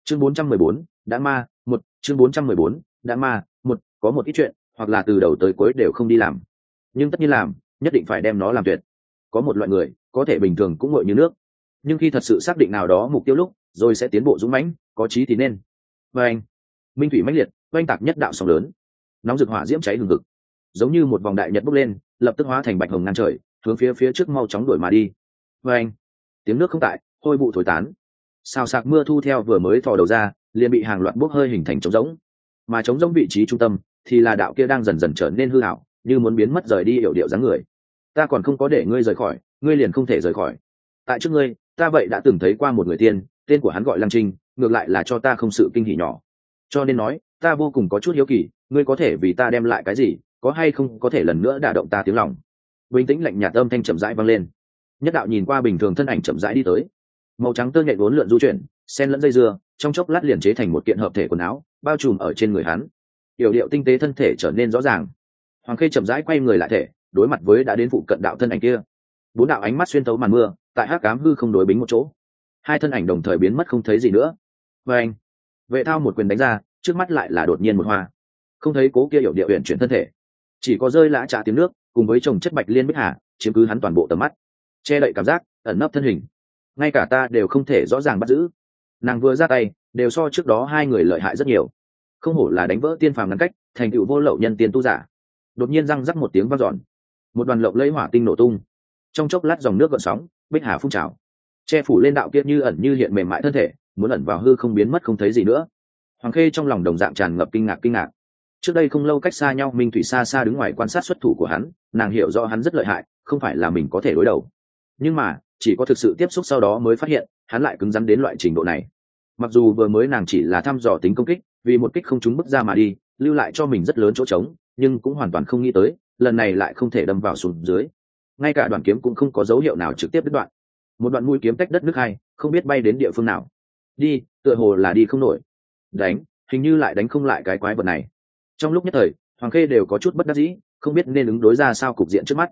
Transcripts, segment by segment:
Chương 414, đã ma, một chương 414, đã ma, một có một ít chuyện, hoặc là từ đầu tới cuối đều không đi làm. Nhưng tất nhiên làm, nhất định phải đem nó làm tuyệt. Có một loại người, có thể bình thường cũng nguội như nước, nhưng khi thật sự xác định nào đó mục tiêu lúc, rồi sẽ tiến bộ dũng mãnh, có chí thì nên. Và anh, minh thủy mãnh liệt, oanh tạc nhất đạo sóng lớn, nóng rực hỏa diễm cháy hừng hực, giống như một vòng đại nhật bốc lên, lập tức hóa thành bạch hồng ngang trời, hướng phía trước mau chóng đuổi mà đi. Và anh, tiếng nước không tại, hôi bụi thổi tán, xào sạc mưa thu theo vừa mới thò đầu ra, liền bị hàng loạt bốc hơi hình thành trống rỗng, mà trống rỗng vị trí trung tâm thì là đạo kia đang dần dần trở nên hư ảo, như muốn biến mất rời đi yểu điệu dáng người. Ta còn không có để ngươi rời khỏi, ngươi liền không thể rời khỏi. Tại trước ngươi, ta vậy đã từng thấy qua một người tiên, tên của hắn gọi Lăng Trinh, ngược lại là cho ta không sự kinh hỉ nhỏ. Cho nên nói, ta vô cùng có chút hiếu kỳ, ngươi có thể vì ta đem lại cái gì, có hay không có thể lần nữa đả động ta tiếng lòng. Bình tĩnh lạnh nhạt âm thanh chậm rãi vang lên. Nhất đạo nhìn qua bình thường thân ảnh chậm rãi đi tới, màu trắng tơ nhện uốn lượn du chuyển, xen lẫn dây dưa, trong chốc lát liền chế thành một kiện hợp thể quần áo, bao trùm ở trên người hắn. Yểu điệu tinh tế thân thể trở nên rõ ràng. Hoàng Khê chậm rãi quay người lại thể, đối mặt với đã đến phụ cận đạo thân ảnh kia. Bốn đạo ánh mắt xuyên thấu màn mưa, tại hắc ám hư không đối bính một chỗ. Hai thân ảnh đồng thời biến mất không thấy gì nữa. Và anh, Vệ Thao một quyền đánh ra, trước mắt lại là đột nhiên một hoa. Không thấy cố kia Yểu điệu uyển chuyển thân thể, chỉ có rơi lã trà tiếng nước, cùng với chồng chất bạch liên bích hà, chiếm cứ hắn toàn bộ tầm mắt, che đậy cảm giác, ẩn nấp thân hình. Ngay cả ta đều không thể rõ ràng bắt giữ. Nàng vừa ra tay, đều so trước đó hai người lợi hại rất nhiều. Không hổ là đánh vỡ tiên phàm ngăn cách, thành tựu vô lậu nhân tiên tu giả. Đột nhiên răng rắc một tiếng vang dọn, một đoàn lộng lẫy hỏa tinh nổ tung. Trong chốc lát dòng nước gợn sóng, bích hà phun trào, che phủ lên đạo kia như ẩn như hiện mềm mại thân thể, muốn ẩn vào hư không biến mất không thấy gì nữa. Hoàng Khê trong lòng đồng dạng tràn ngập kinh ngạc. Trước đây không lâu cách xa nhau, Minh Thủy xa xa đứng ngoài quan sát xuất thủ của hắn, nàng hiểu rõ hắn rất lợi hại, không phải là mình có thể đối đầu. Nhưng mà, chỉ có thực sự tiếp xúc sau đó mới phát hiện, hắn lại cứng rắn đến loại trình độ này. Mặc dù vừa mới nàng chỉ là thăm dò tính công kích, vì một kích không trúng bước ra mà đi, lưu lại cho mình rất lớn chỗ trống, nhưng cũng hoàn toàn không nghĩ tới, lần này lại không thể đâm vào xuống dưới. Ngay cả đoạn kiếm cũng không có dấu hiệu nào trực tiếp đứt đoạn. Một đoạn mũi kiếm tách đất nước hai, không biết bay đến địa phương nào. Đi, tựa hồ là đi không nổi. Đánh, hình như lại đánh không lại cái quái vật này. Trong lúc nhất thời, Hoàng Khê đều có chút bất đắc dĩ, không biết nên ứng đối ra sao cục diện trước mắt.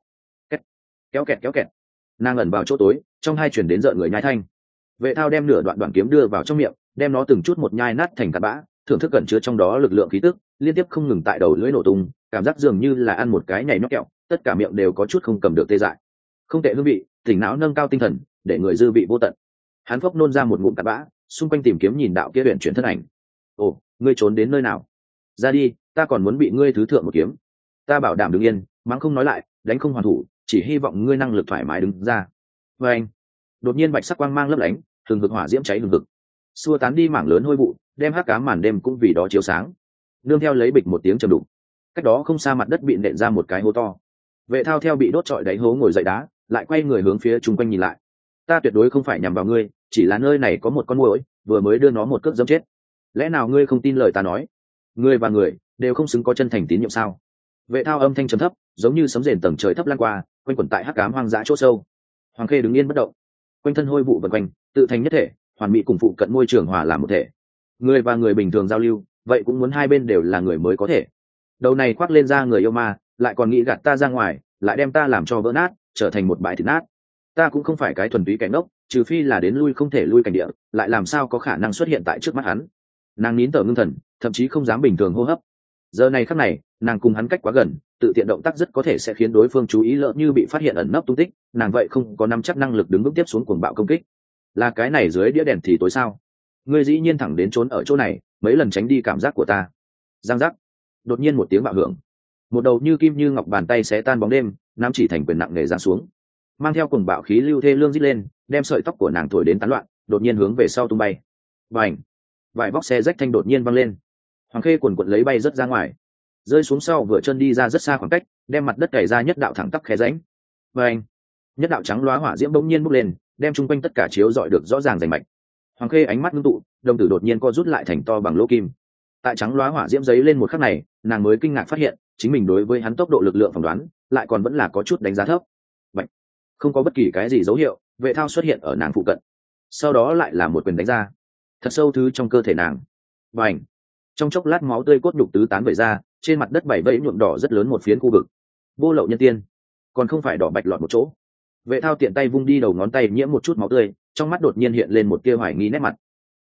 Kéo kẹt. Nàng ẩn vào chỗ tối, trong hai chuyển đến rợn người nhai thanh. Vệ Thao đem nửa đoạn kiếm đưa vào trong miệng, đem nó từng chút một nhai nát thành cát bã, thưởng thức cẩn chứa trong đó lực lượng khí tức, liên tiếp không ngừng tại đầu lưỡi nổ tung, cảm giác dường như là ăn một cái nhảy nhót kẹo, tất cả miệng đều có chút không cầm được tê dại. Không tệ hương vị, tỉnh não nâng cao tinh thần, để người dư vị vô tận. Hắn phốc nôn ra một ngụm cát bã, xung quanh tìm kiếm nhìn đạo kia huyền chuyển thân ảnh. Ồ, ngươi trốn đến nơi nào? Ra đi, ta còn muốn bị ngươi thứ thượng một kiếm. Ta bảo đảm đứng yên, mắng không nói lại, đánh không hoàn thủ, chỉ hy vọng ngươi năng lực thoải mái đứng ra. Và anh, đột nhiên bạch sắc quang mang lấp lánh, hừng hực hỏa diễm cháy hừng hực, xua tán đi mảng lớn hôi bụi, đem hắc ám màn đêm cũng vì đó chiếu sáng. Nương theo lấy bịch một tiếng trầm đục, cách đó không xa mặt đất bị nện ra một cái hố to. Vệ Thao theo bị đốt trọi đáy hố ngồi dậy đá, lại quay người hướng phía chung quanh nhìn lại. Ta tuyệt đối không phải nhằm vào ngươi, chỉ là nơi này có một con muỗi, vừa mới đưa nó một cước giẫm chết. Lẽ nào ngươi không tin lời ta nói? Ngươi và người đều không xứng có chân thành tín nhiệm sao? Vệ Thao âm thanh trầm thấp, giống như sấm rền tầng trời thấp lan qua, quanh quẩn tại hắc ám hoang dã chỗ sâu. Hoàng Khê đứng yên bất động, quanh thân hôi vụ vần quanh, tự thành nhất thể, hoàn mỹ cùng phụ cận môi trường hòa làm một thể. Người và người bình thường giao lưu, vậy cũng muốn hai bên đều là người mới có thể. Đầu này khoác lên ra người yêu ma, lại còn nghĩ gạt ta ra ngoài, lại đem ta làm cho vỡ nát, trở thành một bãi thịt nát. Ta cũng không phải cái thuần túy cảnh đốc, trừ phi là đến lui không thể lui cảnh địa, lại làm sao có khả năng xuất hiện tại trước mắt hắn. Nàng nín thở ngưng thần, thậm chí không dám bình thường hô hấp. Giờ này khắc này, nàng cùng hắn cách quá gần, tự tiện động tác rất có thể sẽ khiến đối phương chú ý, lỡ như bị phát hiện ẩn nấp tung tích, nàng vậy không có nắm chắc năng lực đứng vững tiếp xuống cuồng bạo công kích. Là cái này dưới đĩa đèn thì tối sao? Ngươi dĩ nhiên thẳng đến trốn ở chỗ này, mấy lần tránh đi cảm giác của ta. Giang giác. Đột nhiên một tiếng bạo hưởng, một đầu như kim như ngọc bàn tay xé tan bóng đêm, nắm chỉ thành quyền nặng nề giáng xuống, mang theo cuồng bạo khí lưu thê lương rít lên, đem sợi tóc của nàng thổi đến tán loạn, đột nhiên hướng về sau tung bay. Bành! Vài vóc xe rách thanh đột nhiên văng lên. Hoàng Khê quần quật lấy bay rất ra ngoài, rơi xuống sau vừa chân đi ra rất xa khoảng cách, đem mặt đất cày ra nhất đạo thẳng tắp khe rãnh. Bành! Nhất đạo trắng loá hỏa diễm bỗng nhiên bốc lên, đem chung quanh tất cả chiếu rọi được rõ ràng rành mạch. Hoàng Khê ánh mắt ngưng tụ, đồng tử đột nhiên co rút lại thành to bằng lỗ kim. Tại trắng loá hỏa diễm giấy lên một khắc này, nàng mới kinh ngạc phát hiện, chính mình đối với hắn tốc độ lực lượng phỏng đoán, lại còn vẫn là có chút đánh giá thấp. Bạch. Không có bất kỳ cái gì dấu hiệu, Vệ Thao xuất hiện ở nàng phụ cận. Sau đó lại là một quyền đánh ra, thật sâu thứ trong cơ thể nàng. Bành. Trong chốc lát máu tươi cốt nhục tứ tán vẩy ra, trên mặt đất bảy vẫy nhuộm đỏ rất lớn một phiến khu vực. Vô lậu nhân tiên, còn không phải đỏ bạch lọt một chỗ. Vệ Thao tiện tay vung đi đầu ngón tay nhiễm một chút máu tươi, trong mắt đột nhiên hiện lên một tia hoài nghi nét mặt.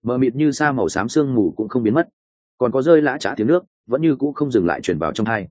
mờ mịt như sa màu xám sương mù cũng không biến mất, còn có rơi lã chả tiếng nước vẫn như cũ không dừng lại truyền vào trong tai.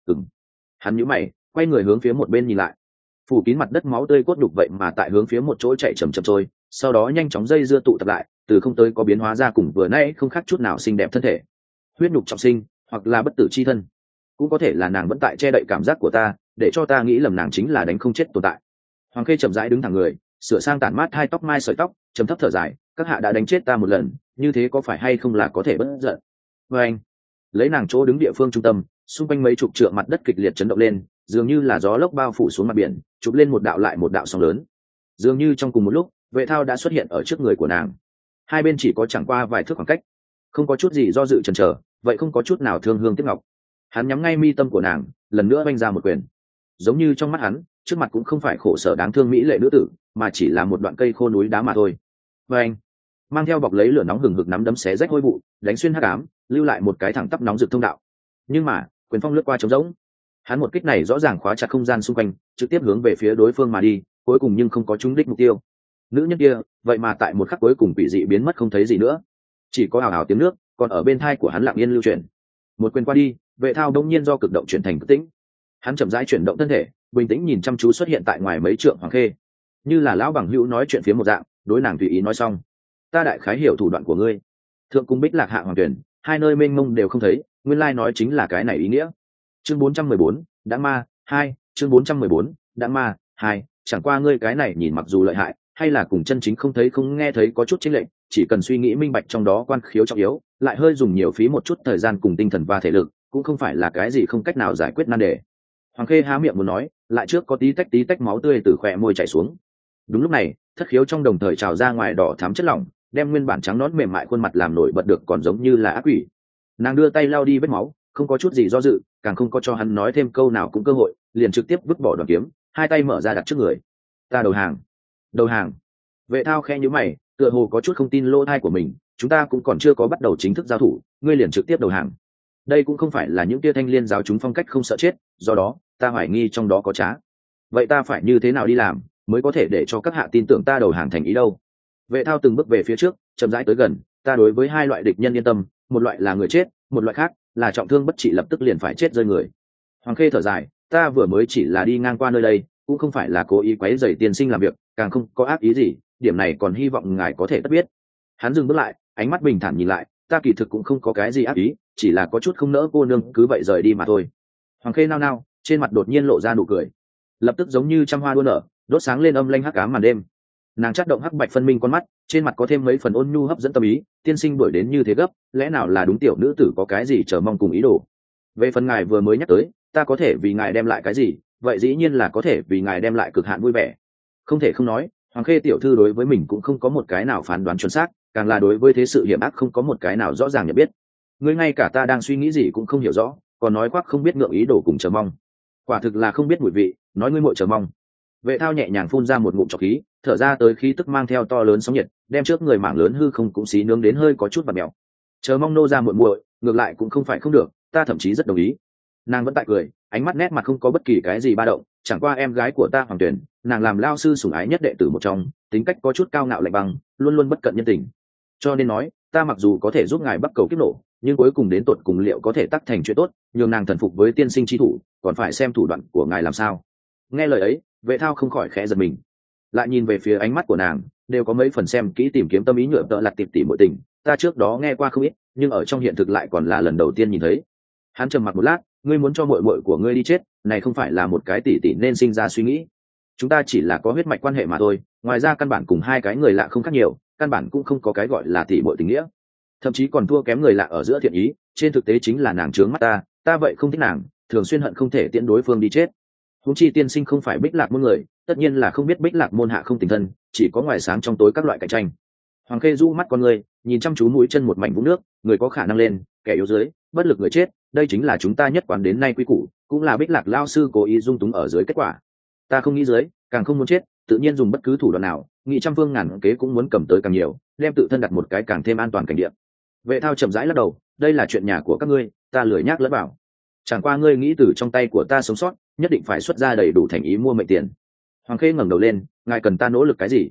Hắn nhíu mày, quay người hướng phía một bên nhìn lại. Phủ kín mặt đất máu tươi cốt đục vậy mà tại hướng phía một chỗ chạy chậm chậm trôi, sau đó nhanh chóng dây dưa tụ tập lại, từ không tới có biến hóa ra cùng vừa nãy không khác chút nào xinh đẹp thân thể. Huyết nhục trọng sinh, hoặc là bất tử chi thân, cũng có thể là nàng vẫn tại che đậy cảm giác của ta, để cho ta nghĩ lầm nàng chính là đánh không chết tồn tại. Hoàng Khê chậm rãi đứng thẳng người, sửa sang tản mát hai tóc mai sợi tóc, trầm thấp thở dài, các hạ đã đánh chết ta một lần, như thế có phải hay không là có thể bất giận. Và anh lấy nàng chỗ đứng địa phương trung tâm, xung quanh mấy chục trượng mặt đất kịch liệt chấn động lên, dường như là gió lốc bao phủ xuống mặt biển, chụp lên một đạo lại một đạo sóng lớn. Dường như trong cùng một lúc, Vệ Thao đã xuất hiện ở trước người của nàng. Hai bên chỉ có chẳng qua vài thước khoảng cách, không có chút gì do dự chần chờ, vậy không có chút nào thương hương tiếc ngọc. Hắn nhắm ngay mi tâm của nàng, lần nữa vung ra một quyền. Giống như trong mắt hắn, trước mặt cũng không phải khổ sở đáng thương mỹ lệ nữ tử, mà chỉ là một đoạn cây khô núi đá mà thôi. Và anh mang theo bọc lấy lửa nóng hừng hực nắm đấm xé rách hôi bụi, đánh xuyên hắc ám, lưu lại một cái thẳng tắp nóng rực thông đạo. Nhưng mà quyền phong lướt qua trống rỗng, hắn một kích này rõ ràng khóa chặt không gian xung quanh, trực tiếp hướng về phía đối phương mà đi, cuối cùng nhưng không có trúng đích mục tiêu. Nữ nhân kia vậy mà tại một khắc cuối cùng quỷ dị biến mất không thấy gì nữa, chỉ có ảo ảo tiếng nước còn ở bên thai của hắn lặng yên lưu chuyển. Một quyền qua đi, Vệ Thao đông nhiên do cực động chuyển thành cực tĩnh. Hắn chậm rãi chuyển động thân thể, bình tĩnh nhìn chăm chú xuất hiện tại ngoài mấy trượng Hoàng Khê, như là lão bằng hữu nói chuyện phía một dạng, đối nàng tùy ý nói xong. Ta đại khái hiểu thủ đoạn của ngươi. Thượng cung Bích Lạc hạ hoàng tuyển, hai nơi mênh mông đều không thấy, nguyên lai nói chính là cái này ý nghĩa. Chương 414, Đãng Ma 2, chương 414, Đãng Ma 2, chẳng qua ngươi cái này nhìn mặc dù lợi hại, hay là cùng chân chính không thấy không nghe thấy có chút chênh lệch, chỉ cần suy nghĩ minh bạch trong đó quan khiếu trọng yếu, lại hơi dùng nhiều phí một chút thời gian cùng tinh thần và thể lực, cũng không phải là cái gì không cách nào giải quyết nan đề. Hoàng Khê há miệng muốn nói, lại trước có tí tách máu tươi từ khóe môi chảy xuống. Đúng lúc này, thất khiếu trong đồng thời trào ra ngoài đỏ thắm chất lỏng, đem nguyên bản trắng nõn mềm mại khuôn mặt làm nổi bật được còn giống như là ác quỷ. Nàng đưa tay lau đi vết máu, không có chút gì do dự, càng không có cho hắn nói thêm câu nào cũng cơ hội, liền trực tiếp vứt bỏ đoàn kiếm, hai tay mở ra đặt trước người. Ta đầu hàng. Đầu hàng. Vệ Thao khẽ nhíu mày, tựa hồ có chút không tin lỗ tai của mình, chúng ta cũng còn chưa có bắt đầu chính thức giao thủ, ngươi liền trực tiếp đầu hàng. Đây cũng không phải là những tia thanh liên giáo chúng phong cách không sợ chết, do đó ta hoài nghi trong đó có trá. Vậy ta phải như thế nào đi làm mới có thể để cho các hạ tin tưởng ta đầu hàng thành ý đâu? Vệ Thao từng bước về phía trước, chậm rãi tới gần. Ta đối với hai loại địch nhân yên tâm, một loại là người chết, một loại khác là trọng thương bất trị lập tức liền phải chết rơi người. Hoàng Khê thở dài, ta vừa mới chỉ là đi ngang qua nơi đây, cũng không phải là cố ý quấy rầy tiên sinh làm việc, càng không có ác ý gì, điểm này còn hy vọng ngài có thể tất biết. Hắn dừng bước lại, ánh mắt bình thản nhìn lại, ta kỳ thực cũng không có cái gì ác ý, chỉ là có chút không nỡ cô nương cứ vậy rời đi mà thôi. Hoàng Khê nao nao, trên mặt đột nhiên lộ ra nụ cười, lập tức giống như trăm hoa đua nở, đốt sáng lên âm lanh hắc ám màn đêm. Nàng chắt động hắc bạch phân minh con mắt, trên mặt có thêm mấy phần ôn nhu hấp dẫn tâm ý. Tiên sinh đuổi đến như thế gấp, lẽ nào là đúng tiểu nữ tử có cái gì chờ mong cùng ý đồ? Về phần ngài vừa mới nhắc tới, ta có thể vì ngài đem lại cái gì? Vậy dĩ nhiên là có thể vì ngài đem lại cực hạn vui vẻ. Không thể không nói, Hoàng Khê tiểu thư đối với mình cũng không có một cái nào phán đoán chuẩn xác, càng là đối với thế sự hiểm ác không có một cái nào rõ ràng nhận biết. Ngươi ngay cả ta đang suy nghĩ gì cũng không hiểu rõ, còn nói khoác không biết ngượng ý đồ cùng chờ mong. Quả thực là không biết mùi vị, nói ngươi muội chờ mong. Vệ Thao nhẹ nhàng phun ra một ngụm trọc khí, thở ra tới khí tức mang theo to lớn sóng nhiệt, đem trước người mảng lớn hư không cũng xí nướng đến hơi có chút bạt mèo. Chờ mong nô ra muội muội, ngược lại cũng không phải không được, ta thậm chí rất đồng ý. Nàng vẫn tại cười, ánh mắt nét mặt không có bất kỳ cái gì ba động, chẳng qua em gái của ta Hoàng Tuyển, nàng làm lao sư sủng ái nhất đệ tử một trong, tính cách có chút cao ngạo lạnh băng, luôn luôn bất cận nhân tình. Cho nên nói, ta mặc dù có thể giúp ngài bắt cầu kiếp nổ, nhưng cuối cùng đến tột cùng liệu có thể tác thành chuyện tốt, nhường nàng thần phục với tiên sinh chi thủ, còn phải xem thủ đoạn của ngài làm sao. Nghe lời ấy, Vệ Thao không khỏi khẽ giật mình, lại nhìn về phía ánh mắt của nàng, đều có mấy phần xem kỹ tìm kiếm tâm ý nhựa tợ lặt tịp tỉ muội tình. Ta trước đó nghe qua không ít, nhưng ở trong hiện thực lại còn là lần đầu tiên nhìn thấy. Hắn trầm mặc một lát, ngươi muốn cho muội muội của ngươi đi chết, này không phải là một cái tỷ tỷ nên sinh ra suy nghĩ. Chúng ta chỉ là có huyết mạch quan hệ mà thôi, ngoài ra căn bản cùng hai cái người lạ không khác nhiều, căn bản cũng không có cái gọi là tỷ muội tình nghĩa, thậm chí còn thua kém người lạ ở giữa thiện ý. Trên thực tế chính là nàng trướng mắt ta vậy không thích nàng, thường xuyên hận không thể tiễn đối phương đi chết. Huống chi tiên sinh không phải Bích Lạc môn người, tất nhiên là không biết Bích Lạc môn hạ không tình thân, chỉ có ngoài sáng trong tối các loại cạnh tranh. Hoàng Khê du mắt con người, nhìn chăm chú mũi chân một mảnh vũng nước, người có khả năng lên, kẻ yếu dưới, bất lực người chết, đây chính là chúng ta nhất quán đến nay quy củ, cũng là Bích Lạc lao sư cố ý dung túng ở dưới kết quả. Ta không nghĩ dưới, càng không muốn chết, tự nhiên dùng bất cứ thủ đoạn nào, nghĩ trăm phương ngàn kế cũng muốn cầm tới càng nhiều, đem tự thân đặt một cái càng thêm an toàn cảnh địa. Vệ Thao chậm rãi lắc đầu, đây là chuyện nhà của các ngươi, ta lười nhác lẫn vào. Chẳng qua ngươi nghĩ từ trong tay của ta sống sót, nhất định phải xuất ra đầy đủ thành ý mua mệnh tiền. Hoàng Khê ngẩng đầu lên, ngài cần ta nỗ lực cái gì?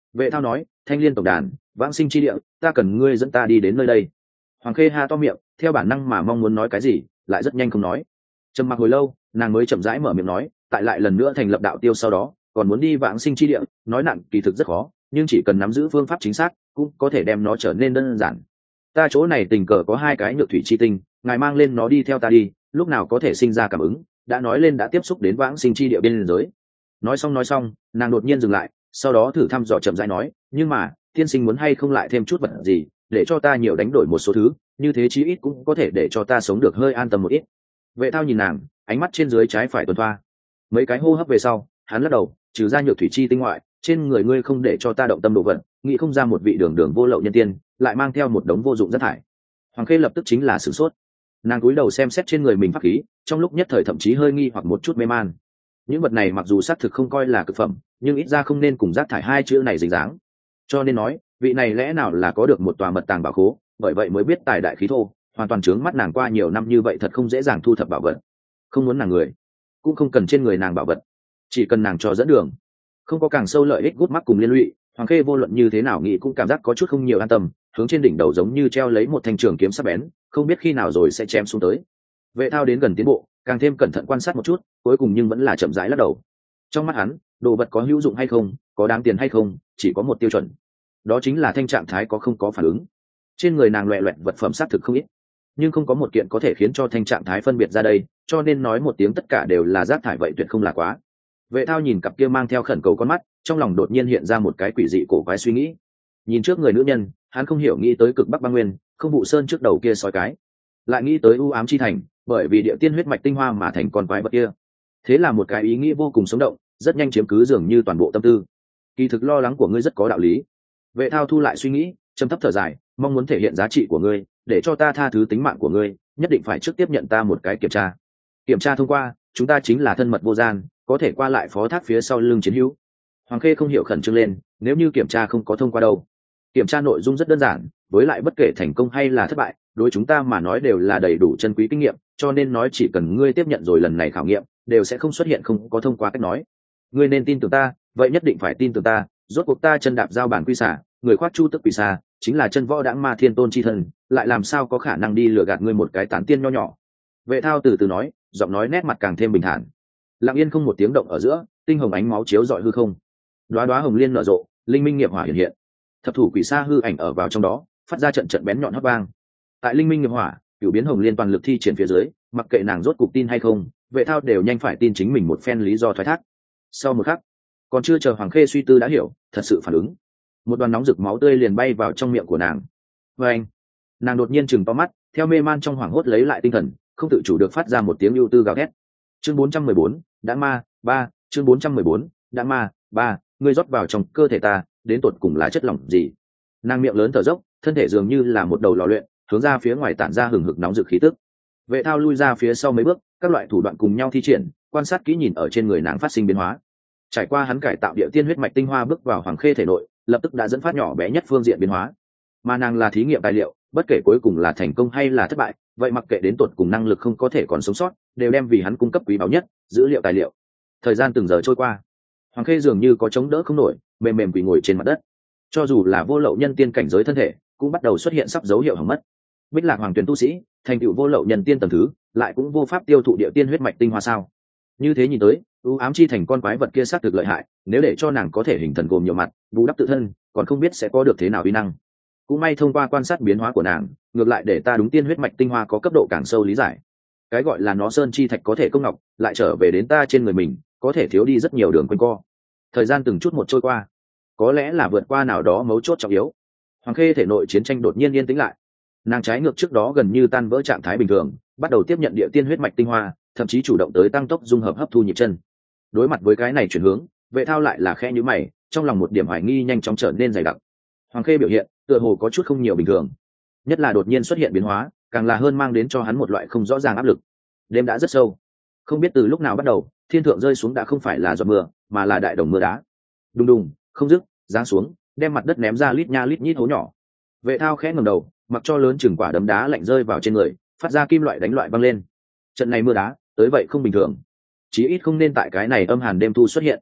Vệ Thao nói, thanh liên tổng đàn, vãng sinh chi địa, ta cần ngươi dẫn ta đi đến nơi đây. Hoàng Khê ha to miệng, theo bản năng mà mong muốn nói cái gì, lại rất nhanh không nói. Trầm mặc hồi lâu, nàng mới chậm rãi mở miệng nói, tại lại lần nữa thành lập đạo tiêu sau đó, còn muốn đi vãng sinh chi địa, nói nặng kỳ thực rất khó, nhưng chỉ cần nắm giữ phương pháp chính xác, cũng có thể đem nó trở nên đơn giản. Ta chỗ này tình cờ có 2 cái nhược thủy chi tinh, ngài mang lên nó đi theo ta đi, lúc nào có thể sinh ra cảm ứng, đã nói lên đã tiếp xúc đến vãng sinh chi địa biên giới. Nói xong, nàng đột nhiên dừng lại, sau đó thử thăm dò chậm rãi nói, nhưng mà tiên sinh muốn hay không lại thêm chút vật gì để cho ta nhiều đánh đổi một số thứ, như thế chí ít cũng có thể để cho ta sống được hơi an tâm một ít. Vệ Thao nhìn nàng, ánh mắt trên dưới trái phải tuần thoa. Mấy cái hô hấp về sau, hắn lắc đầu, trừ ra nhược thủy chi tinh ngoại, trên người ngươi không để cho ta động tâm đồ vật, nghĩ không ra một vị đường đường vô lậu nhân tiên lại mang theo một đống vô dụng rác thải. Hoàng Khê lập tức chính là sửng sốt. Nàng cúi đầu xem xét trên người mình pháp khí, trong lúc nhất thời thậm chí hơi nghi hoặc một chút mê man. Những vật này mặc dù xác thực không coi là cực phẩm, nhưng ít ra không nên cùng rác thải 2 chữ này dính dáng. Cho nên nói, vị này lẽ nào là có được một tòa mật tàng bảo khố, bởi vậy mới biết tài đại khí thô, hoàn toàn trướng mắt nàng qua nhiều năm như vậy thật không dễ dàng thu thập bảo vật. Không muốn nàng người, cũng không cần trên người nàng bảo vật, chỉ cần nàng cho dẫn đường, không có càng sâu lợi ích gút mắc cùng liên lụy. Hoàng Khê vô luận như thế nào nghĩ cũng cảm giác có chút không nhiều an tâm, hướng trên đỉnh đầu giống như treo lấy một thanh trường kiếm sắc bén, không biết khi nào rồi sẽ chém xuống tới. Vệ Thao đến gần tiến bộ, càng thêm cẩn thận quan sát một chút, cuối cùng nhưng vẫn là chậm rãi lắc đầu. Trong mắt hắn, đồ vật có hữu dụng hay không, có đáng tiền hay không, chỉ có một tiêu chuẩn, đó chính là thanh trạng thái có không có phản ứng. Trên người nàng loẹ loẹt vật phẩm xác thực không ít, nhưng không có một kiện có thể khiến cho thanh trạng thái phân biệt ra đây, cho nên nói một tiếng tất cả đều là rác thải vậy tuyệt không là quá. Vệ Thao nhìn cặp kia mang theo khẩn cầu con mắt, trong lòng đột nhiên hiện ra một cái quỷ dị cổ quái suy nghĩ. Nhìn trước người nữ nhân, hắn không hiểu nghĩ tới cực bắc băng nguyên, không vụ sơn trước đầu kia sói cái, lại nghĩ tới u ám chi thành, bởi vì địa tiên huyết mạch tinh hoa mà thành con quái vật kia. Thế là một cái ý nghĩ vô cùng sống động, rất nhanh chiếm cứ dường như toàn bộ tâm tư. Kỳ thực lo lắng của ngươi rất có đạo lý. Vệ Thao thu lại suy nghĩ, trầm thấp thở dài, mong muốn thể hiện giá trị của ngươi, để cho ta tha thứ tính mạng của ngươi, nhất định phải trước tiếp nhận ta một cái kiểm tra. Kiểm tra thông qua, chúng ta chính là thân mật vô gian, có thể qua lại phó thác phía sau lưng chiến hữu. Hoàng Khê không hiểu khẩn trương lên, nếu như kiểm tra không có thông qua đâu? Kiểm tra nội dung rất đơn giản, với lại bất kể thành công hay là thất bại, đối chúng ta mà nói đều là đầy đủ chân quý kinh nghiệm, cho nên nói chỉ cần ngươi tiếp nhận rồi lần này khảo nghiệm, đều sẽ không xuất hiện không có thông qua cách nói. Ngươi nên tin tưởng ta, vậy nhất định phải tin tưởng ta, rốt cuộc ta chân đạp giao bản quy xả, người khoác chu tức quỷ xà, chính là chân võ đãng ma thiên tôn chi thần, lại làm sao có khả năng đi lừa gạt ngươi một cái tán tiên nho nhỏ. Vệ Thao từ từ nói, giọng nói nét mặt càng thêm bình thản. Lặng yên không một tiếng động ở giữa, tinh hồng ánh máu chiếu rọi hư không, đóa đóa hồng liên nở rộ, linh minh nghiệp hỏa hiện hiện, thập thủ quỷ sa hư ảnh ở vào trong đó, phát ra trận trận bén nhọn hấp vang. Tại linh minh nghiệp hỏa, cửu biến hồng liên toàn lực thi triển phía dưới, mặc kệ nàng rốt cục tin hay không, Vệ Thao đều nhanh phải tin chính mình một phen lý do thoái thác. Sau một khắc, còn chưa chờ Hoàng Khê suy tư đã hiểu, thật sự phản ứng, một đoàn nóng rực máu tươi liền bay vào trong miệng của nàng. Và anh, nàng đột nhiên chừng to mắt, theo mê man trong hoảng hốt lấy lại tinh thần, không tự chủ được phát ra một tiếng ưu tư gào thét. Chương 414, đã ma 3, chương 414, đã ma 3, ngươi rót vào trong cơ thể ta, đến tột cùng là chất lỏng gì? Nàng miệng lớn thở dốc, thân thể dường như là một đầu lò luyện, hướng ra phía ngoài tản ra hừng hực nóng rực khí tức. Vệ Thao lui ra phía sau mấy bước, các loại thủ đoạn cùng nhau thi triển, quan sát kỹ nhìn ở trên người nàng phát sinh biến hóa. Trải qua hắn cải tạo địa tiên huyết mạch tinh hoa bước vào Hoàng Khê thể nội, lập tức đã dẫn phát nhỏ bé nhất phương diện biến hóa. Mà nàng là thí nghiệm tài liệu, bất kể cuối cùng là thành công hay là thất bại, vậy mặc kệ đến tột cùng năng lực không có thể còn sống sót, đều đem vì hắn cung cấp quý báu nhất dữ liệu tài liệu. Thời gian từng giờ trôi qua, Hoàng Khê dường như có chống đỡ không nổi, mềm mềm quỳ ngồi trên mặt đất. Cho dù là vô lậu nhân tiên cảnh giới thân thể, cũng bắt đầu xuất hiện sắp dấu hiệu hỏng mất. Bích Lạc Hoàng Tuyền tu sĩ, thành tựu vô lậu nhân tiên tầng thứ, lại cũng vô pháp tiêu thụ địa tiên huyết mạch tinh hoa sao? Như thế nhìn tới, ưu ám chi thành con quái vật kia sát thực lợi hại, nếu để cho nàng có thể hình thần gồm nhiều mặt, bù đắp tự thân, còn không biết sẽ có được thế nào uy năng. Cũng may thông qua quan sát biến hóa của nàng, ngược lại để ta đúng tiên huyết mạch tinh hoa có cấp độ càng sâu lý giải. Cái gọi là nó sơn chi thạch có thể công ngọc, lại trở về đến ta trên người mình, có thể thiếu đi rất nhiều đường quanh co. Thời gian từng chút một trôi qua, có lẽ là vượt qua nào đó mấu chốt trọng yếu. Hoàng Khê thể nội chiến tranh đột nhiên yên tĩnh lại. Nàng trái ngược trước đó gần như tan vỡ trạng thái bình thường, bắt đầu tiếp nhận địa tiên huyết mạch tinh hoa, thậm chí chủ động tới tăng tốc dung hợp hấp thu nhịp chân. Đối mặt với cái này chuyển hướng, Vệ Thao lại là khẽ nhíu mày, trong lòng một điểm hoài nghi nhanh chóng trở nên dày đặc. Hoàng Khê biểu hiện tựa hồ có chút không nhiều bình thường, nhất là đột nhiên xuất hiện biến hóa, càng là hơn mang đến cho hắn một loại không rõ ràng áp lực. Đêm đã rất sâu, không biết từ lúc nào bắt đầu, thiên thượng rơi xuống đã không phải là giọt mưa, mà là đại đồng mưa đá, đùng đùng không dứt giáng xuống, đem mặt đất ném ra lít nha lít nhít hố nhỏ. Vệ Thao khẽ ngẩng đầu, mặc cho lớn chừng quả đấm đá lạnh rơi vào trên người, phát ra kim loại đánh loại văng lên. Trận này mưa đá tới vậy không bình thường, chí ít không nên tại cái này âm hàn đêm thu xuất hiện.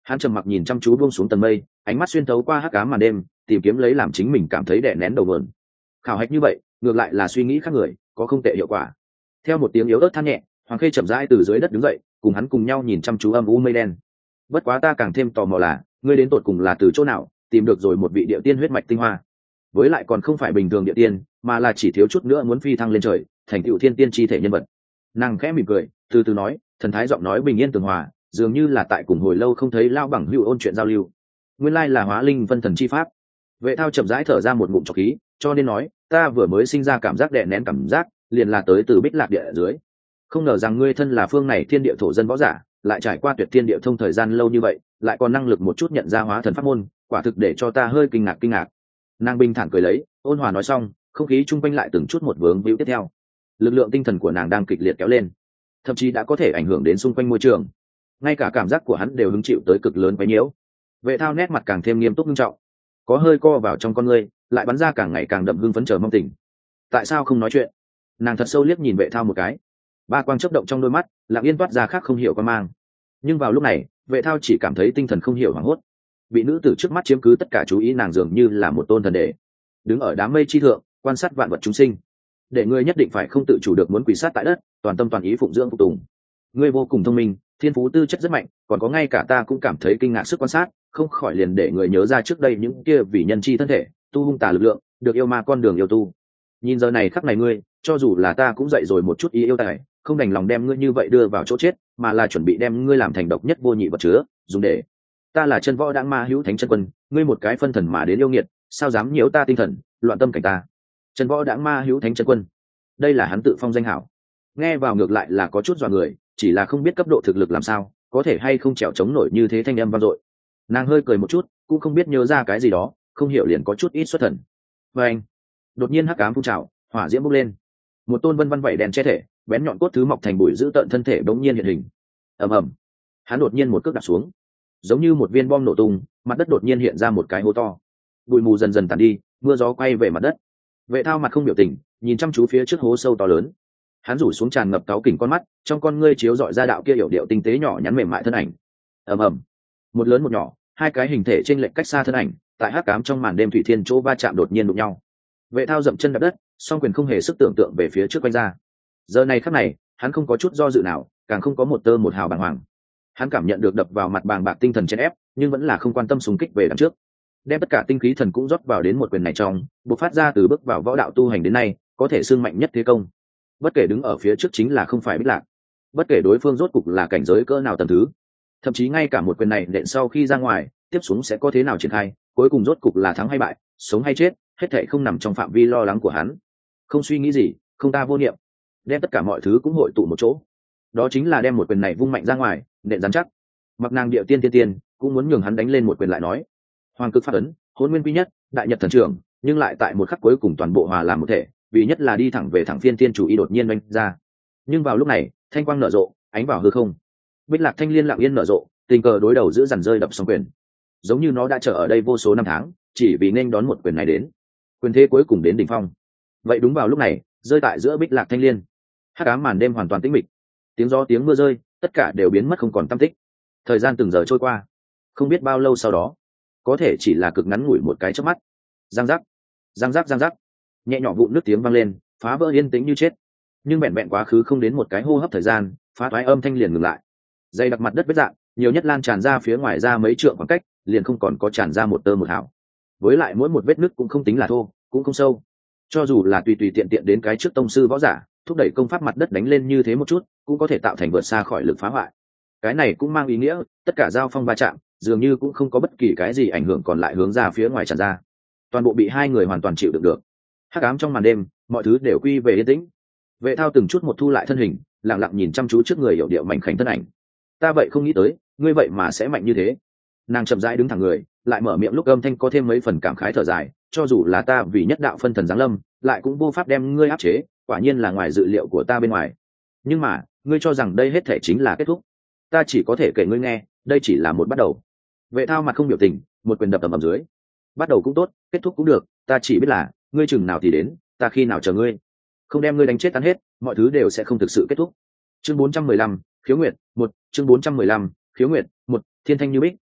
Hắn trầm mặc nhìn chăm chú buông xuống tầng mây, ánh mắt xuyên thấu qua hắc ám màn đêm, tìm kiếm lấy làm chính mình cảm thấy đè nén đầu nguồn. Khảo hạch như vậy ngược lại là suy nghĩ khác người, có không tệ hiệu quả. Theo một tiếng yếu ớt than nhẹ, Hoàng Khê chậm rãi từ dưới đất đứng dậy, cùng hắn cùng nhau nhìn chăm chú âm u mây đen. Bất quá ta càng thêm tò mò là, ngươi đến tột cùng là từ chỗ nào tìm được rồi một vị địa tiên huyết mạch tinh hoa, với lại còn không phải bình thường địa tiên, mà là chỉ thiếu chút nữa muốn phi thăng lên trời, thành tựu thiên tiên chi thể nhân vật. Nàng khẽ mỉm cười, từ từ nói, thần thái giọng nói bình yên tường hòa, dường như là tại cùng hồi lâu không thấy lao bằng hữu ôn chuyện giao lưu. Nguyên lai là hóa linh vân thần chi pháp. Vệ Thao chậm rãi thở ra một ngụm trọc khí, cho nên nói, ta vừa mới sinh ra cảm giác đè nén cảm giác, liền là tới từ Bích Lạc địa ở dưới. Không ngờ rằng ngươi thân là phương này thiên địa thổ dân võ giả, lại trải qua tuyệt thiên địa thông thời gian lâu như vậy, lại còn năng lực một chút nhận ra hóa thần pháp môn, quả thực để cho ta hơi kinh ngạc. Nàng bình thản cười lấy, ôn hòa nói xong, không khí chung quanh lại từng chút một vướng víu tiếp theo. Lực lượng tinh thần của nàng đang kịch liệt kéo lên, thậm chí đã có thể ảnh hưởng đến xung quanh môi trường, ngay cả cảm giác của hắn đều hứng chịu tới cực lớn quấy nhiễu. Vệ Thao nét mặt càng thêm nghiêm túc nghiêm trọng, có hơi co vào trong con ngươi, lại bắn ra càng ngày càng đậm hưng phấn chờ mong tình. Tại sao không nói chuyện? Nàng thật sâu liếc nhìn Vệ Thao một cái, ba quang chớp động trong đôi mắt, lặng yên toát ra khác không hiểu quan mang. Nhưng vào lúc này, Vệ Thao chỉ cảm thấy tinh thần không hiểu hoảng hốt, bị nữ tử trước mắt chiếm cứ tất cả chú ý, nàng dường như là một tôn thần đệ, đứng ở đám mây chi thượng, quan sát vạn vật chúng sinh. Để ngươi nhất định phải không tự chủ được muốn quỳ sát tại đất, toàn tâm toàn ý phụng dưỡng phục tùng. Ngươi vô cùng thông minh, thiên phú tư chất rất mạnh, còn có ngay cả ta cũng cảm thấy kinh ngạc sức quan sát, không khỏi liền để người nhớ ra trước đây những kia vì nhân chi thân thể, tu hung tà lực lượng, được yêu ma con đường yêu tu. Nhìn giờ này khắc này ngươi, cho dù là ta cũng dậy rồi một chút ý yêu tài, không đành lòng đem ngươi như vậy đưa vào chỗ chết, mà là chuẩn bị đem ngươi làm thành độc nhất vô nhị vật chứa, dùng để. Ta là chân võ đãng ma hữu thánh chân quân, ngươi một cái phân thần mà đến yêu nghiệt, sao dám nhiễu ta tinh thần, loạn tâm cảnh ta. Chân võ đãng ma hữu thánh chân quân, đây là hắn tự phong danh hảo. Nghe vào ngược lại là có chút dọa người, chỉ là không biết cấp độ thực lực làm sao, có thể hay không trèo chống nổi như thế thanh âm vang dội. Nàng hơi cười một chút, cũng không biết nhớ ra cái gì đó, không hiểu liền có chút ít xuất thần. Và anh, đột nhiên hắc ám phun trào, hỏa diễm bốc lên, một tôn vân vân vảy đèn che thể, bén nhọn cốt thứ mọc thành bụi giữ tận thân thể bỗng nhiên hiện hình. Ầm ầm, hắn đột nhiên một cước đạp xuống, giống như một viên bom nổ tung, mặt đất đột nhiên hiện ra một cái hố to. Bụi mù dần dần tàn đi, mưa gió quay về mặt đất. Vệ Thao mặt không biểu tình, nhìn chăm chú phía trước hố sâu to lớn. Hắn rủ xuống tràn ngập cáu kỉnh con mắt, trong con ngươi chiếu dọi ra đạo kia hiểu điệu tinh tế nhỏ nhắn mềm mại thân ảnh. Ầm ầm, một lớn một nhỏ, hai cái hình thể trên lệch cách xa thân ảnh, tại hắc ám trong màn đêm thủy thiên chỗ va chạm đột nhiên đụng nhau. Vệ Thao dậm chân đạp đất, song quyền không hề sức tưởng tượng về phía trước quanh ra. Giờ này khắc này, hắn không có chút do dự nào, càng không có một tơ một hào bàng hoàng. Hắn cảm nhận được đập vào mặt bàng bạc tinh thần chèn ép, nhưng vẫn là không quan tâm xung kích về đằng trước, đem tất cả tinh khí thần cũng rót vào đến một quyền này trong, bộc phát ra từ bước vào võ đạo tu hành đến nay, có thể xương mạnh nhất thế công. Bất kể đứng ở phía trước chính là không phải Bích Lạc, bất kể đối phương rốt cục là cảnh giới cỡ nào tầm thứ, thậm chí ngay cả một quyền này nện sau khi ra ngoài, tiếp xuống sẽ có thế nào triển khai, cuối cùng rốt cục là thắng hay bại, sống hay chết, hết thảy không nằm trong phạm vi lo lắng của hắn. Không suy nghĩ gì, không ta vô niệm, đem tất cả mọi thứ cũng hội tụ một chỗ, đó chính là đem một quyền này vung mạnh ra ngoài, nện rắn chắc. Mặc nàng điệu tiên tiên cũng muốn nhường hắn đánh lên một quyền lại nói, hoàng cực phát ấn, hôn nguyên quy nhất, đại nhật thần trưởng, nhưng lại tại một khắc cuối cùng toàn bộ hòa làm một thể, vì nhất là đi thẳng về thẳng phiên tiên chủ ý đột nhiên đánh ra. Nhưng vào lúc này, thanh quang nở rộ, ánh vào hư không. Bích Lạc thanh liên lặng yên nở rộ, tình cờ đối đầu giữa dàn rơi đập xong quyền, giống như nó đã chờ ở đây vô số năm tháng, chỉ vì nên đón một quyền này đến. Quyền thế cuối cùng đến đỉnh phong. Vậy đúng vào lúc này, rơi tại giữa Bích Lạc thanh liên, hắc ám màn đêm hoàn toàn tĩnh mịch, tiếng gió tiếng mưa rơi, tất cả đều biến mất không còn tăm tích. Thời gian từng giờ trôi qua, không biết bao lâu sau đó, có thể chỉ là cực ngắn ngủi một cái chớp mắt. Giang giác, giang giác, giang giác, nhẹ nhỏ vụn nước tiếng vang lên, phá vỡ yên tĩnh như chết. Nhưng vẹn vẹn quá khứ không đến một cái hô hấp thời gian, phá toái âm thanh liền ngừng lại. Dây đặc mặt đất vết dạng, nhiều nhất lan tràn ra phía ngoài ra mấy trượng khoảng cách, liền không còn có tràn ra một tơ một hào. Với lại mỗi một vết nứt cũng không tính là thô, cũng không sâu. Cho dù là tùy tùy tiện tiện đến cái trước tông sư võ giả, thúc đẩy công pháp mặt đất đánh lên như thế một chút, cũng có thể tạo thành vượt xa khỏi lực phá hoại. Cái này cũng mang ý nghĩa, tất cả giao phong va chạm, dường như cũng không có bất kỳ cái gì ảnh hưởng còn lại hướng ra phía ngoài tràn ra. Toàn bộ bị hai người hoàn toàn chịu đựng được. Hắc ám trong màn đêm, mọi thứ đều quy về yên tĩnh. Vệ Thao từng chút một thu lại thân hình, lặng lặng nhìn chăm chú trước người hiểu điệu mảnh khảnh thân ảnh. Ta vậy không nghĩ tới, ngươi vậy mà sẽ mạnh như thế. Nàng chậm rãi đứng thẳng người, lại mở miệng lúc âm thanh có thêm mấy phần cảm khái thở dài, cho dù là ta vì nhất đạo phân thần giáng lâm, lại cũng vô pháp đem ngươi áp chế, quả nhiên là ngoài dự liệu của ta bên ngoài. Nhưng mà, ngươi cho rằng đây hết thể chính là kết thúc? Ta chỉ có thể kể ngươi nghe, đây chỉ là một bắt đầu. Vệ Thao mặt không biểu tình, một quyền đập tầm ầm dưới. Bắt đầu cũng tốt, kết thúc cũng được, ta chỉ biết là, ngươi chừng nào thì đến, ta khi nào chờ ngươi. Không đem ngươi đánh chết tan hết, mọi thứ đều sẽ không thực sự kết thúc. Chương 415, khiếu nguyệt, 1, chương 415, khiếu nguyệt, 1, thiên thanh như bích,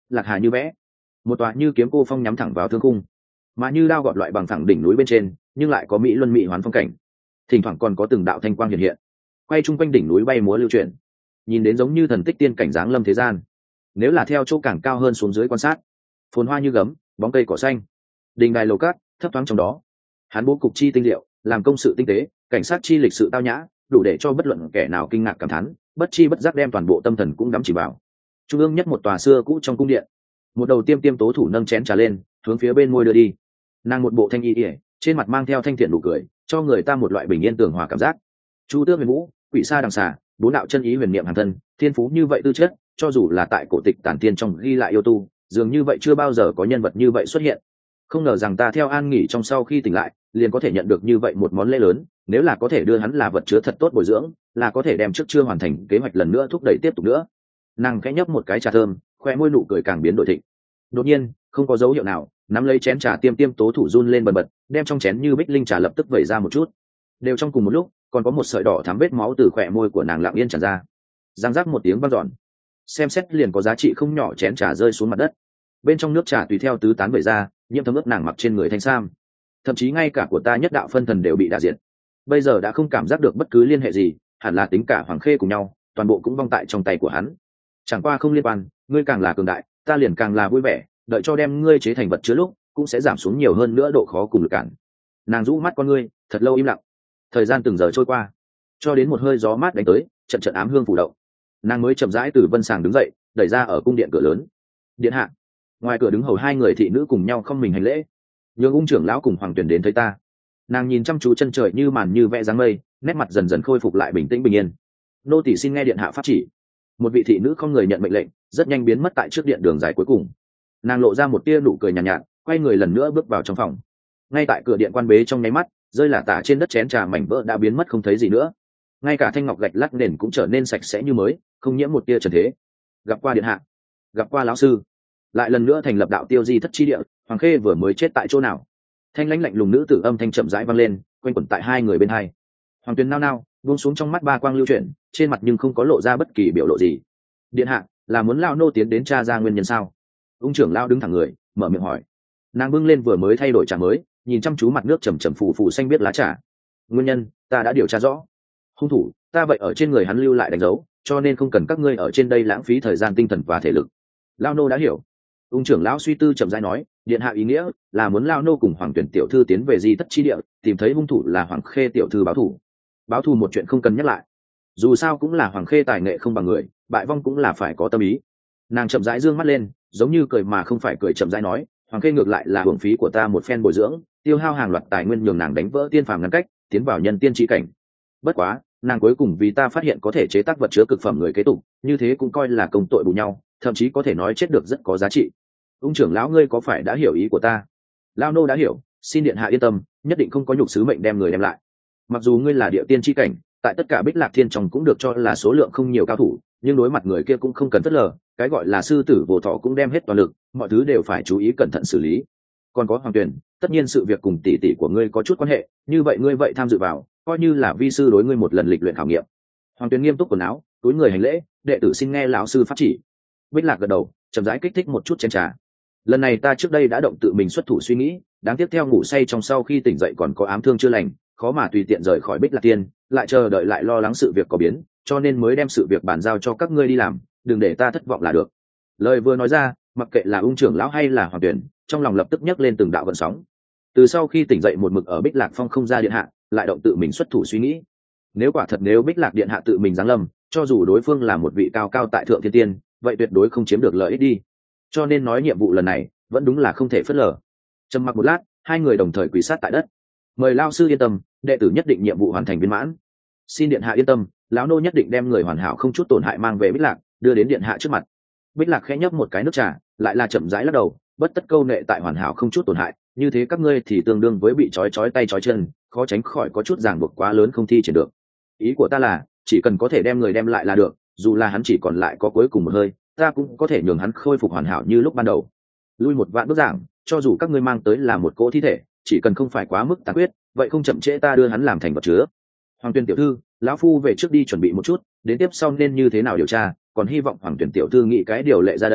lạc hà như vẽ, một tòa như kiếm cô phong nhắm thẳng vào thương cung, mà như đao gọt loại bằng thẳng đỉnh núi bên trên nhưng lại có mỹ luân mỹ hoán phong cảnh, thỉnh thoảng còn có từng đạo thanh quang hiện hiện quay chung quanh đỉnh núi bay múa lưu chuyển, nhìn đến giống như thần tích tiên cảnh giáng lâm thế gian. Nếu là theo chỗ càng cao hơn xuống dưới quan sát, phồn hoa như gấm, bóng cây cỏ xanh, đình đài lầu cát thấp thoáng trong đó, hắn bố cục chi tinh diệu, làm công sự tinh tế, cảnh sát chi lịch sự tao nhã, đủ để cho bất luận kẻ nào kinh ngạc cảm thán, bất chi bất giác đem toàn bộ tâm thần cũng đắm chìm vào. Trung ương nhất một tòa xưa cũ trong cung điện, một đầu tiêm tiêm tố thủ nâng chén trà lên, hướng phía bên môi đưa đi. Nàng một bộ thanh y ỉa, trên mặt mang theo thanh thiện nụ cười, cho người ta một loại bình yên tường hòa cảm giác. Chu Tước Huyền Vũ, Quỷ Sa Đằng Xà, bốn đạo chân ý huyền niệm hàn thân, thiên phú như vậy tư chất, cho dù là tại cổ tịch tản tiên trong ghi lại yêu tu, dường như vậy chưa bao giờ có nhân vật như vậy xuất hiện. Không ngờ rằng ta theo an nghỉ trong sau khi tỉnh lại, liền có thể nhận được như vậy một món lễ lớn, nếu là có thể đưa hắn là vật chứa thật tốt bồi dưỡng, là có thể đem trước chưa hoàn thành kế hoạch lần nữa thúc đẩy tiếp tục nữa. Nàng khẽ nhấp một cái trà thơm, khoe môi nụ cười càng biến đổi thịnh. Đột nhiên, không có dấu hiệu nào, nắm lấy chén trà tiêm tiêm tố thủ run lên bần bật, đem trong chén như bích linh trà lập tức vẩy ra một chút. Đều trong cùng một lúc, còn có một sợi đỏ thắm vết máu từ khỏe môi của nàng lặng yên tràn ra. Giang rác một tiếng vang dọn, xem xét liền có giá trị không nhỏ chén trà rơi xuống mặt đất. Bên trong nước trà tùy theo tứ tán vẩy ra, nhiễm thấm ướt nàng mặc trên người thanh sam. Thậm chí ngay cả của ta nhất đạo phân thần đều bị đả diệt. Bây giờ đã không cảm giác được bất cứ liên hệ gì, hẳn là tính cả Hoàng Khê cùng nhau, toàn bộ cũng vong tại trong tay của hắn. Chẳng qua không liên quan, ngươi càng là cường đại, ta liền càng là vui vẻ, đợi cho đem ngươi chế thành vật chứa lúc, cũng sẽ giảm xuống nhiều hơn nữa độ khó cùng lực cản. Nàng rũ mắt con ngươi, thật lâu im lặng. Thời gian từng giờ trôi qua, cho đến một hơi gió mát đánh tới, trận trận ám hương phủ động, nàng mới chậm rãi từ vân sàng đứng dậy, đẩy ra ở cung điện cửa lớn. Điện hạ. Ngoài cửa đứng hầu hai người thị nữ cùng nhau không mình hành lễ. Nhường ung trưởng lão cùng Hoàng Tuyền đến thấy ta. Nàng nhìn chăm chú chân trời như màn như vẽ dáng mây, nét mặt dần dần khôi phục lại bình tĩnh bình yên. Nô tỳ xin nghe điện hạ pháp chỉ. Một vị thị nữ không người nhận mệnh lệnh, rất nhanh biến mất tại trước điện đường dài cuối cùng. Nàng lộ ra một tia nụ cười nhàn nhạt, quay người lần nữa bước vào trong phòng. Ngay tại cửa điện quan bế trong nháy mắt, rơi là tả trên đất chén trà mảnh vỡ đã biến mất không thấy gì nữa. Ngay cả thanh ngọc gạch lát nền cũng trở nên sạch sẽ như mới, không nhiễm một tia trần thế. Gặp qua điện hạ, gặp qua lão sư. Lại lần nữa thành lập đạo tiêu di thất chi địa, Hoàng Khê vừa mới chết tại chỗ nào? Thanh lãnh lạnh lùng nữ tử âm thanh chậm rãi vang lên, quanh quẩn tại hai người bên hai. Hoàng Tuyền nao nao, buông xuống trong mắt ba quang lưu chuyển, trên mặt nhưng không có lộ ra bất kỳ biểu lộ gì. Điện hạ, là muốn lao nô tiến đến tra ra nguyên nhân sao? Ung trưởng lao đứng thẳng người, mở miệng hỏi. Nàng bưng lên vừa mới thay đổi trà mới, nhìn chăm chú mặt nước trầm trầm phù phù xanh biết lá trà. Nguyên nhân, ta đã điều tra rõ. Hung thủ, ta vậy ở trên người hắn lưu lại đánh dấu, cho nên không cần các ngươi ở trên đây lãng phí thời gian tinh thần và thể lực. Lao nô đã hiểu. Ung trưởng lão suy tư chậm rãi nói, điện hạ ý nghĩa là muốn lao nô cùng Hoàng Tuyển tiểu thư tiến về di thất chi địa, tìm thấy hung thủ là Hoàng Khê tiểu thư báo thù. Báo thù một chuyện không cần nhắc lại, dù sao cũng là Hoàng Khê tài nghệ không bằng người, bại vong cũng là phải có tâm ý. Nàng chậm rãi dương mắt lên, giống như cười mà không phải cười, chậm rãi nói, Hoàng Khê ngược lại là hưởng phí của ta một phen bồi dưỡng, tiêu hao hàng loạt tài nguyên nhường nàng đánh vỡ tiên phàm ngăn cách, tiến vào nhân tiên chi cảnh. Bất quá, nàng cuối cùng vì ta phát hiện có thể chế tác vật chứa cực phẩm người kế tục, như thế cũng coi là công tội bù nhau, thậm chí có thể nói chết được rất có giá trị. Ung trưởng lão, ngươi có phải đã hiểu ý của ta? Lao nô đã hiểu, xin điện hạ yên tâm, nhất định không có nhục sứ mệnh đem người đem lại. Mặc dù ngươi là địa tiên chi cảnh, tại tất cả Bích Lạc Thiên trong cũng được cho là số lượng không nhiều cao thủ, nhưng đối mặt người kia cũng không cần phớt lờ, cái gọi là sư tử vô thọ cũng đem hết toàn lực, mọi thứ đều phải chú ý cẩn thận xử lý. Còn có Hoàng Tuyền, tất nhiên sự việc cùng tỷ tỷ của ngươi có chút quan hệ, như vậy ngươi vậy tham dự vào, coi như là vi sư đối ngươi một lần lịch luyện khảo nghiệm. Hoàng Tuyền nghiêm túc quần áo, túi người hành lễ, đệ tử xin nghe lão sư pháp chỉ. Bích Lạc gật đầu, chậm rãi kích thích một chút chén trà. Lần này ta trước đây đã động tự mình xuất thủ suy nghĩ, đáng tiếc theo ngủ say trong sau khi tỉnh dậy còn có ám thương chưa lành, khó mà tùy tiện rời khỏi Bích Lạc Tiên, lại chờ đợi lại lo lắng sự việc có biến, cho nên mới đem sự việc bàn giao cho các ngươi đi làm, đừng để ta thất vọng là được. Lời vừa nói ra, mặc kệ là Ung trưởng lão hay là Hoàng Tuyển, trong lòng lập tức nhấc lên từng đạo gợn sóng. Từ sau khi tỉnh dậy một mực ở Bích Lạc Phong không ra điện hạ, lại động tự mình xuất thủ suy nghĩ. Nếu quả thật nếu Bích Lạc điện hạ tự mình giáng lâm, cho dù đối phương là một vị cao cao tại thượng thiên tiên, vậy tuyệt đối không chiếm được lợi ích đi. Cho nên nói nhiệm vụ lần này vẫn đúng là không thể phớt lờ. Trầm mặc một lát, hai người đồng thời quỳ sát tại đất. Mời lao sư yên tâm, đệ tử nhất định nhiệm vụ hoàn thành viên mãn. Xin điện hạ yên tâm, lão nô nhất định đem người hoàn hảo không chút tổn hại mang về Bích Lạc, đưa đến điện hạ trước mặt. Bích Lạc khẽ nhấp một cái nước trà, lại là chậm rãi lắc đầu, bất tất câu nệ tại hoàn hảo không chút tổn hại, như thế các ngươi thì tương đương với bị trói tay trói chân, khó tránh khỏi có chút ràng buộc quá lớn không thi triển được. Ý của ta là, chỉ cần có thể đem người đem lại là được, dù là hắn chỉ còn lại có cuối cùng một hơi, ta cũng có thể nhường hắn khôi phục hoàn hảo như lúc ban đầu. Lui một vạn bước giảng, cho dù các ngươi mang tới là một cỗ thi thể, chỉ cần không phải quá mức tàn quyết, vậy không chậm trễ ta đưa hắn làm thành vật chứa. Hoàng Tuyền tiểu thư, lão phu về trước đi chuẩn bị một chút, đến tiếp sau nên như thế nào điều tra, còn hy vọng Hoàng Tuyền tiểu thư nghĩ cái điều lệ ra đây,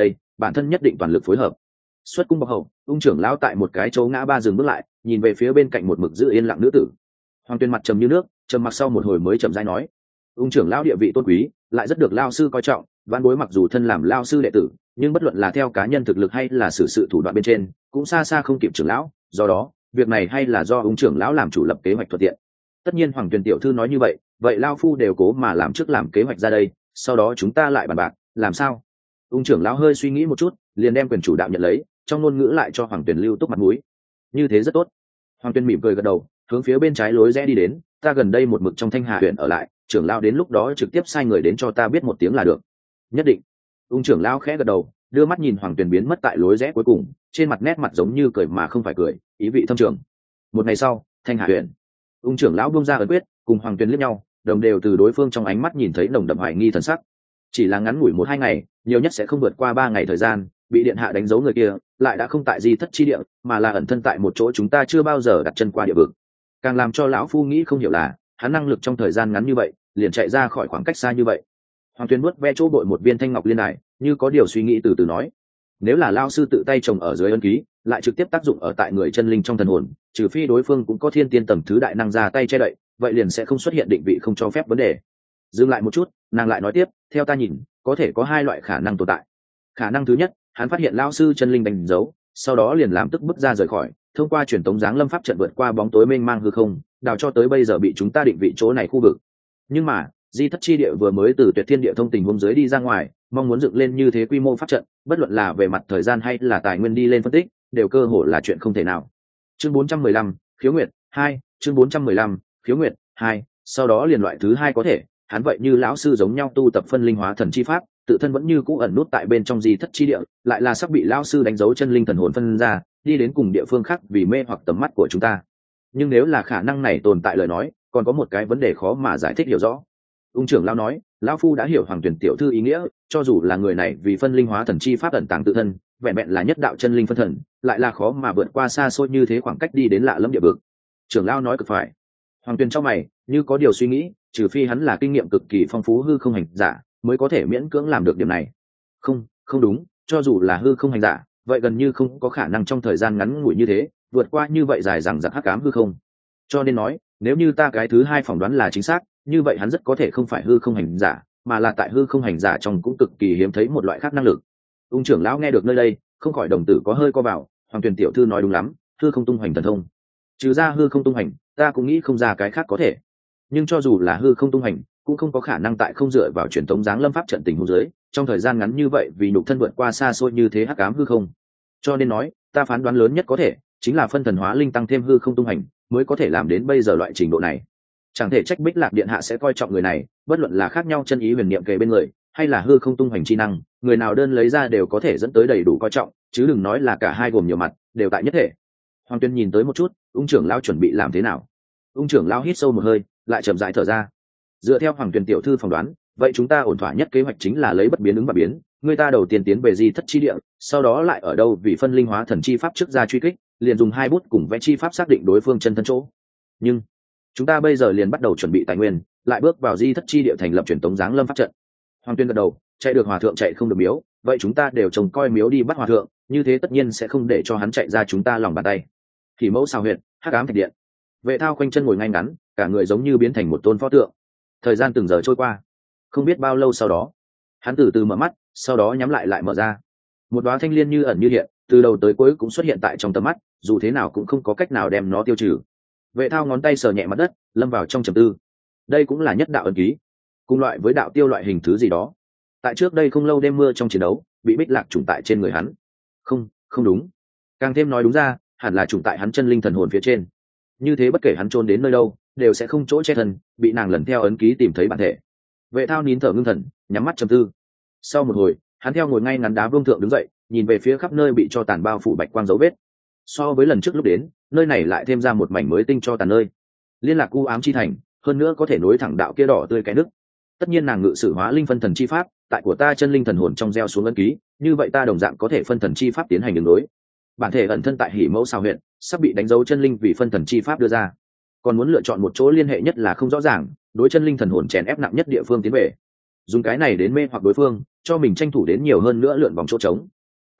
bản thân nhất định toàn lực phối hợp. Xuất cung bọc hậu, ung trưởng lão tại một cái chỗ ngã ba dừng bước lại, nhìn về phía bên cạnh một mực giữ yên lặng nữ tử. Hoàng Tuyên mặt trầm như nước, trầm mặc sau một hồi mới chậm rãi nói: ung trưởng lão địa vị tôn quý, lại rất được lao sư coi trọng, vãn bối mặc dù thân làm lao sư đệ tử, nhưng bất luận là theo cá nhân thực lực hay là sự thủ đoạn bên trên, cũng xa xa không kịp trưởng lão, do đó việc này hay là do ung trưởng lão làm chủ lập kế hoạch thuận tiện. Tất nhiên Hoàng Tuyền tiểu thư nói như vậy, vậy lao phu đều cố mà làm trước làm kế hoạch ra đây, sau đó chúng ta lại bàn bạc làm sao. Ung trưởng lão hơi suy nghĩ một chút, liền đem quyền chủ đạo nhận lấy, trong ngôn ngữ lại cho Hoàng Tuyền lưu túc mặt mũi. Như thế rất tốt. Hoàng Tuyền mỉm cười gật đầu, hướng phía bên trái lối rẽ đi đến. Ta gần đây một mực trong Thanh Hà huyện ở lại, trưởng lão đến lúc đó trực tiếp sai người đến cho ta biết một tiếng là được. Nhất định. Ung trưởng lão khẽ gật đầu, đưa mắt nhìn Hoàng Tuyền biến mất tại lối rẽ cuối cùng, trên mặt nét mặt giống như cười mà không phải cười, ý vị thâm trường. Một ngày sau, Thanh Hà huyện. Ung trưởng lão buông ra ấn quyết, cùng Hoàng Tuyền liếc nhau, đồng đều từ đối phương trong ánh mắt nhìn thấy nồng đậm hoài nghi thần sắc. Chỉ là ngắn ngủi 1-2 ngày, nhiều nhất sẽ không vượt qua 3 ngày thời gian, bị điện hạ đánh dấu người kia lại đã không tại di thất chi địa, mà là ẩn thân tại một chỗ chúng ta chưa bao giờ đặt chân qua địa vực. Càng làm cho lão phu nghĩ không hiểu là, hắn năng lực trong thời gian ngắn như vậy, liền chạy ra khỏi khoảng cách xa như vậy. Hoàng Tuyền nuốt ve chỗ bội một viên thanh ngọc liên đài, như có điều suy nghĩ từ từ nói: nếu là lão sư tự tay trồng ở dưới ấn ký, lại trực tiếp tác dụng ở tại người chân linh trong thần hồn, trừ phi đối phương cũng có thiên tiên tầng thứ đại năng ra tay che đậy, vậy liền sẽ không xuất hiện định vị không cho phép vấn đề. Dừng lại một chút, nàng lại nói tiếp: theo ta nhìn, có thể có 2 loại khả năng tồn tại. Khả năng thứ nhất, hắn phát hiện lão sư chân linh đánh dấu, sau đó liền làm tức bước ra rời khỏi, thông qua truyền tống giáng lâm pháp trận vượt qua bóng tối mênh mang hư không, đào cho tới bây giờ bị chúng ta định vị chỗ này khu vực. Nhưng mà di thất chi địa vừa mới từ tuyệt thiên địa thông tình huống dưới đi ra ngoài, mong muốn dựng lên như thế quy mô pháp trận, bất luận là về mặt thời gian hay là tài nguyên đi lên phân tích, đều cơ hội là chuyện không thể nào. Chương 415, khiếu nguyệt 2, chương 415, khiếu nguyệt 2, sau đó liền loại thứ 2 có thể, hắn vậy như lão sư giống nhau tu tập phân linh hóa thần chi pháp, tự thân vẫn như cũ ẩn nút tại bên trong di thất chi địa, lại là sắp bị lão sư đánh dấu chân linh thần hồn phân ra, đi đến cùng địa phương khác vì mê hoặc tầm mắt của chúng ta. Nhưng nếu là khả năng này tồn tại lời nói, còn có một cái vấn đề khó mà giải thích hiểu rõ. Ung trưởng lão nói: lão phu đã hiểu Hoàng Tuyển tiểu thư ý nghĩa, cho dù là người này vì phân linh hóa thần chi pháp ẩn tàng tự thân, vẹn vẹn là nhất đạo chân linh phân thần, lại là khó mà vượt qua xa xôi như thế khoảng cách đi đến lạ lẫm địa vực. Trưởng lão nói cực phải. Hoàng Tuyển trong mày như có điều suy nghĩ, trừ phi hắn là kinh nghiệm cực kỳ phong phú hư không hành giả, mới có thể miễn cưỡng làm được điểm này. Không đúng, cho dù là hư không hành giả, vậy gần như không có khả năng trong thời gian ngắn ngủi như thế vượt qua như vậy dài dằng dặc hắc ám hư không. Cho nên nói, nếu như ta cái thứ 2 phỏng đoán là chính xác, như vậy hắn rất có thể không phải hư không hành giả, mà là tại hư không hành giả trong cũng cực kỳ hiếm thấy một loại khác năng lực. Ung trưởng lão nghe được nơi đây, không khỏi đồng tử có hơi co vào. Hoàng Tuyền tiểu thư nói đúng lắm, hư không tung hoành thần thông. Trừ ra hư không tung hoành, ta cũng nghĩ không ra cái khác có thể. Nhưng cho dù là hư không tung hoành, cũng không có khả năng tại không dựa vào truyền thống giáng lâm pháp trận tình huống dưới, trong thời gian ngắn như vậy vì nhục thân vượt qua xa xôi như thế hắc ám hư không. Cho nên nói, ta phán đoán lớn nhất có thể chính là phân thần hóa linh tăng thêm hư không tung hành, mới có thể làm đến bây giờ loại trình độ này. Chẳng thể trách Bích Lạc điện hạ sẽ coi trọng người này, bất luận là khác nhau chân ý huyền niệm kề bên người, hay là hư không tung hành chi năng, người nào đơn lấy ra đều có thể dẫn tới đầy đủ coi trọng, chứ đừng nói là cả hai gồm nhiều mặt, đều tại nhất thể. Hoàng Tuyên nhìn tới một chút, Ung trưởng lão chuẩn bị làm thế nào? Ung trưởng lão hít sâu một hơi, lại chậm rãi thở ra. Dựa theo Hoàng Tuyên tiểu thư phỏng đoán, vậy chúng ta ổn thỏa nhất kế hoạch chính là lấy bất biến ứng và biến, người ta đầu tiên tiến về di thất chi địa, sau đó lại ở đâu vì phân linh hóa thần chi pháp trước ra truy kích, liền dùng 2 bút cùng vẽ chi pháp xác định đối phương chân thân chỗ. Nhưng chúng ta bây giờ liền bắt đầu chuẩn bị tài nguyên, lại bước vào di thất chi địa thành lập truyền tống giáng lâm pháp trận. Hoàng Tuyên gật đầu, chạy được hòa thượng chạy không được miếu, vậy chúng ta đều trông coi miếu đi bắt hòa thượng, như thế tất nhiên sẽ không để cho hắn chạy ra chúng ta lòng bàn tay. Thì mẫu xào huyệt, hắc ám thạch điện. Vệ Thao khoanh chân ngồi ngay ngắn, cả người giống như biến thành một tôn pho tượng. Thời gian từng giờ trôi qua, không biết bao lâu sau đó, hắn từ từ mở mắt, sau đó nhắm lại mở ra. Một đóa thanh liên như ẩn như hiện, từ đầu tới cuối cũng xuất hiện tại trong tầm mắt, dù thế nào cũng không có cách nào đem nó tiêu trừ. Vệ Thao ngón tay sờ nhẹ mặt đất, lâm vào trong trầm tư. Đây cũng là nhất đạo ấn ký, cùng loại với đạo tiêu loại hình thứ gì đó. Tại trước đây không lâu đêm mưa trong chiến đấu, bị Bích Lạc trùng tại trên người hắn. Không đúng, càng thêm nói đúng ra, hẳn là trùng tại hắn chân linh thần hồn phía trên. Như thế bất kể hắn trốn đến nơi đâu, đều sẽ không chỗ che thân, bị nàng lần theo ấn ký tìm thấy bản thể. Vệ Thao nín thở ngưng thần, nhắm mắt trầm tư. Sau một hồi, hắn theo ngồi ngay ngắn đá vương thượng đứng dậy, nhìn về phía khắp nơi bị cho tàn bao phủ bạch quang dấu vết. So với lần trước lúc đến, nơi này lại thêm ra một mảnh mới tinh cho tàn nơi. Liên lạc u ám chi thành, hơn nữa có thể nối thẳng đạo kia đỏ tươi cái nước. Tất nhiên nàng ngự sử hóa linh phân thần chi pháp, tại của ta chân linh thần hồn trong gieo xuống ấn ký, như vậy ta đồng dạng có thể phân thần chi pháp tiến hành đường đối. Bản thể ẩn thân tại Hỉ Mẫu Xào huyện, sắp bị đánh dấu chân linh vì phân thần chi pháp đưa ra. Còn muốn lựa chọn một chỗ liên hệ nhất là không rõ ràng, đối chân linh thần hồn chèn ép nặng nhất địa phương tiến về. Dùng cái này đến mê hoặc đối phương, cho mình tranh thủ đến nhiều hơn nữa lượn vòng chỗ trống.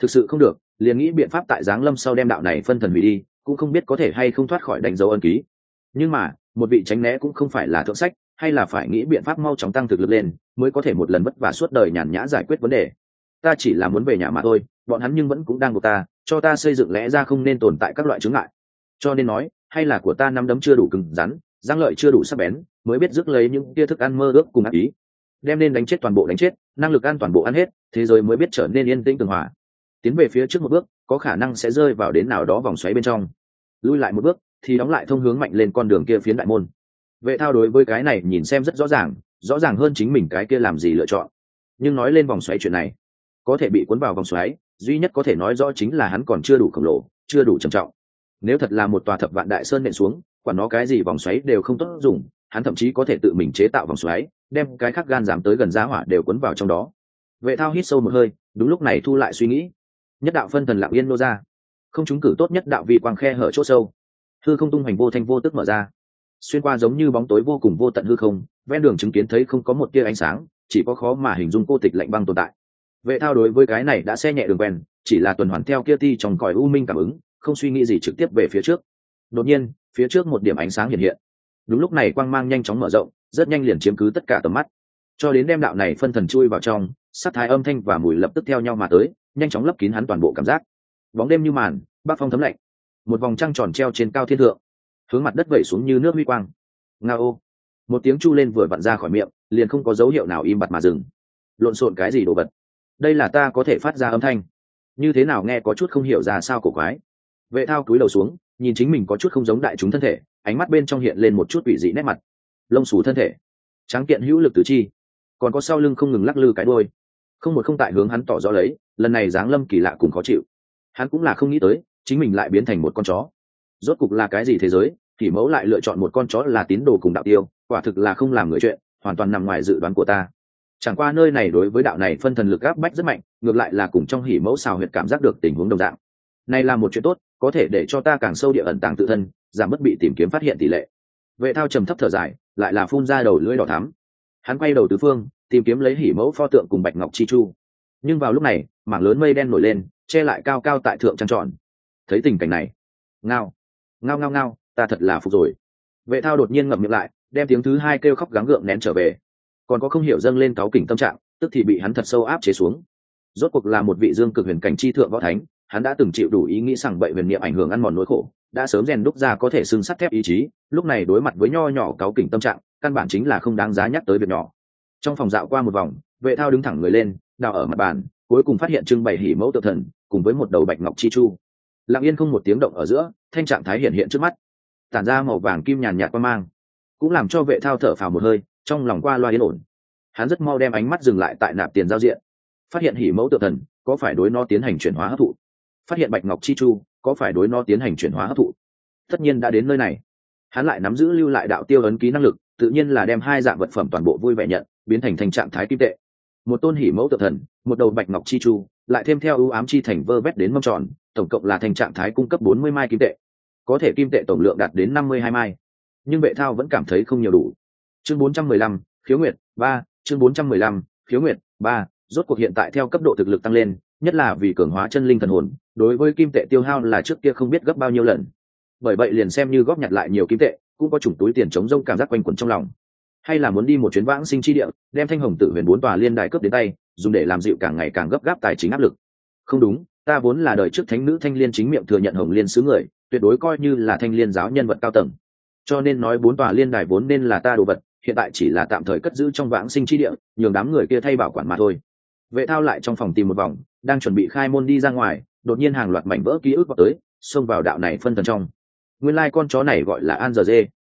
thực sự không được liền nghĩ biện pháp tại giáng lâm sau đem đạo này phân thần hủy đi, cũng không biết có thể hay không thoát khỏi đánh dấu ân ký. Nhưng mà một vị tránh né cũng không phải là thượng sách, hay là phải nghĩ biện pháp mau chóng tăng thực lực lên mới có thể một lần vất vả suốt đời nhàn nhã giải quyết vấn đề. Ta chỉ là muốn về nhà mà thôi, bọn hắn nhưng vẫn cũng đang buộc ta, cho ta xây dựng lẽ ra không nên tồn tại các loại chướng ngại. Cho nên nói hay là của ta nắm đấm chưa đủ cứng rắn, răng lợi chưa đủ sắc bén, mới biết rước lấy những tia thức ăn mơ ước cùng ác ý, đem nên đánh chết toàn bộ đánh chết, năng lực ăn toàn bộ ăn hết, thế giới mới biết trở nên yên tĩnh tường hòa. Tiến về phía trước một bước có khả năng sẽ rơi vào đến nào đó vòng xoáy bên trong, lui lại một bước thì đóng lại thông hướng mạnh lên con đường kia phiến đại môn. Vệ thao đối với cái này nhìn xem rất rõ ràng hơn chính mình cái kia làm gì lựa chọn. Nhưng nói lên vòng xoáy chuyện này, có thể bị cuốn vào vòng xoáy duy nhất có thể nói rõ chính là hắn còn chưa đủ khổng lồ, chưa đủ trầm trọng. Nếu thật là một tòa thập vạn đại sơn nện xuống, quản nó cái gì vòng xoáy đều không tốt dùng, hắn thậm chí có thể tự mình chế tạo vòng xoáy, đem cái khác gan dám tới gần giá hỏa đều cuốn vào trong đó. Vệ thao hít sâu một hơi, đúng lúc này thu lại suy nghĩ. Nhất đạo phân thần lặng yên nô ra, không trúng cử tốt nhất đạo vì quang khe hở chỗ sâu, hư không tung hoành vô thanh vô tức mở ra, xuyên qua giống như bóng tối vô cùng vô tận hư không, ven đường chứng kiến thấy không có một tia ánh sáng, chỉ có khó mà hình dung cô tịch lạnh băng tồn tại. Vệ thao đối với cái này đã xe nhẹ đường quen, chỉ là tuần hoàn theo kia ti trong cõi u minh cảm ứng, không suy nghĩ gì trực tiếp về phía trước. Đột nhiên phía trước một điểm ánh sáng hiện hiện, đúng lúc này quang mang nhanh chóng mở rộng, rất nhanh liền chiếm cứ tất cả tầm mắt, cho đến đem đạo này phân thần chui vào trong, sát thái âm thanh và mùi lập tức theo nhau mà tới, nhanh chóng lấp kín hắn toàn bộ cảm giác. Bóng đêm như màn, bắc phong thấm lạnh, một vòng trăng tròn treo trên cao thiên thượng, hướng mặt đất vẩy xuống như nước huy quang. Nga ô, một tiếng chu lên vừa vặn ra khỏi miệng, liền không có dấu hiệu nào im bặt mà dừng. Lộn xộn cái gì đồ vật? Đây là ta có thể phát ra âm thanh, như thế nào nghe có chút không hiểu ra sao cổ quái. Vệ thao cúi đầu xuống, nhìn chính mình có chút không giống đại chúng thân thể, ánh mắt bên trong hiện lên một chút ủy dị nét mặt. Lông xù thân thể, tráng kiện hữu lực tứ chi, còn có sau lưng không ngừng lắc lư cái đuôi, không một không tại hướng hắn tỏ rõ lấy, lần này dáng lâm kỳ lạ cùng khó chịu. Hắn cũng là không nghĩ tới chính mình lại biến thành một con chó. Rốt cục là cái gì thế giới, Kỷ Mẫu lại lựa chọn một con chó là tín đồ cùng đạo tiêu, quả thực là không làm người chuyện, hoàn toàn nằm ngoài dự đoán của ta. Chẳng qua nơi này đối với đạo này phân thần lực áp bách rất mạnh, ngược lại là cùng trong Hỉ Mẫu xào huyệt cảm giác được tình huống đồng dạng. Này là một chuyện tốt, có thể để cho ta càng sâu địa ẩn tàng tự thân, giảm bất bị tìm kiếm phát hiện tỷ lệ. Vệ thao trầm thấp thở dài, lại là phun ra đầu lưỡi đỏ thắm. Hắn quay đầu tứ phương, tìm kiếm lấy Hỉ Mẫu pho tượng cùng Bạch Ngọc Chi Chu. Nhưng vào lúc này, mảng lớn mây đen nổi lên, che lại cao cao tại thượng trăng tròn. Thấy tình cảnh này, ngao ngao, ta thật là phục rồi. Vệ thao đột nhiên ngậm miệng lại, đem tiếng thứ hai kêu khóc gắng gượng nén trở về. Còn có không hiểu dâng lên cáu kỉnh tâm trạng, tức thì bị hắn thật sâu áp chế xuống. Rốt cuộc là một vị dương cực huyền cảnh chi thượng võ thánh, hắn đã từng chịu đủ ý nghĩ rằng bậy huyền niệm ảnh hưởng ăn mòn nỗi khổ, đã sớm rèn đúc ra có thể xưng sắt thép ý chí, lúc này đối mặt với nho nhỏ cáu kỉnh tâm trạng, căn bản chính là không đáng giá nhắc tới việc nhỏ. Trong phòng dạo qua một vòng, Vệ thao đứng thẳng người lên, đào ở mặt bàn, cuối cùng phát hiện trưng bày Hỉ Mẫu tượng thần cùng với một đầu Bạch Ngọc Chi Chu. Lặng yên không một tiếng động ở giữa, thanh trạng thái hiện hiện trước mắt, tản ra màu vàng kim nhàn nhạt quang mang, cũng làm cho Vệ thao thở phào một hơi, trong lòng qua loa yên ổn. Hắn rất mau đem ánh mắt dừng lại tại nạp tiền giao diện, phát hiện Hỉ Mẫu tượng thần có phải đối nó tiến hành chuyển hóa hấp thụ, phát hiện Bạch Ngọc Chi Chu có phải đối nó tiến hành chuyển hóa hấp thụ. Tất nhiên đã đến nơi này, hắn lại nắm giữ lưu lại đạo tiêu ấn ký năng lực, tự nhiên là đem hai dạng vật phẩm toàn bộ vui vẻ nhận, biến thành thành trạng thái kim tệ. Một tôn Hỉ Mẫu tượng thần, một đầu Bạch Ngọc Chi Chu, lại thêm theo ưu ám chi thành vơ vét đến mâm tròn, tổng cộng là thành trạng thái cung cấp 40 mai kim tệ, có thể kim tệ tổng lượng đạt đến 52 mai. Nhưng Vệ thao vẫn cảm thấy không nhiều đủ. Chương 415, khiếu nguyệt 3, chương 415, khiếu nguyệt 3, rốt cuộc hiện tại theo cấp độ thực lực tăng lên, nhất là vì cường hóa chân linh thần hồn, đối với kim tệ tiêu hao là trước kia không biết gấp bao nhiêu lần. Bởi vậy liền xem như góp nhặt lại nhiều kim tệ, cũng có chủng túi tiền chống rông cảm giác quanh quẩn trong lòng. Hay là muốn đi một chuyến vãng sinh chi địa, đem Thanh Hồng Tử Huyền 4 tòa liên đài cướp đến tay, dùng để làm dịu càng ngày càng gấp gáp tài chính áp lực. Không đúng, ta vốn là đời trước thánh nữ Thanh Liên chính miệng thừa nhận Hồng Liên sứ người, tuyệt đối coi như là Thanh Liên giáo nhân vật cao tầng. Cho nên nói 4 tòa liên đài vốn nên là ta đồ vật, hiện tại chỉ là tạm thời cất giữ trong vãng sinh chi địa, nhường đám người kia thay bảo quản mà thôi. Vệ thao lại trong phòng tìm một vòng, đang chuẩn bị khai môn đi ra ngoài, đột nhiên hàng loạt mảnh vỡ ký ức vào tới, xông vào đạo này phân thần trong. Nguyên lai con chó này gọi là An Giờ Dê.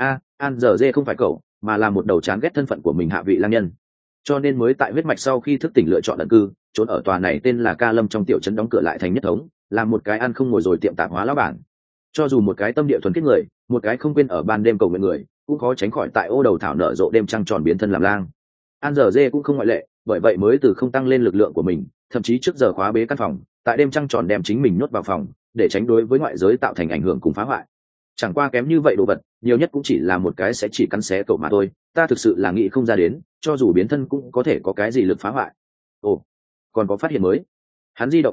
An Giờ Dê không phải cậu, mà là một đầu chán ghét thân phận của mình hạ vị lang nhân, cho nên mới tại huyết mạch sau khi thức tỉnh lựa chọn ẩn cư, trốn ở tòa này tên là Ca Lâm trong tiểu trấn, đóng cửa lại thành nhất thống, làm một cái ăn không ngồi rồi tiệm tạp hóa lão bản. Cho dù một cái tâm địa thuần khiết người, một cái không quên ở ban đêm cầu nguyện người, cũng khó tránh khỏi tại ô đầu thảo nở rộ đêm trăng tròn biến thân làm lang. An Giờ Dê cũng không ngoại lệ, bởi vậy mới từ không tăng lên lực lượng của mình, thậm chí trước giờ khóa bế căn phòng, tại đêm trăng tròn đem chính mình nhốt vào phòng, để tránh đối với ngoại giới tạo thành ảnh hưởng cùng phá hoại. Chẳng qua kém như vậy đồ vật, nhiều nhất cũng chỉ là một cái sẽ chỉ cắn xé cậu mà thôi, ta thực sự là nghĩ không ra đến, cho dù biến thân cũng có thể có cái gì lực phá hoại. Ồ, còn có phát hiện mới. Hắn di động ánh mắt,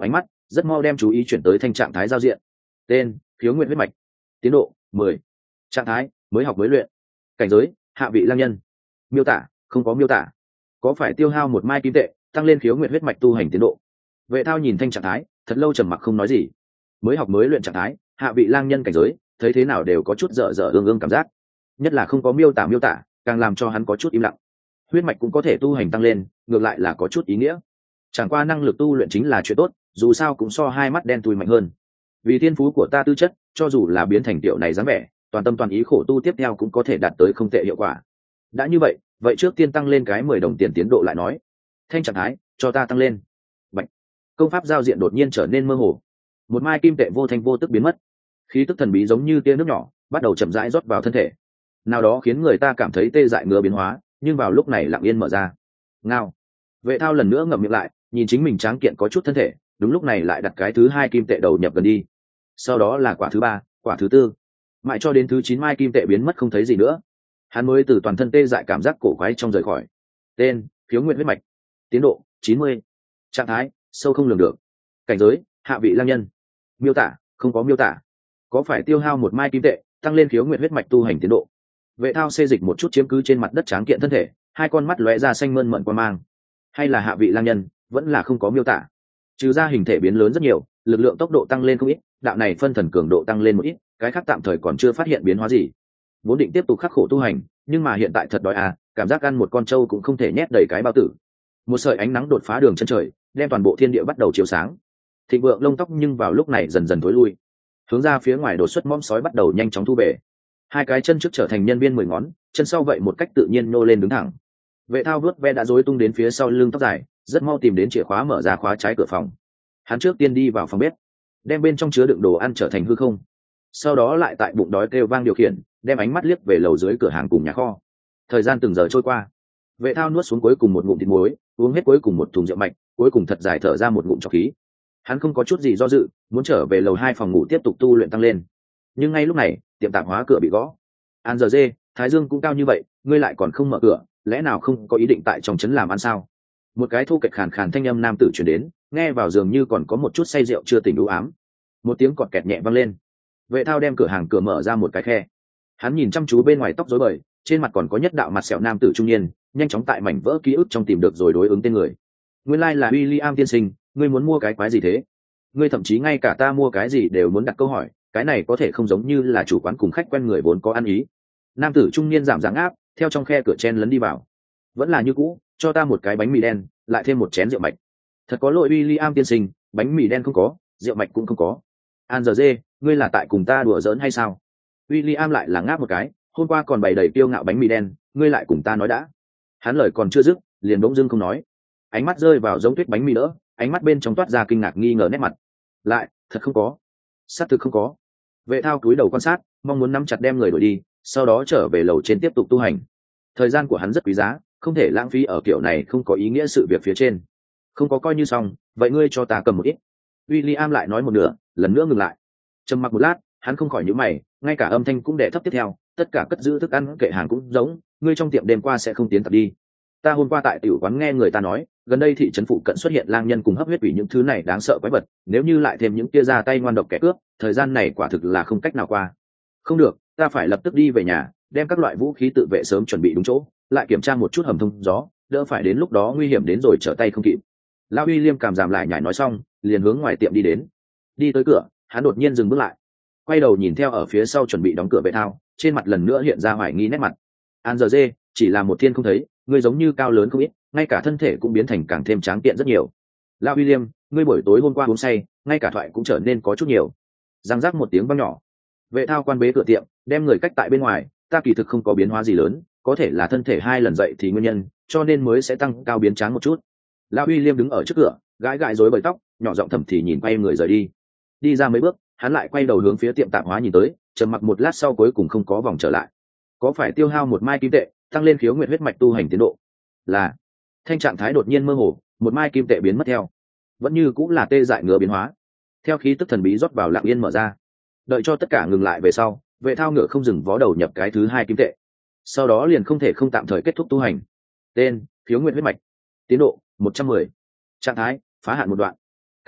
rất mau đem chú ý chuyển tới thanh trạng thái giao diện. Tên: khiếu nguyện huyết mạch. Tiến độ: 10. Trạng thái: mới học mới luyện. Cảnh giới: hạ vị lang nhân. Miêu tả: không có miêu tả. Có phải tiêu hao 1 mai kim tệ tăng lên khiếu nguyện huyết mạch tu hành tiến độ. Vệ thao nhìn thanh trạng thái thật lâu trầm mặc không nói gì. Mới học mới luyện trạng thái, hạ vị lang nhân cảnh giới, thấy thế nào đều có chút dở dở ương ương cảm giác, nhất là không có miêu tả càng làm cho hắn có chút im lặng. Huyết mạch cũng có thể tu hành tăng lên, ngược lại là có chút ý nghĩa. Chẳng qua năng lực tu luyện chính là chuyện tốt, dù sao cũng so hai mắt đen thui mạnh hơn. Vì thiên phú của ta tư chất, cho dù là biến thành tiểu này dáng vẻ, toàn tâm toàn ý khổ tu tiếp theo cũng có thể đạt tới không tệ hiệu quả. Đã như vậy trước tiên tăng lên cái 10 đồng tiền tiến độ lại nói. Thanh trạng thái: cho ta tăng lên. Bạch. Công pháp giao diện đột nhiên trở nên mơ hồ. 1 mai kim tệ vô thanh vô tức biến mất. Khí tức thần bí giống như tia nước nhỏ, bắt đầu chậm rãi rót vào thân thể. Nào đó khiến người ta cảm thấy tê dại ngứa biến hóa, nhưng vào lúc này lặng yên mở ra. Ngao. Vệ thao lần nữa ngậm miệng lại, nhìn chính mình tráng kiện có chút thân thể, đúng lúc này lại đặt cái thứ 2 kim tệ đầu nhập gần đi. Sau đó là quả thứ 3, quả thứ 4, mãi cho đến thứ 9 mai kim tệ biến mất không thấy gì nữa, hắn mới từ toàn thân tê dại cảm giác cổ quái trong rời khỏi. Tên: khiếu nguyện huyết mạch. Tiến độ: 90. Trạng thái: sâu không lường được. Cảnh giới: hạ vị lang nhân. Miêu tả: không có miêu tả. Có phải tiêu hao 1 mai kim tệ tăng lên khiếu nguyện huyết mạch tu hành tiến độ. Vệ thao xê dịch một chút chiếm cứ trên mặt đất tráng kiện thân thể, hai con mắt lóe ra xanh mơn mận quan mang. Hay là hạ vị lang nhân, vẫn là không có miêu tả. Trừ ra hình thể biến lớn rất nhiều, lực lượng tốc độ tăng lên không ít, đạo này phân thần cường độ tăng lên một ít, cái khác tạm thời còn chưa phát hiện biến hóa gì. Vốn định tiếp tục khắc khổ tu hành, nhưng mà hiện tại thật đói à, cảm giác ăn một con trâu cũng không thể nhét đầy cái bao tử. Một sợi ánh nắng đột phá đường chân trời, đem toàn bộ thiên địa bắt đầu chiếu sáng. Thịnh vượng lông tóc nhưng vào lúc này dần dần tối lui, hướng ra phía ngoài đột xuất mõm sói bắt đầu nhanh chóng thu về. Hai cái chân trước trở thành nhân viên 10 ngón, chân sau vậy một cách tự nhiên nô lên đứng thẳng. Vệ thao vớt ve đã rối tung đến phía sau lưng tóc dài, rất mau tìm đến chìa khóa mở ra khóa trái cửa phòng. Hắn trước tiên đi vào phòng bếp, đem bên trong chứa đựng đồ ăn trở thành hư không, sau đó lại tại bụng đói kêu vang điều khiển, đem ánh mắt liếc về lầu dưới cửa hàng cùng nhà kho. Thời gian từng giờ trôi qua, vệ thao nuốt xuống cuối cùng một ngụm thịt muối, uống hết cuối cùng một thùng rượu mạnh, cuối cùng thật dài thở ra một ngụm trọc khí. Hắn không có chút gì do dự, muốn trở về lầu 2 phòng ngủ tiếp tục tu luyện tăng lên. Nhưng ngay lúc này, tiệm tạp hóa cửa bị gõ. An giờ dê, thái dương cũng cao như vậy, ngươi lại còn không mở cửa, lẽ nào không có ý định tại trong trấn làm ăn sao? Một cái thô kệch khàn khàn thanh âm nam tử truyền đến, nghe vào dường như còn có một chút say rượu chưa tỉnh đủ ám. Một tiếng cọt kẹt nhẹ vang lên. Vệ thao đem cửa hàng cửa mở ra một cái khe. Hắn nhìn chăm chú bên ngoài tóc rối bời, trên mặt còn có nhất đạo mặt sẹo nam tử trung niên, nhanh chóng tại mảnh vỡ ký ức trong tìm được rồi đối ứng tên người. Nguyên lai là William tiên sinh, ngươi muốn mua cái quái gì thế? Ngươi thậm chí ngay cả ta mua cái gì đều muốn đặt câu hỏi, cái này có thể không giống như là chủ quán cùng khách quen người vốn có ăn ý. Nam tử trung niên giảm dáng áp, theo trong khe cửa chen lấn đi vào. Vẫn là như cũ, cho ta một cái bánh mì đen, lại thêm một chén rượu mạch. Thật có lỗi William tiên sinh, bánh mì đen không có, rượu mạch cũng không có. An giờ dê, ngươi là tại cùng ta đùa giỡn hay sao? William lại là ngáp một cái, hôm qua còn bày đầy kiêu ngạo bánh mì đen, ngươi lại cùng ta nói đã. Hắn lời còn chưa dứt, liền bỗng dưng không nói. Ánh mắt rơi vào giống tuyết bánh mì đỡ, ánh mắt bên trong toát ra kinh ngạc nghi ngờ nét mặt. Lại, thật không có. Xác thực không có. Vệ thao cúi đầu quan sát, mong muốn nắm chặt đem người đuổi đi, sau đó trở về lầu trên tiếp tục tu hành. Thời gian của hắn rất quý giá, không thể lãng phí ở kiểu này không có ý nghĩa sự việc phía trên. Không có coi như xong, vậy ngươi cho ta cầm một ít. William lại nói một nửa, lần nữa ngừng lại. Trầm mặc một lát, hắn không khỏi nhíu mày, ngay cả âm thanh cũng đè thấp tiếp theo, tất cả cất giữ thức ăn kệ hàng cũng giống, ngươi trong tiệm đêm qua sẽ không tiến tập đi. Ta hôm qua tại tiểu quán nghe người ta nói, gần đây thị trấn phụ cận xuất hiện lang nhân cùng hấp huyết quỷ những thứ này đáng sợ quái vật, nếu như lại thêm những kia ra tay ngoan độc kẻ cướp, thời gian này quả thực là không cách nào qua. Không được, ta phải lập tức đi về nhà, đem các loại vũ khí tự vệ sớm chuẩn bị đúng chỗ, lại kiểm tra một chút hầm thông gió, đỡ phải đến lúc đó nguy hiểm đến rồi trở tay không kịp. Lão William cảm giảm lại nhảy nói xong, liền hướng ngoài tiệm đi đến. Đi tới cửa, hắn đột nhiên dừng bước lại, quay đầu nhìn theo ở phía sau chuẩn bị đóng cửa vệ thao, trên mặt lần nữa hiện ra hoài nghi nét mặt. An giờ dê, chỉ là một thiên không thấy, ngươi giống như cao lớn không ít, ngay cả thân thể cũng biến thành càng thêm tráng kiện rất nhiều. Lão William, ngươi buổi tối hôm qua uống say, ngay cả thoại cũng trở nên có chút nhiều. Răng rắc một tiếng vang nhỏ, vệ thao quan bế cửa tiệm, đem người cách tại bên ngoài. Ta kỳ thực không có biến hóa gì lớn, có thể là thân thể 2 lần dậy thì nguyên nhân, cho nên mới sẽ tăng cao biến tráng một chút. Lão William đứng ở trước cửa, gãi gãi rối bời tóc, nhỏ giọng thầm thì nhìn quay người rời đi. Đi ra mấy bước, hắn lại quay đầu hướng phía tiệm tạp hóa nhìn tới, trầm mặc một lát sau cuối cùng không có vòng trở lại. Có phải tiêu hao 1 mai kim tệ tăng lên khiếu nguyện huyết mạch tu hành tiến độ? Là. Thanh trạng thái đột nhiên mơ hồ, 1 mai kim tệ biến mất theo, vẫn như cũng là tê dại ngứa biến hóa. Theo khí tức thần bí rót vào lặng yên mở ra. Đợi cho tất cả ngừng lại về sau, vệ thao ngựa không dừng vó đầu nhập cái thứ 2 kim tệ, sau đó liền không thể không tạm thời kết thúc tu hành. Tên: khiếu nguyện huyết mạch. Tiến độ: 110. Trạng thái: phá hạn một đoạn. Cảnh giới: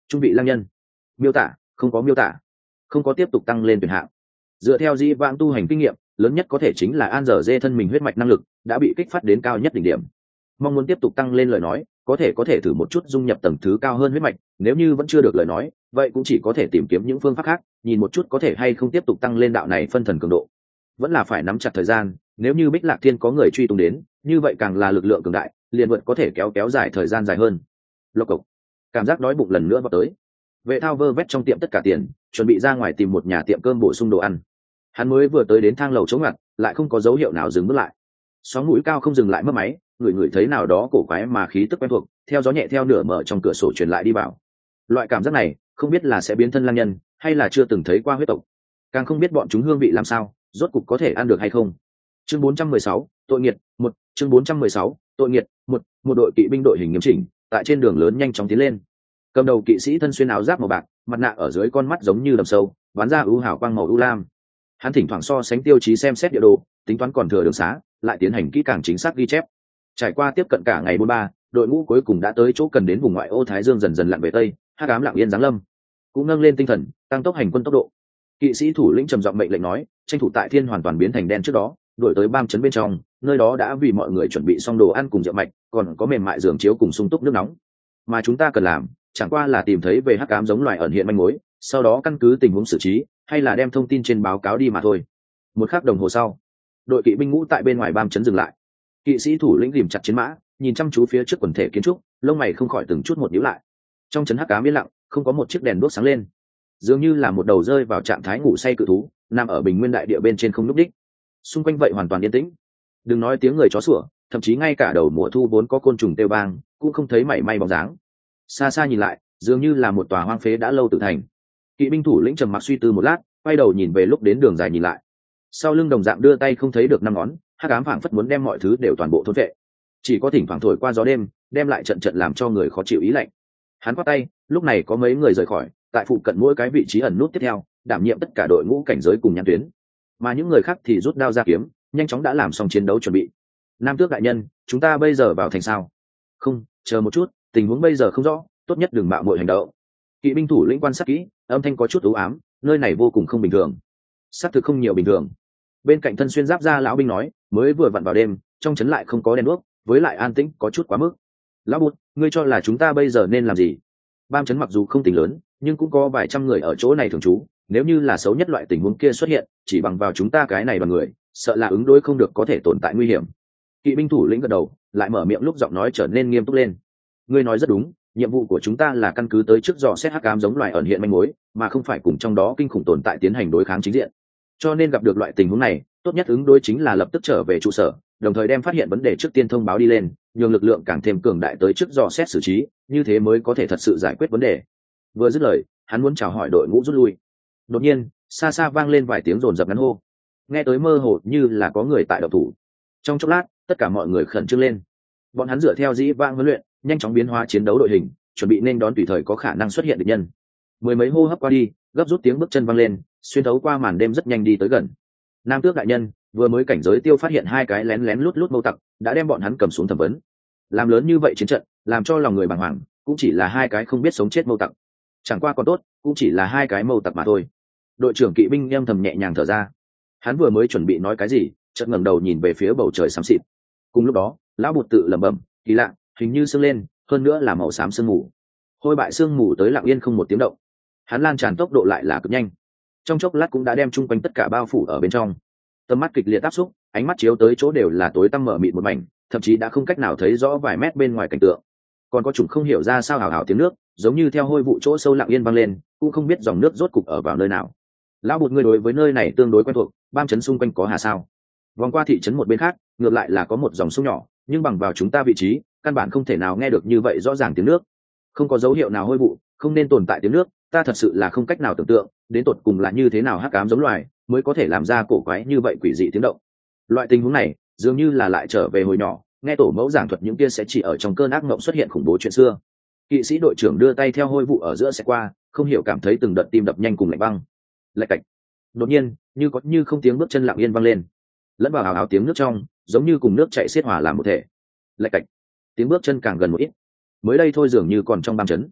trung vị lang nhân. Miêu tả: không có miêu tả, không có tiếp tục tăng lên tuyển hạng. Dựa theo dĩ vãng tu hành kinh nghiệm, lớn nhất có thể chính là An Dở Dê thân mình huyết mạch năng lực đã bị kích phát đến cao nhất đỉnh điểm. Mong muốn tiếp tục tăng lên lời nói, có thể thử một chút dung nhập tầng thứ cao hơn huyết mạch, nếu như vẫn chưa được lời nói, vậy cũng chỉ có thể tìm kiếm những phương pháp khác, nhìn một chút có thể hay không tiếp tục tăng lên đạo này phân thần cường độ. Vẫn là phải nắm chặt thời gian, nếu như Bích Lạc Thiên có người truy tung đến, như vậy càng là lực lượng cường đại, liền vượt có thể kéo dài thời gian dài hơn. Lộc cộc, cảm giác đói bụng lần nữa vào tới. Vệ Thao vơ vét trong tiệm tất cả tiền, chuẩn bị ra ngoài tìm một nhà tiệm cơm bổ sung đồ ăn. Hắn mới vừa tới đến thang lầu chống ngặt, lại không có dấu hiệu nào dừng bước lại. Sóng mũi cao không dừng lại mất máy, người thấy nào đó cổ quái mà khí tức quen thuộc, theo gió nhẹ theo nửa mở trong cửa sổ truyền lại đi vào. Loại cảm giác này, không biết là sẽ biến thân lang nhân, hay là chưa từng thấy qua huyết tộc, càng không biết bọn chúng hương vị làm sao, rốt cục có thể ăn được hay không. Chương 416, tội nghiệt, một chương 416, tội nghiệt, một đội kỵ binh đội hình nghiêm chỉnh, tại trên đường lớn nhanh chóng tiến lên. Cầm đầu kỵ sĩ thân xuyên áo giáp màu bạc, mặt nạ ở dưới con mắt giống như đầm sâu, bắn ra ưu hào quang màu ưu lam. Hắn thỉnh thoảng so sánh tiêu chí xem xét địa đồ, tính toán còn thừa đường xá, lại tiến hành kỹ càng chính xác ghi chép. Trải qua tiếp cận cả ngày 43, đội ngũ cuối cùng đã tới chỗ cần đến vùng ngoại ô Thái Dương dần dần lặn về tây, hắc ám lặng yên giáng lâm. Cũng nâng lên tinh thần, tăng tốc hành quân tốc độ. Kỵ sĩ thủ lĩnh trầm giọng mệnh lệnh nói, tranh thủ tại thiên hoàn toàn biến thành đen trước đó, đuổi tới Bam trấn bên trong, nơi đó đã vì mọi người chuẩn bị xong đồ ăn cùng rượu mạnh, còn có mềm mại giường chiếu cùng sung túc nước nóng. Mà chúng ta cần làm, chẳng qua là tìm thấy về hắc ám giống loài ẩn hiện manh mối, sau đó căn cứ tình huống xử trí, hay là đem thông tin trên báo cáo đi mà thôi. Một khắc đồng hồ sau, đội kỵ binh ngũ tại bên ngoài Bam trấn dừng lại. Kỵ sĩ thủ lĩnh rìm chặt chiến mã, nhìn chăm chú phía trước quần thể kiến trúc, lông mày không khỏi từng chút một nhíu lại. Trong trấn hắc ám yên lặng, không có một chiếc đèn đuốc sáng lên, dường như là một đầu rơi vào trạng thái ngủ say cự thú, nằm ở bình nguyên đại địa bên trên không núp đích. Xung quanh vậy hoàn toàn yên tĩnh, đừng nói tiếng người chó sủa, thậm chí ngay cả đầu mùa thu vốn có côn trùng kêu vang cũng không thấy mảy may bóng dáng. Xa xa nhìn lại, dường như là một tòa hoang phế đã lâu tự thành. Kỵ binh thủ lĩnh trầm mặc suy tư một lát, quay đầu nhìn về lúc đến đường dài nhìn lại. Sau lưng đồng dạng đưa tay không thấy được năm ngón, hắc ám phảng phất muốn đem mọi thứ đều toàn bộ thôn vệ. Chỉ có thỉnh thoảng thổi qua gió đêm, đem lại trận trận làm cho người khó chịu ý lạnh. Hắn quát tay, lúc này có mấy người rời khỏi, tại phụ cận mỗi cái vị trí ẩn nút tiếp theo, đảm nhiệm tất cả đội ngũ cảnh giới cùng nhãn tuyến. Mà những người khác thì rút đao ra kiếm, nhanh chóng đã làm xong chiến đấu chuẩn bị. Nam Tước đại nhân, chúng ta bây giờ vào thành sao? Không, chờ một chút, tình huống bây giờ không rõ, tốt nhất đừng mạo muội hành động. Kỵ binh thủ lĩnh quan sát kỹ, âm thanh có chút u ám, nơi này vô cùng không bình thường. Xác thực không nhiều bình thường. Bên cạnh thân xuyên giáp ra lão binh nói, mới vừa vặn vào đêm, trong trấn lại không có đèn đuốc, với lại an tĩnh có chút quá mức. Lão Bụt, ngươi cho là chúng ta bây giờ nên làm gì? Bam trấn mặc dù không tính lớn, nhưng cũng có vài trăm người ở chỗ này thường trú, nếu như là xấu nhất loại tình huống kia xuất hiện, chỉ bằng vào chúng ta cái này đoàn người, sợ là ứng đối không được, có thể tồn tại nguy hiểm. Kỵ binh thủ lĩnh gật đầu, lại mở miệng lúc giọng nói trở nên nghiêm túc lên. Ngươi nói rất đúng, nhiệm vụ của chúng ta là căn cứ tới trước dò xét hắc ám giống loài ẩn hiện manh mối, mà không phải cùng trong đó kinh khủng tồn tại tiến hành đối kháng chính diện. Cho nên gặp được loại tình huống này, tốt nhất ứng đối chính là lập tức trở về trụ sở, đồng thời đem phát hiện vấn đề trước tiên thông báo đi lên, nhường lực lượng càng thêm cường đại tới trước dò xét xử trí, như thế mới có thể thật sự giải quyết vấn đề. Vừa dứt lời, hắn muốn chào hỏi đội ngũ rút lui. Đột nhiên, xa xa vang lên vài tiếng rồn rập ngắn hô, nghe tới mơ hồ như là có người tại động thủ. Trong chốc lát, tất cả mọi người khẩn trương lên. Bọn hắn dựa theo dĩ vãng huấn luyện, nhanh chóng biến hóa chiến đấu đội hình, chuẩn bị nên đón tùy thời có khả năng xuất hiện địch nhân. Mười mấy hô hấp qua đi, gấp rút tiếng bước chân vang lên, xuyên thấu qua màn đêm rất nhanh đi tới gần. Nam Tước đại nhân, vừa mới cảnh giới tiêu phát hiện hai cái lén lén lút lút mâu tặc, đã đem bọn hắn cầm xuống thẩm vấn. Làm lớn như vậy chiến trận, làm cho lòng người bàng hoàng, cũng chỉ là hai cái không biết sống chết mâu tặc. Chẳng qua còn tốt, cũng chỉ là hai cái mâu tặc mà thôi. Đội trưởng kỵ binh âm thầm nhẹ nhàng thở ra. Hắn vừa mới chuẩn bị nói cái gì, chợt ngẩng đầu nhìn về phía bầu trời xám xịt. Cùng lúc đó, lão Bụt tự lẩm bẩm, kỳ lạ, hình như sương lên, hơn nữa là màu xám sương mù. Hôi bại sương mù tới lặng yên không một tiếng động. Hắn lan tràn tốc độ lại là cực nhanh, trong chốc lát cũng đã đem chung quanh tất cả bao phủ ở bên trong. Tầm mắt kịch liệt áp xúc, ánh mắt chiếu tới chỗ đều là tối tăm mở mịt một mảnh, thậm chí đã không cách nào thấy rõ vài mét bên ngoài cảnh tượng. Còn có chủng không hiểu ra sao hào hào tiếng nước, giống như theo hôi vụ chỗ sâu lặng yên vang lên, cũng không biết dòng nước rốt cục ở vào nơi nào. Lão Bụt, ngươi đối với nơi này tương đối quen thuộc, Bam trấn xung quanh có hà sao? Vòng qua thị trấn một bên khác, ngược lại là có một dòng sông nhỏ, nhưng bằng vào chúng ta vị trí, căn bản không thể nào nghe được như vậy rõ ràng tiếng nước. Không có dấu hiệu nào hôi vụ, không nên tồn tại tiếng nước, ta thật sự là không cách nào tưởng tượng, đến tột cùng là như thế nào hắc ám giống loài mới có thể làm ra cổ quái như vậy quỷ dị tiếng động. Loại tình huống này, dường như là lại trở về hồi nhỏ, nghe tổ mẫu giảng thuật những kia sẽ chỉ ở trong cơn ác mộng xuất hiện khủng bố chuyện xưa. Kỵ sĩ đội trưởng đưa tay theo hôi vụ ở giữa sẽ qua, không hiểu cảm thấy từng đợt tim đập nhanh cùng lạnh băng. Lạch cạch. Đột nhiên, như có như không tiếng bước chân lặng yên vang lên, lẫn vào ảo ảo tiếng nước trong, giống như cùng nước chảy xiết hòa làm một thể. Lạch cạch. Tiếng bước chân càng gần một ít. Mới đây thôi dường như còn trong Bam trấn.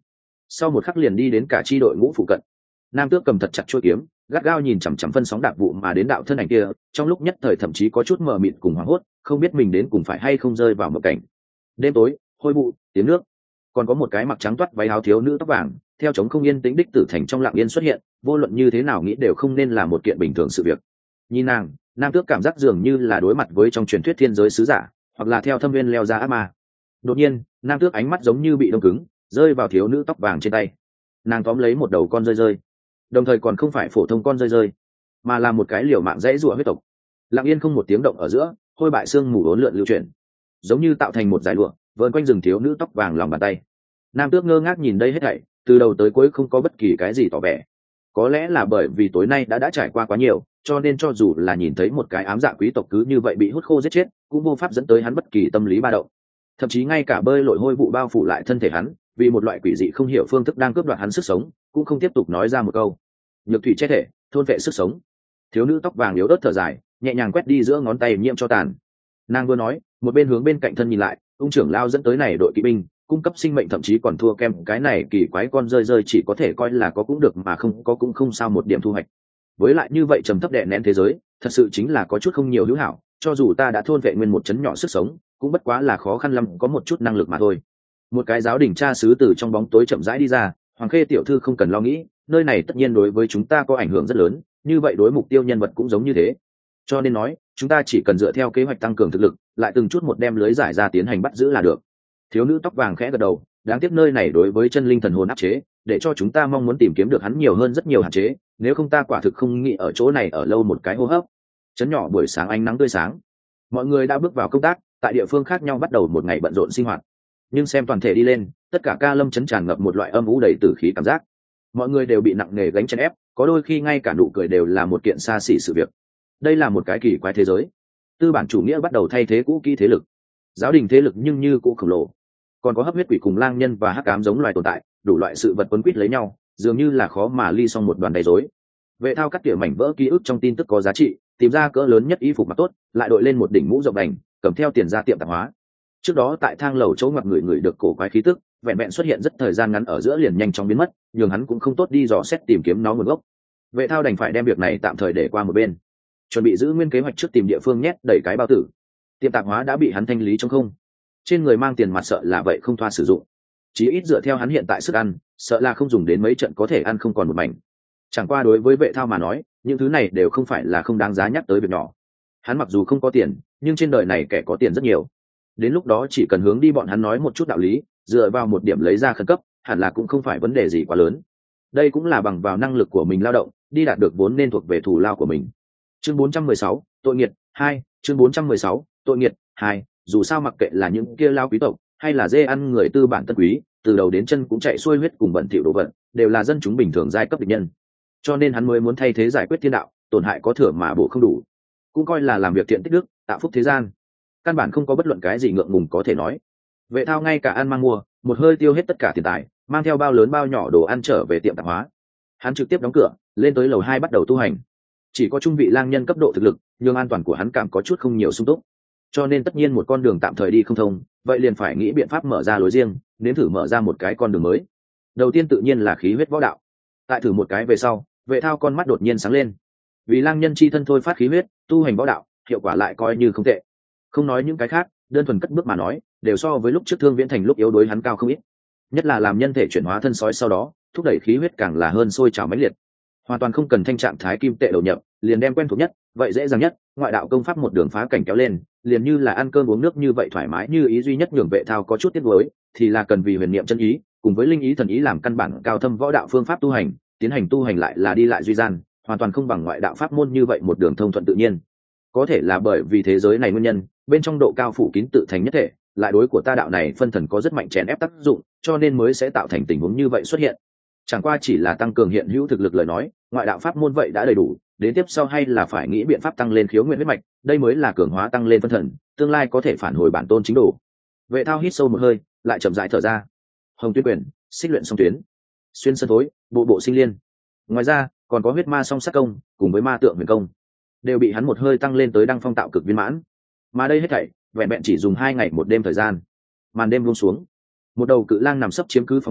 sau một khắc liền đi đến cả chi đội ngũ phụ cận. Nam Tước cầm thật chặt chuôi kiếm, gắt gao nhìn chằm chằm phân sóng đạp vụ mà đến đạo thân ảnh kia, trong lúc nhất thời thậm chí có chút mờ mịt cùng hoảng hốt, không biết mình đến cùng phải hay không rơi vào mộng cảnh. Đêm tối, hôi bụi, tiếng nước, còn có một cái mặc trắng toát váy áo thiếu nữ tóc vàng, theo chống không yên tĩnh đích tử thành trong lặng yên xuất hiện, vô luận như thế nào nghĩ đều không nên là một kiện bình thường sự việc. Nhìn nàng, Nam Tước cảm giác dường như là đối mặt với trong truyền thuyết thiên giới sứ giả, hoặc là theo thâm viên leo ra ác ma. Đột nhiên, Nam Tước ánh mắt giống như bị đông cứng, rơi vào thiếu nữ tóc vàng trên tay. Nàng tóm lấy một đầu con rơi rơi, đồng thời còn không phải phổ thông con rơi rơi, mà là một cái liều mạng dãy rùa huyết tộc. Lặng yên không một tiếng động ở giữa, hôi bại xương mù uốn lượn lưu chuyển, giống như tạo thành một dải lụa vờn quanh rừng thiếu nữ tóc vàng lòng bàn tay. Nam Tước ngơ ngác nhìn đây hết thảy, từ đầu tới cuối không có bất kỳ cái gì tỏ vẻ. Có lẽ là bởi vì tối nay đã trải qua quá nhiều, cho nên cho dù là nhìn thấy một cái ám dạ quý tộc cứ như vậy bị hút khô giết chết, cũng vô pháp dẫn tới hắn bất kỳ tâm lý ba động. Thậm chí ngay cả bơi lội hôi vụ bao phủ lại thân thể hắn, vì một loại quỷ dị không hiểu phương thức đang cướp đoạt hắn sức sống, cũng không tiếp tục nói ra một câu. Nhược thủy che thể, thôn vệ sức sống. Thiếu nữ tóc vàng yếu ớt thở dài, nhẹ nhàng quét đi giữa ngón tay nhiễm cho tàn. Nàng vừa nói, một bên hướng bên cạnh thân nhìn lại, ung trưởng lao dẫn tới này đội kỵ binh, cung cấp sinh mệnh thậm chí còn thua kem cái này kỳ quái con rơi rơi chỉ có thể coi là có cũng được mà không có cũng không sao một điểm thu hoạch. Với lại như vậy trầm thấp đè nén thế giới, thật sự chính là có chút không nhiều hữu hảo, cho dù ta đã thôn vệ nguyên một chấn nhỏ sức sống, cũng bất quá là khó khăn lắm có một chút năng lực mà thôi. Một cái giáo đình cha xứ từ trong bóng tối chậm rãi đi ra, Hoàng Khê tiểu thư không cần lo nghĩ, nơi này tất nhiên đối với chúng ta có ảnh hưởng rất lớn, như vậy đối mục tiêu nhân vật cũng giống như thế. Cho nên nói, chúng ta chỉ cần dựa theo kế hoạch tăng cường thực lực, lại từng chút một đem lưới giải ra tiến hành bắt giữ là được. Thiếu nữ tóc vàng khẽ gật đầu, đáng tiếc nơi này đối với chân linh thần hồn áp chế, để cho chúng ta mong muốn tìm kiếm được hắn nhiều hơn rất nhiều hạn chế, nếu không ta quả thực không nghĩ ở chỗ này ở lâu một cái hô hấp. Trấn nhỏ buổi sáng ánh nắng tươi sáng, mọi người đã bước vào công tác, tại địa phương khác nhau bắt đầu một ngày bận rộn sinh hoạt. Nhưng xem toàn thể đi lên, tất cả Ca Lâm trấn tràn ngập một loại âm u đầy tử khí cảm giác. Mọi người đều bị nặng nề gánh chèn ép, có đôi khi ngay cả nụ cười đều là một kiện xa xỉ sự việc. Đây là một cái kỳ quái thế giới. Tư bản chủ nghĩa bắt đầu thay thế cũ kỹ thế lực, giáo đình thế lực nhưng như cũ khổng lồ, còn có hấp huyết quỷ cùng lang nhân và hắc ám giống loài tồn tại, đủ loại sự vật quấn quýt lấy nhau, dường như là khó mà ly xong một đoàn đầy rối. Vệ Thao cắt tỉa mảnh vỡ ký ức trong tin tức có giá trị, tìm ra cỡ lớn nhất y phục mặc tốt, lại đội lên một đỉnh mũ rộng đành, cầm theo tiền ra tiệm tạp hóa. Trước đó tại thang lầu chỗ ngoặt người được cổ quái khí tức, vẹn vẹn xuất hiện rất thời gian ngắn ở giữa liền nhanh chóng biến mất, nhường hắn cũng không tốt đi dò xét tìm kiếm nó nguồn gốc. Vệ Thao đành phải đem việc này tạm thời để qua một bên, chuẩn bị giữ nguyên kế hoạch trước tìm địa phương nhét đẩy cái bao tử. Tiệm tạp hóa đã bị hắn thanh lý trong không, trên người mang tiền mặt sợ là vậy không thoa sử dụng, chí ít dựa theo hắn hiện tại sức ăn, sợ là không dùng đến mấy trận có thể ăn không còn một mảnh. Chẳng qua đối với Vệ Thao mà nói, những thứ này đều không phải là không đáng giá nhắc tới việc nhỏ. Hắn mặc dù không có tiền, nhưng trên đời này kẻ có tiền rất nhiều. Đến lúc đó chỉ cần hướng đi bọn hắn nói một chút đạo lý, dựa vào một điểm lấy ra khẩn cấp, hẳn là cũng không phải vấn đề gì quá lớn. Đây cũng là bằng vào năng lực của mình lao động, đi đạt được vốn nên thuộc về thù lao của mình. Chương 416, tội nghiệt 2, chương 416, tội nghiệt 2, dù sao mặc kệ là những kia lao quý tộc, hay là dê ăn người tư bản tân quý, từ đầu đến chân cũng chạy xuôi huyết cùng bẩn thỉu đồ vật, đều là dân chúng bình thường giai cấp địch nhân. Cho nên hắn mới muốn thay thế giải quyết thiên đạo, tổn hại có thừa mà bổ không đủ, cũng coi là làm việc thiện tích đức, tạo phúc thế gian. Căn bản không có bất luận cái gì ngượng ngùng có thể nói. Vệ Thao ngay cả ăn mang mua, một hơi tiêu hết tất cả tiền tài, mang theo bao lớn bao nhỏ đồ ăn trở về tiệm tạp hóa. Hắn trực tiếp đóng cửa, lên tới lầu 2 bắt đầu tu hành. Chỉ có trung vị lang nhân cấp độ thực lực, nhưng an toàn của hắn cảm có chút không nhiều sung túc, cho nên tất nhiên một con đường tạm thời đi không thông, vậy liền phải nghĩ biện pháp mở ra lối riêng, nếm thử mở ra một cái con đường mới. Đầu tiên tự nhiên là khí huyết võ đạo. Tại thử một cái về sau, Vệ Thao con mắt đột nhiên sáng lên. Vì lang nhân chi thân thôi phát khí huyết, tu hành võ đạo, hiệu quả lại coi như không tệ. Không nói những cái khác, đơn thuần cất bước mà nói, đều so với lúc trước Thương Viễn Thành lúc yếu đối hắn cao không ít. Nhất là làm nhân thể chuyển hóa thân sói sau đó, thúc đẩy khí huyết càng là hơn sôi trào mãnh liệt. Hoàn toàn không cần thanh trạng thái kim tệ đầu nhập, liền đem quen thuộc nhất, vậy dễ dàng nhất, ngoại đạo công pháp một đường phá cảnh kéo lên, liền như là ăn cơm uống nước như vậy thoải mái như ý duy nhất nhường Vệ Thao có chút tiếc nuối, thì là cần vì huyền niệm chân ý, cùng với linh ý thần ý làm căn bản cao thâm võ đạo phương pháp tu hành, tiến hành tu hành lại là đi lại duy gian, hoàn toàn không bằng ngoại đạo pháp môn như vậy một đường thông thuận tự nhiên. Có thể là bởi vì thế giới này nguyên nhân, bên trong độ cao phủ kín tự thành nhất thể, lại đối của ta đạo này phân thần có rất mạnh chèn ép tác dụng, cho nên mới sẽ tạo thành tình huống như vậy xuất hiện. Chẳng qua chỉ là tăng cường hiện hữu thực lực lời nói, ngoại đạo pháp môn vậy đã đầy đủ, đến tiếp sau hay là phải nghĩ biện pháp tăng lên khiếu nguyện huyết mạch, đây mới là cường hóa tăng lên phân thần, tương lai có thể phản hồi bản tôn chính đồ. Vệ Thao hít sâu một hơi, lại chậm rãi thở ra. Hồng Tuyên Quyền, Xích Luyện Song Tuyến, Xuyên Sơn Thối, Bộ Bộ Sinh Liên. Ngoài ra, còn có Huyết Ma Song Sát Công, cùng với Ma Tượng Huyền Công, đều bị hắn một hơi tăng lên tới đăng phong tạo cực viên mãn. Mà đây hết thảy, vẹn vẹn chỉ dùng 2 ngày 1 đêm thời gian. Màn đêm buông xuống, một đầu cự lang nằm sấp chiếm cứ phòng ngủ,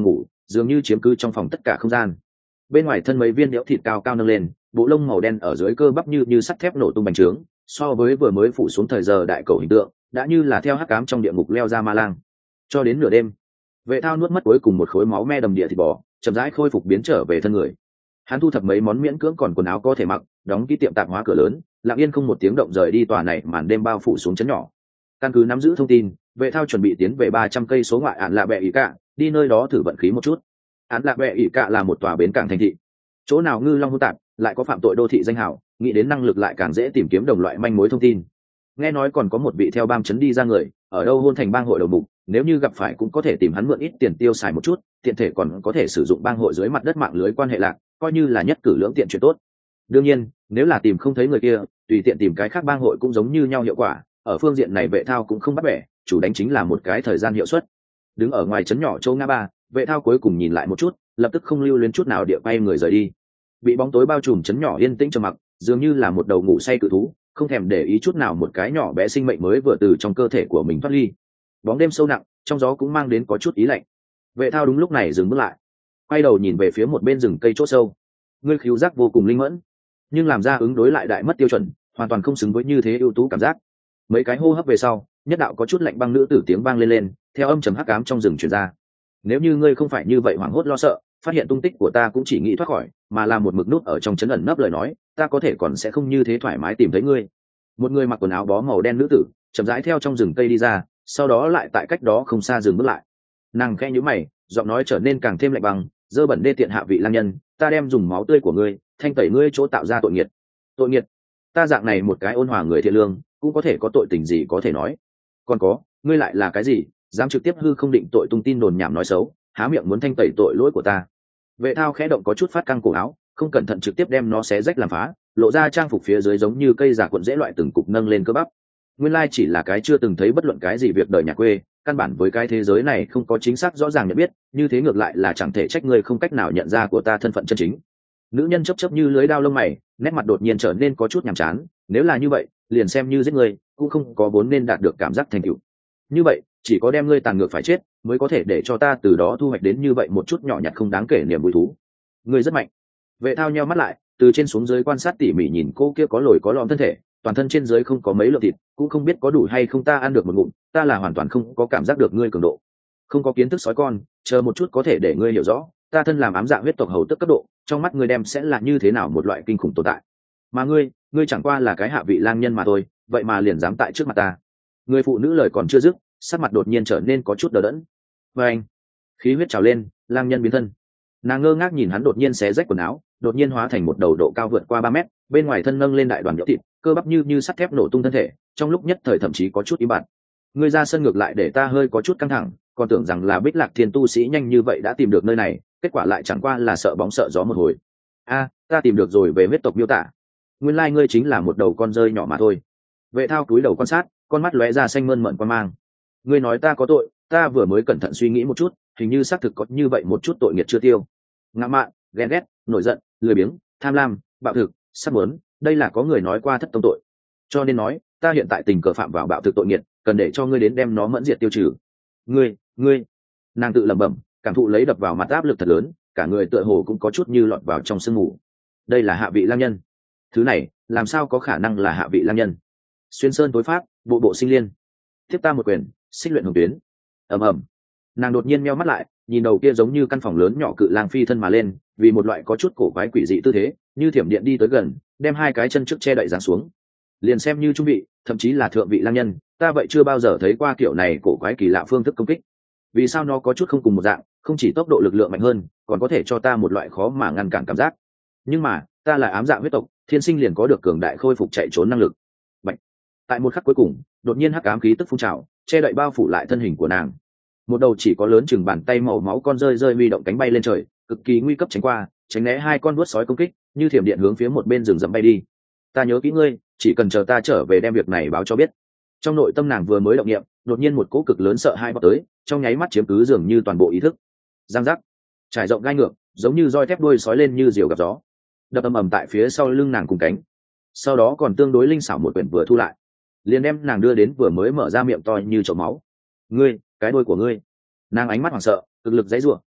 dường như chiếm cứ trong phòng tất cả không gian. Bên ngoài thân mấy viên đẽo thịt cao cao nâng lên, bộ lông màu đen ở dưới cơ bắp như sắt thép nổ tung bành trướng, so với vừa mới phủ xuống thời giờ đại cầu hình tượng đã như là theo hắc ám trong địa ngục leo ra ma lang. Cho đến nửa đêm, Vệ Thao nuốt mất cuối cùng một khối máu me đầm địa thịt bò, chậm rãi khôi phục biến trở về thân người. Hắn thu thập mấy món miễn cưỡng còn quần áo có thể mặc, đóng kỹ tiệm tạp hóa cửa lớn, lặng yên không một tiếng động rời đi tòa này màn đêm bao phủ xuống trấn nhỏ. Căn cứ nắm giữ thông tin, Vệ Thao chuẩn bị tiến về 300 cây số ngoại Ản Lạ Bẹ Ỷ Cạ, đi nơi đó thử vận khí một chút. Ản Lạ Bẹ Ỷ Cạ là một tòa bến cảng thành thị, chỗ nào ngư long hỗn tạp, lại có phạm tội đô thị danh hào, nghĩ đến năng lực lại càng dễ tìm kiếm đồng loại manh mối thông tin. Nghe nói còn có một vị theo bang chấn đi ra người, ở đâu hôn thành bang hội đầu mục, nếu như gặp phải cũng có thể tìm hắn mượn ít tiền tiêu xài một chút, tiện thể còn có thể sử dụng bang hội dưới mặt đất mạng lưới quan hệ lạc, coi như là nhất cử lưỡng tiện chuyện tốt. Đương nhiên, nếu là tìm không thấy người kia, tùy tiện tìm cái khác bang hội cũng giống như nhau hiệu quả, ở phương diện này Vệ Thao cũng không bắt bẻ, chủ đánh chính là một cái thời gian hiệu suất. Đứng ở ngoài trấn nhỏ Châu Ngã Ba, Vệ Thao cuối cùng nhìn lại một chút, lập tức không lưu luyến chút nào địa bay người rời đi. Bị bóng tối bao trùm trấn nhỏ yên tĩnh trầm mặc, dường như là một đầu ngủ say cự thú, không thèm để ý chút nào một cái nhỏ bé sinh mệnh mới vừa từ trong cơ thể của mình thoát ly. Bóng đêm sâu nặng, trong gió cũng mang đến có chút ý lạnh. Vệ Thao đúng lúc này dừng bước lại, quay đầu nhìn về phía một bên rừng cây chỗ sâu. Ngươi khứu giác vô cùng linh mẫn, nhưng làm ra ứng đối lại đại mất tiêu chuẩn, hoàn toàn không xứng với như thế ưu tú cảm giác. Mấy cái hô hấp về sau, nhất đạo có chút lạnh băng nữ tử tiếng vang lên, theo âm trầm hắc ám trong rừng truyền ra. Nếu như ngươi không phải như vậy hoảng hốt lo sợ, phát hiện tung tích của ta cũng chỉ nghĩ thoát khỏi, mà là một mực nút ở trong chấn ẩn nấp lời nói, ta có thể còn sẽ không như thế thoải mái tìm thấy ngươi. Một người mặc quần áo bó màu đen nữ tử chậm rãi theo trong rừng cây đi ra, sau đó lại tại cách đó không xa dừng bước lại. Nàng khẽ nhíu mày, giọng nói trở nên càng thêm lạnh băng, dơ bẩn đê tiện hạ vị lang nhân, ta đem dùng máu tươi của ngươi thanh tẩy ngươi chỗ tạo ra tội nghiệt. Tội nghiệt? Ta dạng này một cái ôn hòa người thiện lương cũng có thể có tội tình gì có thể nói? Còn có, ngươi lại là cái gì, dám trực tiếp hư không định tội tung tin đồn nhảm nói xấu, há miệng muốn thanh tẩy tội lỗi của ta? Vệ Thao khẽ động có chút phát căng cổ áo, không cẩn thận trực tiếp đem nó xé rách làm phá, lộ ra trang phục phía dưới giống như cây giả cuộn dễ loại từng cục nâng lên cơ bắp. Nguyên lai chỉ là cái chưa từng thấy bất luận cái gì việc đời nhà quê, căn bản với cái thế giới này không có chính xác rõ ràng nhận biết, như thế ngược lại là chẳng thể trách ngươi không cách nào nhận ra của ta thân phận chân chính. Nữ nhân chớp chớp như lưới đao lông mày, nét mặt đột nhiên trở nên có chút nhàm chán, nếu là như vậy, liền xem như giết ngươi, cũng không có vốn nên đạt được cảm giác thành tựu. Như vậy, chỉ có đem ngươi tàn ngược phải chết, mới có thể để cho ta từ đó thu hoạch đến như vậy một chút nhỏ nhặt không đáng kể niềm vui thú. Ngươi rất mạnh. Vệ Thao nheo mắt lại, từ trên xuống dưới quan sát tỉ mỉ nhìn cô kia có lồi có lõm thân thể, toàn thân trên dưới không có mấy lượng thịt, cũng không biết có đủ hay không ta ăn được một ngụm, ta là hoàn toàn không có cảm giác được ngươi cường độ. Không có kiến thức sói con, chờ một chút có thể để ngươi hiểu rõ, ta thân làm ám dạ huyết tộc hầu tức cấp độ, trong mắt ngươi đem sẽ là như thế nào một loại kinh khủng tồn tại. Mà ngươi chẳng qua là cái hạ vị lang nhân mà thôi, vậy mà liền dám tại trước mặt ta. Người phụ nữ lời còn chưa dứt, sắc mặt đột nhiên trở nên có chút đờ đẫn. Và anh, khí huyết trào lên, lang nhân biến thân. Nàng ngơ ngác nhìn hắn đột nhiên xé rách quần áo, đột nhiên hóa thành một đầu độ cao vượt qua 3 mét, bên ngoài thân nâng lên đại đoàn nhũ thịt, cơ bắp như sắt thép nổ tung thân thể, trong lúc nhất thời thậm chí có chút ý bạt. Ngươi ra sân ngược lại để ta hơi có chút căng thẳng, còn tưởng rằng là Bích Lạc Thiên tu sĩ nhanh như vậy đã tìm được nơi này, kết quả lại chẳng qua là sợ bóng sợ gió một hồi. Ta tìm được rồi về huyết tộc miêu tả. Nguyên lai ngươi chính là một đầu con rơi nhỏ mà thôi. Vệ Thao cúi đầu quan sát, con mắt lóe ra xanh mơn mởn quan mang. Ngươi nói ta có tội, ta vừa mới cẩn thận suy nghĩ một chút, hình như xác thực có như vậy một chút tội nghiệt chưa tiêu. Ngạo mạn, ghen ghét, nổi giận, lười biếng, tham lam, bạo thực, sắp muốn, đây là có người nói qua thất tông tội. Cho nên nói, ta hiện tại tình cờ phạm vào bạo thực tội nghiệt, cần để cho ngươi đến đem nó mẫn diệt tiêu trừ. Ngươi, nàng tự lẩm bẩm, cảm thụ lấy đập vào mặt áp lực thật lớn, cả người tựa hồ cũng có chút như lọt vào trong sương mù. Đây là hạ vị lang nhân. Thứ này, làm sao có khả năng là hạ vị lang nhân? Xuyên sơn tối pháp, bộ bộ sinh liên. Tiếp ta một quyền, xích luyện hồng tuyến. Ầm ầm. Nàng đột nhiên meo mắt lại, nhìn đầu kia giống như căn phòng lớn nhỏ cự lang phi thân mà lên, vì một loại có chút cổ quái quỷ dị tư thế, như thiểm điện đi tới gần, đem hai cái chân trước che đậy giáng xuống. Liền xem như trung vị, thậm chí là thượng vị lang nhân, ta vậy chưa bao giờ thấy qua kiểu này cổ quái kỳ lạ phương thức công kích. Vì sao nó có chút không cùng một dạng, không chỉ tốc độ lực lượng mạnh hơn, còn có thể cho ta một loại khó mà ngăn cản cảm giác. Nhưng mà, ta là ám dạ huyết tộc, thiên sinh liền có được cường đại khôi phục chạy trốn năng lực. Bạch. Tại một khắc cuối cùng, đột nhiên hắc ám khí tức phun trào, che đậy bao phủ lại thân hình của nàng. Một đầu chỉ có lớn chừng bàn tay màu máu con rơi huy động cánh bay lên trời, cực kỳ nguy cấp tránh qua, tránh né hai con vuốt sói công kích, như thiểm điện hướng phía một bên rừng rậm bay đi. Ta nhớ kỹ ngươi, chỉ cần chờ ta trở về đem việc này báo cho biết. Trong nội tâm nàng vừa mới động niệm, đột nhiên một cỗ cực lớn sợ hai bọc tới, trong nháy mắt chiếm cứ dường như toàn bộ ý thức. Giang giác, trải rộng gai ngược, giống như roi thép đuôi sói lên như diều gặp gió, đập ầm ầm tại phía sau lưng nàng cùng cánh. Sau đó còn tương đối linh xảo một quyển vừa thu lại, liền đem nàng đưa đến vừa mới mở ra miệng to như chậu máu. Ngươi, cái đuôi của ngươi. Nàng ánh mắt hoảng sợ, cực lực giãy giụa,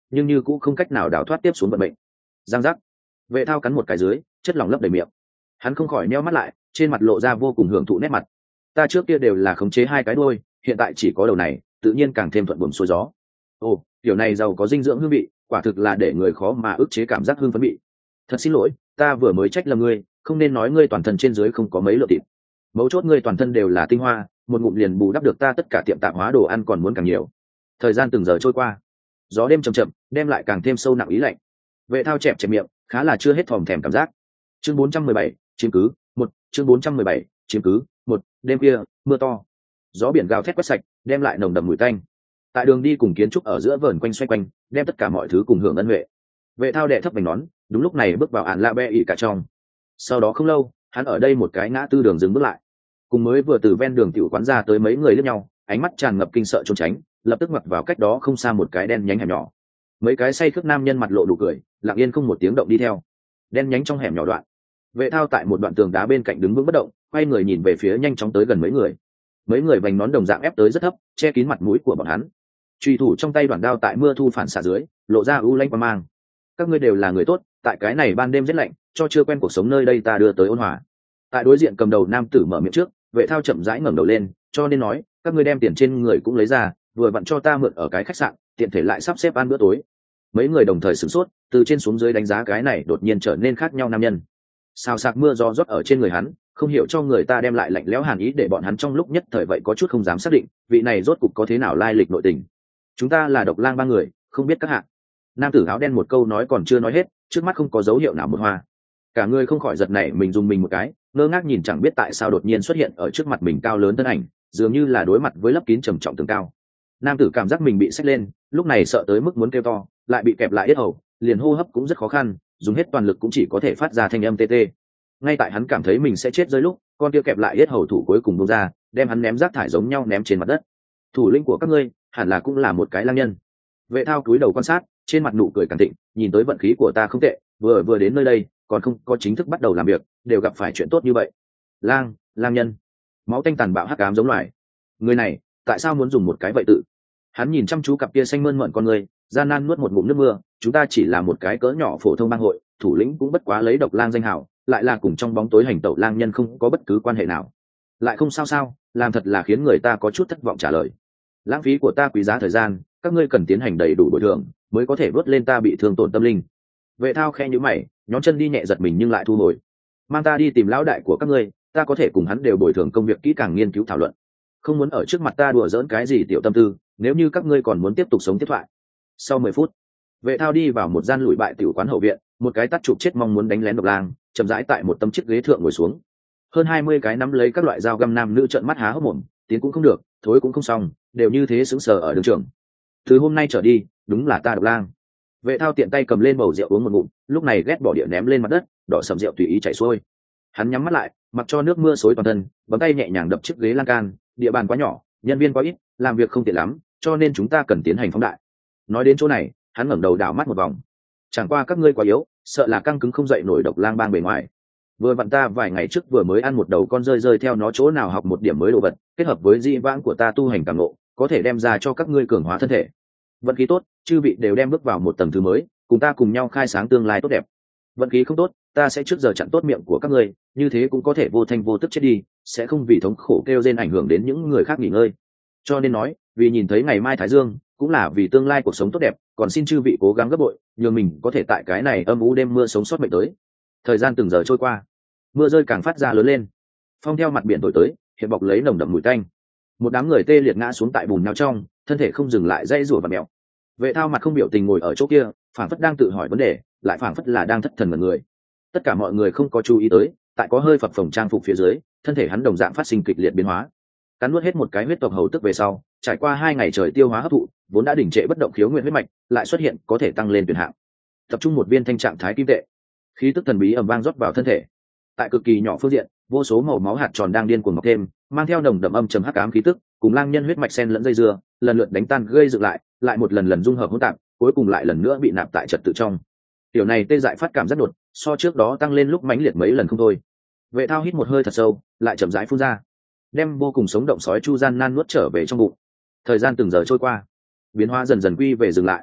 nhưng như cũng không cách nào đào thoát tiếp xuống vận mệnh. Giang giác, vệ thao cắn một cái dưới, chất lỏng lấp đầy miệng. Hắn không khỏi nheo mắt lại, trên mặt lộ ra vô cùng hưởng thụ nét mặt. Ta trước kia đều là khống chế hai cái đuôi, hiện tại chỉ có đầu này, tự nhiên càng thêm thuận buồm xuôi gió. Ồ, kiểu này giàu có dinh dưỡng hương vị, quả thực là để người khó mà ức chế cảm giác hương phấn vị. Thật xin lỗi, ta vừa mới trách lầm ngươi, không nên nói ngươi toàn thân trên dưới không có mấy lượng thịt. Mấu chốt ngươi toàn thân đều là tinh hoa, một ngụm liền bù đắp được ta tất cả tiệm tạp hóa đồ ăn còn muốn càng nhiều. Thời gian từng giờ trôi qua, gió đêm chậm chậm đem lại càng thêm sâu nặng ý lạnh. Vệ thao chẹp chẹp miệng, khá là chưa hết thòm thèm cảm giác. Chương 417, chiếm cứ một. Chương 417, chiếm cứ một. Đêm kia mưa to, gió biển gào thét quét sạch, đem lại nồng đậm mùi tanh. Tại đường đi cùng kiến trúc ở giữa vờn quanh xoay quanh, đem tất cả mọi thứ cùng hưởng ân huệ. Vệ thao đệ thấp vành nón, đúng lúc này bước vào ản la bẹ ỉ cả trong. Sau đó không lâu, hắn ở đây một cái ngã tư đường dừng bước lại, cùng mới vừa từ ven đường tiểu quán ra tới mấy người liếc nhau, ánh mắt tràn ngập kinh sợ trốn tránh, lập tức mặc vào cách đó không xa một cái đen nhánh hẻm nhỏ. Mấy cái say khướt nam nhân mặt lộ nụ cười, lặng yên không một tiếng động đi theo. Đen nhánh trong hẻm nhỏ đoạn, vệ thao tại một đoạn tường đá bên cạnh đứng vững bất động, quay người nhìn về phía nhanh chóng tới gần mấy người. Mấy người vành nón đồng dạng ép tới rất thấp, che kín mặt mũi của bọn hắn. Truy thủ trong tay đoạn đao tại mưa thu phản xạ dưới, lộ ra u lanh quang mang. Các ngươi đều là người tốt, tại cái này ban đêm rất lạnh, cho chưa quen cuộc sống nơi đây ta đưa tới ôn hòa. Tại đối diện cầm đầu nam tử mở miệng trước, vệ thao chậm rãi ngẩng đầu lên, cho nên nói, các ngươi đem tiền trên người cũng lấy ra, vừa vặn cho ta mượn ở cái khách sạn, tiện thể lại sắp xếp ăn bữa tối. Mấy người đồng thời sửng sốt, từ trên xuống dưới đánh giá cái này đột nhiên trở nên khác nhau nam nhân. Xào xạc mưa gió rót ở trên người hắn, không hiểu cho người ta đem lại lạnh lẽo hàn ý, để bọn hắn trong lúc nhất thời vậy có chút không dám xác định vị này rốt cục có thế nào lai lịch nội tình. Chúng ta là độc lang ba người, không biết các hạng. Nam tử áo đen một câu nói còn chưa nói hết, trước mắt không có dấu hiệu nào một hoa. Cả người không khỏi giật nảy mình, dùng mình một cái, ngơ ngác nhìn chẳng biết tại sao đột nhiên xuất hiện ở trước mặt mình cao lớn thân ảnh, dường như là đối mặt với lấp kín trầm trọng tường cao. Nam tử cảm giác mình bị xách lên, lúc này sợ tới mức muốn kêu to, lại bị kẹp lại yết hầu, liền hô hấp cũng rất khó khăn, dùng hết toàn lực cũng chỉ có thể phát ra thanh âm tê tê. Ngay tại hắn cảm thấy mình sẽ chết rơi lúc, con kia kẹp lại yết hầu thủ cuối cùng buông ra, đem hắn ném rác thải giống nhau ném trên mặt đất. Thủ lĩnh của các ngươi hẳn là cũng là một cái lang nhân. Vệ thao cúi đầu quan sát, trên mặt nụ cười càng thịnh, nhìn tới vận khí của ta không tệ, vừa đến nơi đây còn không có chính thức bắt đầu làm việc, đều gặp phải chuyện tốt như vậy. Lang nhân, máu tanh tàn bạo hắc ám giống loài. Người này tại sao muốn dùng một cái vậy tự? Hắn nhìn chăm chú cặp kia xanh mơn mởn con người, gian nan nuốt một ngụm nước mưa. Chúng ta chỉ là một cái cỡ nhỏ phổ thông bang hội, thủ lĩnh cũng bất quá lấy độc lang danh hào, lại là cùng trong bóng tối hành tẩu lang nhân, không có bất cứ quan hệ nào. Lại không sao, làm thật là khiến người ta có chút thất vọng trả lời. Lãng phí của ta quý giá thời gian, các ngươi cần tiến hành đầy đủ bồi thường mới có thể vớt lên ta bị thương tổn tâm linh. Vệ thao khẽ nhíu mày, nhón chân đi nhẹ giật mình nhưng lại thu hồi. Mang ta đi tìm lão đại của các ngươi, ta có thể cùng hắn đều bồi thường công việc kỹ càng nghiên cứu thảo luận. Không muốn ở trước mặt ta đùa giỡn cái gì tiểu tâm tư, nếu như các ngươi còn muốn tiếp tục sống tiếp thoại. Sau 10 phút, vệ thao đi vào một gian lụi bại tiểu quán hậu viện, một cái tắt chụp chết mong muốn đánh lén độc lang, chậm rãi tại một tấm chiếc ghế thượng ngồi xuống. Hơn 20 cái nắm lấy các loại dao găm nam nữ trợn mắt há hốc mồm, tiến cũng không được, thối cũng không xong, đều như thế sững sờ ở đường trường. Từ hôm nay trở đi, đúng là ta độc lang. Vệ thao tiện tay cầm lên bầu rượu uống một ngụm, lúc này ghét bỏ địa ném lên mặt đất, đỏ sầm rượu tùy ý chảy xuôi. Hắn nhắm mắt lại, mặc cho nước mưa xối toàn thân, bấm tay nhẹ nhàng đập chiếc ghế lan can. Địa bàn quá nhỏ, nhân viên quá ít, làm việc không tiện lắm, cho nên chúng ta cần tiến hành phóng đại. Nói đến chỗ này, hắn ngẩng đầu đảo mắt một vòng. Chẳng qua các ngươi quá yếu, sợ là căng cứng không dậy nổi độc lang bang bề ngoài. Vừa vặn ta vài ngày trước vừa mới ăn một đầu con rơi theo nó chỗ nào học một điểm mới đồ vật, kết hợp với di vãng của ta tu hành cảm ngộ, có thể đem ra cho các ngươi cường hóa thân thể. Vận khí tốt, chư vị đều đem bước vào một tầng thứ mới, cùng ta cùng nhau khai sáng tương lai tốt đẹp. Vận khí không tốt, ta sẽ trước giờ chặn tốt miệng của các ngươi, như thế cũng có thể vô thanh vô tức chết đi, sẽ không vì thống khổ kêu rên ảnh hưởng đến những người khác nghỉ ngơi. Cho nên nói, vì nhìn thấy ngày mai thái dương, cũng là vì tương lai cuộc sống tốt đẹp, còn xin chư vị cố gắng gấp bội, nhường mình có thể tại cái này âm u đêm mưa sống sót mệnh tới. Thời gian từng giờ trôi qua, mưa rơi càng phát ra lớn lên, phong theo mặt biển thổi tới, hiện bọc lấy nồng đậm mùi tanh. Một đám người tê liệt ngã xuống tại bùn nhau trong, thân thể không dừng lại dây rủa và mèo. Vệ thao mặt không biểu tình ngồi ở chỗ kia, phảng phất đang tự hỏi vấn đề, lại phảng phất là đang thất thần mọi người. Tất cả mọi người không có chú ý tới, tại có hơi phập phồng trang phục phía dưới, thân thể hắn đồng dạng phát sinh kịch liệt biến hóa. Cắn nuốt hết một cái huyết tộc hầu tức về sau, trải qua 2 ngày trời tiêu hóa hấp thụ, vốn đã đỉnh trệ bất động khiếu nguyện huyết mạch, lại xuất hiện có thể tăng lên tuyển hạng. Tập trung một viên thanh trạng thái kim tệ, khí tức thần bí ầm vang rót vào thân thể. Tại cực kỳ nhỏ phương diện, vô số màu máu hạt tròn đang điên cuồng mọc thêm, mang theo nồng đậm âm trầm hắc ám khí tức, cùng lang nhân huyết mạch xen lẫn dây dưa, lần lượt đánh tan gây dựng lại một lần dung hợp hỗn tạp, cuối cùng lại lần nữa bị nạp tại trật tự trong. Điều này tê dại phát cảm rất đột, so trước đó tăng lên lúc mãnh liệt mấy lần không thôi. Vệ thao hít một hơi thật sâu, lại chậm rãi phun ra, đem vô cùng sống động sói chu gian nan nuốt trở về trong bụng. Thời gian từng giờ trôi qua, biến hóa dần dần quy về dừng lại.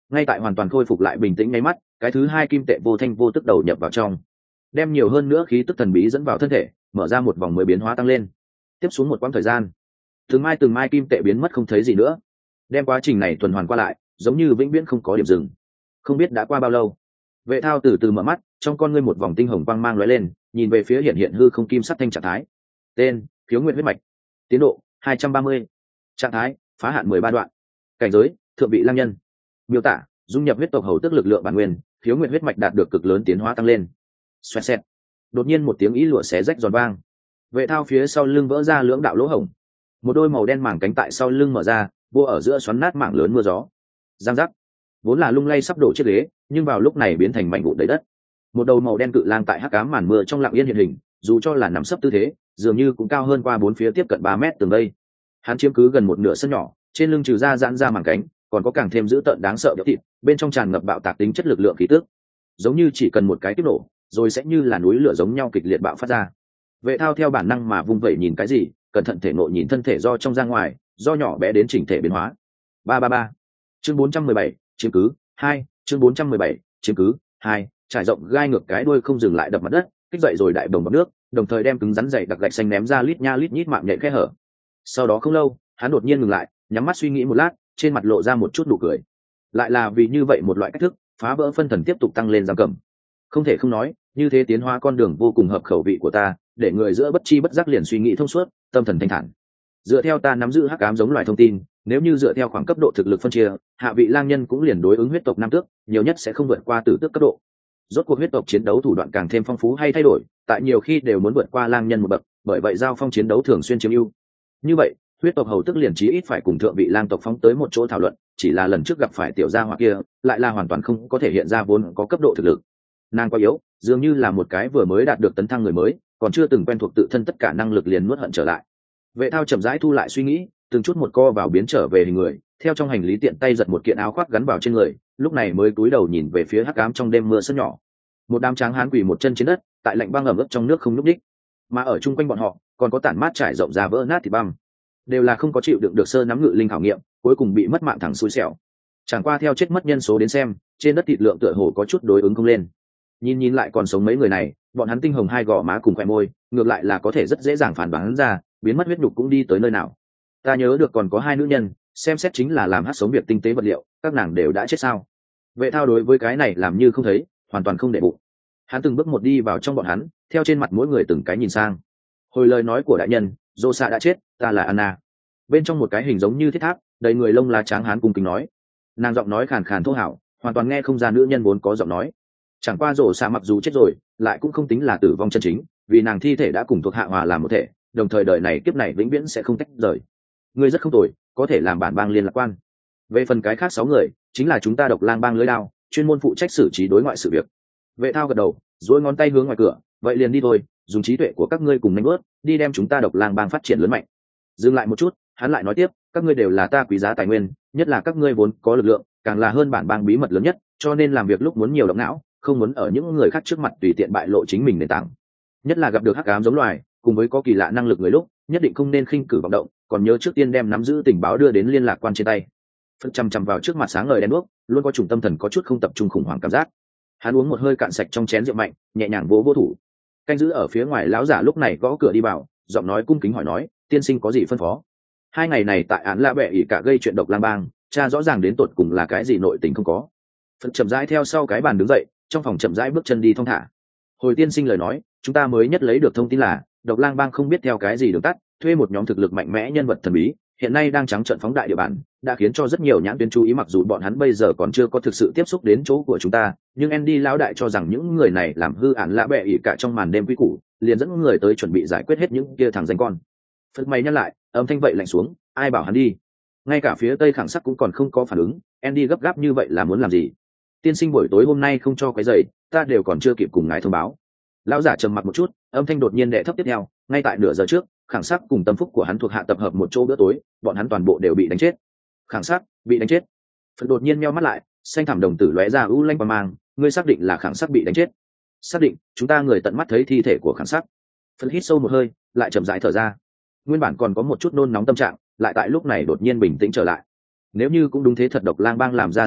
ngay tại hoàn toàn khôi phục lại bình tĩnh ngay mắt, cái thứ hai kim tệ vô thanh vô tức đầu nhập vào trong, đem nhiều hơn nữa khí tức thần bí dẫn vào thân thể, mở ra một vòng mới biến hóa tăng lên. Tiếp xuống một quãng thời gian, từng mai kim tệ biến mất không thấy gì nữa, đem quá trình này tuần hoàn qua lại, giống như vĩnh viễn không có điểm dừng. Không biết đã qua bao lâu, Vệ Thao từ từ mở mắt, trong con ngươi một vòng tinh hồng quang mang lóe lên, nhìn về phía hiện hư không kim sắc thanh trạng thái. Tên: Khiếu Nguyệt huyết mạch. Tiến độ: 230. Trạng thái: phá hạn 13 đoạn. Cảnh giới: thượng vị lang nhân. Miêu tả: dung nhập huyết tộc hầu tức lực lượng bản nguyên, Khiếu Nguyệt huyết mạch đạt được cực lớn tiến hóa tăng lên. Xoẹt xẹt. Đột nhiên một tiếng ý lụa xé rách giòn vang. Vệ Thao phía sau lưng vỡ ra lưỡng đạo lỗ hổng, một đôi màu đen mảng cánh tại sau lưng mở ra, vô ở giữa xoắn nát mảng lớn mưa gió. Giang giác. Vốn là lung lay sắp đổ chiếc ghế, nhưng vào lúc này biến thành mảnh vụn đầy đất. Một đầu màu đen cự lang tại hắc ám màn mưa trong lặng yên hiện hình, dù cho là nằm sấp tư thế, dường như cũng cao hơn qua bốn phía tiếp cận 3 mét tường đây. Hắn chiếm cứ gần một nửa sân nhỏ, trên lưng trừ ra giãn ra mảng cánh, còn có càng thêm dữ tợn đáng sợ béo thịt, bên trong tràn ngập bạo tạc tính chất lực lượng khí tức, giống như chỉ cần một cái kích nổ, rồi sẽ như là núi lửa giống nhau kịch liệt bạo phát ra. Vệ Thao theo bản năng mà vung vẩy nhìn cái gì, cẩn thận thể nội nhìn thân thể do trong ra ngoài, do nhỏ bé đến chỉnh thể biến hóa. 333. Chương 417, chiếm cứ 2, chương 417, chiếm cứ 2, trải rộng gai ngược cái đuôi không dừng lại đập mặt đất, kích dậy rồi đại đồng bọt nước, đồng thời đem cứng rắn dày đặc gạch xanh ném ra lít nha lít nhít mạng nhện khe hở. Sau đó không lâu, hắn đột nhiên ngừng lại, nhắm mắt suy nghĩ một lát, trên mặt lộ ra một chút nụ cười. Lại là vì như vậy một loại cách thức, phá vỡ phân thần tiếp tục tăng lên giam cầm. Không thể không nói, như thế tiến hóa con đường vô cùng hợp khẩu vị của ta, để người giữa bất chi bất giác liền suy nghĩ thông suốt, tâm thần thanh thản. Dựa theo ta nắm giữ hắc ám giống loài thông tin, nếu như dựa theo khoảng cấp độ thực lực phân chia, hạ vị lang nhân cũng liền đối ứng huyết tộc nam tước, nhiều nhất sẽ không vượt qua tử tước cấp độ. Rốt cuộc huyết tộc chiến đấu thủ đoạn càng thêm phong phú hay thay đổi, tại nhiều khi đều muốn vượt qua lang nhân một bậc, bởi vậy giao phong chiến đấu thường xuyên chiếm ưu. Như vậy, huyết tộc hầu tức liền chí ít phải cùng thượng vị lang tộc phóng tới một chỗ thảo luận, chỉ là lần trước gặp phải tiểu gia hỏa kia, lại là hoàn toàn không có thể hiện ra vốn có cấp độ thực lực. Nàng quá yếu, dường như là một cái vừa mới đạt được tấn thăng người mới, còn chưa từng quen thuộc tự thân tất cả năng lực liền nuốt hận trở lại. Vệ Thao chậm rãi thu lại suy nghĩ, từng chút một co vào biến trở về hình người, theo trong hành lý tiện tay giật một kiện áo khoác gắn vào trên người, lúc này mới cúi đầu nhìn về phía hắc ám trong đêm mưa sân nhỏ. Một đám tráng hán quỳ một chân trên đất, tại lạnh băng ẩm ướt trong nước không nhúc nhích, mà ở chung quanh bọn họ còn có tản mát trải rộng ra vỡ nát thịt băm, đều là không có chịu đựng được sơ nắm ngự linh khảo nghiệm, cuối cùng bị mất mạng thẳng xui xẻo. Chẳng qua theo chết mất nhân số đến xem, trên đất thịt lượng tựa hồ có chút đối ứng không lên. Nhìn lại còn sống mấy người này, bọn hắn tinh hồng hai gò má cùng khóe môi, ngược lại là có thể rất dễ dàng phản đoán ra, biến mất huyết nhục cũng đi tới nơi nào. Ta nhớ được còn có hai nữ nhân, xem xét chính là làm hát sống việc tinh tế vật liệu, các nàng đều đã chết sao? Vệ Thao đối với cái này làm như không thấy, hoàn toàn không để bụng. Hắn từng bước một đi vào trong bọn hắn, theo trên mặt mỗi người từng cái nhìn sang. Hồi lời nói của đại nhân, Rosa đã chết, ta là Anna. Bên trong một cái hình giống như thiết tháp, đầy người lông lá trắng hán cung kính nói. Nàng giọng nói khàn khàn thô hảo, hoàn toàn nghe không ra nữ nhân vốn có giọng nói. Chẳng qua Rosa mặc dù chết rồi, lại cũng không tính là tử vong chân chính, vì nàng thi thể đã cùng thuộc hạ hòa làm một thể, đồng thời đời này kiếp này vĩnh viễn sẽ không tách rời. Ngươi rất không tồi, có thể làm bản bang liên lạc quan. Về phần cái khác 6 người, chính là chúng ta Độc Lang bang lưới đao, chuyên môn phụ trách xử trí đối ngoại sự việc. Vệ Thao gật đầu, duỗi ngón tay hướng ngoài cửa, vậy liền đi thôi, dùng trí tuệ của các ngươi cùng nhanh bước, đi đem chúng ta Độc Lang bang phát triển lớn mạnh. Dừng lại một chút, hắn lại nói tiếp, các ngươi đều là ta quý giá tài nguyên, nhất là các ngươi vốn có lực lượng, càng là hơn bản bang bí mật lớn nhất, cho nên làm việc lúc muốn nhiều động não, không muốn ở những người khác trước mặt tùy tiện bại lộ chính mình nền tảng. Nhất là gặp được hắc ám giống loài, cùng với có kỳ lạ năng lực người lúc, nhất định không nên khinh cử vọng động, còn nhớ trước tiên đem nắm giữ tình báo đưa đến liên lạc quan trên tay. Phật chằm chằm vào trước mặt sáng ngời đen đuốc, luôn có trùng tâm thần có chút không tập trung khủng hoảng cảm giác. Hắn uống một hơi cạn sạch trong chén rượu mạnh, nhẹ nhàng vỗ vỗ thủ. Canh giữ ở phía ngoài lão giả lúc này gõ cửa đi vào, giọng nói cung kính hỏi nói, tiên sinh có gì phân phó? 2 ngày này tại án La Bệ ỷ cả gây chuyện Độc Lang bang, cha rõ ràng đến tột cùng là cái gì nội tình không có. Phật chậm rãi theo sau cái bàn đứng dậy, trong phòng chậm rãi bước chân đi thong thả. Hồi tiên sinh lời nói, chúng ta mới nhất lấy được thông tin là Độc Lang bang không biết theo cái gì đường tắt, thuê một nhóm thực lực mạnh mẽ nhân vật thần bí, hiện nay đang trắng trợn phóng đại địa bàn, đã khiến cho rất nhiều nhãn tuyến chú ý. Mặc dù bọn hắn bây giờ còn chưa có thực sự tiếp xúc đến chỗ của chúng ta, nhưng Andy lão đại cho rằng những người này làm hư ản lạ bẹ ỉ cả trong màn đêm quý củ, liền dẫn người tới chuẩn bị giải quyết hết những kia thằng danh con. Phật mày nhắc lại, âm thanh vậy lạnh xuống, ai bảo hắn đi? Ngay cả phía Tây Khẳng Sắc cũng còn không có phản ứng, Andy gấp gáp như vậy là muốn làm gì? Tiên sinh buổi tối hôm nay không cho cái giày, ta đều còn chưa kịp cùng ngài thông báo. Lão giả trầm mặc một chút, âm thanh đột nhiên đệ thấp tiếp theo, ngay tại nửa giờ trước, Khẳng Sắc cùng tâm phúc của hắn thuộc hạ tập hợp một chỗ bữa tối, bọn hắn toàn bộ đều bị đánh chết. Khẳng Sắc bị đánh chết. Phật đột nhiên meo mắt lại, xanh thẳm đồng tử lóe ra u lanh qua mang, ngươi xác định là Khẳng Sắc bị đánh chết? Xác định, chúng ta người tận mắt thấy thi thể của Khẳng Sắc. Phật hít sâu một hơi, lại chậm rãi thở ra. Nguyên bản còn có một chút nôn nóng tâm trạng, lại tại lúc này đột nhiên bình tĩnh trở lại. Nếu như cũng đúng thế thật, Độc Lang bang làm ra sự việc,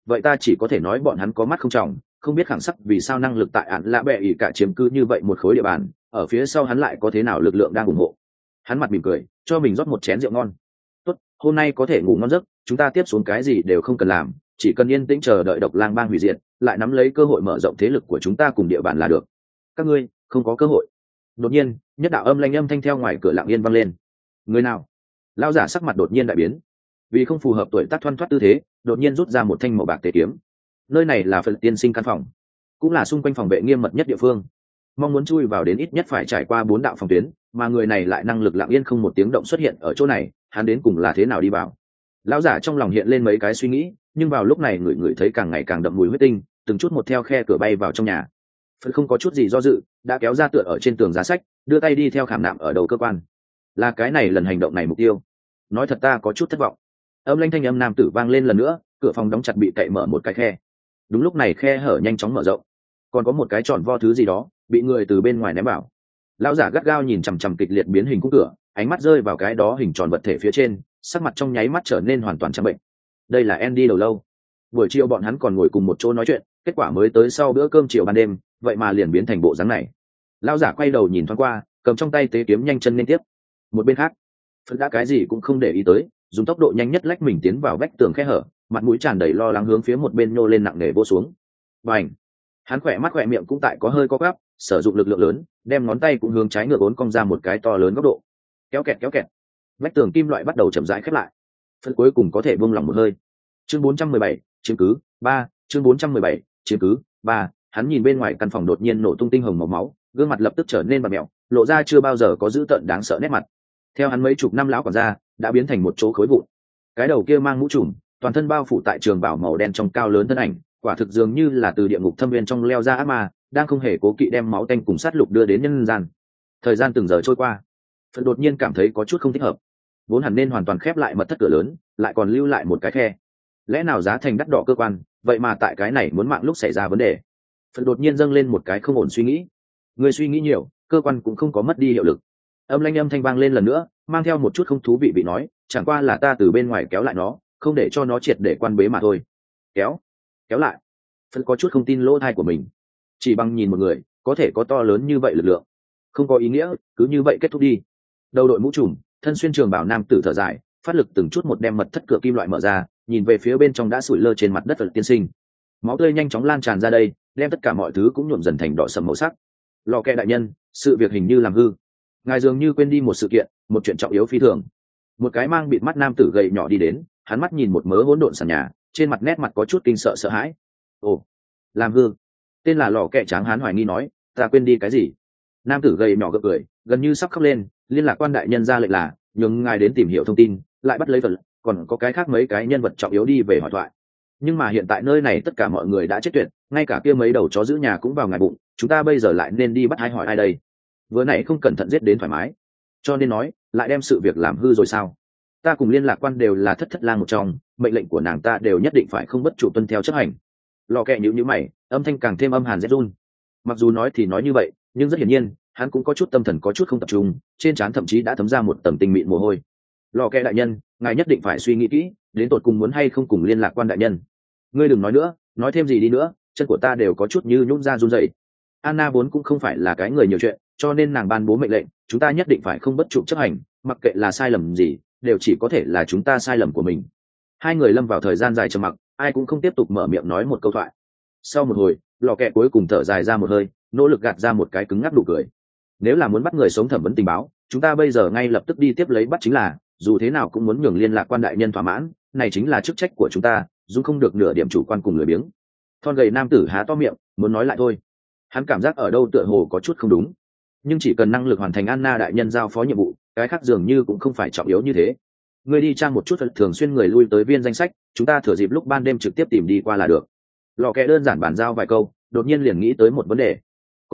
vậy ta chỉ có thể nói bọn hắn có mắt không tròng, không biết khẳng sắc vì sao năng lực tại ạn lạ bẹ ỉ cả chiếm cứ như vậy một khối địa bàn, ở phía sau hắn lại có thế nào lực lượng đang ủng hộ. Hắn mặt mỉm cười cho mình rót một chén rượu ngon. Tốt, hôm nay có thể ngủ ngon giấc, chúng ta tiếp xuống cái gì đều không cần làm, chỉ cần yên tĩnh chờ đợi độc lang bang hủy diệt, lại nắm lấy cơ hội mở rộng thế lực của chúng ta cùng địa bàn là được. Các ngươi không có cơ hội. Đột nhiên nhất đạo âm lanh âm thanh theo ngoài cửa lặng yên vang lên. Người nào? Lão giả sắc mặt đột nhiên đại biến, vì không phù hợp tuổi tác thoăn thoắt tư thế, đột nhiên rút ra một thanh màu bạc tế kiếm. Nơi này là Phật tiên sinh căn phòng, cũng là xung quanh phòng vệ nghiêm mật nhất địa phương. Mong muốn chui vào đến ít nhất phải trải qua 4 đạo phòng tuyến, mà người này lại năng lực lặng yên không một tiếng động xuất hiện ở chỗ này, hắn đến cùng là thế nào đi vào? Lão giả trong lòng hiện lên mấy cái suy nghĩ, nhưng vào lúc này người thấy càng ngày càng đậm mùi huyết tinh, từng chút một theo khe cửa bay vào trong nhà. Phật không có chút gì do dự, đã kéo ra tựa ở trên tường giá sách, đưa tay đi theo khảm nạm ở đầu cơ quan. Là cái này lần hành động này mục tiêu. Nói thật ta có chút thất vọng. Âm lanh thanh âm nam tử vang lên lần nữa, cửa phòng đóng chặt bị cậy mở một cái khe. Đúng lúc này khe hở nhanh chóng mở rộng, còn có một cái tròn vo thứ gì đó bị người từ bên ngoài ném vào. Lão giả gắt gao nhìn chằm chằm kịch liệt biến hình khung cửa, ánh mắt rơi vào cái đó hình tròn vật thể phía trên, sắc mặt trong nháy mắt trở nên hoàn toàn trắng bệnh. Đây là Andy đầu lâu. Buổi chiều bọn hắn còn ngồi cùng một chỗ nói chuyện, kết quả mới tới sau bữa cơm chiều ban đêm, vậy mà liền biến thành bộ dáng này. Lão giả quay đầu nhìn thoáng qua, cầm trong tay tế kiếm nhanh chân lên tiếp. Một bên khác, Phật đã cái gì cũng không để ý tới, dùng tốc độ nhanh nhất lách mình tiến vào vách tường khe hở, mặt mũi tràn đầy lo lắng hướng phía một bên nhô lên nặng nề vô xuống. Bành! Hắn khỏe mắt khỏe miệng cũng tại có hơi co quắp, sử dụng lực lượng lớn, đem ngón tay cũng hướng trái ngược uốn cong ra một cái to lớn góc độ. Kéo kẹt, vách tường kim loại bắt đầu chậm rãi khép lại. Phật cuối cùng có thể buông lỏng một hơi. Chương 417, chứng cứ 3, chương 417, chứng cứ 3. Hắn nhìn bên ngoài căn phòng đột nhiên nổ tung tinh hồng màu máu, gương mặt lập tức trở nên bặm mèo, lộ ra chưa bao giờ có dữ tợn đáng sợ nét mặt. Theo hắn mấy chục năm lão quản gia đã biến thành một chỗ khối vụn. Cái đầu kia mang mũ trùm, toàn thân bao phủ tại trường bảo màu đen trong cao lớn thân ảnh, quả thực dường như là từ địa ngục thâm viên trong leo ra ác ma, đang không hề cố kỵ đem máu tanh cùng sát lục đưa đến nhân gian. Thời gian từng giờ trôi qua, Phật đột nhiên cảm thấy có chút không thích hợp. Vốn hẳn nên hoàn toàn khép lại mật thất cửa lớn, lại còn lưu lại một cái khe. Lẽ nào giá thành đắt đỏ cơ quan, vậy mà tại cái này muốn mạng lúc xảy ra vấn đề. Phật đột nhiên dâng lên một cái không ổn suy nghĩ. Người suy nghĩ nhiều, cơ quan cũng không có mất đi hiệu lực. Âm lanh âm thanh vang lên lần nữa, mang theo một chút không thú vị bị nói, chẳng qua là ta từ bên ngoài kéo lại nó, không để cho nó triệt để quan bế mà thôi. Kéo lại. Phật có chút không tin lỗ tai của mình. Chỉ bằng nhìn một người có thể có to lớn như vậy lực lượng, không có ý nghĩa, cứ như vậy kết thúc đi. Đầu đội mũ trùm, thân xuyên trường bảo nam tử thở dài, phát lực từng chút một đem mật thất cửa kim loại mở ra, nhìn về phía bên trong đã sủi lơ trên mặt đất Phật tiên sinh. Máu tươi nhanh chóng lan tràn ra đây, đem tất cả mọi thứ cũng nhuộm dần thành đỏ sẫm màu sắc. Lò kẹ đại nhân, sự việc hình như làm hư. Ngài dường như quên đi một sự kiện, một chuyện trọng yếu phi thường. Một cái mang bịt mắt nam tử gầy nhỏ đi đến, hắn mắt nhìn một mớ hỗn độn sàn nhà, trên mặt nét mặt có chút kinh sợ sợ hãi. Ồ, làm hư? Tên là lò kẹ tráng hán hoài nghi nói, ta quên đi cái gì? Nam tử gầy nhỏ gượng cười, gần như sắp khóc lên. Liên lạc quan đại nhân ra lệnh là nhường ngài đến tìm hiểu thông tin, lại bắt lấy vật, còn có cái khác mấy cái nhân vật trọng yếu đi về hỏi thoại. Nhưng mà hiện tại nơi này tất cả mọi người đã chết tuyệt, ngay cả kia mấy đầu chó giữ nhà cũng vào ngài bụng, chúng ta bây giờ lại nên đi bắt hay hỏi ai đây? Vừa nãy không cẩn thận giết đến thoải mái, cho nên nói lại đem sự việc làm hư rồi sao? Ta cùng liên lạc quan đều là thất thất lang một trong, mệnh lệnh của nàng ta đều nhất định phải không bất trụ tuân theo chấp hành. Lò kẹ nhíu nhíu mày, âm thanh càng thêm âm hàn rét run. Mặc dù nói thì nói như vậy, nhưng rất hiển nhiên hắn cũng có chút tâm thần có chút không tập trung, trên trán thậm chí đã thấm ra một tầng tinh mịn mồ hôi. Lò kẹ đại nhân, ngài nhất định phải suy nghĩ kỹ, đến tột cùng muốn hay không cùng liên lạc quan đại nhân. Ngươi đừng nói nữa, nói thêm gì đi nữa, chân của ta đều có chút như nhũn ra run rẩy. Anna vốn cũng không phải là cái người nhiều chuyện, cho nên nàng ban bố mệnh lệnh, chúng ta nhất định phải không bất trụ chấp hành, mặc kệ là sai lầm gì, đều chỉ có thể là chúng ta sai lầm của mình. Hai người lâm vào thời gian dài trầm mặc, ai cũng không tiếp tục mở miệng nói một câu thoại. Sau một hồi, lò kẹ cuối cùng thở dài ra một hơi, nỗ lực gạt ra một cái cứng ngắc nụ cười. Nếu là muốn bắt người sống thẩm vấn tình báo, chúng ta bây giờ ngay lập tức đi tiếp lấy bắt chính là, dù thế nào cũng muốn nhường liên lạc quan đại nhân thỏa mãn, này chính là chức trách của chúng ta, dù không được nửa điểm chủ quan cùng lười biếng. Thon gầy nam tử há to miệng, muốn nói lại thôi. Hắn cảm giác ở đâu tựa hồ có chút không đúng, nhưng chỉ cần năng lực hoàn thành Anna đại nhân giao phó nhiệm vụ, cái khác dường như cũng không phải trọng yếu như thế. Ngươi đi trang một chút thường xuyên người lui tới viên danh sách, chúng ta thừa dịp lúc ban đêm trực tiếp tìm đi qua là được. Lò kẹ đơn giản bàn giao vài câu, đột nhiên liền nghĩ tới một vấn đề.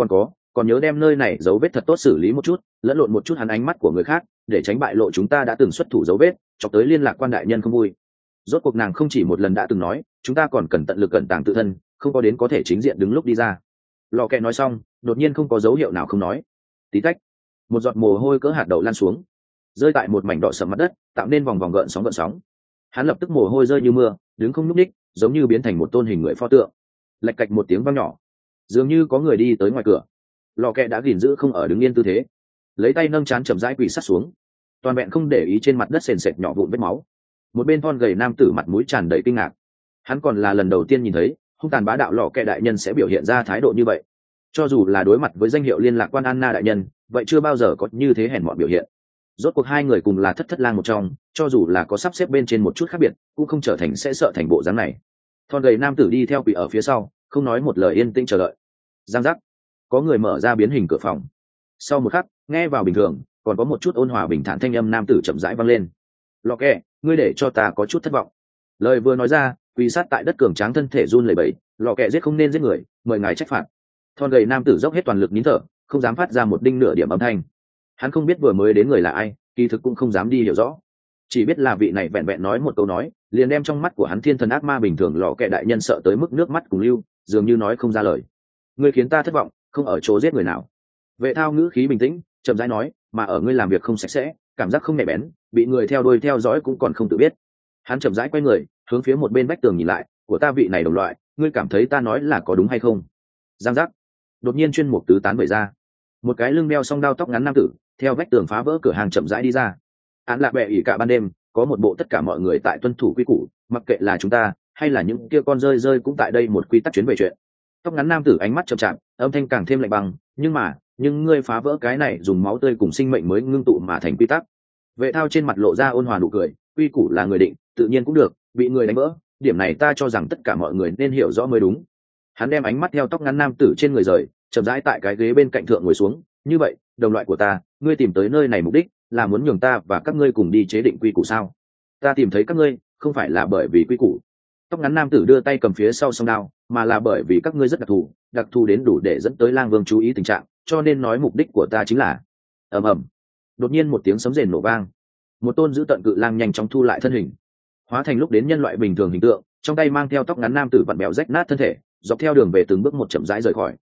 Còn nhớ đem nơi này dấu vết thật tốt xử lý một chút, lẫn lộn một chút hắn ánh mắt của người khác, để tránh bại lộ chúng ta đã từng xuất thủ dấu vết, chọc tới liên lạc quan đại nhân không vui. Rốt cuộc nàng không chỉ một lần đã từng nói, chúng ta còn cần tận lực cẩn tàng tự thân, không có đến có thể chính diện đứng lúc đi ra. Lò kẹ nói xong, đột nhiên không có dấu hiệu nào không nói. Tí tách, một giọt mồ hôi cỡ hạt đậu lan xuống, rơi tại một mảnh đỏ sẫm mặt đất, tạo nên vòng vòng gợn sóng. Hắn lập tức mồ hôi rơi như mưa, đứng không nhúc ních, giống như biến thành một tôn hình người pho tượng. Lạch cạch một tiếng vang nhỏ, dường như có người đi tới ngoài cửa. Lò kẹ đã gìn giữ không ở đứng yên tư thế, lấy tay nâng trán chậm rãi quỳ sát xuống, toàn vẹn không để ý trên mặt đất sền sệt nhỏ vụn vết máu. Một bên thon gầy nam tử mặt mũi tràn đầy kinh ngạc, hắn còn là lần đầu tiên nhìn thấy hung tàn bá đạo lò kẹ đại nhân sẽ biểu hiện ra thái độ như vậy. Cho dù là đối mặt với danh hiệu liên lạc quan Anna đại nhân, vậy chưa bao giờ có như thế hèn mọn biểu hiện. Rốt cuộc hai người cùng là thất thất lang một trong, cho dù là có sắp xếp bên trên một chút khác biệt cũng không trở thành sẽ sợ thành bộ dáng này. Thon gầy nam tử đi theo quỷ ở phía sau, không nói một lời yên tĩnh chờ đợi. Giang giác, có người mở ra biến hình cửa phòng. Sau một khắc, nghe vào bình thường còn có một chút ôn hòa bình thản thanh âm nam tử chậm rãi vang lên. Lò kẹ, ngươi để cho ta có chút thất vọng. Lời vừa nói ra, quỳ sát tại đất cường tráng thân thể run lẩy bẩy. Lò kẹ giết không nên giết người, mời ngài trách phạt. Thon gầy nam tử dốc hết toàn lực nín thở, không dám phát ra một đinh nửa điểm âm thanh. Hắn không biết vừa mới đến người là ai, kỳ thực cũng không dám đi hiểu rõ, chỉ biết là vị này vẹn vẹn nói một câu nói liền đem trong mắt của hắn thiên thần ác ma bình thường lò kẹ đại nhân sợ tới mức nước mắt cùng lưu, dường như nói không ra lời. Ngươi khiến ta thất vọng, không ở chỗ giết người nào. Vệ thao ngữ khí bình tĩnh chậm rãi nói, mà ở ngươi làm việc không sạch sẽ, cảm giác không nhạy bén, bị người theo đuôi theo dõi cũng còn không tự biết. Hắn chậm rãi quay người hướng phía một bên vách tường nhìn lại, của ta vị này đồng loại, ngươi cảm thấy ta nói là có đúng hay không? Giang giác, đột nhiên chuyên mục tứ tán bày ra, một cái lưng đeo song đao tóc ngắn nam tử theo vách tường phá vỡ cửa hàng chậm rãi đi ra. Án lạ bẹ ỉ cả ban đêm có một bộ tất cả mọi người tại tuân thủ quy củ, mặc kệ là chúng ta hay là những kia con rơi rơi cũng tại đây một quy tắc chuyến về chuyện. Tóc ngắn nam tử ánh mắt chậm chạp, âm thanh càng thêm lạnh băng, nhưng ngươi phá vỡ cái này dùng máu tươi cùng sinh mệnh mới ngưng tụ mà thành quy tắc. Vệ thao trên mặt lộ ra ôn hòa nụ cười, quy củ là người định, tự nhiên cũng được, bị người đánh vỡ, điểm này ta cho rằng tất cả mọi người nên hiểu rõ mới đúng. Hắn đem ánh mắt theo tóc ngắn nam tử trên người rời, chậm rãi tại cái ghế bên cạnh thượng ngồi xuống. Như vậy, đồng loại của ta, ngươi tìm tới nơi này mục đích là muốn nhường ta và các ngươi cùng đi chế định quy củ sao? Ta tìm thấy các ngươi không phải là bởi vì quy củ. Tóc ngắn nam tử đưa tay cầm phía sau song đao, mà là bởi vì các ngươi rất đặc thù đến đủ để dẫn tới lang vương chú ý tình trạng, cho nên nói mục đích của ta chính là. Ầm ầm. Đột nhiên một tiếng sấm rền nổ vang, một tôn giữ tận cự lang nhanh chóng thu lại thân hình, hóa thành lúc đến nhân loại bình thường hình tượng, trong tay mang theo tóc ngắn nam tử vặn bẹo rách nát thân thể, dọc theo đường về từng bước một chậm rãi rời khỏi.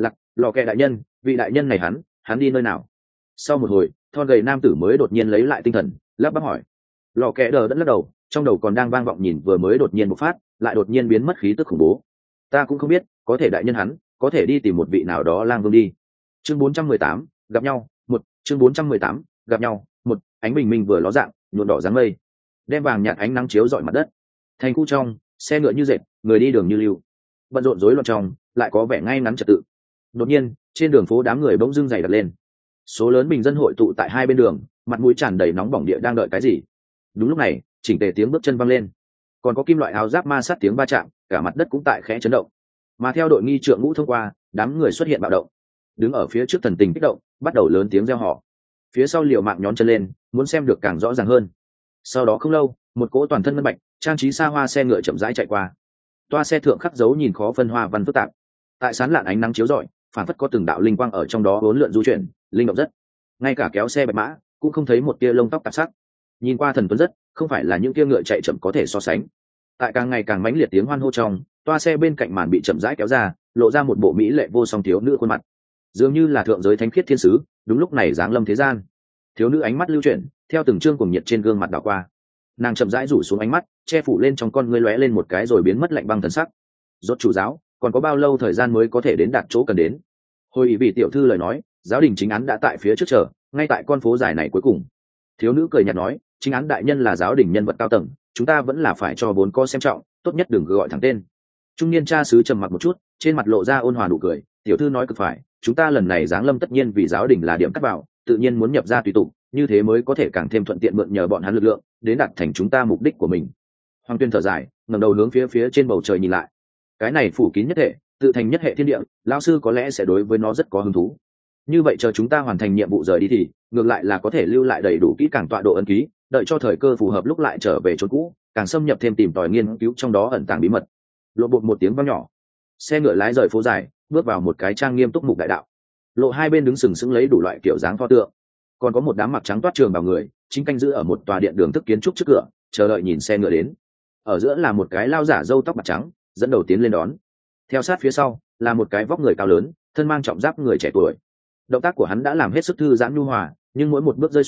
Lò kẹ đại nhân, vị đại nhân này hắn đi nơi nào? Sau một hồi, thon gầy nam tử mới đột nhiên lấy lại tinh thần, lắp bắp hỏi. Lò kẹ đờ đẫn lắc đầu, trong đầu còn đang vang vọng nhìn vừa mới đột nhiên bộc phát lại đột nhiên biến mất khí tức khủng bố. Ta cũng không biết, có thể đại nhân hắn có thể đi tìm một vị nào đó lang vương đi. Chương 418, gặp nhau, một. Chương 418, gặp nhau, một. Ánh bình minh vừa ló dạng, nhuộm đỏ dáng mây, đem vàng nhạt ánh nắng chiếu rọi mặt đất. Thành khu trong, xe ngựa như dệt, người đi đường như lưu, bận rộn rối loạn trong lại có vẻ ngay ngắn trật tự. Đột nhiên, trên đường phố đám người bỗng dưng dày đặc lên, số lớn bình dân hội tụ tại hai bên đường, mặt mũi tràn đầy nóng bỏng địa đang đợi cái gì. Đúng lúc này, chỉnh tề tiếng bước chân vang lên, còn có kim loại áo giáp ma sát tiếng va chạm, cả mặt đất cũng tại khẽ chấn động. Mà theo đội nghi trượng ngũ thông qua, đám người xuất hiện bạo động, đứng ở phía trước thần tình kích động, bắt đầu lớn tiếng reo hò. Phía sau liều mạng nhón chân lên, muốn xem được càng rõ ràng hơn. Sau đó không lâu, một cỗ toàn thân ngân bạch, trang trí xa hoa xe ngựa chậm rãi chạy qua. Toa xe thượng khắc dấu nhìn khó phân hoa văn phức tạp, tại sán lạn ánh nắng chiếu rọi, phản phất có từng đạo linh quang ở trong đó uốn lượn du chuyển, linh động rất. Ngay cả kéo xe bạch mã cũng không thấy một tia lông tóc tạp sắc, nhìn qua thần tuấn rất, không phải là những tia ngựa chạy chậm có thể so sánh. Tại càng ngày càng mãnh liệt tiếng hoan hô trong, toa xe bên cạnh màn bị chậm rãi kéo ra, lộ ra một bộ mỹ lệ vô song thiếu nữ khuôn mặt, dường như là thượng giới thánh khiết thiên sứ, đúng lúc này giáng lâm thế gian. Thiếu nữ ánh mắt lưu chuyển, theo từng chương cuồng nhiệt trên gương mặt đảo qua, nàng chậm rãi rủ xuống ánh mắt, che phủ lên trong con ngươi lóe lên một cái rồi biến mất lạnh băng thần sắc. Rốt chủ giáo, còn có bao lâu thời gian mới có thể đến đạt chỗ cần đến? Hồi ý vị tiểu thư lời nói, giáo đình chính án đã tại phía trước chờ, ngay tại con phố dài này cuối cùng. Thiếu nữ cười nhạt nói, chính án đại nhân là giáo đình nhân vật cao tầng, chúng ta vẫn là phải cho vốn có xem trọng, tốt nhất đừng gọi thẳng tên. Trung niên cha xứ trầm mặc một chút, trên mặt lộ ra ôn hòa nụ cười, tiểu thư nói cực phải, chúng ta lần này giáng lâm tất nhiên vì giáo đình là điểm cắt vào, tự nhiên muốn nhập ra tùy tụ, như thế mới có thể càng thêm thuận tiện mượn nhờ bọn hắn lực lượng đến đạt thành chúng ta mục đích của mình. Hoàng Tuyên thở dài, ngẩng đầu hướng phía trên bầu trời nhìn lại. Cái này phủ kín nhất hệ, tự thành nhất hệ thiên địa, lão sư có lẽ sẽ đối với nó rất có hứng thú. Như vậy chờ chúng ta hoàn thành nhiệm vụ rời đi thì ngược lại là có thể lưu lại đầy đủ kỹ càng tọa độ ấn ký, đợi cho thời cơ phù hợp lúc lại trở về chốn cũ, càng xâm nhập thêm tìm tòi nghiên cứu trong đó ẩn tàng bí mật. Lộ bột một tiếng vang nhỏ, xe ngựa lái rời phố dài, bước vào một cái trang nghiêm túc mục đại đạo. Lộ hai bên đứng sừng sững lấy đủ loại kiểu dáng pho tượng, còn có một đám mặc trắng toát trường bào người chính canh giữ ở một tòa điện đường thức kiến trúc trước cửa, chờ đợi nhìn xe ngựa đến. Ở giữa là một cái lao giả râu tóc bạc trắng dẫn đầu tiến lên đón, theo sát phía sau là một cái vóc người cao lớn, thân mang trọng giáp người trẻ tuổi. Động tác của hắn đã làm hết sức thư giãn nhu hòa, nhưng mỗi một bước rơi xuống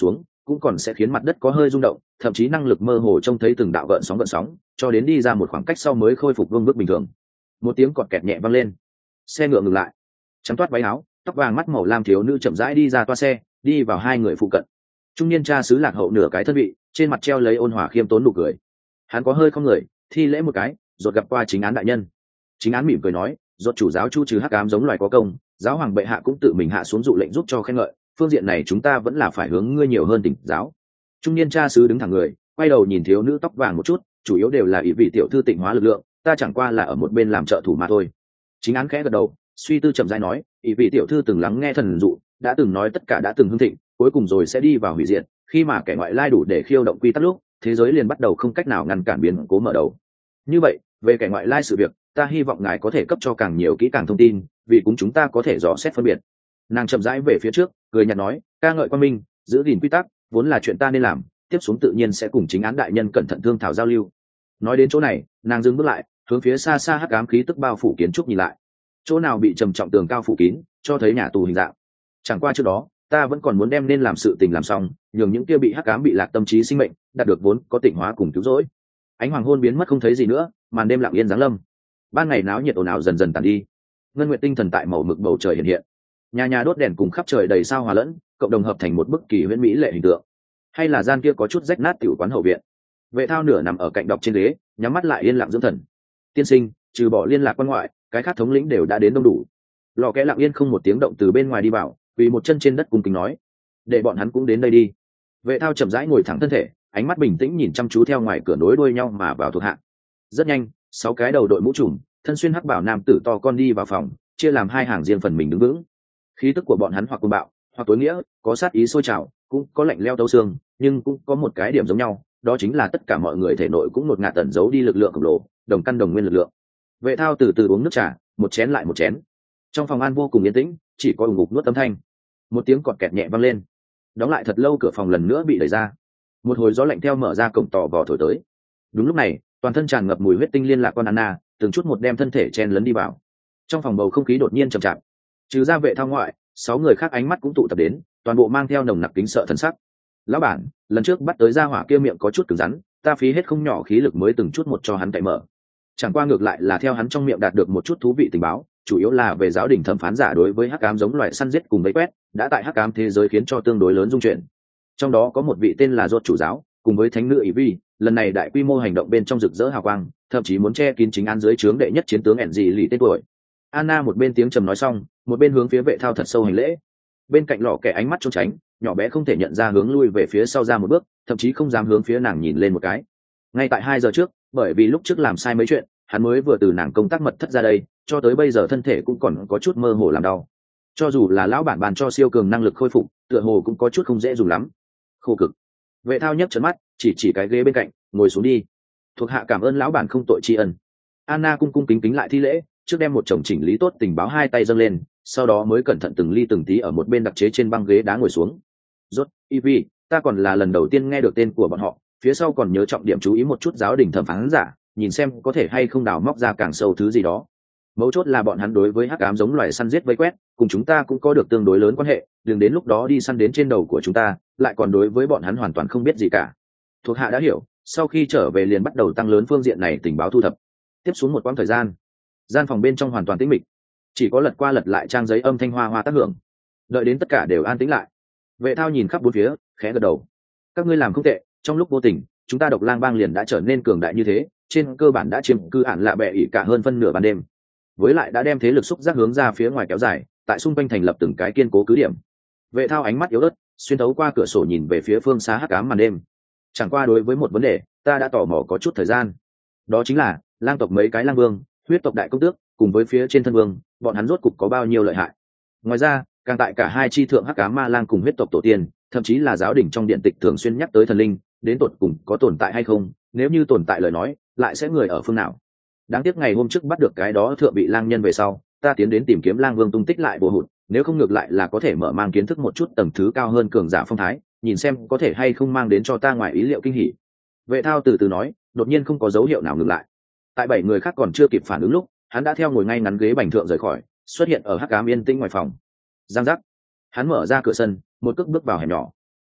cũng còn sẽ khiến mặt đất có hơi rung động, thậm chí năng lực mơ hồ trông thấy từng đạo gợn sóng, cho đến đi ra một khoảng cách sau mới khôi phục vương bước bình thường. Một tiếng cọt kẹt nhẹ vang lên, xe ngựa ngừng lại. Trắng toát váy áo, tóc vàng mắt màu lam thiếu nữ chậm rãi đi ra toa xe, đi vào hai người phụ cận. Trung niên cha xứ Lạc Hậu nửa cái thân vị, trên mặt treo lấy ôn hòa khiêm tốn nụ cười. Hắn có hơi không người, thi lễ một cái, rốt gặp qua chính án đại nhân. Chính án mỉm cười nói, rốt chủ giáo chu trừ hắc ám giống loài có công, giáo hoàng bệ hạ cũng tự mình hạ xuống dụ lệnh giúp cho khen ngợi, phương diện này chúng ta vẫn là phải hướng ngươi nhiều hơn tỉnh giáo. Trung niên cha xứ đứng thẳng người, quay đầu nhìn thiếu nữ tóc vàng một chút, chủ yếu đều là ý vị tiểu thư tịnh hóa lực lượng, ta chẳng qua là ở một bên làm trợ thủ mà thôi. Chính án khẽ gật đầu, suy tư chậm rãi nói, ý vị tiểu thư từng lắng nghe thần dụ, đã từng nói tất cả đã từng hưng thịnh, cuối cùng rồi sẽ đi vào hủy diệt, khi mà kẻ ngoại lai đủ để khiêu động quy tắc lúc, thế giới liền bắt đầu không cách nào ngăn cản biến cố mở đầu. Như vậy, về kẻ ngoại lai sự việc, ta hy vọng ngài có thể cấp cho càng nhiều kỹ càng thông tin, vì cũng chúng ta có thể dò xét phân biệt. Nàng chậm rãi về phía trước, cười nhạt nói, ca ngợi quan minh, giữ gìn quy tắc, vốn là chuyện ta nên làm, tiếp xuống tự nhiên sẽ cùng chính án đại nhân cẩn thận thương thảo giao lưu. Nói đến chỗ này, nàng dừng bước lại, hướng phía xa xa hắc ám khí tức bao phủ kiến trúc nhìn lại. Chỗ nào bị trầm trọng tường cao phủ kín, cho thấy nhà tù hình dạng. Chẳng qua trước đó, ta vẫn còn muốn đem nên làm sự tình làm xong, nhường những kia bị hắc ám bị lạc tâm trí sinh mệnh, đạt được vốn có tịnh hóa cùng cứu rỗi. Ánh hoàng hôn biến mất không thấy gì nữa, màn đêm lặng yên giáng lâm. Ban ngày náo nhiệt ồn ào dần dần tàn đi. Ngân nguyệt tinh thần tại màu mực bầu trời hiện hiện. Nhà nhà đốt đèn cùng khắp trời đầy sao hòa lẫn, cộng đồng hợp thành một bức kỳ huyễn mỹ lệ hình tượng. Hay là gian kia có chút rách nát tiểu quán hậu viện. Vệ Thao nửa nằm ở cạnh đọc trên ghế, nhắm mắt lại yên lặng dưỡng thần. Tiên sinh, trừ bỏ liên lạc quan ngoại, cái khác thống lĩnh đều đã đến đông đủ. Lò Kẽ lặng yên không một tiếng động từ bên ngoài đi vào, vì một chân trên đất cung kính nói, để bọn hắn cũng đến đây đi. Vệ Thao chậm rãi ngồi thẳng thân thể, ánh mắt bình tĩnh nhìn chăm chú theo ngoài cửa nối đuôi nhau mà vào thuộc hạ. Rất nhanh, 6 cái đầu đội mũ trùm, thân xuyên hắc bảo nam tử to con đi vào phòng, chia làm 2 hàng riêng phần mình đứng vững. Khí tức của bọn hắn hoặc cuồng bạo, hoặc tối nghĩa, có sát ý sôi trào, cũng có lạnh lẽo tấu xương, nhưng cũng có một cái điểm giống nhau, đó chính là tất cả mọi người thể nội cũng một ngạt tẩn giấu đi lực lượng khổng lồ, đồng căn đồng nguyên lực lượng. Vệ Thao từ từ uống nước trà, một chén lại một chén. Trong phòng an vô cùng yên tĩnh, chỉ có ủng ngục nuốt âm thanh. Một tiếng cọt kẹt nhẹ vang lên. Đóng lại thật lâu cửa phòng lần nữa bị đẩy ra. Một hồi gió lạnh theo mở ra cổng tò vò thổi tới. Đúng lúc này, toàn thân tràn ngập mùi huyết tinh liên lạc con Anna, từng chút một đem thân thể chen lấn đi vào. Trong phòng bầu không khí đột nhiên trầm trọng. Trừ ra Vệ Thao ngoại, 6 người khác ánh mắt cũng tụ tập đến, toàn bộ mang theo nồng nặc kính sợ thần sắc. Lão bản, lần trước bắt tới gia hỏa kia miệng có chút cứng rắn, ta phí hết không nhỏ khí lực mới từng chút một cho hắn cậy mở. Chẳng qua ngược lại là theo hắn trong miệng đạt được một chút thú vị tình báo, chủ yếu là về giáo đình thẩm phán giả đối với hắc ám giống loại săn giết cùng vây quét, đã tại hắc ám thế giới khiến cho tương đối lớn dung chuyển. Trong đó có một vị tên là Rốt chủ giáo, cùng với thánh nữ Ivy, lần này đại quy mô hành động bên trong rực rỡ hào quang, thậm chí muốn che kín chính án dưới trướng đệ nhất chiến tướng ẻn gì lì tên tuổi. Anna một bên tiếng trầm nói xong, một bên hướng phía Vệ Thao thật sâu hành lễ. Bên cạnh Lọ Kẽ ánh mắt trốn tránh, nhỏ bé không thể nhận ra hướng lui về phía sau ra một bước, thậm chí không dám hướng phía nàng nhìn lên một cái. Ngay tại 2 giờ trước, bởi vì lúc trước làm sai mấy chuyện, hắn mới vừa từ nàng công tác mật thất ra đây, cho tới bây giờ thân thể cũng còn có chút mơ hồ làm đau. Cho dù là lão bản bàn cho siêu cường năng lực khôi phục, tựa hồ cũng có chút không dễ dùng lắm. Khổ cực. Vệ Thao nhấc trấn mắt, chỉ cái ghế bên cạnh, ngồi xuống đi. Thuộc hạ cảm ơn lão bản không tội tri ân. Anna cung cung kính kính lại thi lễ, trước đem một chồng chỉnh lý tốt tình báo 2 tay dâng lên, sau đó mới cẩn thận từng ly từng tí ở một bên đặc chế trên băng ghế đá ngồi xuống. Rốt, Ivy, ta còn là lần đầu tiên nghe được tên của bọn họ, phía sau còn nhớ trọng điểm chú ý một chút giáo đình thẩm phán giả, nhìn xem có thể hay không đào móc ra càng sâu thứ gì đó. Mấu chốt là bọn hắn đối với hắc ám giống loài săn giết vây quét, cùng chúng ta cũng có được tương đối lớn quan hệ, đừng đến lúc đó đi săn đến trên đầu của chúng ta, lại còn đối với bọn hắn hoàn toàn không biết gì cả. Thuộc hạ đã hiểu, sau khi trở về liền bắt đầu tăng lớn phương diện này tình báo thu thập. Tiếp xuống một quãng thời gian, gian phòng bên trong hoàn toàn tĩnh mịch, chỉ có lật qua lật lại trang giấy âm thanh hoa hoa tác hưởng. Đợi đến tất cả đều an tĩnh lại, Vệ Thao nhìn khắp bốn phía, khẽ gật đầu. Các ngươi làm không tệ, trong lúc vô tình, chúng ta Độc Lang bang liền đã trở nên cường đại như thế, trên cơ bản đã chiếm cư ản lạ bẹ ỉ cả hơn phân nửa ban đêm. Với lại đã đem thế lực xúc giác hướng ra phía ngoài kéo dài, tại xung quanh thành lập từng cái kiên cố cứ điểm. Vệ Thao ánh mắt yếu ớt, xuyên thấu qua cửa sổ nhìn về phía phương xa hắc ám màn đêm. Chẳng qua đối với một vấn đề, ta đã tò mò có chút thời gian. Đó chính là, lang tộc mấy cái lang vương, huyết tộc đại công tước, cùng với phía trên thân vương, bọn hắn rốt cục có bao nhiêu lợi hại. Ngoài ra, càng tại cả hai chi thượng hắc ám ma lang cùng huyết tộc tổ tiên, thậm chí là giáo đình trong điện tịch thường xuyên nhắc tới thần linh, đến tột cùng có tồn tại hay không, nếu như tồn tại lời nói, lại sẽ người ở phương nào. Đáng tiếc ngày hôm trước bắt được cái đó thượng bị lang nhân về sau, ta tiến đến tìm kiếm lang vương tung tích lại bổ hụt, nếu không ngược lại là có thể mở mang kiến thức một chút tầng thứ cao hơn cường giả phong thái, nhìn xem có thể hay không mang đến cho ta ngoài ý liệu kinh hỉ. Vệ Thao từ từ nói, đột nhiên không có dấu hiệu nào ngừng lại. Tại 7 người khác còn chưa kịp phản ứng lúc, hắn đã theo ngồi ngay ngắn ghế bành thượng rời khỏi, xuất hiện ở hắc ám yên tĩnh ngoài phòng. Giang giác, hắn mở ra cửa sân, một cước bước vào hẻm nhỏ.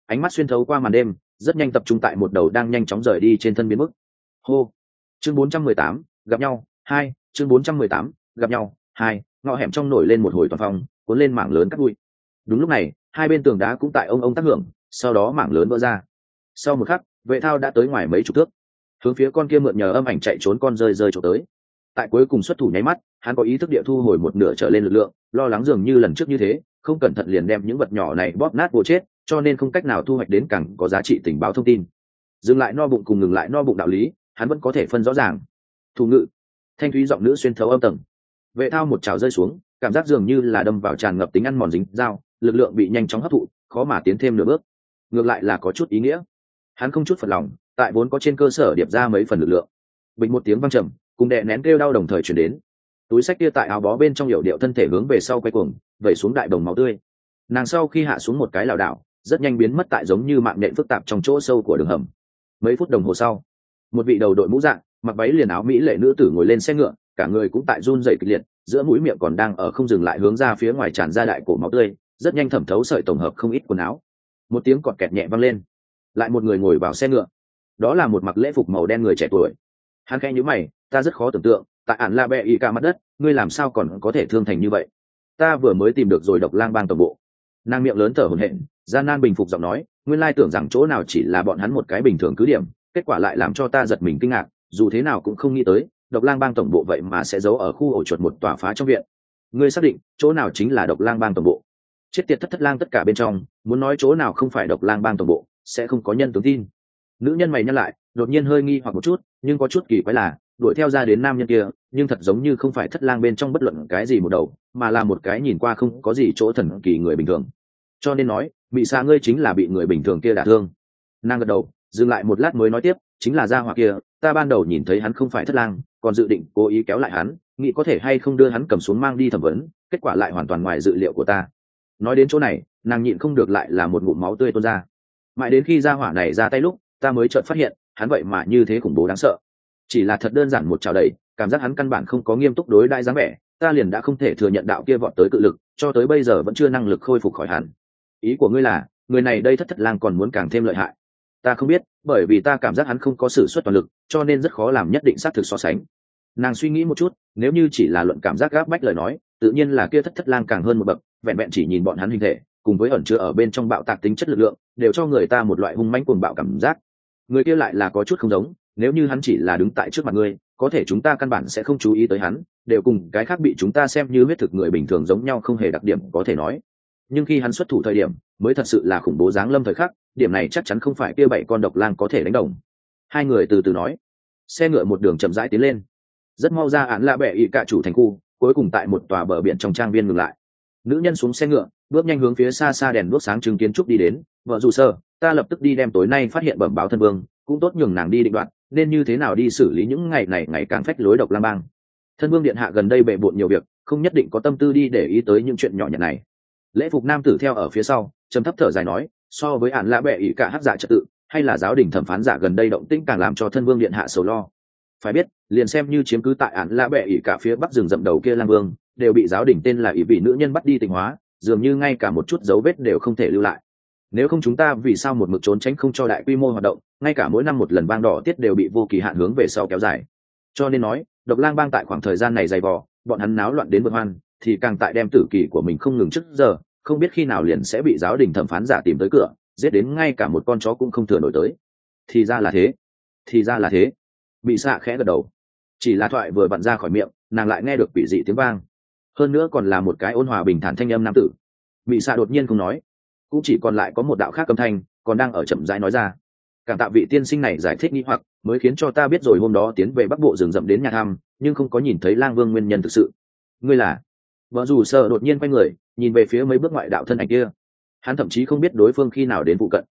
ánh mắt xuyên thấu qua màn đêm, rất nhanh tập trung tại một đầu đang nhanh chóng rời đi trên thân biến mức. Hô. Chương 418, gặp nhau 2, chương 418, gặp nhau 2, ngõ hẻm trong nổi lên một hồi toàn phong, cuốn lên mảng lớn cắt bụi. Đúng lúc này, hai bên tường đá cũng tại ông tác hưởng, sau đó mảng lớn vỡ ra. Sau một khắc, Vệ Thao đã tới ngoài mấy chục thước, hướng phía con kia mượn nhờ âm ảnh chạy trốn con rơi chỗ tới. Tại cuối cùng xuất thủ nháy mắt, hắn có ý thức địa thu hồi một nửa trở lên lực lượng, lo lắng dường như lần trước như thế, không cẩn thận liền đem những vật nhỏ này bóp nát vô chết, cho nên không cách nào thu hoạch đến càng có giá trị tình báo thông tin. Dừng lại no bụng cùng ngừng lại no bụng đạo lý, hắn vẫn có thể phân rõ ràng. Thủ ngự, thanh thúy giọng nữ xuyên thấu âm tầng. Vệ Thao một trào rơi xuống, cảm giác dường như là đâm vào tràn ngập tính ăn mòn dính dao, lực lượng bị nhanh chóng hấp thụ, khó mà tiến thêm nửa bước. Ngược lại là có chút ý nghĩa. Hắn không chút phật lòng, tại vốn có trên cơ sở điệp ra mấy phần lực lượng. Bình một tiếng vang trầm, cùng đè nén kêu đau đồng thời truyền đến. Túi sách kia tại áo bó bên trong hiệu điệu thân thể hướng về sau quay cuồng, vẩy xuống đại đồng máu tươi. Nàng sau khi hạ xuống một cái lảo đảo, rất nhanh biến mất tại giống như mạng nhện phức tạp trong chỗ sâu của đường hầm. Mấy phút đồng hồ sau, một vị đầu đội mũ dạng, mặc váy liền áo mỹ lệ nữ tử ngồi lên xe ngựa, cả người cũng tại run rẩy kịch liệt, giữa mũi miệng còn đang ở không dừng lại hướng ra phía ngoài tràn ra đại cổ máu tươi, rất nhanh thẩm thấu sợi tổng hợp không ít quần áo. Một tiếng cọt kẹt nhẹ vang lên, lại một người ngồi vào xe ngựa. Đó là một mặc lễ phục màu đen người trẻ tuổi. Hắn khẽ nhíu mày, ta rất khó tưởng tượng, tại ản la bẹ y cả mặt đất, ngươi làm sao còn có thể thương thành như vậy? Ta vừa mới tìm được rồi Độc Lang Bang tổng bộ. Nàng miệng lớn thở hổn hển, gian nan bình phục giọng nói, nguyên lai tưởng rằng chỗ nào chỉ là bọn hắn một cái bình thường cứ điểm, kết quả lại làm cho ta giật mình kinh ngạc, dù thế nào cũng không nghĩ tới, Độc Lang Bang tổng bộ vậy mà sẽ giấu ở khu ổ chuột một tòa phá trong viện. Ngươi xác định chỗ nào chính là Độc Lang Bang tổng bộ? Chết tiệt thất lang tất cả bên trong, muốn nói chỗ nào không phải Độc Lang Bang tổng bộ, sẽ không có nhân tướng tin. Nữ nhân mày nhăn lại, đột nhiên hơi nghi hoặc một chút, nhưng có chút kỳ quái là, đuổi theo ra đến nam nhân kia, nhưng thật giống như không phải thất lang bên trong bất luận cái gì một đầu, mà là một cái nhìn qua không có gì chỗ thần kỳ người bình thường. Cho nên nói, bị xa ngươi chính là bị người bình thường kia đả thương. Nàng gật đầu, dừng lại một lát mới nói tiếp, chính là gia hỏa kia, ta ban đầu nhìn thấy hắn không phải thất lang, còn dự định cố ý kéo lại hắn, nghĩ có thể hay không đưa hắn cầm xuống mang đi thẩm vấn, kết quả lại hoàn toàn ngoài dự liệu của ta. Nói đến chỗ này, nàng nhịn không được lại là một ngụm máu tươi tuôn ra. Mãi đến khi gia hỏa này ra tay lúc, ta mới chợt phát hiện, hắn vậy mà như thế khủng bố đáng sợ. Chỉ là thật đơn giản một chảo đẩy, cảm giác hắn căn bản không có nghiêm túc đối đãi dáng vẻ, ta liền đã không thể thừa nhận đạo kia vọt tới cự lực, cho tới bây giờ vẫn chưa năng lực khôi phục khỏi hắn. Ý của ngươi là, người này đây thất lang còn muốn càng thêm lợi hại? Ta không biết, bởi vì ta cảm giác hắn không có sự xuất toàn lực, cho nên rất khó làm nhất định xác thực so sánh. Nàng suy nghĩ một chút, nếu như chỉ là luận cảm giác gáp bách lời nói, tự nhiên là kia thất lang càng hơn một bậc, vẹn vẹn chỉ nhìn bọn hắn hình thể, cùng với ẩn chứa ở bên trong bạo tạc tính chất lực lượng, đều cho người ta một loại hung mãnh cuồng bạo cảm giác. Người kia lại là có chút không giống, nếu như hắn chỉ là đứng tại trước mặt ngươi, có thể chúng ta căn bản sẽ không chú ý tới hắn, đều cùng cái khác bị chúng ta xem như huyết thực người bình thường giống nhau, không hề đặc điểm có thể nói. Nhưng khi hắn xuất thủ thời điểm, mới thật sự là khủng bố giáng lâm thời khắc, điểm này chắc chắn không phải kia 7 con độc lang có thể đánh đồng. Hai người từ từ nói, xe ngựa một đường chậm rãi tiến lên, rất mau ra án lạ bẹ ị cả chủ thành khu, cuối cùng tại một tòa bờ biển trong trang viên ngừng lại. Nữ nhân xuống xe ngựa, bước nhanh hướng phía xa xa đèn đuốc sáng trưng kiến trúc đi đến. Vợ dù sơ, ta lập tức đi đem tối nay phát hiện bẩm báo thân vương, cũng tốt nhường nàng đi định đoạt nên như thế nào đi xử lý những ngày này ngày càng phách lối Độc Lang Bang. Thân vương điện hạ gần đây bệ bộn nhiều việc, không nhất định có tâm tư đi để ý tới những chuyện nhỏ nhặt này. Lễ phục nam tử theo ở phía sau, trầm thấp thở dài nói, so với ản lạ bẹ ỉ cả hắc dạ trật tự, hay là giáo đình thẩm phán giả gần đây động tĩnh càng làm cho thân vương điện hạ sầu lo. Phải biết, liền xem như chiếm cứ tại ản lạ bẹ ỉ cả phía bắc rừng rậm đầu kia lang vương, đều bị giáo đình tên là ỷ vị nữ nhân bắt đi tịnh hóa, dường như ngay cả một chút dấu vết đều không thể lưu lại. Nếu không chúng ta vì sao một mực trốn tránh không cho đại quy mô hoạt động, ngay cả mỗi năm một lần bang đỏ tiết đều bị vô kỳ hạn hướng về sau kéo dài. Cho nên nói, Độc Lang Bang tại khoảng thời gian này dày vò, bọn hắn náo loạn đến bực hoan, thì càng tại đem tử kỳ của mình không ngừng trước giờ, không biết khi nào liền sẽ bị giáo đình thẩm phán giả tìm tới cửa, giết đến ngay cả một con chó cũng không thừa nổi tới. Thì ra là thế, thì ra là thế. Bị xạ khẽ gật đầu. Chỉ là thoại vừa vặn ra khỏi miệng, nàng lại nghe được quỷ dị tiếng vang, hơn nữa còn là một cái ôn hòa bình thản thanh âm nam tử. Bị xạ đột nhiên không nói, cũng chỉ còn lại có một đạo khác âm thanh còn đang ở chậm rãi nói ra. Cảm tạ vị tiên sinh này giải thích nghi hoặc, mới khiến cho ta biết rồi hôm đó tiến về bắc bộ rừng rậm đến nhà thăm, nhưng không có nhìn thấy lang vương nguyên nhân thực sự. Ngươi là? Vợ dù sợ đột nhiên quay người nhìn về phía mấy bước ngoại đạo thân ảnh kia, hắn thậm chí không biết đối phương khi nào đến phụ cận.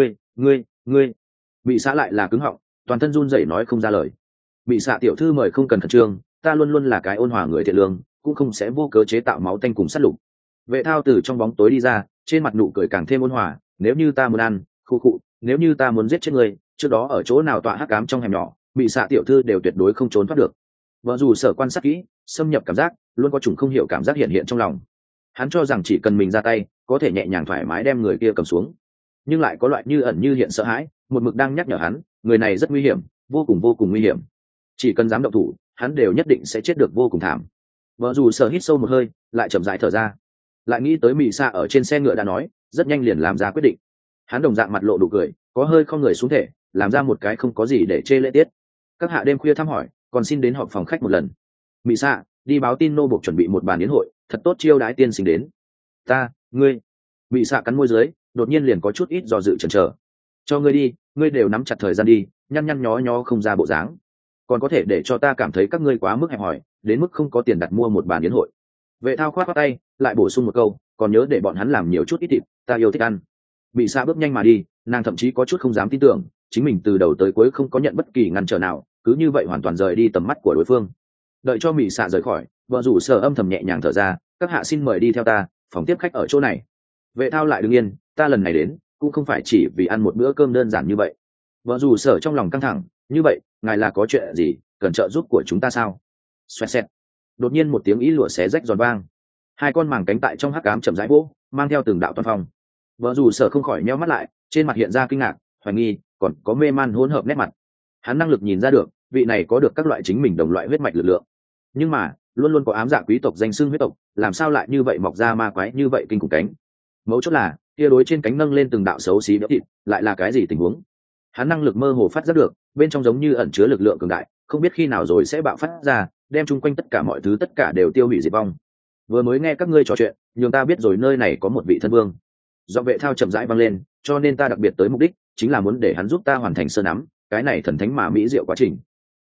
Ngươi bị xã lại là cứng họng, toàn thân run rẩy nói không ra lời. Bị xạ tiểu thư mời không cần khẩn trương, ta luôn luôn là cái ôn hòa người thiện lương, cũng không sẽ vô cớ chế tạo máu tanh cùng sát lục. Vệ Thao từ trong bóng tối đi ra, trên mặt nụ cười càng thêm ôn hòa. Nếu như ta muốn ăn, nếu như ta muốn giết chết ngươi, trước đó ở chỗ nào tọa hắc ám trong hẻm nhỏ, bị xạ tiểu thư đều tuyệt đối không trốn thoát được. Vợ dù sở quan sát kỹ, xâm nhập cảm giác, luôn có chủng không hiểu cảm giác hiện hiện trong lòng. Hắn cho rằng chỉ cần mình ra tay, có thể nhẹ nhàng thoải mái đem người kia cầm xuống. nhưng lại có loại như ẩn như hiện sợ hãi, một mực đang nhắc nhở hắn người này rất nguy hiểm, vô cùng nguy hiểm, chỉ cần dám động thủ hắn đều nhất định sẽ chết được vô cùng thảm. Vợ dù sợ hít sâu một hơi, lại chậm rãi thở ra, lại nghĩ tới mị xạ ở trên xe ngựa đã nói rất nhanh liền làm ra quyết định. Hắn đồng dạng mặt lộ đủ cười, có hơi không người xuống thể làm ra một cái không có gì để chê lễ tiết. Các hạ đêm khuya thăm hỏi, còn xin đến họp phòng khách một lần. Mị xạ, đi báo tin nô buộc chuẩn bị một bàn yến hội thật tốt chiêu đãi tiên sinh đến. Ngươi. Mị xạ cắn môi dưới, đột nhiên liền có chút ít do dự chần chờ. Cho ngươi đi, ngươi đều nắm chặt thời gian đi, nhăn nhăn nhó nhó không ra bộ dáng, còn có thể để cho ta cảm thấy các ngươi quá mức hẹp hòi đến mức không có tiền đặt mua một bàn yến hội. Vệ thao khoát khoát tay, lại bổ sung một câu, còn nhớ để bọn hắn làm nhiều chút ít thịt, ta yêu thích ăn. Bị xa bước nhanh mà đi, nàng thậm chí có chút không dám tin tưởng chính mình từ đầu tới cuối không có nhận bất kỳ ngăn trở nào, cứ như vậy hoàn toàn rời đi tầm mắt của đối phương. Đợi cho Mị xạ rời khỏi, vợ rủ sở âm thầm nhẹ nhàng thở ra, các hạ xin mời đi theo ta, phòng tiếp khách ở chỗ này. Vệ thao lại đứng yên, ta lần này đến cũng không phải chỉ vì ăn một bữa cơm đơn giản như vậy. Vợ rủ sở trong lòng căng thẳng, như vậy ngài là có chuyện gì cần trợ giúp của chúng ta sao? Xoẹt xẹt. Đột nhiên một tiếng ý lụa xé rách giòn vang, hai con màng cánh tại trong hắc ám chậm rãi vỗ, mang theo từng đạo toàn phong. Vợ rủ sở không khỏi nheo mắt lại, trên mặt hiện ra kinh ngạc, hoài nghi, còn có mê man hỗn hợp nét mặt. Hắn năng lực nhìn ra được vị này có được các loại chính mình đồng loại huyết mạch lực lượng, nhưng mà luôn luôn có ám dạ quý tộc danh xưng huyết tộc, làm sao lại như vậy mọc ra ma quái như vậy kinh khủng cánh. Mấu chốt là kia đối trên cánh nâng lên từng đạo xấu xí béo thịt, lại là cái gì tình huống? Hắn năng lực mơ hồ phát giác được bên trong giống như ẩn chứa lực lượng cường đại, không biết khi nào rồi sẽ bạo phát ra, đem chung quanh tất cả mọi thứ tất cả đều tiêu hủy diệt vong. Vừa mới nghe các ngươi trò chuyện, nhường ta biết rồi nơi này có một vị thân vương. Do vệ thao chậm rãi vang lên, cho nên ta đặc biệt tới mục đích chính là muốn để hắn giúp ta hoàn thành sơ nắm cái này thần thánh mà mỹ diệu quá trình.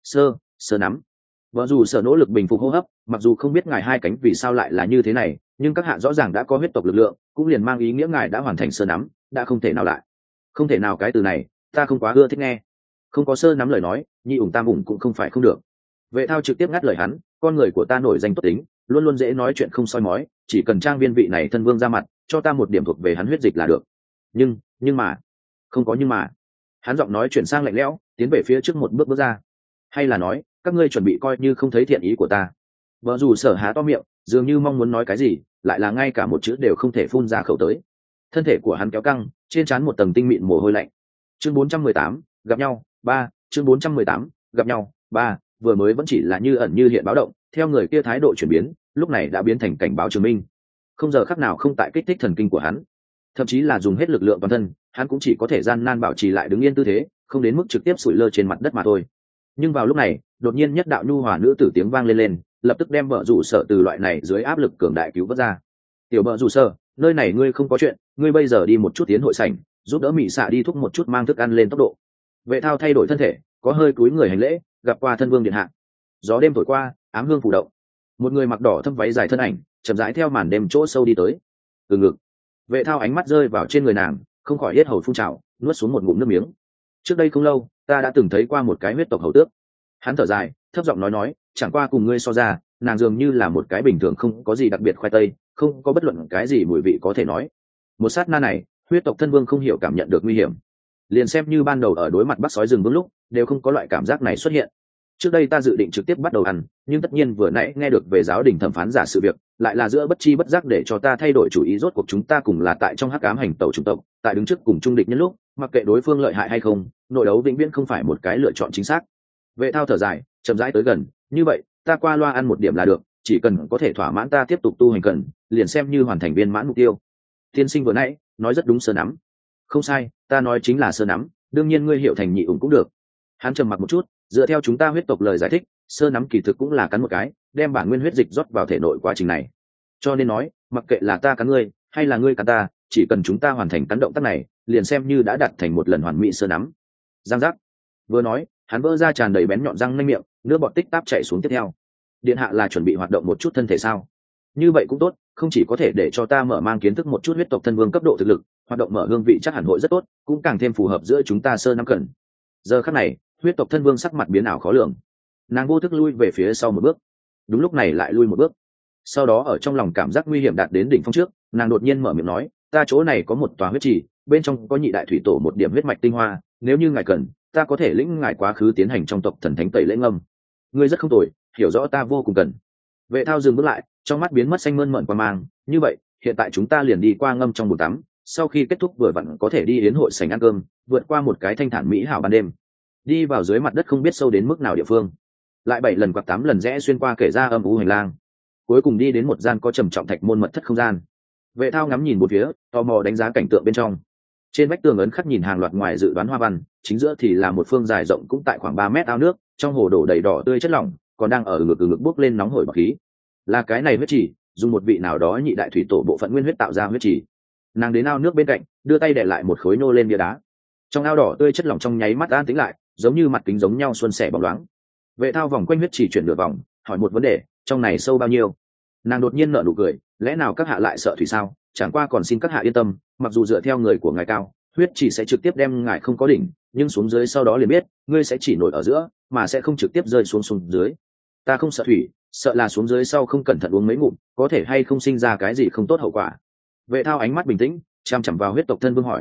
Sơ nắm. Vợ dù sở nỗ lực bình phục hô hấp, mặc dù không biết ngài hai cánh vì sao lại là như thế này, nhưng các hạ rõ ràng đã có huyết tộc lực lượng, cũng liền mang ý nghĩa ngài đã hoàn thành sơ nắm, đã không thể nào lại. Không thể nào, cái từ này ta không quá ưa thích nghe. Không có sơ nắm lời nói, nhi ủng tam ủng cũng không phải không được. Vệ thao trực tiếp ngắt lời hắn, con người của ta nổi danh tốt tính, luôn luôn dễ nói chuyện không soi mói, chỉ cần trang viên vị này thân vương ra mặt, cho ta một điểm thuộc về hắn huyết dịch là được. Nhưng mà không có nhưng mà. Hắn giọng nói chuyển sang lạnh lẽo, tiến về phía trước một bước ra. Hay là nói các ngươi chuẩn bị coi như không thấy thiện ý của ta? Vợ dù sở há to miệng, dường như mong muốn nói cái gì, lại là ngay cả một chữ đều không thể phun ra khẩu tới. Thân thể của hắn kéo căng, trên trán một tầng tinh mịn mồ hôi lạnh. Chương 418, gặp nhau 3, chương 418, gặp nhau 3, vừa mới vẫn chỉ là như ẩn như hiện báo động, theo người kia thái độ chuyển biến, lúc này đã biến thành cảnh báo chứng minh. Không giờ khắc nào không tại kích thích thần kinh của hắn, thậm chí là dùng hết lực lượng toàn thân, hắn cũng chỉ có thể gian nan bảo trì lại đứng yên tư thế, không đến mức trực tiếp sủi lơ trên mặt đất mà thôi. Nhưng vào lúc này, đột nhiên nhất đạo nhu hòa nữ tử tiếng vang lên, lập tức đem vợ rủ sở từ loại này dưới áp lực cường đại cứu vớt ra. Tiểu vợ rủ sở, nơi này ngươi không có chuyện, ngươi bây giờ đi một chút tiến hội sảnh, giúp đỡ Mị xạ đi thúc một chút mang thức ăn lên tốc độ. Vệ thao thay đổi thân thể, có hơi cúi người hành lễ, gặp qua thân vương điện hạ. Gió đêm thổi qua, ám hương phủ động, một người mặc đỏ thâm váy dài thân ảnh chậm rãi theo màn đêm chỗ sâu đi tới. Từ ngực, vệ thao ánh mắt rơi vào trên người nàng, không khỏi hết hầu phun trào, nuốt xuống một ngụm nước miếng. Trước đây không lâu, ta đã từng thấy qua một cái huyết tộc hầu tước. Hắn thở dài, thấp giọng nói, chẳng qua cùng ngươi so ra, nàng dường như là một cái bình thường không có gì đặc biệt khoai tây, không có bất luận cái gì mùi vị có thể nói. Một sát na này, huyết tộc thân vương không hiểu cảm nhận được nguy hiểm, liền xem như ban đầu ở đối mặt bắt sói rừng vương lúc đều không có loại cảm giác này xuất hiện. Trước đây ta dự định trực tiếp bắt đầu ăn, nhưng tất nhiên vừa nãy nghe được về giáo đình thẩm phán giả sự việc, lại là giữa bất chi bất giác để cho ta thay đổi chủ ý. Rốt cuộc chúng ta cùng là tại trong hắc ám hành tẩu chủng tộc, tại đứng trước cùng trung địch nhân lúc, mặc kệ đối phương lợi hại hay không, nội đấu vĩnh viễn không phải một cái lựa chọn chính xác. Vệ thao thở dài, chậm rãi tới gần, như vậy ta qua loa ăn một điểm là được, chỉ cần có thể thỏa mãn ta tiếp tục tu hành cần, liền xem như hoàn thành viên mãn mục tiêu. Tiên sinh vừa nãy nói rất đúng, sơ nắm. Không sai, ta nói chính là sơ nắm, đương nhiên ngươi hiểu thành nhị ủng cũng được. Hắn trầm mặc một chút, dựa theo chúng ta huyết tộc lời giải thích, sơ nắm kỳ thực cũng là cắn một cái, đem bản nguyên huyết dịch rót vào thể nội quá trình này. Cho nên nói, mặc kệ là ta cắn ngươi hay là ngươi cắn ta, chỉ cần chúng ta hoàn thành cắn động tác này, liền xem như đã đạt thành một lần hoàn mỹ sơ nắm. Giang giác. Vừa nói, hắn vỡ ra tràn đầy bén nhọn răng nanh miệng, nước bọt tích táp chảy xuống tiếp theo. Điện hạ là chuẩn bị hoạt động một chút thân thể sao? Như vậy cũng tốt, không chỉ có thể để cho ta mở mang kiến thức một chút huyết tộc thân vương cấp độ thực lực, hoạt động mở hương vị chắc hẳn hội rất tốt, cũng càng thêm phù hợp giữa chúng ta sơ nắm cần. Giờ khắc này, huyết tộc thân vương sắc mặt biến ảo khó lường, nàng vô thức lui về phía sau một bước, đúng lúc này lại lui một bước, sau đó ở trong lòng cảm giác nguy hiểm đạt đến đỉnh phong trước, nàng đột nhiên mở miệng nói, ta chỗ này có một tòa huyết trì, bên trong có nhị đại thủy tổ một điểm huyết mạch tinh hoa, nếu như ngài cần, ta có thể lĩnh ngài quá khứ tiến hành trong tộc thần thánh tẩy lễ ngâm. Ngươi rất không tồi, hiểu rõ ta vô cùng cần. Vệ thao dừng bước lại, trong mắt biến mất xanh mơn mởn qua mang, như vậy hiện tại chúng ta liền đi qua ngâm trong bồn tắm, sau khi kết thúc vừa vặn có thể đi đến hội sảnh ăn cơm, vượt qua một cái thanh thản mỹ hảo ban đêm, đi vào dưới mặt đất không biết sâu đến mức nào địa phương, lại 7 lần hoặc 8 lần rẽ xuyên qua kể ra âm u hành lang, cuối cùng đi đến một gian có trầm trọng thạch môn mật thất không gian. Vệ Thao ngắm nhìn một phía, tò mò đánh giá cảnh tượng bên trong. Trên vách tường ấn khắc nhìn hàng loạt ngoài dự đoán hoa văn, chính giữa thì là một phương dài rộng cũng tại khoảng 3 mét ao nước, trong hồ đổ đầy đỏ tươi chất lỏng, còn đang ở ngực bốc lên nóng hổi bọt khí. Là cái này huyết chỉ, dùng một vị nào đó nhị đại thủy tổ bộ phận nguyên huyết tạo ra huyết chỉ. Nàng đến ao nước bên cạnh, đưa tay để lại một khối nô lên bia đá. Trong ao đỏ tươi chất lỏng trong nháy mắt an tĩnh lại, giống như mặt kính giống nhau xuân sẻ bóng loáng. Vệ Thao vòng quanh huyết chỉ chuyển nửa vòng, hỏi một vấn đề, trong này sâu bao nhiêu? Nàng đột nhiên nở nụ cười, lẽ nào các hạ lại sợ thủy sao? Chẳng qua còn xin các hạ yên tâm, mặc dù dựa theo người của ngài cao, huyết chỉ sẽ trực tiếp đem ngài không có đỉnh, nhưng xuống dưới sau đó liền biết, ngươi sẽ chỉ nổi ở giữa, mà sẽ không trực tiếp rơi xuống dưới. Ta không sợ thủy, sợ là xuống dưới sau không cẩn thận uống mấy ngụm, có thể hay không sinh ra cái gì không tốt hậu quả. Vệ Thao ánh mắt bình tĩnh, chăm chăm vào huyết tộc thân vương hỏi.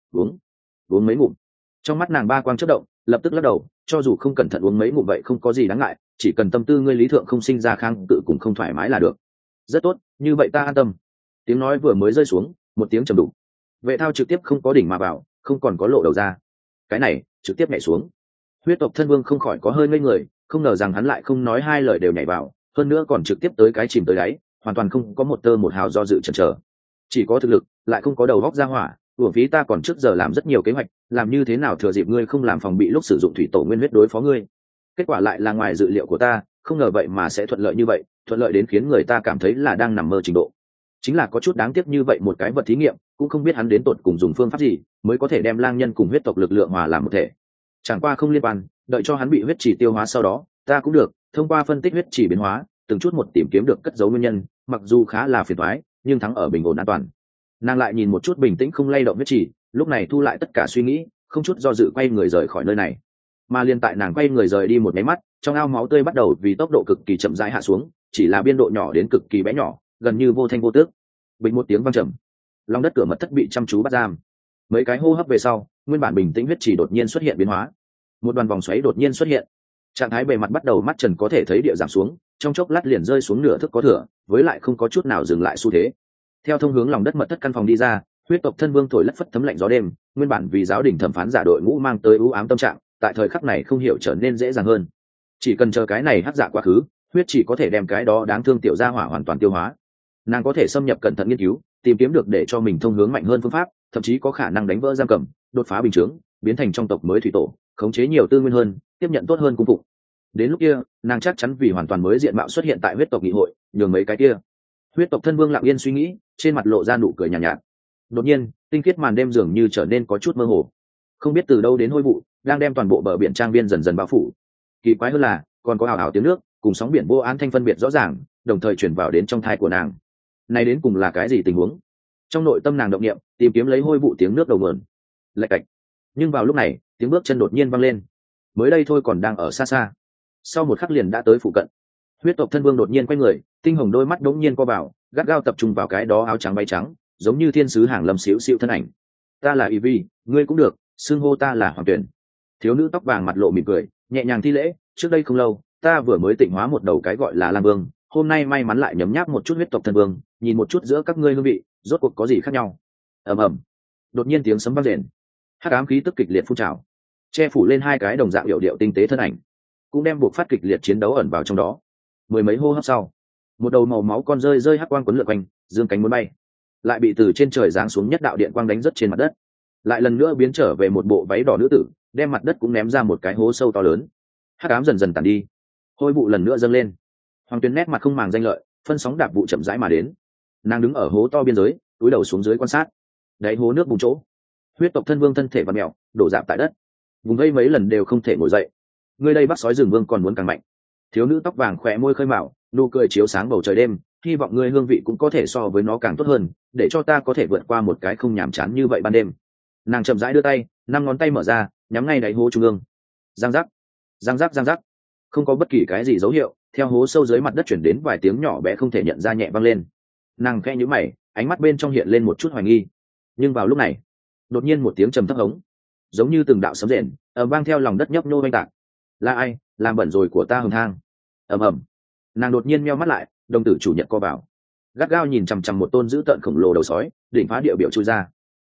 Uống mấy ngụm. Trong mắt nàng ba quang chớp động, lập tức lắc đầu, cho dù không cẩn thận uống mấy ngụm vậy không có gì đáng ngại, chỉ cần tâm tư ngươi lý thượng không sinh ra kháng cự cùng không thoải mái là được. Rất tốt, như vậy ta an tâm. Tiếng nói vừa mới rơi xuống, một tiếng trầm đục. Vệ Thao trực tiếp không có đỉnh mà vào, không còn có lộ đầu ra. Cái này trực tiếp nhảy xuống. Huyết tộc thân vương không khỏi có hơi ngây người, không ngờ rằng hắn lại không nói hai lời đều nhảy vào, hơn nữa còn trực tiếp tới cái chìm tới đáy, hoàn toàn không có một tơ một hào do dự chần chờ. Chỉ có thực lực, lại không có đầu góc ra hỏa, uổng phí ta còn trước giờ làm rất nhiều kế hoạch, làm như thế nào thừa dịp ngươi không làm phòng bị lúc sử dụng thủy tổ nguyên huyết đối phó ngươi. Kết quả lại là ngoài dự liệu của ta, không ngờ vậy mà sẽ thuận lợi như vậy, thuận lợi đến khiến người ta cảm thấy là đang nằm mơ trình độ. Chính là có chút đáng tiếc như vậy một cái vật thí nghiệm, cũng không biết hắn đến tột cùng dùng phương pháp gì mới có thể đem lang nhân cùng huyết tộc lực lượng hòa làm một thể. Chẳng qua không liên quan, đợi cho hắn bị huyết chỉ tiêu hóa sau đó, ta cũng được thông qua phân tích huyết chỉ biến hóa, từng chút một tìm kiếm được cất giấu nguyên nhân, mặc dù khá là phiền toái, nhưng thắng ở bình ổn an toàn. Nàng lại nhìn một chút bình tĩnh không lay động huyết chỉ, lúc này thu lại tất cả suy nghĩ, không chút do dự quay người rời khỏi nơi này. Mà liên tại nàng quay người rời đi một máy mắt, trong ao máu tươi bắt đầu vì tốc độ cực kỳ chậm rãi hạ xuống, chỉ là biên độ nhỏ đến cực kỳ bé nhỏ, gần như vô thanh vô tước. Bình một tiếng vang trầm, lòng đất cửa mật thất bị chăm chú bắt giam. Mấy cái hô hấp về sau, nguyên bản bình tĩnh huyết chỉ đột nhiên xuất hiện biến hóa, một đoàn vòng xoáy đột nhiên xuất hiện, trạng thái bề mặt bắt đầu mắt trần có thể thấy địa giảm xuống, trong chốc lát liền rơi xuống nửa thước có thừa, với lại không có chút nào dừng lại xu thế. Theo thông hướng lòng đất mật thất căn phòng đi ra, huyết tộc thân vương thổi lất phất thấm lạnh gió đêm, nguyên bản vì giáo đình thẩm phán giả đội ngũ mang tới ưu ám tâm trạng, tại thời khắc này không hiểu trở nên dễ dàng hơn. Chỉ cần chờ cái này hắc dạ quá khứ, huyết chỉ có thể đem cái đó đáng thương tiểu gia hỏa hoàn toàn tiêu hóa. Nàng có thể xâm nhập cẩn thận nghiên cứu, tìm kiếm được để cho mình thông hướng mạnh hơn phương pháp, thậm chí có khả năng đánh vỡ giam cầm, đột phá bình chướng, biến thành trong tộc mới thủy tổ, khống chế nhiều tư nguyên hơn, tiếp nhận tốt hơn cung phục. Đến lúc kia, nàng chắc chắn vì hoàn toàn mới diện mạo xuất hiện tại huyết tộc nghị hội, nhường mấy cái kia. Huyết tộc thân vương lặng yên suy nghĩ, trên mặt lộ ra nụ cười nhàn nhạt. Đột nhiên, tinh khiết màn đêm dường như trở nên có chút mơ hồ. Không biết từ đâu đến hôi vụ, đang đem toàn bộ bờ biển trang viên dần dần bao phủ. Kỳ quái hơn là, còn có ảo ảo tiếng nước, cùng sóng biển vô an thanh phân biệt rõ ràng, đồng thời truyền vào đến trong thai của nàng. Này đến cùng là cái gì tình huống? Trong nội tâm nàng động niệm, tìm kiếm lấy hôi vụ tiếng nước đầu nguồn. Lạch cạch. Nhưng vào lúc này, tiếng bước chân đột nhiên vang lên. Mới đây thôi còn đang ở xa xa, sau một khắc liền đã tới phụ cận. Huyết tộc thân vương đột nhiên quay người, tinh hồng đôi mắt đống nhiên co vào, gắt gao tập trung vào cái đó áo trắng bay trắng, giống như thiên sứ hàng lâm xíu xíu thân ảnh. Ta là Ivy, ngươi cũng được, xưng hô ta là Hoàng Tuyển. Thiếu nữ tóc vàng mặt lộ mỉm cười, nhẹ nhàng thi lễ. Trước đây không lâu, ta vừa mới tịnh hóa một đầu cái gọi là Lam Vương, hôm nay may mắn lại nhấm nháp một chút huyết tộc thân vương, nhìn một chút giữa các ngươi hương vị, rốt cuộc có gì khác nhau. Ầm ầm. Đột nhiên tiếng sấm vang rền, hắc ám khí tức kịch liệt phun trào, che phủ lên hai cái đồng dạng hiệu điệu tinh tế thân ảnh, cũng đem buộc phát kịch liệt chiến đấu ẩn vào trong đó. Mười mấy hô hấp sau, một đầu màu máu con rơi rơi hắc quang quấn lượn quanh, dương cánh muốn bay, lại bị từ trên trời giáng xuống nhất đạo điện quang đánh rất trên mặt đất, lại lần nữa biến trở về một bộ váy đỏ nữ tử, đem mặt đất cũng ném ra một cái hố sâu to lớn. Hắc ám dần dần tàn đi, hôi vụ lần nữa dâng lên. Hoàng Tuyến nét mặt không màng danh lợi, phân sóng đạp vụ chậm rãi mà đến. Nàng đứng ở hố to biên giới, cúi đầu xuống dưới quan sát. Đáy hố nước bùng chỗ, huyết tộc thân vương thân thể vặn mèo, đổ rạp tại đất, vùng vây mấy lần đều không thể ngồi dậy. Ngươi đây bắt sói rừng vương còn muốn càng mạnh. Thiếu nữ tóc vàng khỏe môi khơi mào, nụ cười chiếu sáng bầu trời đêm, hy vọng ngươi hương vị cũng có thể so với nó càng tốt hơn, để cho ta có thể vượt qua một cái không nhàm chán như vậy ban đêm. Nàng chậm rãi đưa tay, 5 ngón tay mở ra, nhắm ngay đáy hố trung ương. Giang giác, giang giác, giang giác, không có bất kỳ cái gì dấu hiệu, theo hố sâu dưới mặt đất chuyển đến vài tiếng nhỏ bé không thể nhận ra nhẹ vang lên. Nàng khẽ nhíu mày, ánh mắt bên trong hiện lên một chút hoài nghi. Nhưng vào lúc này, đột nhiên một tiếng trầm thấp hống, giống như từng đạo sấm rền, vang theo lòng đất nhấp nhô oanh tạc. Là ai làm bẩn rồi của ta hồng thang? Ầm ầm. Nàng đột nhiên meo mắt lại, đồng tử chủ nhận co vào, gắt gao nhìn chằm chằm một tôn dữ tợn khổng lồ đầu sói, đỉnh phá địa biểu chui ra.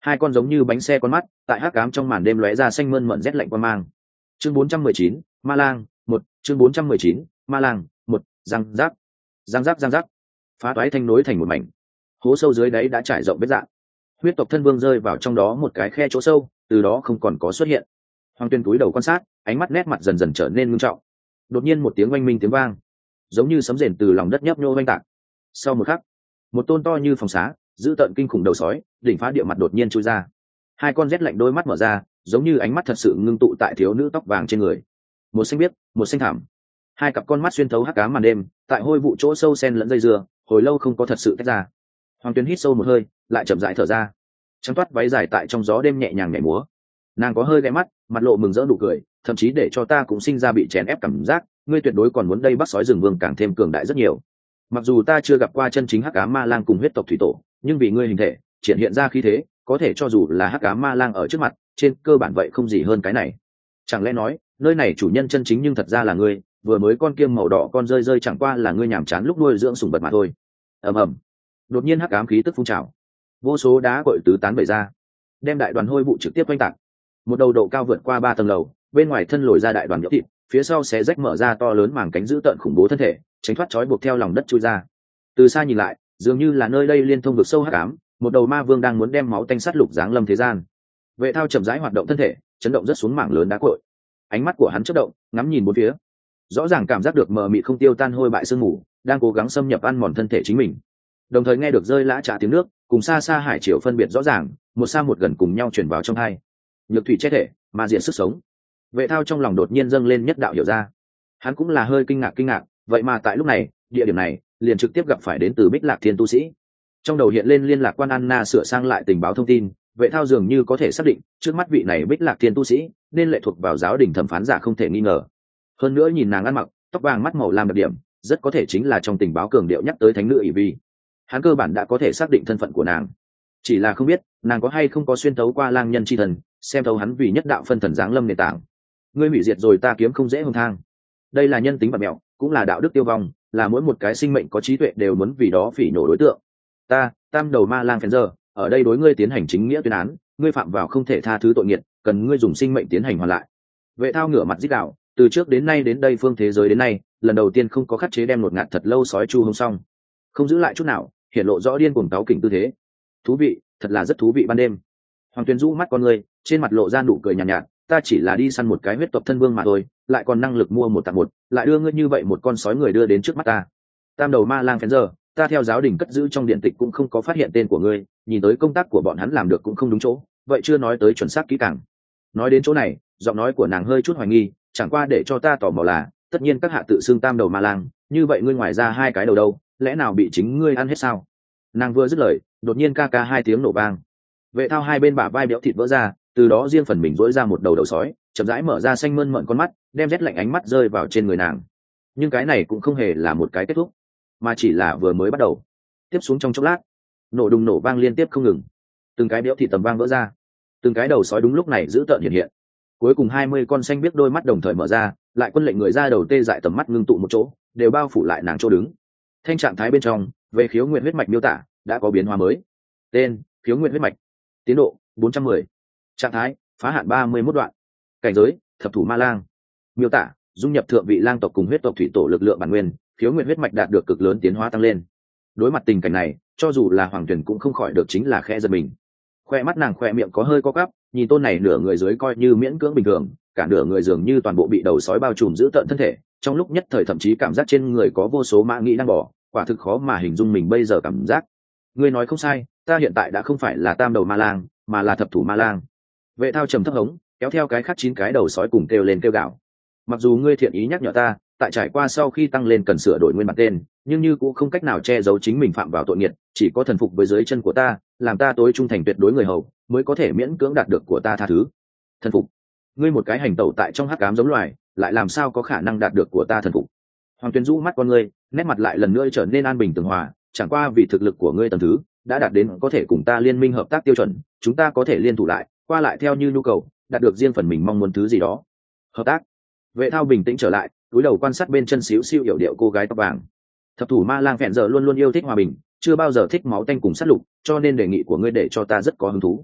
Hai con giống như bánh xe con mắt tại hắc ám trong màn đêm lóe ra xanh mơn mận rét lạnh qua mang. Chương 419, Ma Lang, một. Chương 419, Ma Lang, một. Răng rác, răng rác, răng rác. Phá toái thanh nối thành một mảnh. Hố sâu dưới đáy đã trải rộng vết rạn. Huyết tộc thân vương rơi vào trong đó một cái khe chỗ sâu, từ đó không còn có xuất hiện. Hoàng Tuyên cúi đầu quan sát, ánh mắt nét mặt dần dần trở nên ngưng trọng. Đột nhiên một tiếng oanh minh tiếng vang, giống như sấm rền từ lòng đất nhấp nhô oanh tạc. Sau một khắc, một tôn to như phòng xá, giữ tận kinh khủng đầu sói, đỉnh phá địa mặt đột nhiên chui ra. Hai con rét lạnh đôi mắt mở ra, giống như ánh mắt thật sự ngưng tụ tại thiếu nữ tóc vàng trên người. Một xanh biếc, một xanh thảm. Hai cặp con mắt xuyên thấu hắc ám màn đêm, tại hôi vụ chỗ sâu xen lẫn dây dưa, hồi lâu không có thật sự tách ra. Hoàng Tuyên hít sâu một hơi, lại chậm rãi thở ra. Trắng toát váy dài tại trong gió đêm nhẹ nhàng nhảy múa. Nàng có hơi ghé mắt, mặt lộ mừng rỡ nụ cười, thậm chí để cho ta cũng sinh ra bị chèn ép cảm giác, ngươi tuyệt đối còn muốn đây bắt sói rừng vương càng thêm cường đại rất nhiều. Mặc dù ta chưa gặp qua chân chính hắc ám ma lang cùng huyết tộc thủy tổ, nhưng vì ngươi hình thể triển hiện ra khí thế, có thể cho dù là hắc ám ma lang ở trước mặt, trên cơ bản vậy không gì hơn cái này. Chẳng lẽ nói, nơi này chủ nhân chân chính nhưng thật ra là ngươi, vừa mới con kiêm màu đỏ con rơi chẳng qua là ngươi nhàm chán lúc nuôi dưỡng sủng vật mà thôi. Ầm ầm. Đột nhiên hắc ám khí tức phun trào, vô số đá cội tứ tán bày ra, đem đại đoàn hôi vụ trực tiếp quanh tạc. Một đầu độ cao vượt qua 3 tầng lầu, bên ngoài thân lồi ra đại đoàn nhũ thịt, phía sau xé rách mở ra to lớn màng cánh giữ tợn khủng bố thân thể, tránh thoát trói buộc theo lòng đất chui ra. Từ xa nhìn lại, dường như là nơi đây liên thông vực sâu hắc ám, một đầu ma vương đang muốn đem máu tanh sát lục giáng lâm thế gian. Vệ Thao chậm rãi hoạt động thân thể, chấn động rất xuống mảng lớn đá cội. Ánh mắt của hắn chớp động, ngắm nhìn bốn phía. Rõ ràng cảm giác được mờ mịt không tiêu tan hôi bại sương mù, đang cố gắng xâm nhập ăn mòn thân thể chính mình. Đồng thời nghe được rơi lã chả tiếng nước, cùng xa xa hải triều phân biệt rõ ràng, một xa một gần cùng nhau truyền vào trong hai. Nhược thủy che thể, ma diện sức sống. Vệ Thao trong lòng đột nhiên dâng lên nhất đạo hiểu ra. Hắn cũng là hơi kinh ngạc, vậy mà tại lúc này, địa điểm này, liền trực tiếp gặp phải đến từ Bích Lạc Thiên tu sĩ. Trong đầu hiện lên liên lạc quan Anna sửa sang lại tình báo thông tin, Vệ Thao dường như có thể xác định, trước mắt vị này Bích Lạc Thiên tu sĩ, nên lệ thuộc vào giáo đình thẩm phán giả không thể nghi ngờ. Hơn nữa nhìn nàng ăn mặc, tóc vàng mắt màu lam đặc điểm, rất có thể chính là trong tình báo cường điệu nhắc tới thánh nữ ỷ vi. Hắn cơ bản đã có thể xác định thân phận của nàng, chỉ là không biết nàng có hay không có xuyên tấu qua lang nhân chi thần, xem thấu hắn vì nhất đạo phân thần giáng lâm nền tảng. Ngươi hủy diệt rồi ta kiếm không dễ hông thang. Đây là nhân tính và mẹo, cũng là đạo đức tiêu vong, là mỗi một cái sinh mệnh có trí tuệ đều muốn vì đó phỉ nhổ đối tượng. Ta, Tam đầu ma lang phèn giờ, ở đây đối ngươi tiến hành chính nghĩa tuyên án, ngươi phạm vào không thể tha thứ tội nghiệt, cần ngươi dùng sinh mệnh tiến hành hoàn lại. Vệ Thao ngửa mặt rít gào, từ trước đến nay đến đây phương thế giới đến nay, lần đầu tiên không có khắc chế đem lột ngạt thật lâu sói chu hông xong, không giữ lại chút nào, hiện lộ rõ điên cuồng táo kỉnh tư thế. Thú vị, thật là rất thú vị. Ban đêm, Hoàng Tuyền rũ mắt con người, trên mặt lộ ra nụ cười nhàn nhạt, ta chỉ là đi săn một cái huyết tộc thân vương mà thôi, lại còn năng lực mua một tặng một, lại đưa ngươi như vậy một con sói người đưa đến trước mắt ta. Tam đầu ma lang phèn giờ, ta theo giáo đình cất giữ trong điện tịch cũng không có phát hiện tên của ngươi, nhìn tới công tác của bọn hắn làm được cũng không đúng chỗ, vậy chưa nói tới chuẩn xác kỹ càng. Nói đến chỗ này, giọng nói của nàng hơi chút hoài nghi, chẳng qua để cho ta tò mò là, tất nhiên các hạ tự xưng tam đầu ma lang, như vậy ngươi ngoài ra hai cái đầu đâu, lẽ nào bị chính ngươi ăn hết sao? Nàng vừa dứt lời, đột nhiên ca ca hai tiếng nổ vang. Vệ Thao hai bên bả vai béo thịt vỡ ra, từ đó riêng phần mình rỗi ra một đầu đầu sói, chậm rãi mở ra xanh mơn mởn con mắt, đem rét lạnh ánh mắt rơi vào trên người nàng. Nhưng cái này cũng không hề là một cái kết thúc, mà chỉ là vừa mới bắt đầu. Tiếp xuống trong chốc lát, nổ đùng nổ vang liên tiếp không ngừng, từng cái béo thịt tầm vang vỡ ra, từng cái đầu sói đúng lúc này giữ tợn hiện hiện. Cuối cùng 20 con xanh biết đôi mắt đồng thời mở ra, lại quân lệnh người ra đầu tê dại tầm mắt ngưng tụ một chỗ, đều bao phủ lại nàng chỗ đứng. Thanh trạng thái bên trong, về khiếu nguyện huyết mạch miêu tả đã có biến hóa mới. Tên: khiếu nguyện huyết mạch. Tiến độ: 410. Trạng thái: phá hạn 31 đoạn. Cảnh giới: thập thủ ma lang. Miêu tả: dung nhập thượng vị lang tộc cùng huyết tộc thủy tổ lực lượng bản nguyên, khiếu nguyện huyết mạch đạt được cực lớn tiến hóa tăng lên. Đối mặt tình cảnh này, cho dù là Hoàng Tuyển cũng không khỏi được chính là khẽ giật mình. Khoe mắt nàng khoe miệng có hơi co quắp, nhìn tôn này nửa người dưới coi như miễn cưỡng bình thường, cả nửa người dường như toàn bộ bị đầu sói bao trùm giữ tận thân thể, trong lúc nhất thời thậm chí cảm giác trên người có vô số mã nghĩ đang bỏ, quả thực khó mà hình dung mình bây giờ cảm giác. Ngươi nói không sai, ta hiện tại đã không phải là tam đầu ma lang, mà là thập thủ ma lang. Vệ Thao trầm thấp hống, kéo theo cái khác 9 cái đầu sói cùng kêu lên kêu gào. Mặc dù ngươi thiện ý nhắc nhở ta, tại trải qua sau khi tăng lên cần sửa đổi nguyên bản tên, nhưng như cũng không cách nào che giấu chính mình phạm vào tội nghiệt, chỉ có thần phục với dưới chân của ta, làm ta tối trung thành tuyệt đối người hầu, mới có thể miễn cưỡng đạt được của ta tha thứ. Thần phục? Ngươi một cái hành tẩu tại trong hắc ám giống loài, lại làm sao có khả năng đạt được của ta thần phục? Hoàng Tuyên rũ mắt con ngươi, nét mặt lại lần nữa trở nên an bình tường hòa, chẳng qua vì thực lực của ngươi tầng thứ đã đạt đến có thể cùng ta liên minh hợp tác tiêu chuẩn, chúng ta có thể liên thủ lại, qua lại theo như nhu cầu, đạt được riêng phần mình mong muốn thứ gì đó. Hợp tác? Vệ Thao bình tĩnh trở lại, cúi đầu quan sát bên chân xíu xiu yểu điệu cô gái tóc vàng. Thập thủ ma lang phèn giờ luôn luôn yêu thích hòa bình, chưa bao giờ thích máu tanh cùng sát lục, cho nên đề nghị của ngươi để cho ta rất có hứng thú.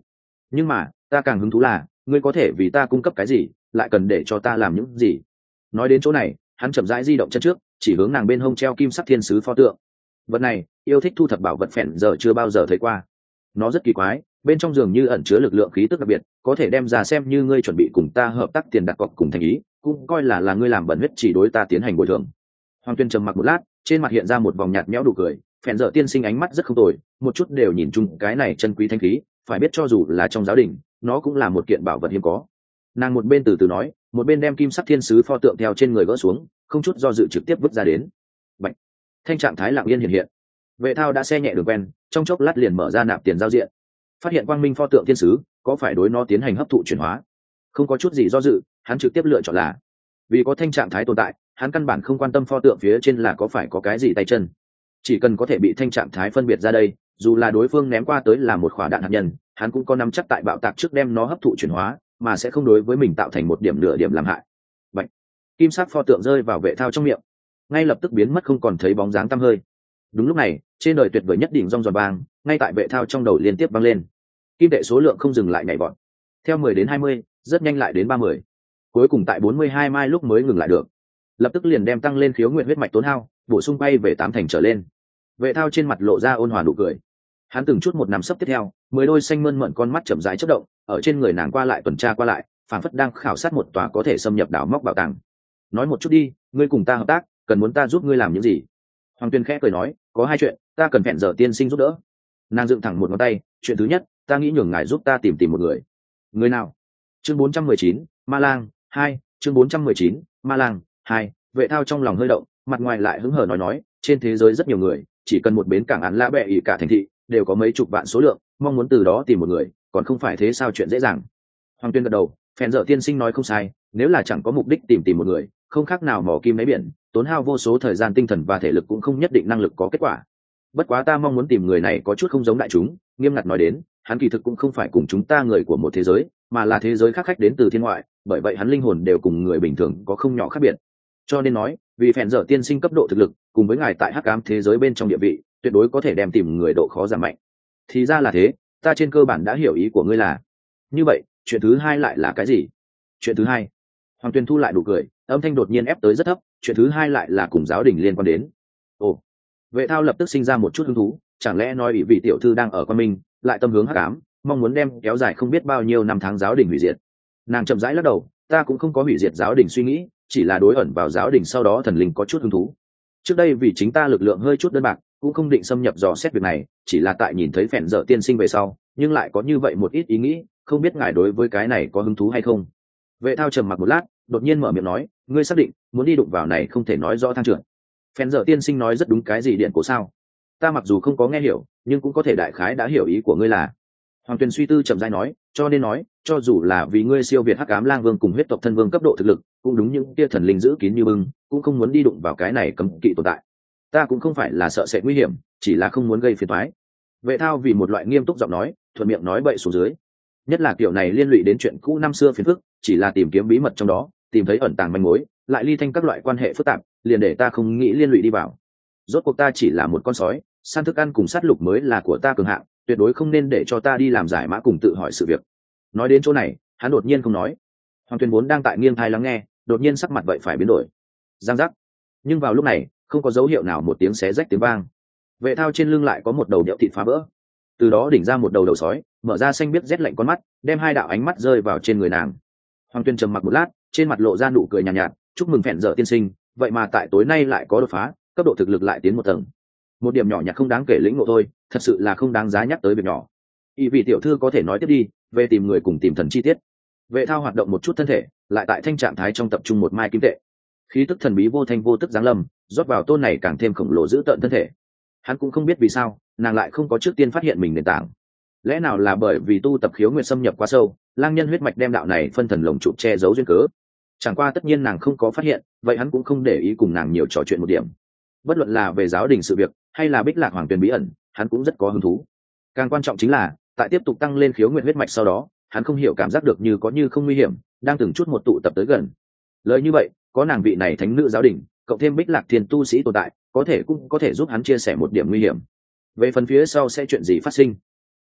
nhưng mà ta càng hứng thú là ngươi có thể vì ta cung cấp cái gì, lại cần để cho ta làm những gì. Nói đến chỗ này, hắn chậm rãi di động chân trước, chỉ hướng nàng bên hông treo kim sắc thiên sứ pho tượng. Vật này, yêu thích thu thập bảo vật phèn giờ chưa bao giờ thấy qua. Nó rất kỳ quái, bên trong dường như ẩn chứa lực lượng khí tức đặc biệt, có thể đem ra xem như ngươi chuẩn bị cùng ta hợp tác tiền đặt cọc cùng thành ý, cũng coi là ngươi làm bẩn huyết chỉ đối ta tiến hành bồi thường. Hoàng Tuyên trầm mặc một lát, trên mặt hiện ra một vòng nhạt nhẽo đủ cười, phèn giờ tiên sinh ánh mắt rất không tồi, một chút đều nhìn chung cái này chân quý thanh khí, phải biết cho dù là trong giáo đình, nó cũng là một kiện bảo vật hiếm có. Nàng một bên từ từ nói, một bên đem kim sắc thiên sứ pho tượng theo trên người gỡ xuống, không chút do dự trực tiếp vứt ra đến. Bạch. Thanh trạng thái lặng yên hiện hiện. Vệ thao đã xe nhẹ đường quen, trong chốc lát liền mở ra nạp tiền giao diện, phát hiện quang minh pho tượng thiên sứ có phải đối nó tiến hành hấp thụ chuyển hóa. Không có chút gì do dự, hắn trực tiếp lựa chọn là, vì có thanh trạng thái tồn tại, hắn căn bản không quan tâm pho tượng phía trên là có phải có cái gì tay chân, chỉ cần có thể bị thanh trạng thái phân biệt ra đây, dù là đối phương ném qua tới là một quả đạn hạt nhân, hắn cũng có nắm chắc tại bạo tạc trước đem nó hấp thụ chuyển hóa, mà sẽ không đối với mình tạo thành một điểm nửa điểm làm hại. Bạch. Kim sắc pho tượng rơi vào vệ thao trong miệng, ngay lập tức biến mất không còn thấy bóng dáng tăm hơi. Đúng lúc này, trên đời tuyệt vời nhất đỉnh rong giòn vang, ngay tại vệ thao trong đầu liên tiếp vang lên. Kim tệ số lượng không dừng lại nhảy vọt, theo 10 đến 20, rất nhanh lại đến 30, cuối cùng tại 42 mai lúc mới ngừng lại được. Lập tức liền đem tăng lên khiếu nguyện huyết mạch tốn hao, bổ sung bay về 8 thành trở lên. Vệ thao trên mặt lộ ra ôn hòa nụ cười. Hắn từng chút một nằm sấp tiếp theo, 10 đôi xanh mơn mởn con mắt chậm rãi chớp động, ở trên người nàng qua lại tuần tra qua lại, phảng phất đang khảo sát một tòa có thể xâm nhập đảo móc bảo tàng. Nói một chút đi, ngươi cùng ta hợp tác, cần muốn ta giúp ngươi làm những gì? Hoàng Tuyên khẽ cười nói, có hai chuyện, ta cần phèn giờ tiên sinh giúp đỡ. Nàng dựng thẳng một ngón tay, chuyện thứ nhất, ta nghĩ nhường ngài giúp ta tìm một người. Người nào? Chương 419, Ma Lang 2, chương 419, Ma Lang 2. Vệ thao trong lòng hơi động, mặt ngoài lại hứng hở nói, trên thế giới rất nhiều người, chỉ cần một bến cảng án lã bẹ ỉ cả thành thị đều có mấy chục vạn số lượng, mong muốn từ đó tìm một người, còn không phải thế sao chuyện dễ dàng. Hoàng Tuyên gật đầu, phèn giờ tiên sinh nói không sai, nếu là chẳng có mục đích tìm một người, không khác nào mò kim đáy biển, tốn hao vô số thời gian tinh thần và thể lực cũng không nhất định năng lực có kết quả. Bất quá ta mong muốn tìm người này có chút không giống đại chúng, nghiêm ngặt nói đến, hắn kỳ thực cũng không phải cùng chúng ta người của một thế giới, mà là thế giới khác khách đến từ thiên ngoại, bởi vậy hắn linh hồn đều cùng người bình thường có không nhỏ khác biệt. Cho nên nói, vì phèn dở tiên sinh cấp độ thực lực, cùng với ngài tại hắc ám thế giới bên trong địa vị, tuyệt đối có thể đem tìm người độ khó giảm mạnh. Thì ra là thế, ta trên cơ bản đã hiểu ý của ngươi là. Như vậy, chuyện thứ hai lại là cái gì? Chuyện thứ hai. Hoàng Tuyên thu lại đủ cười, âm thanh đột nhiên ép tới rất thấp, chuyện thứ hai lại là cùng giáo đình liên quan đến. Ồ. Vệ thao lập tức sinh ra một chút hứng thú, chẳng lẽ nói ủy vị tiểu thư đang ở quan minh, lại tâm hướng hắc ám, mong muốn đem kéo dài không biết bao nhiêu năm tháng giáo đình hủy diệt. Nàng chậm rãi lắc đầu, ta cũng không có hủy diệt giáo đình suy nghĩ, chỉ là đối ẩn vào giáo đình sau đó thần linh có chút hứng thú. Trước đây vì chính ta lực lượng hơi chút đơn bạc, cũng không định xâm nhập dò xét việc này, chỉ là tại nhìn thấy phèn dở tiên sinh về sau, nhưng lại có như vậy một ít ý nghĩ, không biết ngài đối với cái này có hứng thú hay không. Vệ thao trầm mặc một lát, đột nhiên mở miệng nói, ngươi xác định muốn đi đụng vào này không thể nói rõ thang trưởng. Phèn dở tiên sinh nói rất đúng, cái gì điện cổ sao? Ta mặc dù không có nghe hiểu, nhưng cũng có thể đại khái đã hiểu ý của ngươi là. Hoàng Tuyền suy tư chậm rãi nói, cho nên nói, cho dù là vì ngươi siêu việt hắc ám lang vương cùng huyết tộc thân vương cấp độ thực lực, cũng đúng những tia thần linh giữ kín như bưng, cũng không muốn đi đụng vào cái này cấm kỵ tồn tại. Ta cũng không phải là sợ sẽ nguy hiểm, chỉ là không muốn gây phiền toái. Vệ thao vì một loại nghiêm túc giọng nói, thuận miệng nói bậy xuống dưới. Nhất là kiểu này liên lụy đến chuyện cũ năm xưa phiền phức, chỉ là tìm kiếm bí mật trong đó, tìm thấy ẩn tàng manh mối, lại ly thanh các loại quan hệ phức tạp, liền để ta không nghĩ liên lụy đi vào. Rốt cuộc ta chỉ là một con sói, săn thức ăn cùng sát lục mới là của ta cường hạng, tuyệt đối không nên để cho ta đi làm giải mã cùng tự hỏi sự việc. Nói đến chỗ này, hắn đột nhiên không nói. Hoàng Tuyền vốn đang tại nghiêng tai lắng nghe, đột nhiên sắc mặt vậy phải biến đổi. Giang giác. Nhưng vào lúc này, không có dấu hiệu nào một tiếng xé rách tiếng vang. Vệ thao trên lưng lại có một đầu đẽo thịt phá vỡ, từ đó đỉnh ra một đầu đầu sói, mở ra xanh biết rét lạnh con mắt, đem hai đạo ánh mắt rơi vào trên người nàng. Hoàng Tuyền trầm mặc một lát, trên mặt lộ ra nụ cười nhàn nhạt, chúc mừng phèn dở tiên sinh, vậy mà tại tối nay lại có đột phá, cấp độ thực lực lại tiến một tầng. Một điểm nhỏ nhặt không đáng kể lĩnh ngộ thôi, thật sự là không đáng giá nhắc tới việc nhỏ. Y vị tiểu thư có thể nói tiếp đi, về tìm người cùng tìm thần chi tiết. Vệ thao hoạt động một chút thân thể, lại tại thanh trạng thái trong tập trung một mai kim tệ. Khí tức thần bí vô thanh vô tức giáng lâm, rót vào tôn này càng thêm khổng lồ giữ tợn thân thể. Hắn cũng không biết vì sao, nàng lại không có trước tiên phát hiện mình nền tảng. Lẽ nào là bởi vì tu tập khiếu nguyện xâm nhập quá sâu, lang nhân huyết mạch đem đạo này phân thần lồng trụ che giấu duyên cớ. Chẳng qua tất nhiên nàng không có phát hiện, vậy hắn cũng không để ý cùng nàng nhiều trò chuyện một điểm. Bất luận là về giáo đình sự việc, hay là Bích Lạc Hoàng Tuyền bí ẩn, hắn cũng rất có hứng thú. Càng quan trọng chính là, tại tiếp tục tăng lên khiếu nguyện huyết mạch sau đó, hắn không hiểu cảm giác được như có như không nguy hiểm, đang từng chút một tụ tập tới gần. Lời như vậy, có nàng vị này thánh nữ giáo đình, cộng thêm Bích Lạc Thiên tu sĩ tồn tại, có thể cũng có thể giúp hắn chia sẻ một điểm nguy hiểm. Về phần phía sau sẽ chuyện gì phát sinh,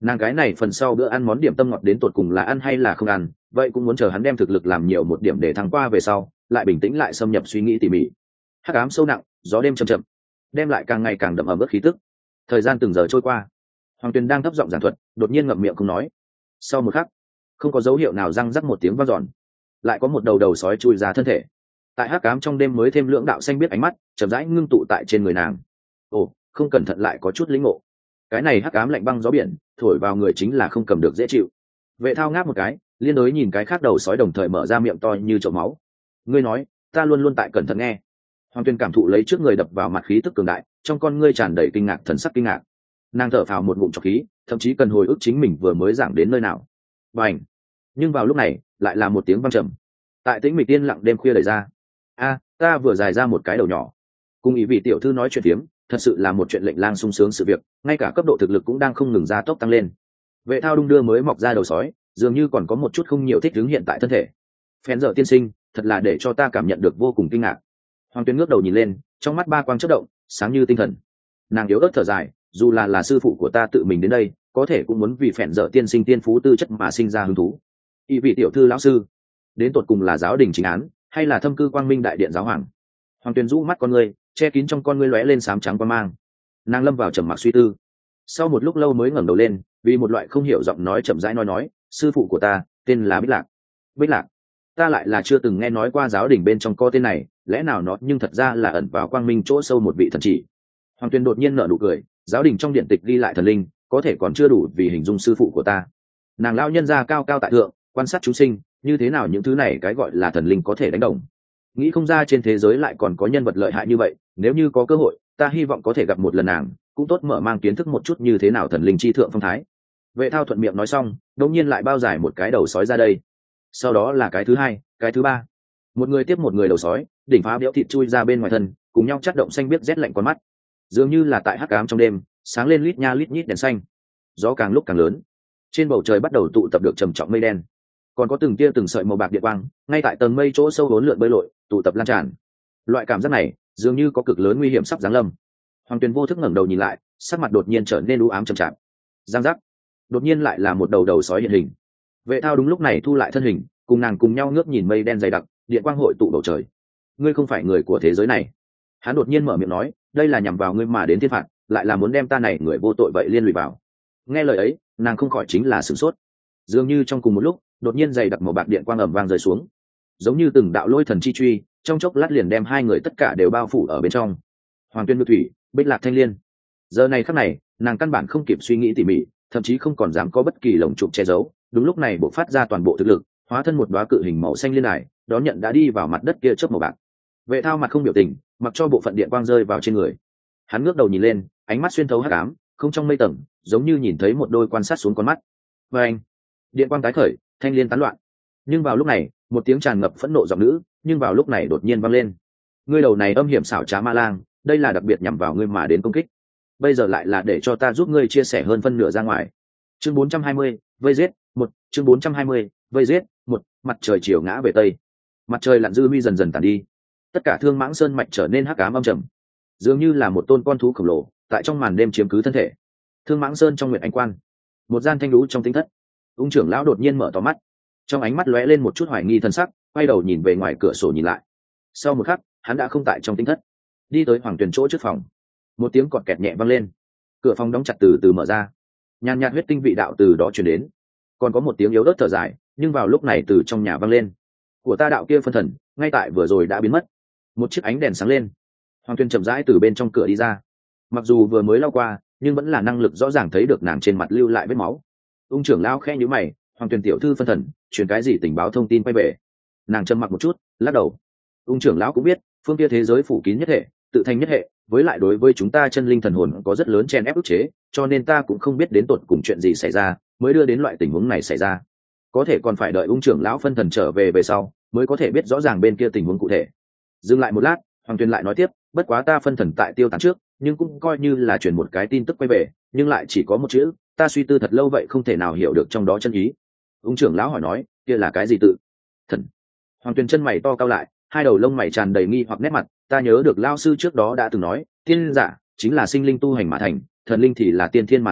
Nàng cái này phần sau bữa ăn món điểm tâm ngọt đến tột cùng là ăn hay là không ăn, vậy cũng muốn chờ hắn đem thực lực làm nhiều một điểm để thắng qua về sau lại bình tĩnh lại xâm nhập suy nghĩ tỉ mỉ. Hắc ám sâu nặng, gió đêm chậm chậm đem lại càng ngày càng đậm ẩm ướt khí tức. Thời gian từng giờ trôi qua, Hoàng Tuyền đang thấp giọng giảng thuật, đột nhiên ngậm miệng không nói. Sau một khắc, không có dấu hiệu nào răng rắc một tiếng vang dọn, lại có một đầu sói chui ra thân thể. Tại hắc ám trong đêm mới thêm lưỡng đạo xanh biết ánh mắt chậm rãi ngưng tụ tại trên người nàng. Ồ, không cẩn thận lại có chút lĩnh ngộ. Cái này hắc ám lạnh băng gió biển thổi vào người chính là không cầm được dễ chịu. Vệ Thao ngáp một cái, liên đối nhìn cái khác đầu sói đồng thời mở ra miệng to như chậu máu. Ngươi nói, ta luôn luôn tại cẩn thận nghe. Hoàng Tuyền cảm thụ lấy trước người đập vào mặt khí tức cường đại, trong con ngươi tràn đầy kinh ngạc, thần sắc kinh ngạc. Nàng thở phào một ngụm trọc khí, thậm chí cần hồi ức chính mình vừa mới giảng đến nơi nào. Bành! Nhưng vào lúc này, lại là một tiếng vang trầm. Tại tĩnh mịch tiên lặng đêm khuya đẩy ra. A, ta vừa dài ra một cái đầu nhỏ. Cùng ý vị tiểu thư nói chuyện phiếm, thật sự là một chuyện lệnh lang sung sướng sự việc, ngay cả cấp độ thực lực cũng đang không ngừng gia tốc tăng lên. Vệ Thao đung đưa mới mọc ra đầu sói, dường như còn có một chút không nhiều thích ứng hiện tại thân thể. Phèn dở tiên sinh, thật là để cho ta cảm nhận được vô cùng kinh ngạc. Hoàng Tuyên ngước đầu nhìn lên, trong mắt ba quang chớp động, sáng như tinh thần. Nàng yếu ớt thở dài, dù là sư phụ của ta tự mình đến đây, có thể cũng muốn vì phèn dở tiên sinh tiên phú tư chất mà sinh ra hứng thú. Ý vị tiểu thư lão sư, đến tột cùng là giáo đình chính án, hay là thâm cư quang minh đại điện giáo hoàng? Hoàng Tuyên rũ mắt con ngươi, che kín trong con ngươi lóe lên xám trắng quan mang. Nàng lâm vào trầm mặc suy tư. Sau một lúc lâu mới ngẩng đầu lên, vì một loại không hiểu giọng nói chậm rãi nói, sư phụ của ta tên là Bích Lạc. Bích Lạc? Ta lại là chưa từng nghe nói qua giáo đình bên trong có tên này, lẽ nào nó nhưng thật ra là ẩn vào quang minh chỗ sâu một vị thần chỉ. Hoàng Tuyên đột nhiên nở nụ cười, giáo đình trong điện tịch ghi lại thần linh, có thể còn chưa đủ vì hình dung sư phụ của ta. Nàng lão nhân gia cao cao tại thượng, quan sát chúng sinh, như thế nào những thứ này cái gọi là thần linh có thể đánh đồng. Nghĩ không ra trên thế giới lại còn có nhân vật lợi hại như vậy, nếu như có cơ hội, ta hy vọng có thể gặp một lần nàng, cũng tốt mở mang kiến thức một chút như thế nào thần linh chi thượng phong thái. Vệ Thao thuận miệng nói xong, đột nhiên lại bao giải một cái đầu sói ra đây. Sau đó là cái thứ hai, cái thứ ba. Một người tiếp một người đầu sói, đỉnh phá béo thịt chui ra bên ngoài thân, cùng nhau chắt động xanh biết rét lạnh con mắt. Dường như là tại hắc ám trong đêm, sáng lên lít nha lít nhít đèn xanh. Gió càng lúc càng lớn, trên bầu trời bắt đầu tụ tập được trầm trọng mây đen. Còn có từng tia từng sợi màu bạc điện quang, ngay tại tầng mây chỗ sâu hỗn lượn bơi lội, tụ tập lan tràn. Loại cảm giác này, dường như có cực lớn nguy hiểm sắp giáng lâm. Hoàng Tuyền vô thức ngẩng đầu nhìn lại, sắc mặt đột nhiên trở nên u ám trầm trọng. Giang giác, đột nhiên lại là một đầu sói hiện hình. Vệ Thao đúng lúc này thu lại thân hình, cùng nàng cùng nhau ngước nhìn mây đen dày đặc, điện quang hội tụ bầu trời. Ngươi không phải người của thế giới này. Hắn đột nhiên mở miệng nói, đây là nhằm vào ngươi mà đến thiên phạt, lại là muốn đem ta này người vô tội vậy liên lụy vào. Nghe lời ấy, nàng không khỏi chính là sửng sốt. Dường như trong cùng một lúc, đột nhiên dày đặc màu bạc điện quang ầm vang rơi xuống, giống như từng đạo lôi thần chi truy, trong chốc lát liền đem hai người tất cả đều bao phủ ở bên trong. Hoàng Tuyên Ngự Thủy, Bích Lạc Thanh Liên. Giờ này khắc này, nàng căn bản không kịp suy nghĩ tỉ mỉ, thậm chí không còn dám có bất kỳ lồng trục che giấu, đúng lúc này bộc phát ra toàn bộ thực lực, hóa thân một đóa cự hình màu xanh liên đài, đón nhận đã đi vào mặt đất kia chớp màu bạc. Vệ Thao mặt không biểu tình, mặc cho bộ phận điện quang rơi vào trên người. Hắn ngước đầu nhìn lên, ánh mắt xuyên thấu hắc ám, không trong mây tầng, giống như nhìn thấy một đôi quan sát xuống con mắt. Và anh, điện quang tái khởi, thanh liên tán loạn. Nhưng vào lúc này, một tiếng tràn ngập phẫn nộ giọng nữ, nhưng vào lúc này đột nhiên vang lên. Ngươi đầu này âm hiểm xảo trá ma lang, đây là đặc biệt nhằm vào ngươi mà đến công kích. Bây giờ lại là để cho ta giúp ngươi chia sẻ hơn phân nửa ra ngoài. Chương 420, vây giết, 1, chương 420, vây giết, 1, mặt trời chiều ngã về tây. Mặt trời lặn dư huy dần dần tàn đi. Tất cả Thương Mãng Sơn mạch trở nên hắc ám âm trầm, dường như là một tôn con thú khổng lồ tại trong màn đêm chiếm cứ thân thể. Thương Mãng Sơn trong nguyện ánh quan, một gian thanh lũ trong tinh thất, ung trưởng lão đột nhiên mở to mắt, trong ánh mắt lóe lên một chút hoài nghi thân sắc, quay đầu nhìn về ngoài cửa sổ nhìn lại. Sau một khắc, hắn đã không tại trong tinh thất, đi tới Hoàng Tuyền chỗ trước phòng. Một tiếng cọt kẹt nhẹ vang lên, cửa phòng đóng chặt từ từ mở ra, nhàn nhạt huyết tinh vị đạo từ đó truyền đến, còn có một tiếng yếu ớt thở dài, nhưng vào lúc này từ trong nhà vang lên. Của ta đạo kia phân thần, ngay tại vừa rồi đã biến mất. Một chiếc ánh đèn sáng lên, Hoàng Tuyền chậm rãi từ bên trong cửa đi ra. Mặc dù vừa mới lau qua, nhưng vẫn là năng lực rõ ràng thấy được nàng trên mặt lưu lại vết máu. Ung trưởng lão khẽ nhíu mày, Hoàng Tuyền tiểu thư phân thần, truyền cái gì tình báo thông tin quay về. Nàng trầm mặc một chút, lắc đầu. Ung trưởng lão cũng biết, phương kia thế giới phủ kín nhất hệ, tự thành nhất hệ, với lại đối với chúng ta chân linh thần hồn có rất lớn chen ép ức chế, cho nên ta cũng không biết đến tột cùng chuyện gì xảy ra, mới đưa đến loại tình huống này xảy ra. Có thể còn phải đợi Ung trưởng lão phân thần trở về sau, mới có thể biết rõ ràng bên kia tình huống cụ thể. Dừng lại một lát, Hoàng Tuyền lại nói tiếp, bất quá ta phân thần tại tiêu tán trước, nhưng cũng coi như là truyền một cái tin tức quay về, nhưng lại chỉ có một chữ, ta suy tư thật lâu vậy không thể nào hiểu được trong đó chân ý. Ung trưởng lão hỏi nói, kia là cái gì tự? Thần. Hoàng Tuyền chân mày to cao lại, hai đầu lông mày tràn đầy nghi hoặc nét mặt, ta nhớ được lão sư trước đó đã từng nói, tiên giả chính là sinh linh tu hành mà thành, thần linh thì là tiên thiên mà sinh,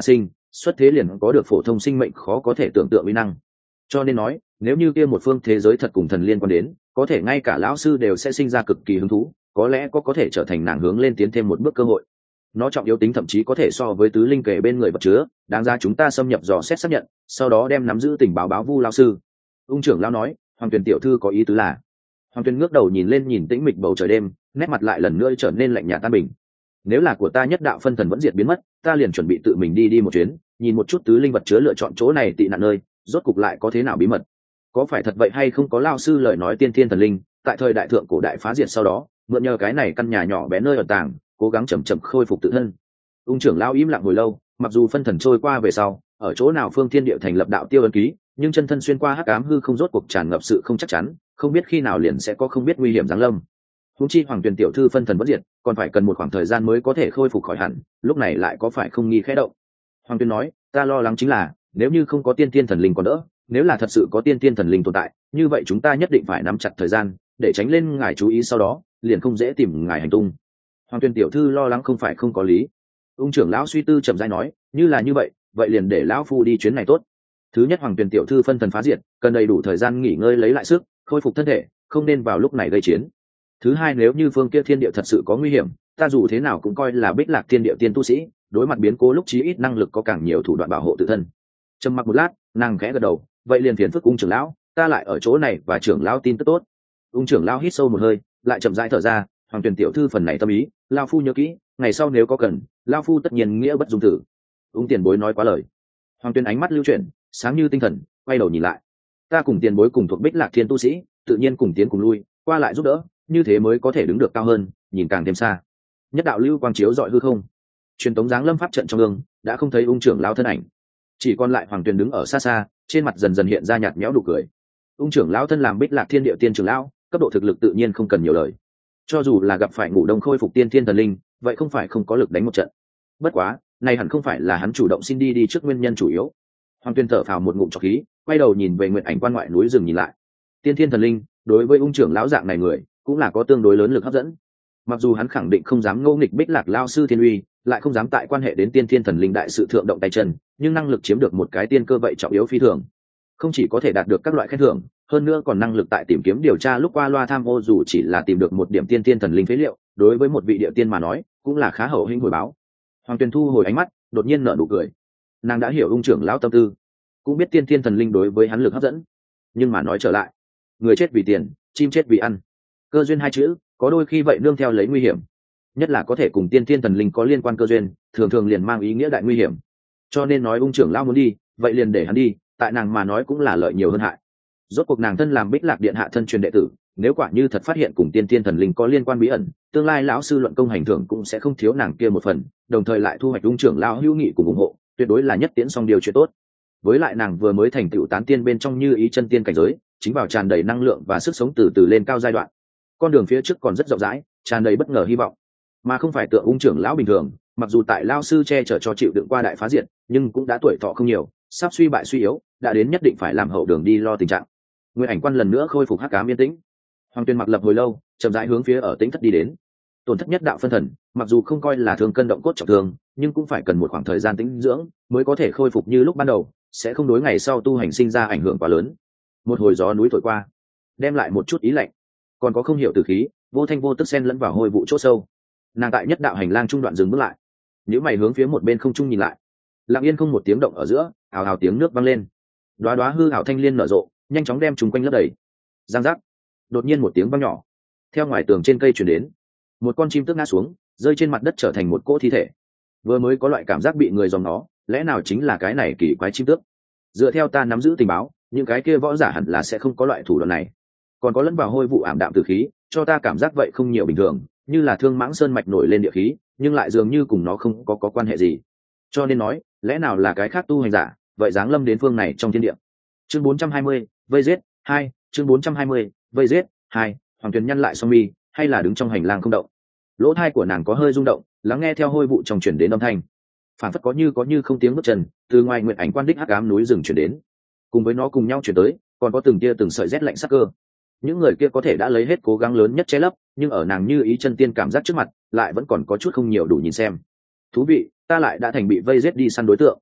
xuất thế liền có được phổ thông sinh mệnh khó có thể tưởng tượng uy năng. Cho nên nói, nếu như kia một phương thế giới thật cùng thần liên quan đến, có thể ngay cả lão sư đều sẽ sinh ra cực kỳ hứng thú, có lẽ có thể trở thành nàng hướng lên tiến thêm một bước cơ hội. Nó trọng yếu tính thậm chí có thể so với tứ linh kể bên người vật chứa, đáng ra chúng ta xâm nhập dò xét xác nhận, sau đó đem nắm giữ tình báo báo Vu lão sư. Ung trưởng lão nói, Hoàng Tuyền tiểu thư có ý tứ là. Hoàng Tuyền ngước đầu nhìn lên nhìn tĩnh mịch bầu trời đêm, nét mặt lại lần nữa trở nên lạnh nhạt tan bình. Nếu là của ta nhất đạo phân thần vẫn diệt biến mất, ta liền chuẩn bị tự mình đi một chuyến, nhìn một chút tứ linh vật chứa lựa chọn chỗ này tị nạn nơi, rốt cục lại có thế nào bí mật. Có phải thật vậy hay không có lao sư lời nói tiên thiên thần linh, tại thời đại thượng cổ đại phá diệt sau đó, mượn nhờ cái này căn nhà nhỏ bé nơi ở tàng, cố gắng chậm chậm khôi phục tự thân. Ung trưởng lão im lặng hồi lâu, mặc dù phân thần trôi qua về sau, ở chỗ nào phương thiên địa thành lập đạo tiêu ấn ký, nhưng chân thân xuyên qua hắc ám hư không rốt cuộc tràn ngập sự không chắc chắn, không biết khi nào liền sẽ có không biết nguy hiểm giáng lâm. Huống chi Hoàng Tuyền tiểu thư phân thần bất diệt, còn phải cần một khoảng thời gian mới có thể khôi phục khỏi hẳn, lúc này lại có phải không nghi khẽ động. Hoàng Tuyền nói, ta lo lắng chính là, nếu như không có tiên thiên thần linh còn đỡ, nếu là thật sự có tiên thiên thần linh tồn tại, như vậy chúng ta nhất định phải nắm chặt thời gian, để tránh lên ngài chú ý sau đó, liền không dễ tìm ngài hành tung. Hoàng Tuyền tiểu thư lo lắng không phải không có lý. Ung trưởng lão suy tư chậm rãi nói, như là như vậy liền để lão phu đi chuyến này tốt. Thứ nhất, Hoàng Tuyền tiểu thư phân thần phá diệt, cần đầy đủ thời gian nghỉ ngơi lấy lại sức, khôi phục thân thể, không nên vào lúc này gây chiến. Thứ hai, nếu như phương kia thiên địa thật sự có nguy hiểm, ta dù thế nào cũng coi là Bích Lạc thiên địa tiên tu sĩ, đối mặt biến cố lúc chí ít năng lực có càng nhiều thủ đoạn bảo hộ tự thân. Trầm mặc một lát, nàng khẽ gật đầu, vậy liền phiền phức Ung trưởng lão, ta lại ở chỗ này và trưởng lão tin tức tốt. Ung trưởng lão hít sâu một hơi, lại chậm rãi thở ra, Hoàng Tuyền tiểu thư phần này tâm ý, lão phu nhớ kỹ, ngày sau nếu có cần, lão phu tất nhiên nghĩa bất dung tử. Ung tiền bối nói quá lời. Hoàng Tuyền ánh mắt lưu chuyển, sáng như tinh thần, quay đầu nhìn lại. Ta cùng tiền bối cùng thuộc Bích Lạc thiên tu sĩ, tự nhiên cùng tiến cùng lui, qua lại giúp đỡ, như thế mới có thể đứng được cao hơn, nhìn càng thêm xa. Nhất đạo lưu quang chiếu dọi hư không, truyền tống giáng lâm pháp trận trong gương, đã không thấy Ung trưởng lão thân ảnh, chỉ còn lại Hoàng Tuyền đứng ở xa xa, trên mặt dần dần hiện ra nhạt nhẽo nụ cười. Ung trưởng lão thân làm Bích Lạc thiên địa tiên trưởng lão, cấp độ thực lực tự nhiên không cần nhiều lời, cho dù là gặp phải ngủ đông khôi phục tiên thiên thần linh, vậy không phải không có lực đánh một trận. Bất quá, này hẳn không phải là hắn chủ động xin đi trước nguyên nhân chủ yếu. Hoàng Tuyền thở phào một ngụm trọc khí, quay đầu nhìn về nguyện ảnh quan ngoại núi rừng nhìn lại. Tiên thiên thần linh, đối với Ung trưởng lão dạng này người, cũng là có tương đối lớn lực hấp dẫn. Mặc dù hắn khẳng định không dám ngỗ nghịch Bích Lạc lao sư thiên uy, lại không dám tại quan hệ đến tiên thiên thần linh đại sự thượng động tay chân, nhưng năng lực chiếm được một cái tiên cơ vậy trọng yếu phi thường. Không chỉ có thể đạt được các loại khen thưởng, hơn nữa còn năng lực tại tìm kiếm điều tra lúc qua loa tham ô, dù chỉ là tìm được một điểm tiên thiên thần linh phế liệu, đối với một vị địa tiên mà nói, cũng là khá hậu hĩnh hồi báo. Hoàng Tuyền thu hồi ánh mắt, đột nhiên nở nụ cười. Nàng đã hiểu Ung trưởng lão tâm tư, cũng biết tiên thiên thần linh đối với hắn lực hấp dẫn. Nhưng mà nói trở lại, người chết vì tiền, chim chết vì ăn. Cơ duyên hai chữ, có đôi khi vậy nương theo lấy nguy hiểm. Nhất là có thể cùng tiên thiên thần linh có liên quan cơ duyên, thường thường liền mang ý nghĩa đại nguy hiểm. Cho nên nói Ung trưởng lão muốn đi, vậy liền để hắn đi, tại nàng mà nói cũng là lợi nhiều hơn hại. Rốt cuộc nàng thân làm Bích Lạc điện hạ thân truyền đệ tử, nếu quả như thật phát hiện cùng tiên thiên thần linh có liên quan bí ẩn, tương lai lão sư luận công hành thưởng cũng sẽ không thiếu nàng kia một phần, đồng thời lại thu hoạch Ung trưởng lão hữu nghị cùng ủng hộ, tuyệt đối là nhất tiễn song điều chuyện tốt. Với lại nàng vừa mới thành tựu tán tiên bên trong như ý chân tiên cảnh giới, chính vào tràn đầy năng lượng và sức sống từ từ lên cao giai đoạn. Con đường phía trước còn rất rộng rãi, tràn đầy bất ngờ hy vọng, mà không phải tượng Ung trưởng lão bình thường, mặc dù tại lão sư che chở cho chịu đựng qua đại phá diệt, nhưng cũng đã tuổi thọ không nhiều, sắp suy bại suy yếu, đã đến nhất định phải làm hậu đường đi lo tình trạng. Nguyên ảnh quan lần nữa khôi phục hắc ám yên tĩnh. Hoàng Tuyền mặc lập hồi lâu, chậm rãi hướng phía ở tĩnh thất đi đến. Tổn thất nhất đạo phân thần, mặc dù không coi là thương cân động cốt trọng thương, nhưng cũng phải cần một khoảng thời gian tĩnh dưỡng mới có thể khôi phục như lúc ban đầu, sẽ không đối ngày sau tu hành sinh ra ảnh hưởng quá lớn. Một hồi gió núi thổi qua, đem lại một chút ý lạnh, còn có không hiểu từ khí, vô thanh vô tức xen lẫn vào hôi vụ chỗ sâu. Nàng tại nhất đạo hành lang trung đoạn dừng bước lại, nhíu mày hướng phía một bên không trung nhìn lại. Lặng yên không một tiếng động ở giữa, ào ào tiếng nước vang lên. Đóa đóa hư ảo thanh liên nở rộ, nhanh chóng đem chúng quanh lấp đầy. Giang giác, đột nhiên một tiếng vang nhỏ, theo ngoài tường trên cây truyền đến. Một con chim tước ngã xuống, rơi trên mặt đất trở thành một cỗ thi thể. Vừa mới có loại cảm giác bị người dòm nó, lẽ nào chính là cái này kỳ quái chim tước? Dựa theo ta nắm giữ tình báo, những cái kia võ giả hẳn là sẽ không có loại thủ đoạn này. Còn có lẫn vào hôi vụ ảm đạm từ khí, cho ta cảm giác vậy không nhiều bình thường, như là Thương Mãng Sơn mạch nổi lên địa khí, nhưng lại dường như cùng nó không có quan hệ gì. Cho nên nói, lẽ nào là cái khác tu hành giả, vậy giáng lâm đến phương này trong thiên địa. Chương 420, vây giết 2, chương 420, vây giết 2. Hoàng Tuyền nhăn lại song mi, hay là đứng trong hành lang không động. Lỗ tai của nàng có hơi rung động, lắng nghe theo hôi vụ trong truyền đến âm thanh. Phản phất có như không tiếng bước chân, từ ngoài nguyện ảnh quan đích hắc ám núi rừng truyền đến. Cùng với nó cùng nhau truyền tới, còn có từng tia từng sợi rét lạnh sắc cơ. Những người kia có thể đã lấy hết cố gắng lớn nhất che lấp, nhưng ở nàng như ý chân tiên cảm giác trước mặt, lại vẫn còn có chút không nhiều đủ nhìn xem. Thú vị, ta lại đã thành bị vây giết đi săn đối tượng.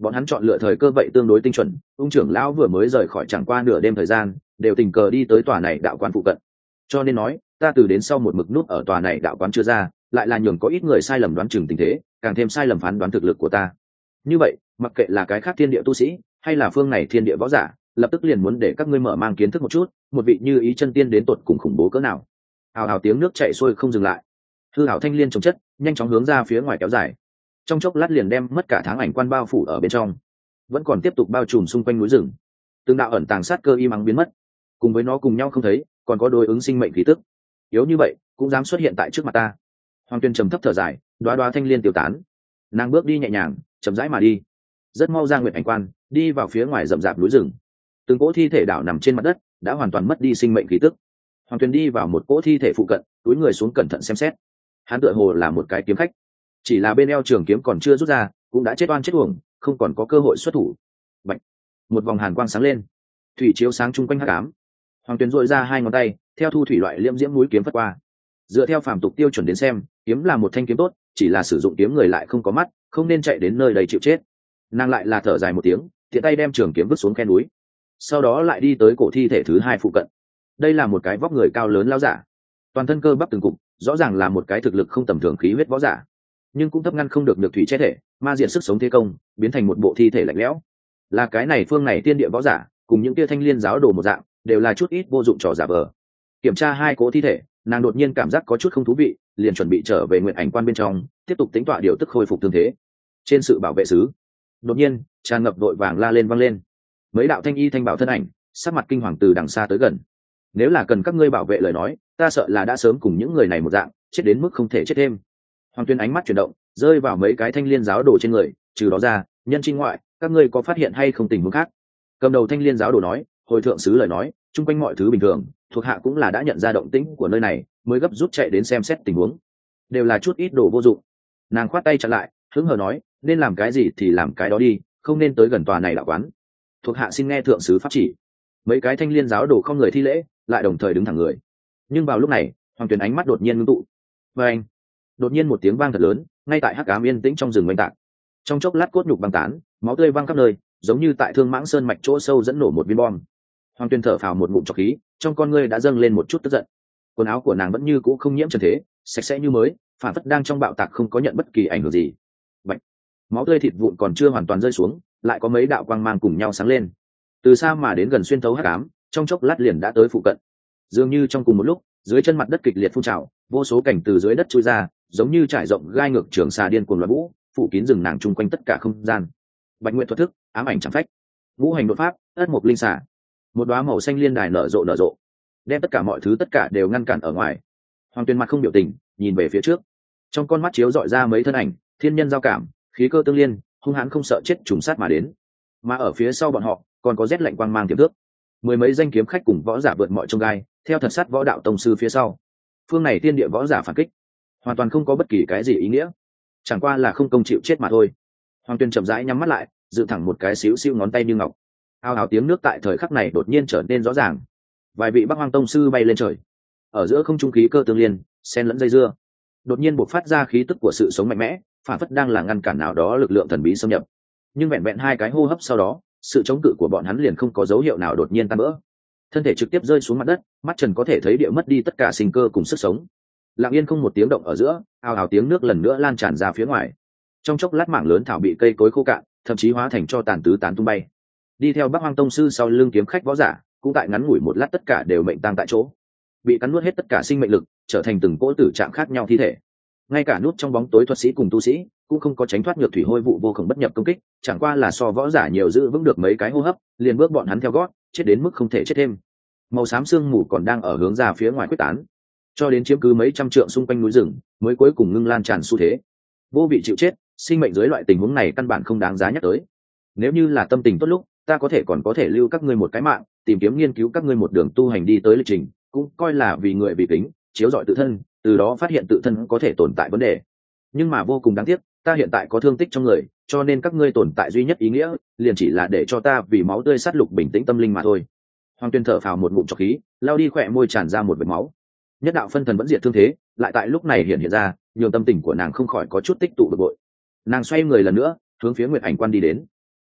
bọn hắn chọn lựa thời cơ vậy tương đối tinh chuẩn. Ung trưởng lão vừa mới rời khỏi chẳng qua nửa đêm thời gian, đều tình cờ đi tới tòa này đạo quán phụ cận. Cho nên nói, ta từ đến sau một mực nút ở tòa này đạo quán chưa ra, lại là nhường có ít người sai lầm đoán chừng tình thế, càng thêm sai lầm phán đoán thực lực của ta. Như vậy, mặc kệ là cái khác thiên địa tu sĩ, hay là phương này thiên địa võ giả, lập tức liền muốn để các ngươi mở mang kiến thức một chút, một vị như ý chân tiên đến tột cùng khủng bố cỡ nào. Hào hào tiếng nước chảy xuôi không dừng lại, hư hảo thanh liên chống chất, nhanh chóng hướng ra phía ngoài kéo dài. Trong chốc lát liền đem mất cả tháng ảnh quan bao phủ ở bên trong, vẫn còn tiếp tục bao trùm xung quanh núi rừng. Từng đạo ẩn tàng sát cơ y mắng biến mất, cùng với nó cùng nhau không thấy, còn có đối ứng sinh mệnh khí tức. Yếu như vậy, cũng dám xuất hiện tại trước mặt ta. Hoàng Tuyên trầm thấp thở dài, đoá đoá thanh liên tiêu tán. Nàng bước đi nhẹ nhàng, chậm rãi mà đi, rất mau ra nguyệt ảnh quan, đi vào phía ngoài rậm rạp núi rừng. Từng cỗ thi thể đảo nằm trên mặt đất, đã hoàn toàn mất đi sinh mệnh khí tức. Hoàng Tuyên đi vào một cỗ thi thể phụ cận, túi người xuống cẩn thận xem xét. Hắn tựa hồ là một cái kiếm khách, chỉ là bên eo trường kiếm còn chưa rút ra, cũng đã chết oan chết uổng, không còn có cơ hội xuất thủ. Bạch, một vòng hàn quang sáng lên, thủy chiếu sáng chung quanh hắc ám. Hoàng Tuyên dội ra hai ngón tay, theo thu thủy loại liễm diễm mũi kiếm phất qua. Dựa theo phàm tục tiêu chuẩn đến xem, kiếm là một thanh kiếm tốt, chỉ là sử dụng kiếm người lại không có mắt, không nên chạy đến nơi đầy chịu chết. Nàng lại là thở dài một tiếng, tiện tay đem trường kiếm vứt xuống khe núi, sau đó lại đi tới cổ thi thể thứ hai phụ cận. Đây là một cái vóc người cao lớn lao giả, toàn thân cơ bắp từng cục, rõ ràng là một cái thực lực không tầm thường khí huyết võ giả, nhưng cũng thấp ngăn không được nhược thủy che thể, ma diện sức sống thế công, biến thành một bộ thi thể lạnh lẽo. Là cái này phương này tiên địa võ giả, cùng những tia thanh liên giáo đồ một dạng, đều là chút ít vô dụng trò giả vờ. Kiểm tra hai cỗ thi thể, nàng đột nhiên cảm giác có chút không thú vị, liền chuẩn bị trở về nguyện ảnh quan bên trong, tiếp tục tính tọa điều tức khôi phục thương thế. Trên sự bảo vệ sứ, đột nhiên tràn ngập đội vàng la lên vang lên. Mấy đạo thanh y thanh bảo thân ảnh, sắc mặt kinh hoàng từ đằng xa tới gần. Nếu là cần các ngươi bảo vệ lời nói, ta sợ là đã sớm cùng những người này một dạng, chết đến mức không thể chết thêm. Hoàng Tuyên ánh mắt chuyển động, rơi vào mấy cái thanh liên giáo đồ trên người, trừ đó ra, nhân trinh ngoại, các ngươi có phát hiện hay không tình huống khác? Cầm đầu thanh liên giáo đồ nói, hồi thượng sứ lời nói, chung quanh mọi thứ bình thường, thuộc hạ cũng là đã nhận ra động tĩnh của nơi này, mới gấp rút chạy đến xem xét tình huống. Đều là chút ít đồ vô dụng. Nàng khoát tay chặn lại, hứng hờ nói, nên làm cái gì thì làm cái đó đi, không nên tới gần tòa này đạo quán. Thuộc hạ xin nghe thượng sứ pháp chỉ. Mấy cái thanh liên giáo đồ không người thi lễ, lại đồng thời đứng thẳng người. Nhưng vào lúc này, Hoàng Tuyên ánh mắt đột nhiên ngưng tụ. Và anh, đột nhiên một tiếng vang thật lớn, ngay tại hắc ám yên tĩnh trong rừng oanh tạc. Trong chốc lát cốt nhục băng tán, máu tươi văng khắp nơi, giống như tại Thương Mãng Sơn mạch chỗ sâu dẫn nổ một viên bom. Hoàng Tuyên thở phào một ngụm trọc khí, trong con ngươi đã dâng lên một chút tức giận. Quần áo của nàng vẫn như cũ không nhiễm trần thế, sạch sẽ như mới, phản phất đang trong bạo tạc không có nhận bất kỳ ảnh hưởng gì. Bạch, máu tươi thịt vụn còn chưa hoàn toàn rơi xuống, lại có mấy đạo quang mang cùng nhau sáng lên. Từ xa mà đến gần xuyên thấu hắc ám, trong chốc lát liền đã tới phụ cận. Dường như trong cùng một lúc, dưới chân mặt đất kịch liệt phun trào, vô số cảnh từ dưới đất chui ra, giống như trải rộng gai ngược trường xà điên cuồng loạn vũ, phủ kín rừng nàng chung quanh tất cả không gian. Bạch Nguyệt thuật thức, ám ảnh chẳng phách, ngũ hành đột pháp, ất mục linh xà, một đóa màu xanh liên đài nở rộ, đem tất cả mọi thứ tất cả đều ngăn cản ở ngoài. Hoàng Tuyên mặt không biểu tình, nhìn về phía trước, trong con mắt chiếu dọi ra mấy thân ảnh, thiên nhân giao cảm, khí cơ tương liên, hung hãn không sợ chết trùng sát mà đến. Mà ở phía sau bọn họ, còn có rét lạnh quang mang tiềm thước, mười mấy danh kiếm khách cùng võ giả vượt mọi chông gai, theo thật sát võ đạo tông sư phía sau. Phương này tiên địa võ giả phản kích, hoàn toàn không có bất kỳ cái gì ý nghĩa, chẳng qua là không công chịu chết mà thôi. Hoàng Tuyên chậm rãi nhắm mắt lại, dựng thẳng một cái xíu xiu ngón tay như ngọc. Ao ào tiếng nước tại thời khắc này đột nhiên trở nên rõ ràng. Vài vị Bắc Hoang tông sư bay lên trời, ở giữa không trung khí cơ tương liên, xen lẫn dây dưa, đột nhiên bộc phát ra khí tức của sự sống mạnh mẽ, phản phất đang là ngăn cản nào đó lực lượng thần bí xâm nhập. Nhưng vẹn vẹn hai cái hô hấp sau đó, sự chống cự của bọn hắn liền không có dấu hiệu nào đột nhiên tan vỡ. Thân thể trực tiếp rơi xuống mặt đất, mắt trần có thể thấy địa mất đi tất cả sinh cơ cùng sức sống. Lặng yên không một tiếng động ở giữa, ào ào tiếng nước lần nữa lan tràn ra phía ngoài. Trong chốc lát mảng lớn thảo bị cây cối khô cạn, thậm chí hóa thành cho tàn tứ tán tung bay. Đi theo Bắc Hoang tông sư sau lưng kiếm khách võ giả, cũng tại ngắn ngủi một lát tất cả đều mệnh tang tại chỗ, bị cắn nuốt hết tất cả sinh mệnh lực, trở thành từng cỗ tử trạng khác nhau thi thể. Ngay cả nút trong bóng tối thuật sĩ cùng tu sĩ cũng không có tránh thoát nhược thủy hôi vụ vô cùng bất nhập công kích, chẳng qua là so võ giả nhiều giữ vững được mấy cái hô hấp, liền bước bọn hắn theo gót, chết đến mức không thể chết thêm. Màu xám sương mù còn đang ở hướng ra phía ngoài quyết tán, cho đến chiếm cứ mấy trăm trượng xung quanh núi rừng, mới cuối cùng ngưng lan tràn xu thế. Vô vị chịu chết, sinh mệnh dưới loại tình huống này căn bản không đáng giá nhắc tới. Nếu như là tâm tình tốt lúc, ta còn có thể lưu các ngươi một cái mạng, tìm kiếm nghiên cứu các ngươi một đường tu hành đi tới lịch trình, cũng coi là vì người vì kính, chiếu rọi tự thân, từ đó phát hiện tự thân có thể tồn tại vấn đề. Nhưng mà vô cùng đáng tiếc, ta hiện tại có thương tích trong người, cho nên các ngươi tồn tại duy nhất ý nghĩa liền chỉ là để cho ta vì máu tươi sát lục bình tĩnh tâm linh mà thôi. Hoàng Tuyên thở phào một ngụm trọc khí, lao đi khỏe môi tràn ra một vệt máu. Nhất đạo phân thần vẫn diệt thương thế, lại tại lúc này hiện ra, nhiều tâm tình của nàng không khỏi có chút tích tụ bực bội. Nàng xoay người lần nữa, hướng phía Nguyệt Ảnh Quan đi đến.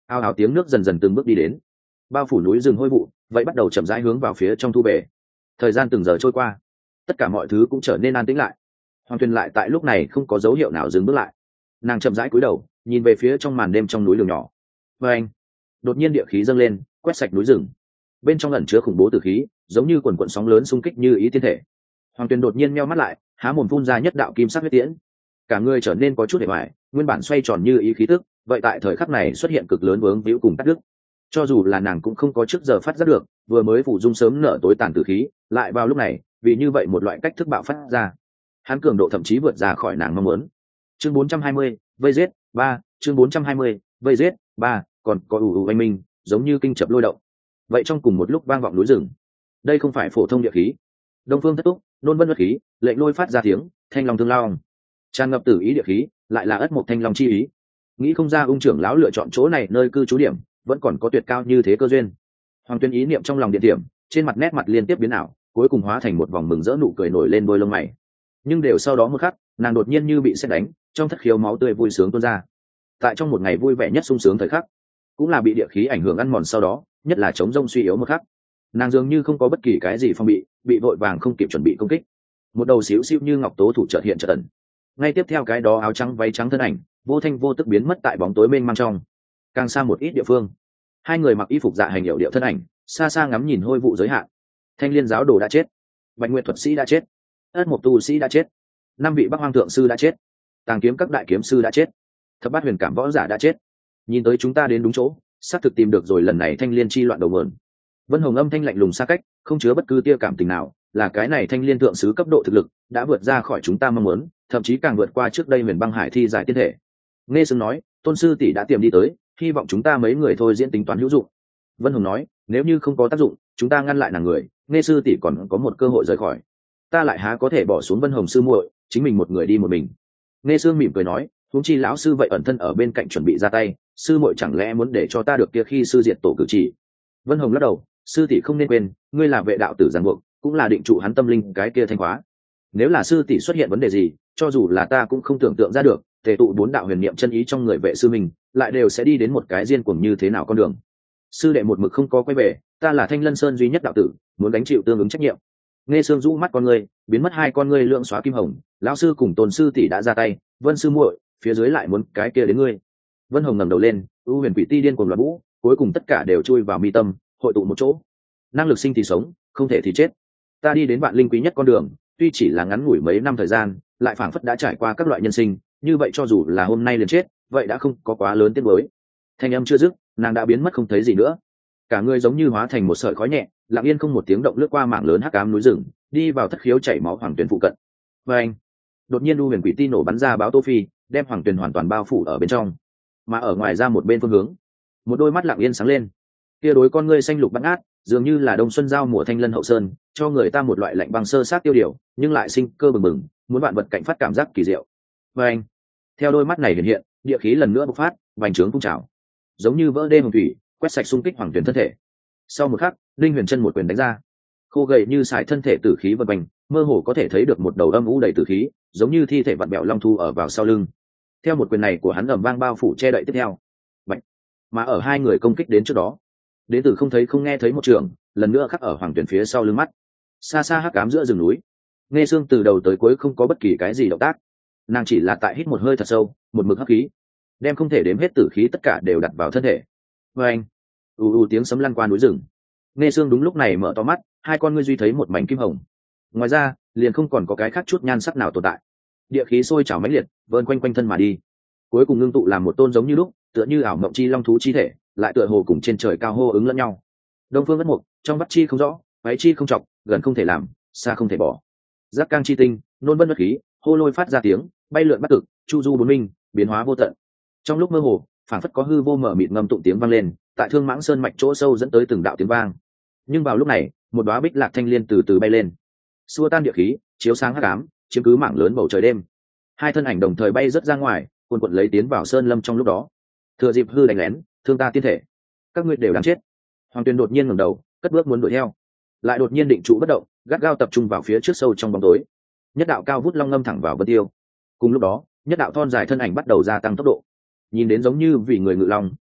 Ào ào tiếng nước dần dần từng bước đi đến, bao phủ núi rừng hôi vụ vậy bắt đầu chậm rãi hướng vào phía trong thu về. Thời gian từng giờ trôi qua, tất cả mọi thứ cũng trở nên an tĩnh lại. Hoàng Tuyền lại tại lúc này không có dấu hiệu nào dừng bước lại. Nàng chậm rãi cúi đầu nhìn về phía trong màn đêm trong núi đường nhỏ. Và anh, đột nhiên địa khí dâng lên, quét sạch núi rừng. Bên trong ẩn chứa khủng bố tử khí, giống như quần quần sóng lớn xung kích như ý tiên thể. Hoàng Tuyền đột nhiên meo mắt lại, há mồm phun ra nhất đạo kim sắc huyết tiễn. Cả người trở nên có chút hề hoài, nguyên bản xoay tròn như ý khí tức, vậy tại thời khắc này xuất hiện cực lớn vướng víu cùng cắt đứt. Cho dù là nàng cũng không có trước giờ phát giác được, vừa mới phủ dung sớm nở tối tàn tử khí, lại vào lúc này, vì như vậy một loại cách thức bạo phát ra. Hắn cường độ thậm chí vượt ra khỏi nàng mong muốn. Chương 420, vây giết 3, chương 420, vây giết 3, còn có ù anh minh, giống như kinh chập lôi động. Vậy trong cùng một lúc vang vọng núi rừng. Đây không phải phổ thông địa khí. Đông phương thất túc, nôn vân bất khí, lệnh lôi phát ra tiếng, thanh long thương long. Tràn ngập tử ý địa khí, lại là ất mộc thanh long chi ý. Nghĩ không ra ung trưởng lão lựa chọn chỗ này nơi cư trú điểm, vẫn còn có tuyệt cao như thế cơ duyên. Hoàng Tuyên ý niệm trong lòng điện điểm, trên mặt nét mặt liên tiếp biến ảo, cuối cùng hóa thành một vòng mừng rỡ nụ cười nổi lên đôi lông mày. Nhưng đều sau đó một khắc, nàng đột nhiên như bị sét đánh, trong thất khiếu máu tươi vui sướng tuôn ra. Tại trong một ngày vui vẻ nhất sung sướng thời khắc, cũng là bị địa khí ảnh hưởng ăn mòn sau đó, nhất là chống rông suy yếu một khắc. Nàng dường như không có bất kỳ cái gì phong bị vội vàng không kịp chuẩn bị công kích. Một đầu xíu xiu như ngọc tố thủ chợt hiện chợt ẩn. Ngay tiếp theo cái đó áo trắng váy trắng thân ảnh, vô thanh vô tức biến mất tại bóng tối mênh mang trong. Càng xa một ít địa phương, hai người mặc y phục dạ hành hiệu điệu thân ảnh, xa xa ngắm nhìn hôi vụ giới hạn. Thanh Liên giáo đồ đã chết, Bạch Nguyệt thuật sĩ đã chết, Ất Mộc tu sĩ đã chết, 5 vị Bắc Hoang thượng sư đã chết, Tàng kiếm các đại kiếm sư đã chết, Thập bát huyền cảm võ giả đã chết. Nhìn tới chúng ta đến đúng chỗ, xác thực tìm được rồi lần này Thanh Liên chi loạn đầu nguồn. Vân Hồng âm thanh lạnh lùng xa cách, không chứa bất cứ tia cảm tình nào, là cái này Thanh Liên thượng sứ cấp độ thực lực đã vượt ra khỏi chúng ta mong muốn, thậm chí càng vượt qua trước đây Huyền Băng Hải thi giải tiên thể. Nghe Sương nói, tôn sư tỷ đã tiềm đi tới, hy vọng chúng ta mấy người thôi diễn tính toán hữu dụng. Vân Hồng nói, nếu như không có tác dụng, chúng ta ngăn lại nàng người, Nghe sư tỷ còn có một cơ hội rời khỏi. Ta lại há có thể bỏ xuống Vân Hồng sư muội, chính mình một người đi một mình. Nghe Sương mỉm cười nói, huống chi lão sư vậy ẩn thân ở bên cạnh chuẩn bị ra tay, sư muội chẳng lẽ muốn để cho ta được kia khi sư diệt tổ cử chỉ. Vân Hồng lắc đầu, sư tỷ không nên quên, ngươi là vệ đạo tử giàn buộc, cũng là định trụ hắn tâm linh cái kia thanh khóa. Nếu là sư tỷ xuất hiện vấn đề gì, cho dù là ta cũng không tưởng tượng ra được, thể tụ 4 đạo huyền niệm chân ý trong người vệ sư mình, lại đều sẽ đi đến một cái riêng cuồng như thế nào con đường. Sư đệ một mực không có quay về, ta là Thanh Lân Sơn duy nhất đạo tử, muốn gánh chịu tương ứng trách nhiệm. Nghe Sương rũ mắt con ngươi, biến mất 2 con ngươi lượng xóa kim hồng, lão sư cùng Tôn sư tỷ đã ra tay, Vân sư muội, phía dưới lại muốn cái kia đến ngươi. Vân Hồng ngẩng đầu lên, u huyền quỷ ti điên cuồng loạn vũ, cuối cùng tất cả đều chui vào mi tâm, hội tụ một chỗ. Năng lực sinh thì sống, không thể thì chết. Ta đi đến vạn linh quý nhất con đường, tuy chỉ là ngắn ngủi mấy năm thời gian, lại phảng phất đã trải qua các loại nhân sinh, như vậy cho dù là hôm nay liền chết, vậy đã không có quá lớn tiếc nuối. Thanh âm chưa dứt, nàng đã biến mất không thấy gì nữa. Cả người giống như hóa thành một sợi khói nhẹ, lặng yên không một tiếng động lướt qua mảng lớn hắc ám núi rừng, đi vào thất khiếu chảy máu Hoàng Tuyền phụ cận. Và anh, đột nhiên u huyền quỷ ti nổ bắn ra báo tô phi, đem Hoàng Tuyền hoàn toàn bao phủ ở bên trong. Mà ở ngoài ra một bên phương hướng, một đôi mắt lặng yên sáng lên. Kia đối con ngươi xanh lục bắn át, dường như là đông xuân giao mùa thanh lân hậu sơn, cho người ta một loại lạnh băng sơ sát tiêu điều, nhưng lại sinh cơ bừng bừng, muốn vạn vật cảnh phát cảm giác kỳ diệu. Và anh, theo đôi mắt này hiện hiện, địa khí lần nữa bộc phát, vành trướng phun trào, giống như vỡ đê hồng thủy, quét sạch xung kích Hoàng Tuyền thân thể. Sau một khắc, linh huyền chân một quyền đánh ra, khô gầy như sải thân thể tử khí vần quanh, mơ hồ có thể thấy được một đầu âm u đầy tử khí, giống như thi thể vặn bẹo long thu ở vào sau lưng. Theo một quyền này của hắn ầm vang bao phủ che đậy tiếp theo. Bạch. Mà ở hai người công kích đến trước đó, đến từ không thấy không nghe thấy một trường, lần nữa khắc ở Hoàng Tuyền phía sau lưng mắt. Xa xa hắc ám giữa rừng núi, Nghe Sương từ đầu tới cuối không có bất kỳ cái gì động tác, nàng chỉ là tại hít một hơi thật sâu, một mực hấp khí, đem không thể đếm hết tử khí tất cả đều đặt vào thân thể. Và anh, tiếng sấm lăn qua núi rừng. Nghe Sương đúng lúc này mở to mắt, 2 con ngươi duy thấy một mảnh kim hồng. Ngoài ra, liền không còn có cái khác chút nhan sắc nào tồn tại. Địa khí sôi trào mãnh liệt, vờn quanh quanh thân mà đi, cuối cùng ngưng tụ làm một tôn giống như lúc, tựa như ảo mộng chi long thú chi thể, lại tựa hồ cùng trên trời cao hô ứng lẫn nhau. Đông phương ất mục, trong bắt chi không rõ, váy chi không trọng, gần không thể làm, xa không thể bỏ. Giác cang chi tinh, nôn vân bất khí, hô lôi phát ra tiếng, bay lượn bắt cực, chu du bốn minh, biến hóa vô tận. Trong lúc mơ hồ, phảng phất có hư vô mở mịt ngâm tụng tiếng vang lên, tại Thương Mãng Sơn mạch chỗ sâu dẫn tới từng đạo tiếng vang. Nhưng vào lúc này, một đóa bích lạc thanh liên từ từ bay lên, xua tan địa khí, chiếu sáng hắc ám, chiếm cứ mảng lớn bầu trời đêm. 2 thân ảnh đồng thời bay rất ra ngoài, cuồn cuộn lấy tiến vào sơn lâm trong lúc đó. Thừa dịp hư đánh lén, thương ta tiên thể, các ngươi đều đáng chết. Hoàng Tuyền đột nhiên ngẩng đầu, cất bước muốn đuổi theo, lại đột nhiên định trụ bất động, gắt gao tập trung vào phía trước sâu trong bóng tối. Nhất đạo cao vút long ngâm thẳng vào vân tiêu. Cùng lúc đó, nhất đạo thon dài thân ảnh bắt đầu gia tăng tốc độ, nhìn đến giống như vì người ngự long,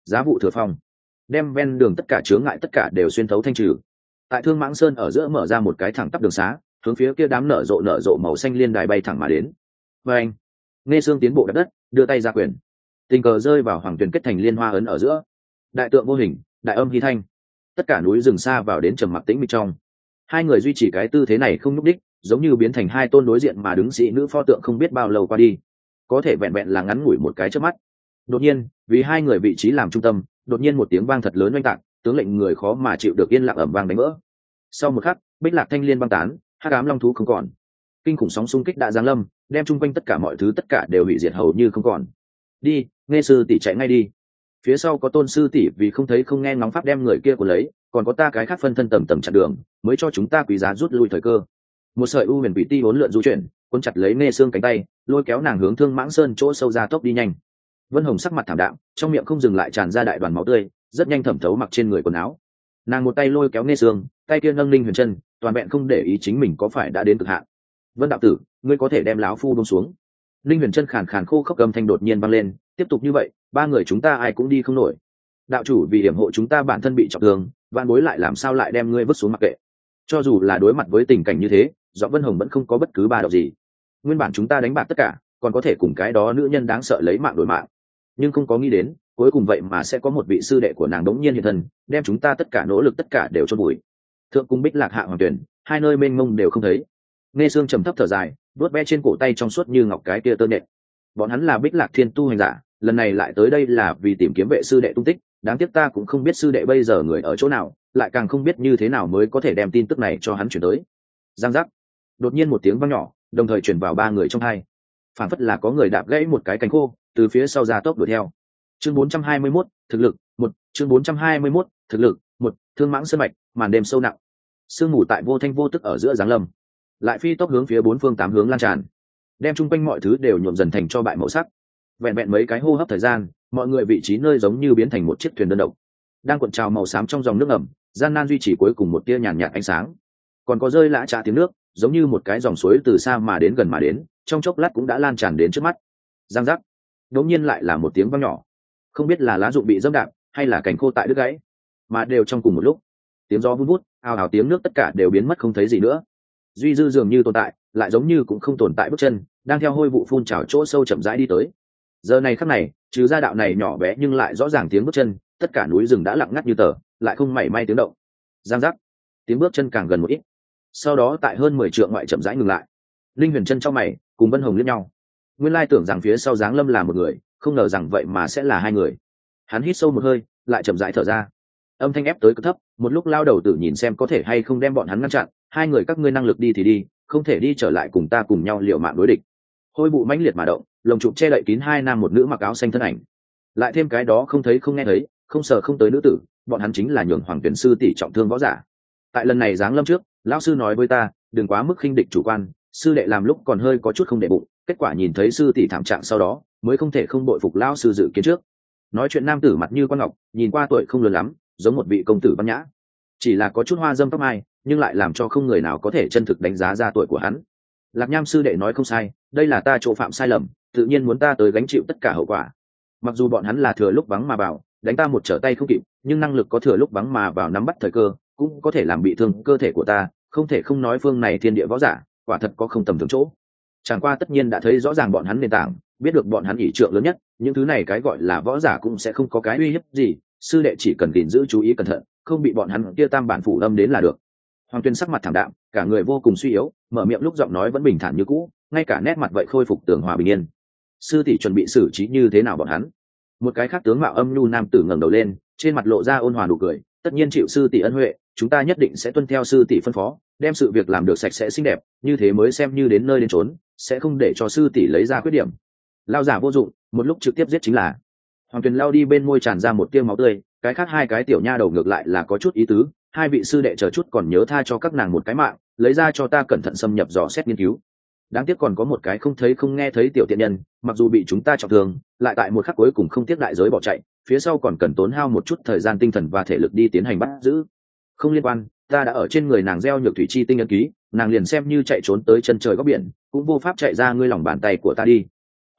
giá vụ thừa phong, đem ven đường tất cả chướng ngại tất cả đều xuyên thấu thanh trừ. Tại Thương Mãng Sơn ở giữa mở ra một cái thẳng tắp đường xá, hướng phía kia đám nở rộ màu xanh liên đài bay thẳng mà đến. Và anh, Nghe Sương tiến bộ đập đất, đưa tay ra quyền, tình cờ rơi vào hoàng tuyển kết thành liên hoa ấn ở giữa. Đại tượng vô hình, đại âm hy thanh, tất cả núi rừng xa vào đến trầm mặc tĩnh mịch trong. Hai người duy trì cái tư thế này không nhúc đích, giống như biến thành hai tôn đối diện mà đứng sĩ nữ pho tượng không biết bao lâu qua đi, có thể vẹn vẹn là ngắn ngủi một cái chớp mắt. Đột nhiên, vì hai người vị trí làm trung tâm, đột nhiên một tiếng vang thật lớn oanh tạc, tướng lệnh người khó mà chịu được yên lặng ầm vang đánh vỡ. Sau một khắc, Bích Lạc Thanh Liên băng tán, hắc ám long thú không còn. Kinh khủng sóng xung kích đã giáng lâm, đem chung quanh tất cả mọi thứ tất cả đều hủy diệt hầu như không còn. Đi, Nghe sư tỷ chạy ngay đi. Phía sau có Tôn sư tỷ vì không thấy không nghe ngóng pháp đem người kia của lấy, còn có ta cái khác phân thân tầm tầm chặn đường, mới cho chúng ta quý giá rút lui thời cơ. Một sợi u huyền vị ti hỗn lượn du chuyển, cuốn chặt lấy Nghe Sương cánh tay, lôi kéo nàng hướng Thương Mãng Sơn chỗ sâu ra tốc đi nhanh. Vân Hồng sắc mặt thảm đạm, trong miệng không dừng lại tràn ra đại đoàn máu tươi, rất nhanh thẩm thấu mặc trên người quần áo. Nàng một tay lôi kéo Nghe Sương, tay kia nâng linh huyền chân, toàn vẹn không để ý chính mình có phải đã đến cực hạn. Vân đạo tử, ngươi có thể đem lão phu buông xuống. Linh huyền chân khàn khàn khô khốc âm thanh đột nhiên vang lên, tiếp tục như vậy, ba người chúng ta ai cũng đi không nổi. Đạo chủ vì hiểm hộ chúng ta bản thân bị trọng thương, vạn bối lại làm sao lại đem ngươi vứt xuống mặc kệ. Cho dù là đối mặt với tình cảnh như thế, Giọng Vân Hồng vẫn không có bất cứ ba động gì. Nguyên bản chúng ta đánh bạc tất cả, còn có thể cùng cái đó nữ nhân đáng sợ lấy mạng đổi mạng, nhưng không có nghĩ đến cuối cùng vậy mà sẽ có một vị sư đệ của nàng đống nhiên hiện thân, đem chúng ta tất cả nỗ lực tất cả đều chôn bụi. Thượng cung Bích Lạc hạ hoàng tuyển, hai nơi mênh mông đều không thấy. Nghe Sương trầm thấp thở dài, vuốt ve trên cổ tay trong suốt như ngọc cái kia tơ nhện. Bọn hắn là Bích Lạc Thiên tu hành giả, lần này lại tới đây là vì tìm kiếm vệ sư đệ tung tích, đáng tiếc ta cũng không biết sư đệ bây giờ người ở chỗ nào, lại càng không biết như thế nào mới có thể đem tin tức này cho hắn chuyển tới. Giang giác, đột nhiên một tiếng vang nhỏ, đồng thời chuyển vào ba người trong hai, phản phất là có người đạp gãy một cái cánh khô, từ phía sau ra tốc đuổi theo. Chương 421, thực lực một. Chương 421, thực lực một. Thương Mãng Sơn mạch, màn đêm sâu nặng, sương mù tại vô thanh vô tức ở giữa giáng lâm, lại phi tốc hướng phía bốn phương tám hướng lan tràn, đem chung quanh mọi thứ đều nhuộm dần thành cho bại màu sắc. Vẹn vẹn mấy cái hô hấp thời gian, mọi người vị trí nơi giống như biến thành một chiếc thuyền đơn độc, đang cuộn trào màu xám trong dòng nước ẩm, gian nan duy trì cuối cùng một tia nhàn nhạt ánh sáng. Còn có rơi lã chả tiếng nước, giống như một cái dòng suối từ xa mà đến gần mà đến, trong chốc lát cũng đã lan tràn đến trước mắt. Giang giác, đột nhiên lại là một tiếng vang nhỏ, không biết là lá rụng bị dẫm đạp hay là cành khô tại đứt gãy, mà đều trong cùng một lúc. Tiếng gió vun vút, ào ào tiếng nước tất cả đều biến mất không thấy gì nữa. Duy dư dường như tồn tại, lại giống như cũng không tồn tại bước chân, đang theo hôi vụ phun trào chỗ sâu chậm rãi đi tới. Giờ này khắc này, trừ ra đạo này nhỏ bé nhưng lại rõ ràng tiếng bước chân, tất cả núi rừng đã lặng ngắt như tờ, lại không mảy may tiếng động. Giang giác, tiếng bước chân càng gần một ít, sau đó tại hơn 10 trượng ngoại chậm rãi ngừng lại. Linh Huyền chân trong mày, cùng Vân Hồng liếc nhau. Nguyên lai tưởng rằng phía sau giáng lâm là một người, không ngờ rằng vậy mà sẽ là hai người. Hắn hít sâu một hơi, lại chậm rãi thở ra. Âm thanh ép tới cực thấp, một lúc lao đầu tử nhìn xem có thể hay không đem bọn hắn ngăn chặn. Hai người các ngươi năng lực đi thì đi, không thể đi trở lại cùng ta cùng nhau liều mạng đối địch. Hôi bụ mãnh liệt mà động, lồng trụ che đậy kín hai nam một nữ mặc áo xanh thân ảnh. Lại thêm cái đó không thấy không nghe thấy, không sờ không tới nữ tử, bọn hắn chính là nhường hoàng tuyển sư tỷ trọng thương võ giả. Tại lần này giáng lâm trước, lão sư nói với ta, đừng quá mức khinh địch chủ quan, sư đệ làm lúc còn hơi có chút không để bụng, kết quả nhìn thấy sư tỷ thảm trạng sau đó, mới không thể không bội phục lão sư dự kiến trước. Nói chuyện nam tử mặt như quan ngọc, nhìn qua tuổi không lớn lắm, giống một vị công tử văn nhã, chỉ là có chút hoa dâm tóc mai, nhưng lại làm cho không người nào có thể chân thực đánh giá ra tuổi của hắn. Lạc Nham sư đệ nói không sai, đây là ta chỗ phạm sai lầm, tự nhiên muốn ta tới gánh chịu tất cả hậu quả. Mặc dù bọn hắn là thừa lúc vắng mà vào, đánh ta một trở tay không kịp, nhưng năng lực có thừa lúc vắng mà vào nắm bắt thời cơ, cũng có thể làm bị thương cơ thể của ta, không thể không nói phương này thiên địa võ giả, quả thật có không tầm thường chỗ. Chẳng qua tất nhiên đã thấy rõ ràng bọn hắn nền tảng, biết được bọn hắn ỷ trượng lớn nhất, những thứ này cái gọi là võ giả cũng sẽ không có cái uy hiếp gì, sư đệ chỉ cần gìn giữ chú ý cẩn thận, không bị bọn hắn kia tam bản phủ lâm đến là được. Hoàng Tuyên sắc mặt thảm đạm, cả người vô cùng suy yếu, mở miệng lúc giọng nói vẫn bình thản như cũ, ngay cả nét mặt vậy khôi phục tường hòa bình yên. Sư tỷ chuẩn bị xử trí như thế nào bọn hắn? Một cái khác tướng mạo âm nhu nam tử ngẩng đầu lên, trên mặt lộ ra ôn hòa nụ cười, tất nhiên chịu sư tỷ ân huệ, chúng ta nhất định sẽ tuân theo sư tỷ phân phó, đem sự việc làm được sạch sẽ xinh đẹp, như thế mới xem như đến nơi đến chốn, sẽ không để cho sư tỷ lấy ra khuyết điểm. Lao giả vô dụng, một lúc trực tiếp giết chính là. Hoàng Tuyền lao đi bên môi tràn ra một tia máu tươi, cái khác hai cái tiểu nha đầu ngược lại là có chút ý tứ, hai vị sư đệ chờ chút còn nhớ tha cho các nàng một cái mạng, lấy ra cho ta cẩn thận xâm nhập dò xét nghiên cứu. Đáng tiếc còn có một cái không thấy không nghe thấy tiểu tiện nhân, mặc dù bị chúng ta trọng thương, lại tại một khắc cuối cùng không tiếc đại giới bỏ chạy, phía sau còn cần tốn hao một chút thời gian tinh thần và thể lực đi tiến hành bắt giữ. Không liên quan, ta đã ở trên người nàng gieo nhược thủy chi tinh ấn ký, nàng liền xem như chạy trốn tới chân trời góc biển, cũng vô pháp chạy ra ngươi lòng bàn tay của ta đi.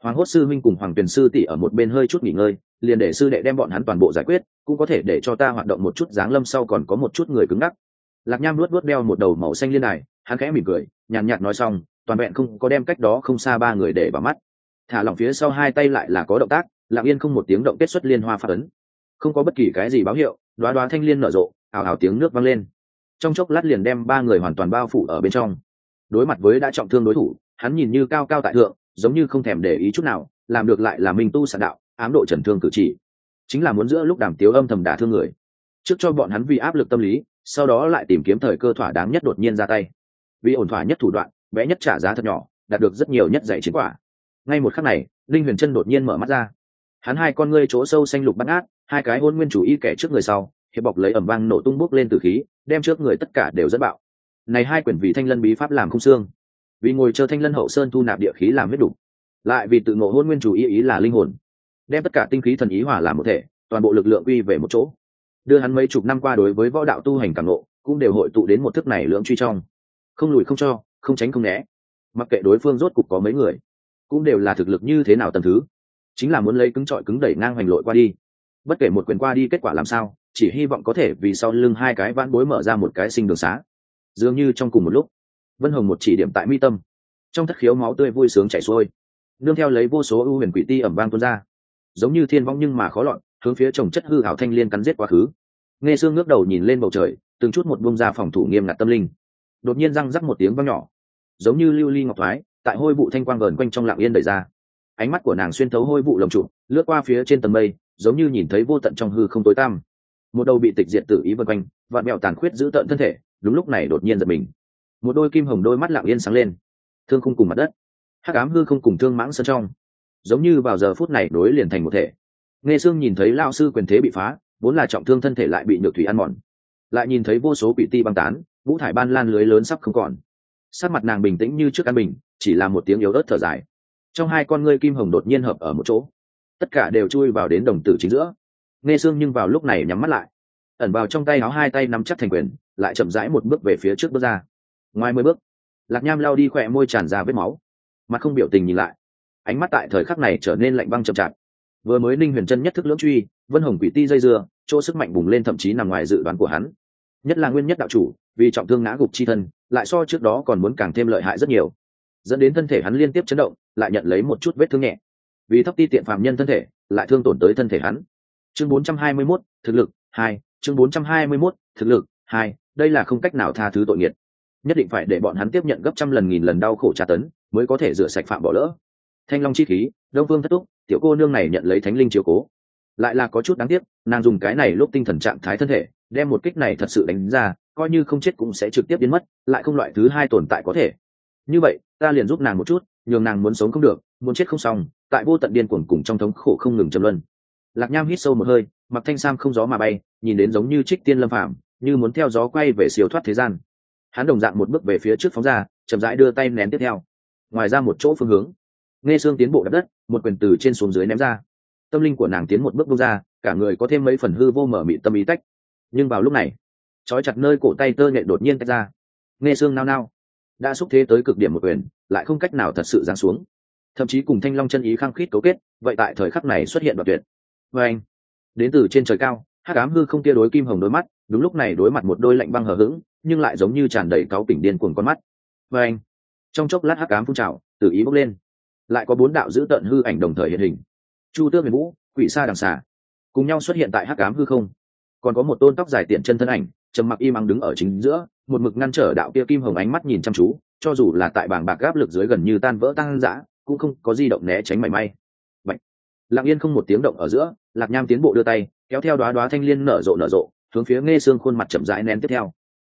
Hoàng Hốt sư minh cùng Hoàng Tuyền sư tỷ ở một bên hơi chút nghỉ ngơi, liền để sư đệ đem bọn hắn toàn bộ giải quyết, cũng có thể để cho ta hoạt động một chút dáng lâm sau còn có một chút người cứng ngắc. Lạc Nham luốt đeo một đầu màu xanh liên đài, hắn khẽ mỉm cười, nhàn nhạt nói xong, toàn vẹn không có đem cách đó không xa ba người để vào mắt. Thả lỏng phía sau hai tay lại là có động tác, Lặng Yên không một tiếng động kết xuất liên hoa phát ấn. Không có bất kỳ cái gì báo hiệu, đóa đóa thanh liên nở rộ, ào ào tiếng nước vang lên. Trong chốc lát liền đem ba người hoàn toàn bao phủ ở bên trong. Đối mặt với đã trọng thương đối thủ, hắn nhìn như cao cao tại thượng, giống như không thèm để ý chút nào, làm được lại là minh tu sạn đạo, ám độ trần thương cử chỉ, chính là muốn giữa lúc đàm tiếu âm thầm đả thương người, trước cho bọn hắn vì áp lực tâm lý, sau đó lại tìm kiếm thời cơ thỏa đáng nhất đột nhiên ra tay, vì ổn thỏa nhất thủ đoạn, bé nhất trả giá thật nhỏ, đạt được rất nhiều nhất dạy chiến quả. Ngay một khắc này, Linh Huyền Trân đột nhiên mở mắt ra, hắn hai con ngươi chỗ sâu xanh lục bắt ngát, hai cái hôn nguyên chủ y kẻ trước người sau, hiệp bọc lấy ẩm vang nổ tung bốc lên từ khí, đem trước người tất cả đều dẫn bạo. Này hai quyển vì thanh lân bí pháp làm khung xương, vì ngồi chờ thanh lân hậu sơn thu nạp địa khí làm huyết đủ, lại vì tự ngộ hôn nguyên chủ ý ý là linh hồn, đem tất cả tinh khí thần ý hòa làm một thể, toàn bộ lực lượng quy về một chỗ, đưa hắn mấy chục năm qua đối với võ đạo tu hành cảm ngộ cũng đều hội tụ đến một thức này lưỡng truy trong, không lùi không cho, không tránh không né, mặc kệ đối phương rốt cục có mấy người, cũng đều là thực lực như thế nào tầm thứ, chính là muốn lấy cứng trọi cứng đẩy ngang hoành lội qua đi. Bất kể một quyền qua đi kết quả làm sao, chỉ hy vọng có thể vì sau lưng hai cái vãn bối mở ra một cái sinh đường xá. Dường như trong cùng một lúc, Vân Hồng một chỉ điểm tại mi tâm, trong thất khiếu máu tươi vui sướng chảy xuôi, nương theo lấy vô số ưu huyền quỷ ti ẩm vang tuôn ra, giống như thiên vong nhưng mà khó lọt, hướng phía chồng chất hư hảo thanh liên cắn giết quá khứ. Nghe Sương ngước đầu nhìn lên bầu trời, từng chút một bung ra phòng thủ nghiêm ngặt tâm linh. Đột nhiên răng rắc một tiếng vang nhỏ, giống như lưu ly ngọc thoái, tại hôi vụ thanh quang vờn quanh trong Lặng Yên đẩy ra. Ánh mắt của nàng xuyên thấu hôi vụ lồng trụ, lướt qua phía trên tầng mây, giống như nhìn thấy vô tận trong hư không tối tăm. Một đầu bị tịch diệt tự ý vần quanh, vạn mèo tàn khuyết giữ tận thân thể, đúng lúc này đột nhiên giật mình. Một đôi kim hồng đôi mắt Lặng Yên sáng lên, thương khung cùng mặt đất, hắc ám hư không cùng thương mãng sơn trong, giống như vào giờ phút này đối liền thành một thể. Nghe Sương nhìn thấy lão sư quyền thế bị phá, vốn là trọng thương thân thể lại bị nhược thủy ăn mòn, lại nhìn thấy vô số quỷ ti băng tán, vũ thải ban lan lưới lớn sắp không còn. Sắc mặt nàng bình tĩnh như trước an bình, chỉ là một tiếng yếu ớt thở dài. Trong hai con ngươi kim hồng đột nhiên hợp ở một chỗ, tất cả đều chui vào đến đồng tử chính giữa. Nghe Sương nhưng vào lúc này nhắm mắt lại, ẩn vào trong tay áo, hai tay nắm chắc thành quyền, lại chậm rãi một bước về phía trước bước ra. Ngoài 10 bước, Lạc Nham lao đi khỏe môi tràn ra vết máu, mặt không biểu tình nhìn lại, ánh mắt tại thời khắc này trở nên lạnh băng chậm chạp. Vừa mới Ninh Huyền Trân nhất thức lưỡng truy, Vân Hồng quỷ ti dây dưa, chỗ sức mạnh bùng lên thậm chí nằm ngoài dự đoán của hắn. Nhất là nguyên nhất đạo chủ, vì trọng thương ngã gục chi thân, lại so trước đó còn muốn càng thêm lợi hại rất nhiều, dẫn đến thân thể hắn liên tiếp chấn động, lại nhận lấy một chút vết thương nhẹ. Vì thấp ti tiện phàm nhân thân thể, lại thương tổn tới thân thể hắn. Chương 421, thực lực 2, chương 421, thực lực 2, đây là không cách nào tha thứ tội nghiệt. Nhất định phải để bọn hắn tiếp nhận gấp trăm lần nghìn lần đau khổ tra tấn, mới có thể rửa sạch phạm bỏ lỡ. Thanh long chi khí, Đông Phương Thất Túc, tiểu cô nương này nhận lấy thánh linh chiếu cố, lại là có chút đáng tiếc, nàng dùng cái này lúc tinh thần trạng thái thân thể, đem một kích này thật sự đánh ra, coi như không chết cũng sẽ trực tiếp biến mất, lại không loại thứ hai tồn tại có thể. Như vậy, ta liền giúp nàng một chút, nhường nàng muốn sống không được, muốn chết không xong, tại vô tận điên cuồng cùng trong thống khổ không ngừng trầm luân. Lạc Nham hít sâu một hơi, mặc thanh sam không gió mà bay, nhìn đến giống như trích tiên lâm phàm, như muốn theo gió quay về siêu thoát thế gian. Hắn đồng dạng một bước về phía trước phóng ra, chậm rãi đưa tay nén tiếp theo. Ngoài ra một chỗ phương hướng, Nghe Sương tiến bộ đập đất, một quyền từ trên xuống dưới ném ra. Tâm linh của nàng tiến một bước bước ra, cả người có thêm mấy phần hư vô mở mịt tâm ý tách. Nhưng vào lúc này, trói chặt nơi cổ tay tơ nhện đột nhiên tách ra. Nghe Sương nao nao, đã xúc thế tới cực điểm một quyền, lại không cách nào thật sự giáng xuống, thậm chí cùng Thanh Long chân ý khăng khít cấu kết, vậy tại thời khắc này xuất hiện đoạt tuyệt. Và anh, đến từ trên trời cao, hắc ám hư không kia đối kim hồng đôi mắt, đúng lúc này đối mặt một đôi lạnh băng hờ hững, nhưng lại giống như tràn đầy cáu kỉnh điên cuồng con mắt. Và anh, trong chốc lát hắc ám phun trào, tự ý bốc lên, lại có 4 đạo dữ tợn hư ảnh đồng thời hiện hình. Chu Tước Huyền Vũ, Quỷ Sa Đằng Xà, cùng nhau xuất hiện tại hắc ám hư không. Còn có một tôn tóc dài tiện chân thân ảnh, trầm mặc im ắng đứng ở chính giữa, một mực ngăn trở đạo kia kim hồng ánh mắt nhìn chăm chú, cho dù là tại bảng bạc áp lực dưới gần như tan vỡ tăng dã, cũng không có di động né tránh mảy may. Bạch. Lặng Yên không một tiếng động ở giữa, Lạc Nham tiến bộ đưa tay, kéo theo đóa đóa thanh liên nở rộ, hướng phía Nghe Sương khuôn mặt chậm rãi nén tiếp theo.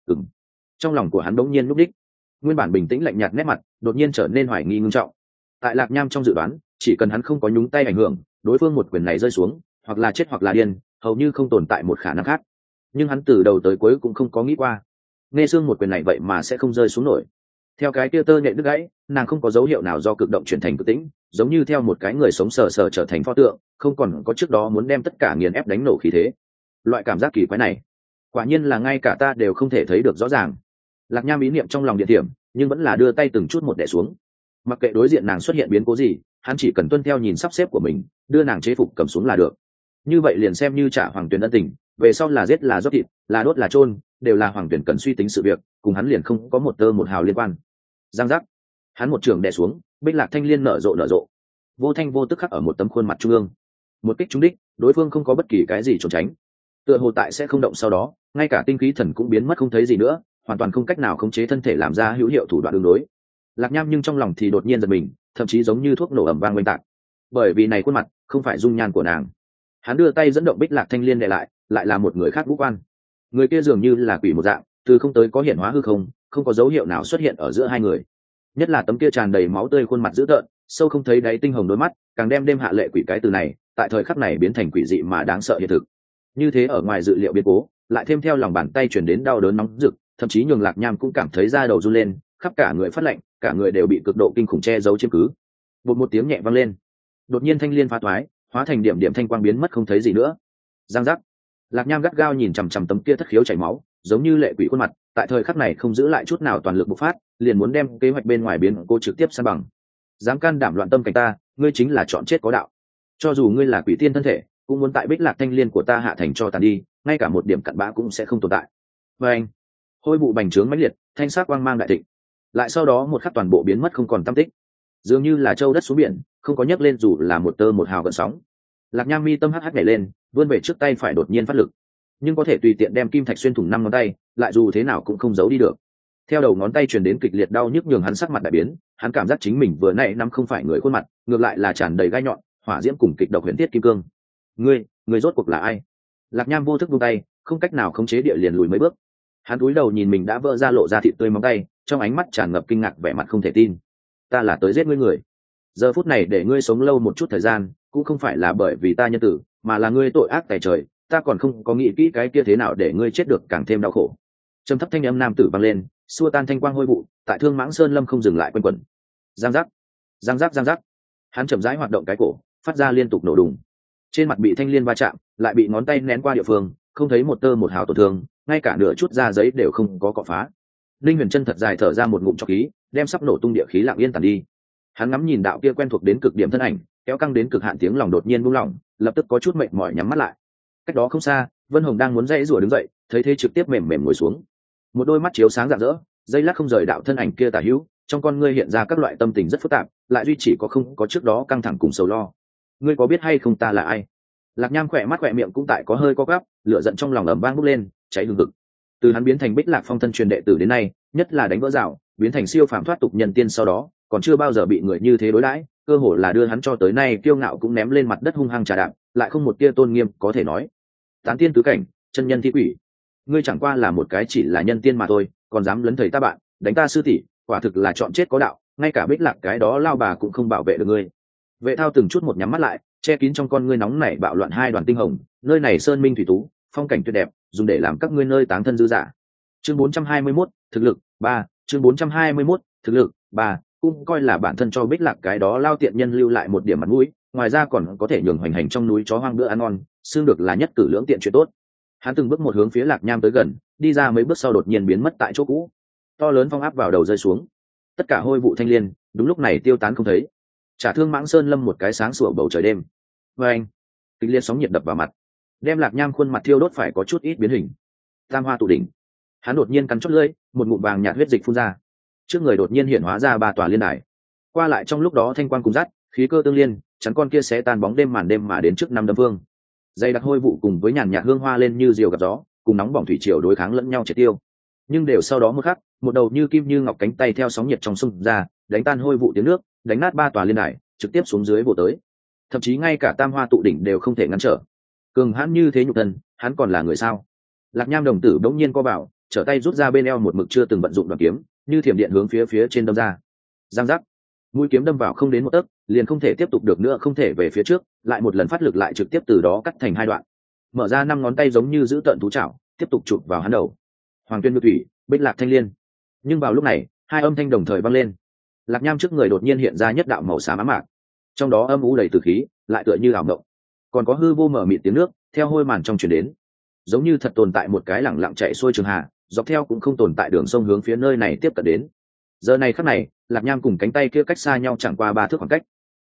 Trong lòng của hắn bỗng nhiên lúc đích, nguyên bản bình tĩnh lạnh nhạt nét mặt, đột nhiên trở nên hoài nghi ngưng trọng. Tại Lạc Nham trong dự đoán, chỉ cần hắn không có nhúng tay ảnh hưởng, đối phương một quyền này rơi xuống, hoặc là chết hoặc là điên, hầu như không tồn tại một khả năng khác. Nhưng hắn từ đầu tới cuối cũng không có nghĩ qua, Nghe Sương một quyền này vậy mà sẽ không rơi xuống nổi. Theo cái kia tơ nhện đứt gãy, nàng không có dấu hiệu nào do cực động chuyển thành cực tĩnh, giống như theo một cái người sống sờ sờ trở thành pho tượng, không còn có trước đó muốn đem tất cả nghiền ép đánh nổ khí thế. Loại cảm giác kỳ quái này, quả nhiên là ngay cả ta đều không thể thấy được rõ ràng. Lạc Nham ý niệm trong lòng điện điểm, nhưng vẫn là đưa tay từng chút một đè xuống. Mặc kệ đối diện nàng xuất hiện biến cố gì, hắn chỉ cần tuân theo nhìn sắp xếp của mình, đưa nàng chế phục cầm xuống là được. Như vậy liền xem như trả Hoàng Tuyền ân tình, về sau là giết là rót thịt, là đốt là chôn, đều là Hoàng Tuyền cần suy tính sự việc, cùng hắn liền không có một tơ một hào liên quan. Giang giác, hắn một trường đè xuống, Bích Lạc Thanh Liên nở rộ, vô thanh vô tức khắc ở một tấm khuôn mặt trung ương. Một kích trúng đích, đối phương không có bất kỳ cái gì trốn tránh, tựa hồ tại sẽ không động, sau đó ngay cả tinh khí thần cũng biến mất không thấy gì nữa, hoàn toàn không cách nào khống chế thân thể làm ra hữu hiệu thủ đoạn đường đối. Lạc Nham nhưng trong lòng thì đột nhiên giật mình, thậm chí giống như thuốc nổ ầm vang oanh tạc, bởi vì này khuôn mặt không phải dung nhan của nàng. Hắn đưa tay dẫn động Bích Lạc Thanh Liên đè lại là một người khác ngũ quan. Người kia dường như là quỷ một dạng, từ không tới có hiển hóa hư không, không có dấu hiệu nào xuất hiện ở giữa hai người. Nhất là tấm kia tràn đầy máu tươi khuôn mặt dữ tợn, sâu không thấy đáy tinh hồng đôi mắt, càng đem đêm hạ lệ quỷ cái từ này tại thời khắc này biến thành quỷ dị mà đáng sợ hiện thực. Như thế ở ngoài dự liệu biến cố, lại thêm theo lòng bàn tay truyền đến đau đớn nóng rực, thậm chí nhường Lạc Nham cũng cảm thấy da đầu run lên, khắp cả người phát lạnh, cả người đều bị cực độ kinh khủng che giấu chiếm cứ. Một tiếng nhẹ vang lên, đột nhiên thanh liên phá thoái, hóa thành điểm điểm thanh quang biến mất không thấy gì nữa. Giang giác, Lạc Nham gắt gao nhìn chằm chằm tấm kia thất khiếu chảy máu, giống như lệ quỷ khuôn mặt, tại thời khắc này không giữ lại chút nào toàn lực bộc phát, liền muốn đem kế hoạch bên ngoài biến cô trực tiếp san bằng. Dám can đảm loạn tâm cảnh ta, ngươi chính là chọn chết có đạo. Cho dù ngươi là quỷ tiên thân thể, cũng muốn tại Bích Lạc Thanh Liên của ta hạ thành cho tàn đi, ngay cả một điểm cặn bã cũng sẽ không tồn tại. Và anh, hôi vụ bành trướng mãnh liệt, thanh sắc quang mang đại thịnh, lại sau đó một khắc toàn bộ biến mất không còn tăm tích, dường như là châu đất xuống biển, không có nhấc lên dù là một tơ một hào gợn sóng. Lạc Nham mi tâm hắc nhảy lên, vươn về trước tay phải đột nhiên phát lực, nhưng có thể tùy tiện đem kim thạch xuyên thủng 5 ngón tay, lại dù thế nào cũng không giấu đi được. Theo đầu ngón tay truyền đến kịch liệt đau nhức nhường hắn sắc mặt đại biến, hắn cảm giác chính mình vừa nãy nắm không phải người khuôn mặt, ngược lại là tràn đầy gai nhọn, hỏa diễm cùng kịch độc huyền thiết kim cương. Ngươi rốt cuộc là ai? Lạc Nham vô thức buông tay, không cách nào khống chế địa liền lùi mấy bước. Hắn cúi đầu nhìn mình đã vỡ ra lộ ra thịt tươi móng tay, trong ánh mắt tràn ngập kinh ngạc vẻ mặt không thể tin. Ta là tới giết ngươi người. Giờ phút này để ngươi sống lâu một chút thời gian, cũng không phải là bởi vì ta nhân tử, mà là ngươi tội ác tày trời, ta còn không có nghĩ kỹ cái kia thế nào để ngươi chết được càng thêm đau khổ. Trầm thấp thanh âm nam tử vang lên, xua tan thanh quang hôi vụ, tại Thương Mãng Sơn Lâm không dừng lại quanh quẩn. Giang giác, giang giác, giang giác. Hắn chậm rãi hoạt động cái cổ, phát ra liên tục nổ đùng. Trên mặt bị thanh liên va chạm, lại bị ngón tay nén qua địa phương, không thấy một tơ một hào tổn thương, ngay cả nửa chút da giấy đều không có cọ phá. Linh Huyền Chân thật dài thở ra một ngụm trọc khí, đem sắp nổ tung địa khí lặng yên tàn đi. Hắn ngắm nhìn đạo kia quen thuộc đến cực điểm thân ảnh, kéo căng đến cực hạn tiếng lòng đột nhiên buông lỏng, lập tức có chút mệt mỏi nhắm mắt lại. Cách đó không xa, Vân Hồng đang muốn dãy rủa đứng dậy, thấy thế trực tiếp mềm mềm ngồi xuống. Một đôi mắt chiếu sáng rạng rỡ, dây lát không rời đạo thân ảnh kia tả hữu, trong con ngươi hiện ra các loại tâm tình rất phức tạp, lại duy chỉ có không có trước đó căng thẳng cùng sầu lo. Ngươi có biết hay không ta là ai? Lạc Nham khỏe mắt khỏe miệng cũng tại có hơi co gắp, lửa giận trong lòng ầm vang bốc lên, cháy hừng hực. Từ hắn biến thành Bích Lạc Phong thân truyền đệ tử đến nay, nhất là đánh vỡ rào, biến thành siêu phàm thoát tục nhân tiên sau đó, còn chưa bao giờ bị người như thế đối đãi, cơ hồ là đưa hắn cho tới nay kiêu ngạo cũng ném lên mặt đất hung hăng trà đạp, lại không một tia tôn nghiêm có thể nói. Tán tiên tứ cảnh, chân nhân thi quỷ, ngươi chẳng qua là một cái chỉ là nhân tiên mà thôi, còn dám lấn thầy ta bạn, đánh ta sư tỷ, quả thực là chọn chết có đạo, ngay cả Bích Lạc cái đó lao bà cũng không bảo vệ được ngươi. Vệ Thao từng chút một nhắm mắt lại, che kín trong con ngươi nóng nảy bạo loạn hai đoàn tinh hồng, nơi này sơn minh thủy tú, phong cảnh tuyệt đẹp, dùng để làm các ngươi nơi táng thân dư giả. Chương 421, thực lực 3, chương 421, thực lực 3, cũng coi là bản thân cho Bích Lạc cái đó lao tiện nhân lưu lại một điểm mặt mũi, ngoài ra còn có thể nhường hoành hành trong núi chó hoang bữa ăn ngon, xương được là nhất cử lưỡng tiện chuyện tốt. Hắn từng bước một hướng phía Lạc Nham tới gần, đi ra mấy bước sau đột nhiên biến mất tại chỗ cũ. To lớn phong áp vào đầu rơi xuống, tất cả hôi vụ thanh liên đúng lúc này tiêu tán không thấy. Trả Thương Mãng Sơn Lâm một cái sáng sủa bầu trời đêm. Và anh, kịch liệt sóng nhiệt đập vào mặt, đem Lạc Nham khuôn mặt thiêu đốt phải có chút ít biến hình. Tam hoa tụ đỉnh, hắn đột nhiên cắn chót lưỡi, một ngụm vàng nhạt huyết dịch phun ra. Trước người đột nhiên hiện hóa ra 3 tòa liên đài. Qua lại trong lúc đó thanh quang cùng dắt, khí cơ tương liên, chắn con kia sẽ tan bóng đêm màn đêm mà đến trước năm đâm vương. Dây đặc hôi vụ cùng với nhàn nhạt hương hoa lên như diều gặp gió, cùng nóng bỏng thủy triều đối kháng lẫn nhau triệt tiêu. Nhưng đều sau đó một khắc, một đầu như kim như ngọc cánh tay theo sóng nhiệt trong sông ra, đánh tan hôi vụ tiếng nước, đánh nát 3 tòa liên đài, trực tiếp xuống dưới vồ tới. Thậm chí ngay cả tam hoa tụ đỉnh đều không thể ngăn trở. Cường hãn như thế nhục thân, hắn còn là người sao? Lạc Nham đồng tử bỗng nhiên co vào, trở tay rút ra bên eo một mực chưa từng vận dụng đoàn kiếm, như thiểm điện hướng phía trên đâm ra. Giang giác, mũi kiếm đâm vào không đến một tấc, liền không thể tiếp tục được nữa, không thể về phía trước, lại một lần phát lực lại trực tiếp từ đó cắt thành 2 đoạn. Mở ra 5 ngón tay giống như giữ tận thú chảo, tiếp tục chụp vào hắn đầu. Hoàng Tuyên Ngự Thủy, Bích Lạc Thanh Liên. Nhưng vào lúc này, 2 âm thanh đồng thời vang lên. Lạc Nham trước người đột nhiên hiện ra nhất đạo màu xám ám mạc, trong đó âm u đầy tử khí, lại tựa như ảo mộng. Còn có hư vô mở mịt tiếng nước theo hôi màn trong truyền đến, giống như thật tồn tại một cái lẳng lặng chạy xuôi trường hà, dọc theo cũng không tồn tại đường sông hướng phía nơi này tiếp cận đến. Giờ này khắc này, Lạc Nham cùng cánh tay kia cách xa nhau chẳng qua 3 thước khoảng cách.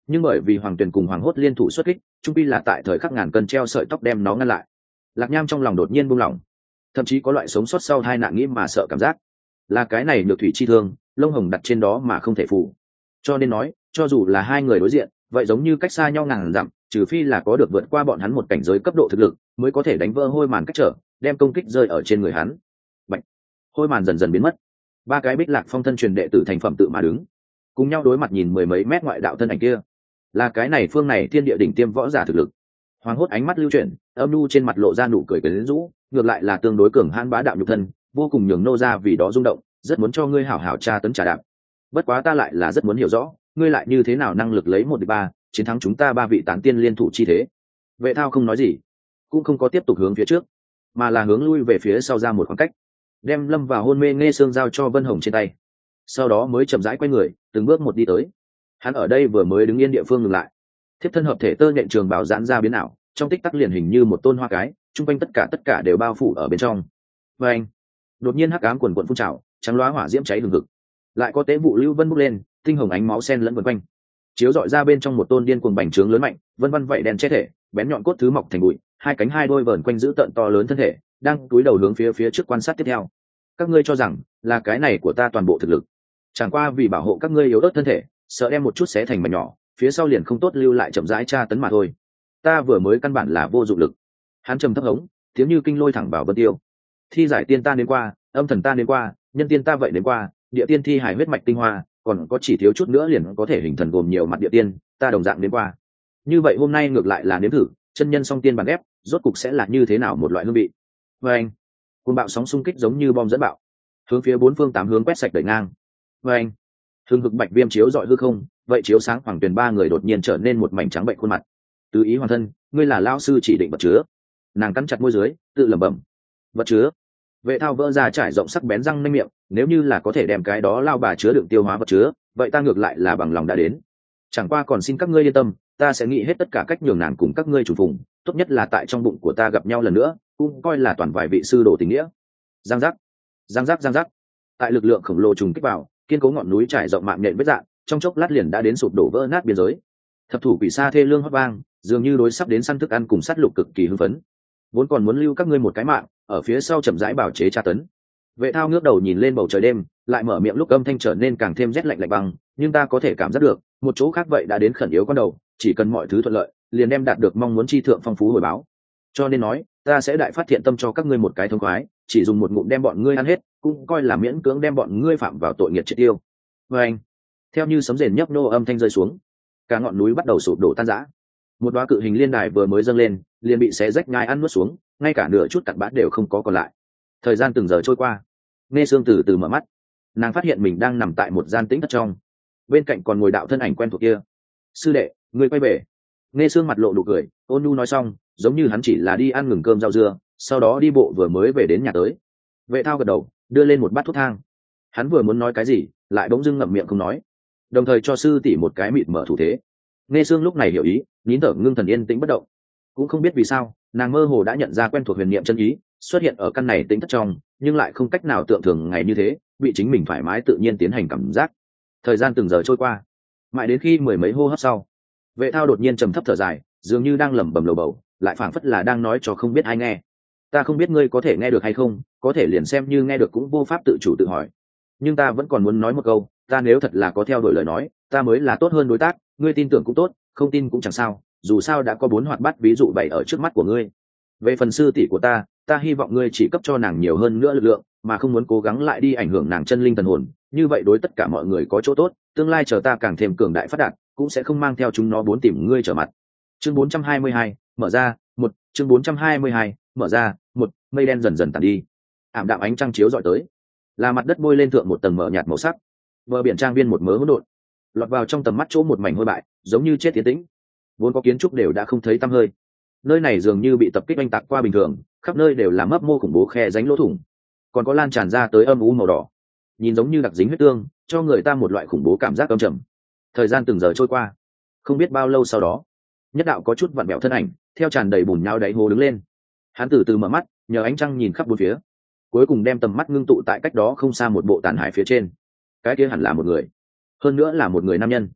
nhưng bởi vì hoàng tuyền cùng hoàng hốt liên thủ xuất kích, trung pi là tại thời khắc ngàn cân treo sợi tóc đem nó ngăn lại. Lạc Nham trong lòng đột nhiên buông lỏng, thậm chí có loại sống sót sau hai nạn nghĩ mà sợ cảm giác. Là cái này nhược thủy chi thương, lông hồng đặt trên đó mà không thể phủ. Cho nên nói, cho dù là hai người đối diện, vậy giống như cách xa nhau ngàn dặm, trừ phi là có được vượt qua bọn hắn một cảnh giới cấp độ thực lực, mới có thể đánh vỡ hôi màn cách trở, đem công kích rơi ở trên người hắn. Bạch. Hôi màn dần dần biến mất. Ba cái Bích Lạc Phong thân truyền đệ tử thành phẩm tự mà đứng, cùng nhau đối mặt nhìn mười mấy mét ngoại đạo thân ảnh kia. Là cái này phương này thiên địa đỉnh tiêm võ giả thực lực. Hoàng hốt ánh mắt lưu chuyển, âm nhu trên mặt lộ ra nụ cười quyến rũ, ngược lại là tương đối cường hãn bá đạo nhục thân, vô cùng nhường nô ra vì đó rung động, rất muốn cho ngươi hảo hảo tra tấn trả đạp. Bất quá ta lại là rất muốn hiểu rõ, ngươi lại như thế nào năng lực lấy 1-3, chiến thắng chúng ta ba vị tán tiên liên thủ chi thế. Vệ Thao không nói gì, cũng không có tiếp tục hướng phía trước, mà là hướng lui về phía sau ra một khoảng cách, đem lâm vào hôn mê Nghe Sương giao cho Vân Hồng trên tay, sau đó mới chậm rãi quay người, từng bước một đi tới. Hắn ở đây vừa mới đứng yên địa phương ngừng lại, thiếp thân hợp thể tơ nhện trường bảo giãn ra biến ảo, trong tích tắc liền hình như một tôn hoa cái, chung quanh tất cả đều bao phủ ở bên trong. Và anh, đột nhiên hắc ám quần quần phun trào, trắng loá hỏa diễm cháy hừng hực, lại có tế vụ lưu vân bốc lên, tinh hồng ánh máu sen lẫn vần quanh, chiếu dọi ra bên trong một tôn điên cuồng bành trướng lớn mạnh, vân vân vậy đen che thể, bén nhọn cốt thứ mọc thành bụi, hai cánh hai đôi vờn quanh giữ tận to lớn thân thể, đang cúi đầu hướng phía trước quan sát tiếp theo. Các ngươi cho rằng là cái này của ta toàn bộ thực lực, chẳng qua vì bảo hộ các ngươi yếu ớt thân thể, sợ đem một chút xé thành mảnh nhỏ, phía sau liền không tốt lưu lại chậm rãi tra tấn mà thôi. Ta vừa mới căn bản là vô dụng lực. Hắn trầm thấp hống, tiếng như kinh lôi thẳng vào Vân Tiêu. Thi giải tiên ta đến qua, âm thần ta đến qua, nhân tiên ta vậy đến qua, địa tiên thi hải huyết mạch tinh hoa, còn có chỉ thiếu chút nữa liền có thể hình thần gồm nhiều mặt địa tiên, ta đồng dạng đến qua. Như vậy hôm nay ngược lại là nếm thử, chân nhân song tiên bàn ép, rốt cục sẽ là như thế nào một loại hương vị. Và anh, cuồng bạo sóng xung kích giống như bom dẫn bạo, hướng phía bốn phương tám hướng quét sạch đẩy ngang. Và anh, hương hực bạch viêm chiếu dọi hư không, vậy chiếu sáng Hoàng Tuyền ba người đột nhiên trở nên một mảnh trắng bệnh khuôn mặt. Tứ ý hoàn thân, ngươi là lão sư chỉ định vật chứa. Nàng cắn chặt môi dưới, tự lẩm bẩm. Vật chứa. Vệ Thao vỡ ra trải rộng sắc bén răng nanh miệng, nếu như là có thể đem cái đó lao bà chứa đựng tiêu hóa vật chứa, vậy ta ngược lại là bằng lòng đã đến. Chẳng qua còn xin các ngươi yên tâm, ta sẽ nghĩ hết tất cả cách nhường nàng cùng các ngươi chủ phùng, tốt nhất là tại trong bụng của ta gặp nhau lần nữa, cũng coi là toàn vài vị sư đồ tình nghĩa. Giang giác, giang giác, giang giác. Tại lực lượng khổng lồ trùng kích vào, kiên cố ngọn núi trải rộng mạng nhện vết dạn, trong chốc lát liền đã đến sụp đổ vỡ nát biên giới. Thập thủ quỷ sa thê lương hót vang, dường như đối sắp đến săn thức ăn cùng sát lục cực kỳ hưng phấn. Vốn còn muốn lưu các ngươi một cái mạng, ở phía sau chậm rãi bảo chế tra tấn. Vệ Thao ngước đầu nhìn lên bầu trời đêm, lại mở miệng lúc âm thanh trở nên càng thêm rét lạnh lạnh băng, nhưng ta có thể cảm giác được, một chỗ khác vậy đã đến khẩn yếu con đầu, chỉ cần mọi thứ thuận lợi, liền đem đạt được mong muốn chi thượng phong phú hồi báo. Cho nên nói, ta sẽ đại phát thiện tâm cho các ngươi một cái thông khoái, chỉ dùng một ngụm đem bọn ngươi ăn hết, cũng coi là miễn cưỡng đem bọn ngươi phạm vào tội nghiệt triệt tiêu. Và anh, theo như sấm rền nhấp nô âm thanh rơi xuống, cả ngọn núi bắt đầu sụp đổ tan rã. Một đóa cự hình liên đài vừa mới dâng lên, liền bị xé rách ngai ăn nuốt xuống, ngay cả nửa chút cặn bã đều không có còn lại. Thời gian từng giờ trôi qua, Nghe Sương từ từ mở mắt, nàng phát hiện mình đang nằm tại một gian tĩnh thất trong, bên cạnh còn ngồi đạo thân ảnh quen thuộc kia. Sư đệ, ngươi quay về. Nghe Sương mặt lộ nụ cười, ôn nhu nói xong, giống như hắn chỉ là đi ăn ngừng cơm rau dưa, sau đó đi bộ vừa mới về đến nhà tới. Vệ Thao gật đầu, đưa lên một bát thuốc thang. Hắn vừa muốn nói cái gì, lại bỗng dưng ngậm miệng không nói, đồng thời cho sư tỷ một cái mịt mở thủ thế. Nghe Sương lúc này hiểu ý, nín thở ngưng thần yên tĩnh bất động. Cũng không biết vì sao, nàng mơ hồ đã nhận ra quen thuộc huyền niệm chân ý xuất hiện ở căn này tĩnh thất trong, nhưng lại không cách nào tưởng thường ngày như thế, bị chính mình thoải mái tự nhiên tiến hành cảm giác. Thời gian từng giờ trôi qua, mãi đến khi mười mấy hô hấp sau, Vệ Thao đột nhiên trầm thấp thở dài, dường như đang lẩm bẩm lầu bầu, lại phảng phất là đang nói cho không biết ai nghe. Ta không biết ngươi có thể nghe được hay không, có thể liền xem như nghe được cũng vô pháp tự chủ tự hỏi. Nhưng ta vẫn còn muốn nói một câu, ta nếu thật là có theo đuổi lời nói, ta mới là tốt hơn đối tác, ngươi tin tưởng cũng tốt, không tin cũng chẳng sao, dù sao đã có 4 hoạt bát ví dụ bày ở trước mắt của ngươi. Về phần sư tỷ của ta hy vọng ngươi chỉ cấp cho nàng nhiều hơn nữa lực lượng, mà không muốn cố gắng lại đi ảnh hưởng nàng chân linh thần hồn, như vậy đối tất cả mọi người có chỗ tốt, tương lai chờ ta càng thêm cường đại phát đạt, cũng sẽ không mang theo chúng nó bốn tìm ngươi trở mặt. Chương 422, mở ra, chương 422, mở ra, mây đen dần dần tàn đi. Ảm đạm ánh trăng chiếu rọi tới, là mặt đất bôi lên thượng một tầng mờ nhạt màu sắc. Bờ biển trang viên một mớ hỗn độn, lọt vào trong tầm mắt chỗ một mảnh hôi bại, giống như chết tiến tĩnh. Vốn có kiến trúc đều đã không thấy tăm hơi. Nơi này dường như bị tập kích oanh tạc qua bình thường, khắp nơi đều là mấp mô khủng bố khe rãnh lỗ thủng, còn có lan tràn ra tới âm u màu đỏ, nhìn giống như đặc dính huyết tương, cho người ta một loại khủng bố cảm giác âm trầm. Thời gian từng giờ trôi qua, không biết bao lâu sau đó, nhất đạo có chút vặn vẹo thân ảnh theo tràn đầy bùn nhão đáy hồ đứng lên. Hắn từ từ mở mắt, nhờ ánh trăng nhìn khắp bốn phía, cuối cùng đem tầm mắt ngưng tụ tại cách đó không xa một bộ tàn hải phía trên. Cái kia hẳn là một người, hơn nữa là một người nam nhân.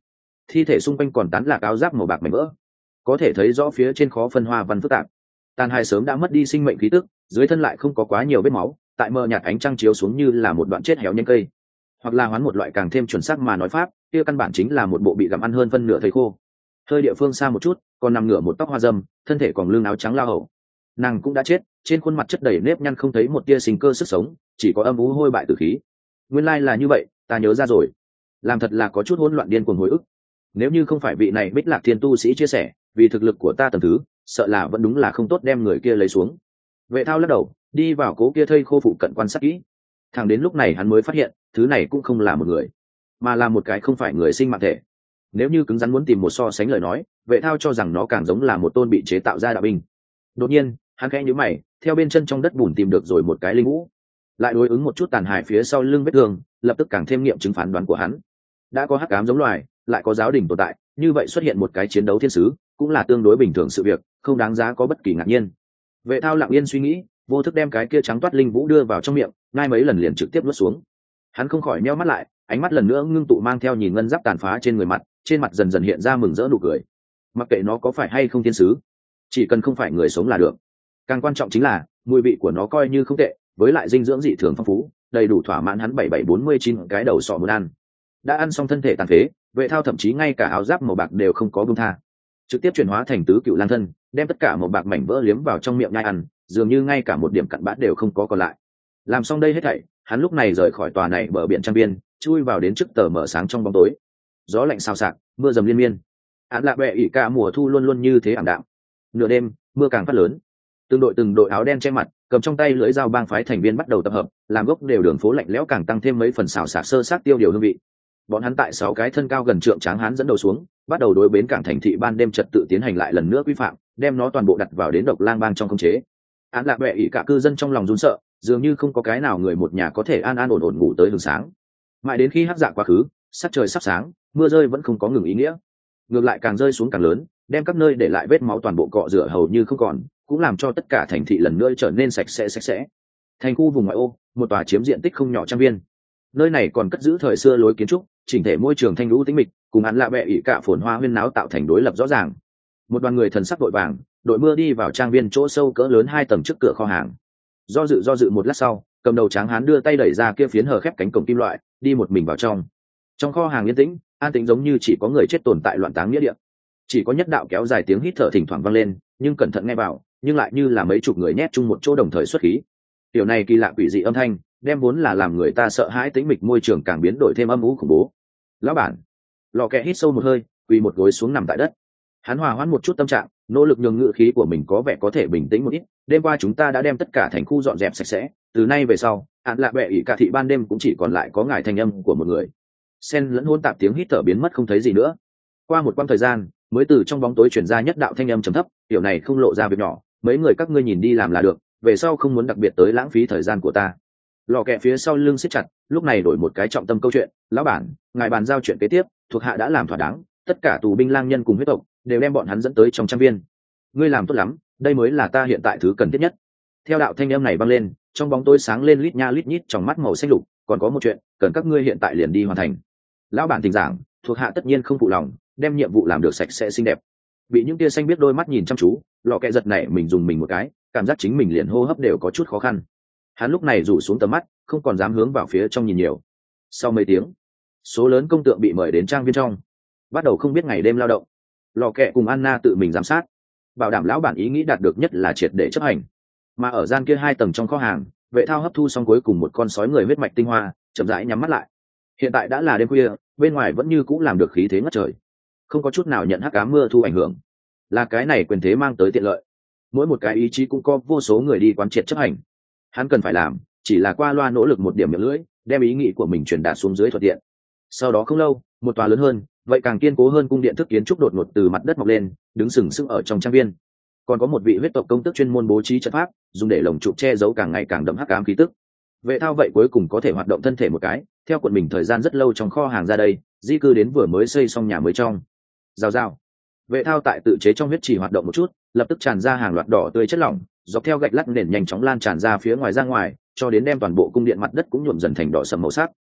thi thể xung quanh còn tán lạc áo giáp màu bạc mảnh vỡ, có thể thấy rõ phía trên khó phân hoa văn phức tạp. Tàn hài sớm đã mất đi sinh mệnh khí tức, dưới thân lại không có quá nhiều vết máu, tại mờ nhạt ánh trăng chiếu xuống như là một đoạn chết héo nhanh cây, hoặc là hoán một loại càng thêm chuẩn xác mà nói pháp, kia căn bản chính là một bộ bị gặm ăn hơn phân nửa thây khô. Hơi địa phương xa một chút, còn nằm ngửa một tóc hoa dâm, thân thể còn lưng áo trắng lao hậu. Nàng cũng đã chết, trên khuôn mặt chất đầy nếp nhăn không thấy một tia sinh cơ sức sống, chỉ có âm u hôi bại tử khí. Nguyên lai là như vậy, ta nhớ ra rồi. Làm thật là có chút hỗn loạn điên cuồng hồi ức. Nếu như không phải vị này Bích Lạc Thiên tu sĩ chia sẻ, vì thực lực của ta tầm thứ, sợ là vẫn đúng là không tốt đem người kia lấy xuống. Vệ Thao lắc đầu, đi vào cố kia thây khô phụ cận quan sát kỹ. Thẳng đến lúc này hắn mới phát hiện, thứ này cũng không là một người, mà là một cái không phải người sinh mạng thể. Nếu như cứng rắn muốn tìm một so sánh lời nói, Vệ Thao cho rằng nó càng giống là một tôn bị chế tạo ra đạo binh. Đột nhiên, hắn khẽ nhíu mày, theo bên chân trong đất bùn tìm được rồi một cái linh vũ, lại đối ứng một chút tàn hại phía sau lưng vết thương, lập tức càng thêm nghiệm chứng phán đoán của hắn. Đã có hắc ám giống loài, lại có giáo đình tồn tại, như vậy xuất hiện một cái chiến đấu thiên sứ, cũng là tương đối bình thường sự việc, không đáng giá có bất kỳ ngạc nhiên. Vệ Thao lặng yên suy nghĩ, vô thức đem cái kia trắng toát linh vũ đưa vào trong miệng, ngay mấy lần liền trực tiếp nuốt xuống. Hắn không khỏi nheo mắt lại, ánh mắt lần nữa ngưng tụ mang theo nhìn ngân giáp tàn phá trên người mặt, trên mặt dần dần hiện ra mừng rỡ nụ cười. Mặc kệ nó có phải hay không thiên sứ, chỉ cần không phải người sống là được. Càng quan trọng chính là mùi vị của nó coi như không tệ, với lại dinh dưỡng dị thường phong phú, đầy đủ thỏa mãn hắn 7749 cái đầu sọ muốn ăn. Đã ăn xong thân thể tàn phế, Vệ Thao thậm chí ngay cả áo giáp màu bạc đều không có buông tha, trực tiếp chuyển hóa thành tứ cựu lang thân, đem tất cả màu bạc mảnh vỡ liếm vào trong miệng nhai ăn, dường như ngay cả một điểm cặn bã đều không có còn lại. Làm xong đây hết thảy, hắn lúc này rời khỏi tòa này bờ biển trang biên, chui vào đến trước tờ mở sáng trong bóng tối. Gió lạnh xào xạc, mưa dầm liên miên. Án lạ bẹ ỉ cả mùa thu luôn luôn như thế ảm đạm. Nửa đêm, mưa càng phát lớn. Từng đội áo đen che mặt, cầm trong tay lưỡi dao bang phái thành viên bắt đầu tập hợp, làm gốc đều đường phố lạnh lẽo càng tăng thêm mấy phần xào xạc sơ sát tiêu điều hương vị. Bọn hắn tại 6 cái thân cao gần trượng tráng hán dẫn đầu xuống, bắt đầu đối bến cảng thành thị ban đêm trật tự tiến hành lại lần nữa quy phạm, đem nó toàn bộ đặt vào đến độc lang bang trong khống chế. Án lạ bẹ ỉ cả cư dân trong lòng run sợ, dường như không có cái nào người một nhà có thể an an ổn ổn ngủ tới hừng sáng. Mãi đến khi hắc dạ quá khứ, sắc trời sắp sáng, mưa rơi vẫn không có ngừng ý nghĩa, ngược lại càng rơi xuống càng lớn, đem các nơi để lại vết máu toàn bộ cọ rửa hầu như không còn, cũng làm cho tất cả thành thị lần nữa trở nên sạch sẽ. Thành khu vùng ngoại ô, một tòa chiếm diện tích không nhỏ trang viên. Nơi này còn cất giữ thời xưa lối kiến trúc, chỉnh thể môi trường thanh lũ tĩnh mịch, cùng án lạ bẹ ỉ cả phồn hoa huyên náo tạo thành đối lập rõ ràng. Một đoàn người thần sắc vội vàng, đội mưa đi vào trang viên chỗ sâu cỡ lớn 2 tầng trước cửa kho hàng. Do dự một lát sau, cầm đầu tráng hán đưa tay đẩy ra kia phiến hở khép cánh cổng kim loại, đi một mình vào trong. Trong kho hàng yên tĩnh, an tĩnh giống như chỉ có người chết tồn tại loạn táng nghĩa địa. Chỉ có nhất đạo kéo dài tiếng hít thở thỉnh thoảng vang lên, nhưng cẩn thận nghe vào, nhưng lại như là mấy chục người nhét chung một chỗ đồng thời xuất khí. Điều này kỳ lạ quỷ dị âm thanh, đem vốn là làm người ta sợ hãi tĩnh mịch môi trường càng biến đổi thêm âm u khủng bố. Lão bản, Lò Kẹ hít sâu một hơi, quỳ một gối xuống nằm tại đất. Hắn hòa hoãn một chút tâm trạng, nỗ lực nhường ngự khí của mình có vẻ có thể bình tĩnh một ít. Đêm qua chúng ta đã đem tất cả thành khu dọn dẹp sạch sẽ, từ nay về sau, án lạ bẹ ỉ cả thị ban đêm cũng chỉ còn lại có ngài thanh âm của một người. Xen lẫn hỗn tạp tiếng hít thở biến mất không thấy gì nữa. Qua một quãng thời gian, mới từ trong bóng tối truyền ra nhất đạo thanh âm trầm thấp, điều này không lộ ra việc nhỏ, mấy người các ngươi nhìn đi làm là được, về sau không muốn đặc biệt tới lãng phí thời gian của ta. Lò Kẹ phía sau lưng siết chặt, lúc này đổi một cái trọng tâm câu chuyện. Lão bản, ngài bàn giao chuyện kế tiếp, thuộc hạ đã làm thỏa đáng, tất cả tù binh lang nhân cùng huyết tộc đều đem bọn hắn dẫn tới trong trang viên. Ngươi làm tốt lắm, đây mới là ta hiện tại thứ cần thiết nhất. Theo đạo thanh âm này vang lên, trong bóng tối sáng lên lít nha lít nhít trong mắt màu xanh lục, còn có một chuyện cần các ngươi hiện tại liền đi hoàn thành. Lão bản thỉnh giảng, thuộc hạ tất nhiên không phụ lòng, đem nhiệm vụ làm được sạch sẽ xinh đẹp. Bị những tia xanh biết đôi mắt nhìn chăm chú, Lò Kẹ giật nảy mình dùng mình một cái, cảm giác chính mình liền hô hấp đều có chút khó khăn. Hắn lúc này rủ xuống tầm mắt, không còn dám hướng vào phía trong nhìn nhiều. Sau mấy tiếng, số lớn công tượng bị mời đến trang viên trong, bắt đầu không biết ngày đêm lao động. Lò Kẹ cùng Anna tự mình giám sát, bảo đảm lão bản ý nghĩ đạt được nhất là triệt để chấp hành. Mà ở gian kia 2 tầng trong kho hàng, Vệ Thao hấp thu xong cuối cùng một con sói người huyết mạch tinh hoa, chậm rãi nhắm mắt lại. Hiện tại đã là đêm khuya, bên ngoài vẫn như cũ làm được khí thế ngất trời, không có chút nào nhận hắc ám mưa thu ảnh hưởng, là cái này quyền thế mang tới tiện lợi. Mỗi một cái ý chí cũng có vô số người đi quán triệt chấp hành. Hắn cần phải làm chỉ là qua loa nỗ lực một điểm miệng lưỡi, đem ý nghĩ của mình truyền đạt xuống dưới thuận tiện. Sau đó không lâu, một tòa lớn hơn, vậy càng kiên cố hơn cung điện thức kiến trúc đột ngột từ mặt đất mọc lên, đứng sừng sững ở trong trang viên. Còn có một vị huyết tộc công tước chuyên môn bố trí trận pháp, dùng để lồng trụ che giấu càng ngày càng đậm hắc ám khí tức. Vệ Thao vậy cuối cùng có thể hoạt động thân thể một cái, theo quận mình thời gian rất lâu trong kho hàng ra đây, di cư đến vừa mới xây xong nhà mới trong. Rào. Vệ Thao tại tự chế trong huyết trì hoạt động một chút, lập tức tràn ra hàng loạt đỏ tươi chất lỏng, dọc theo gạch lát nền nhanh chóng lan tràn ra phía ngoài ra ngoài, cho đến đem toàn bộ cung điện mặt đất cũng nhuộm dần thành đỏ sẫm màu sắc.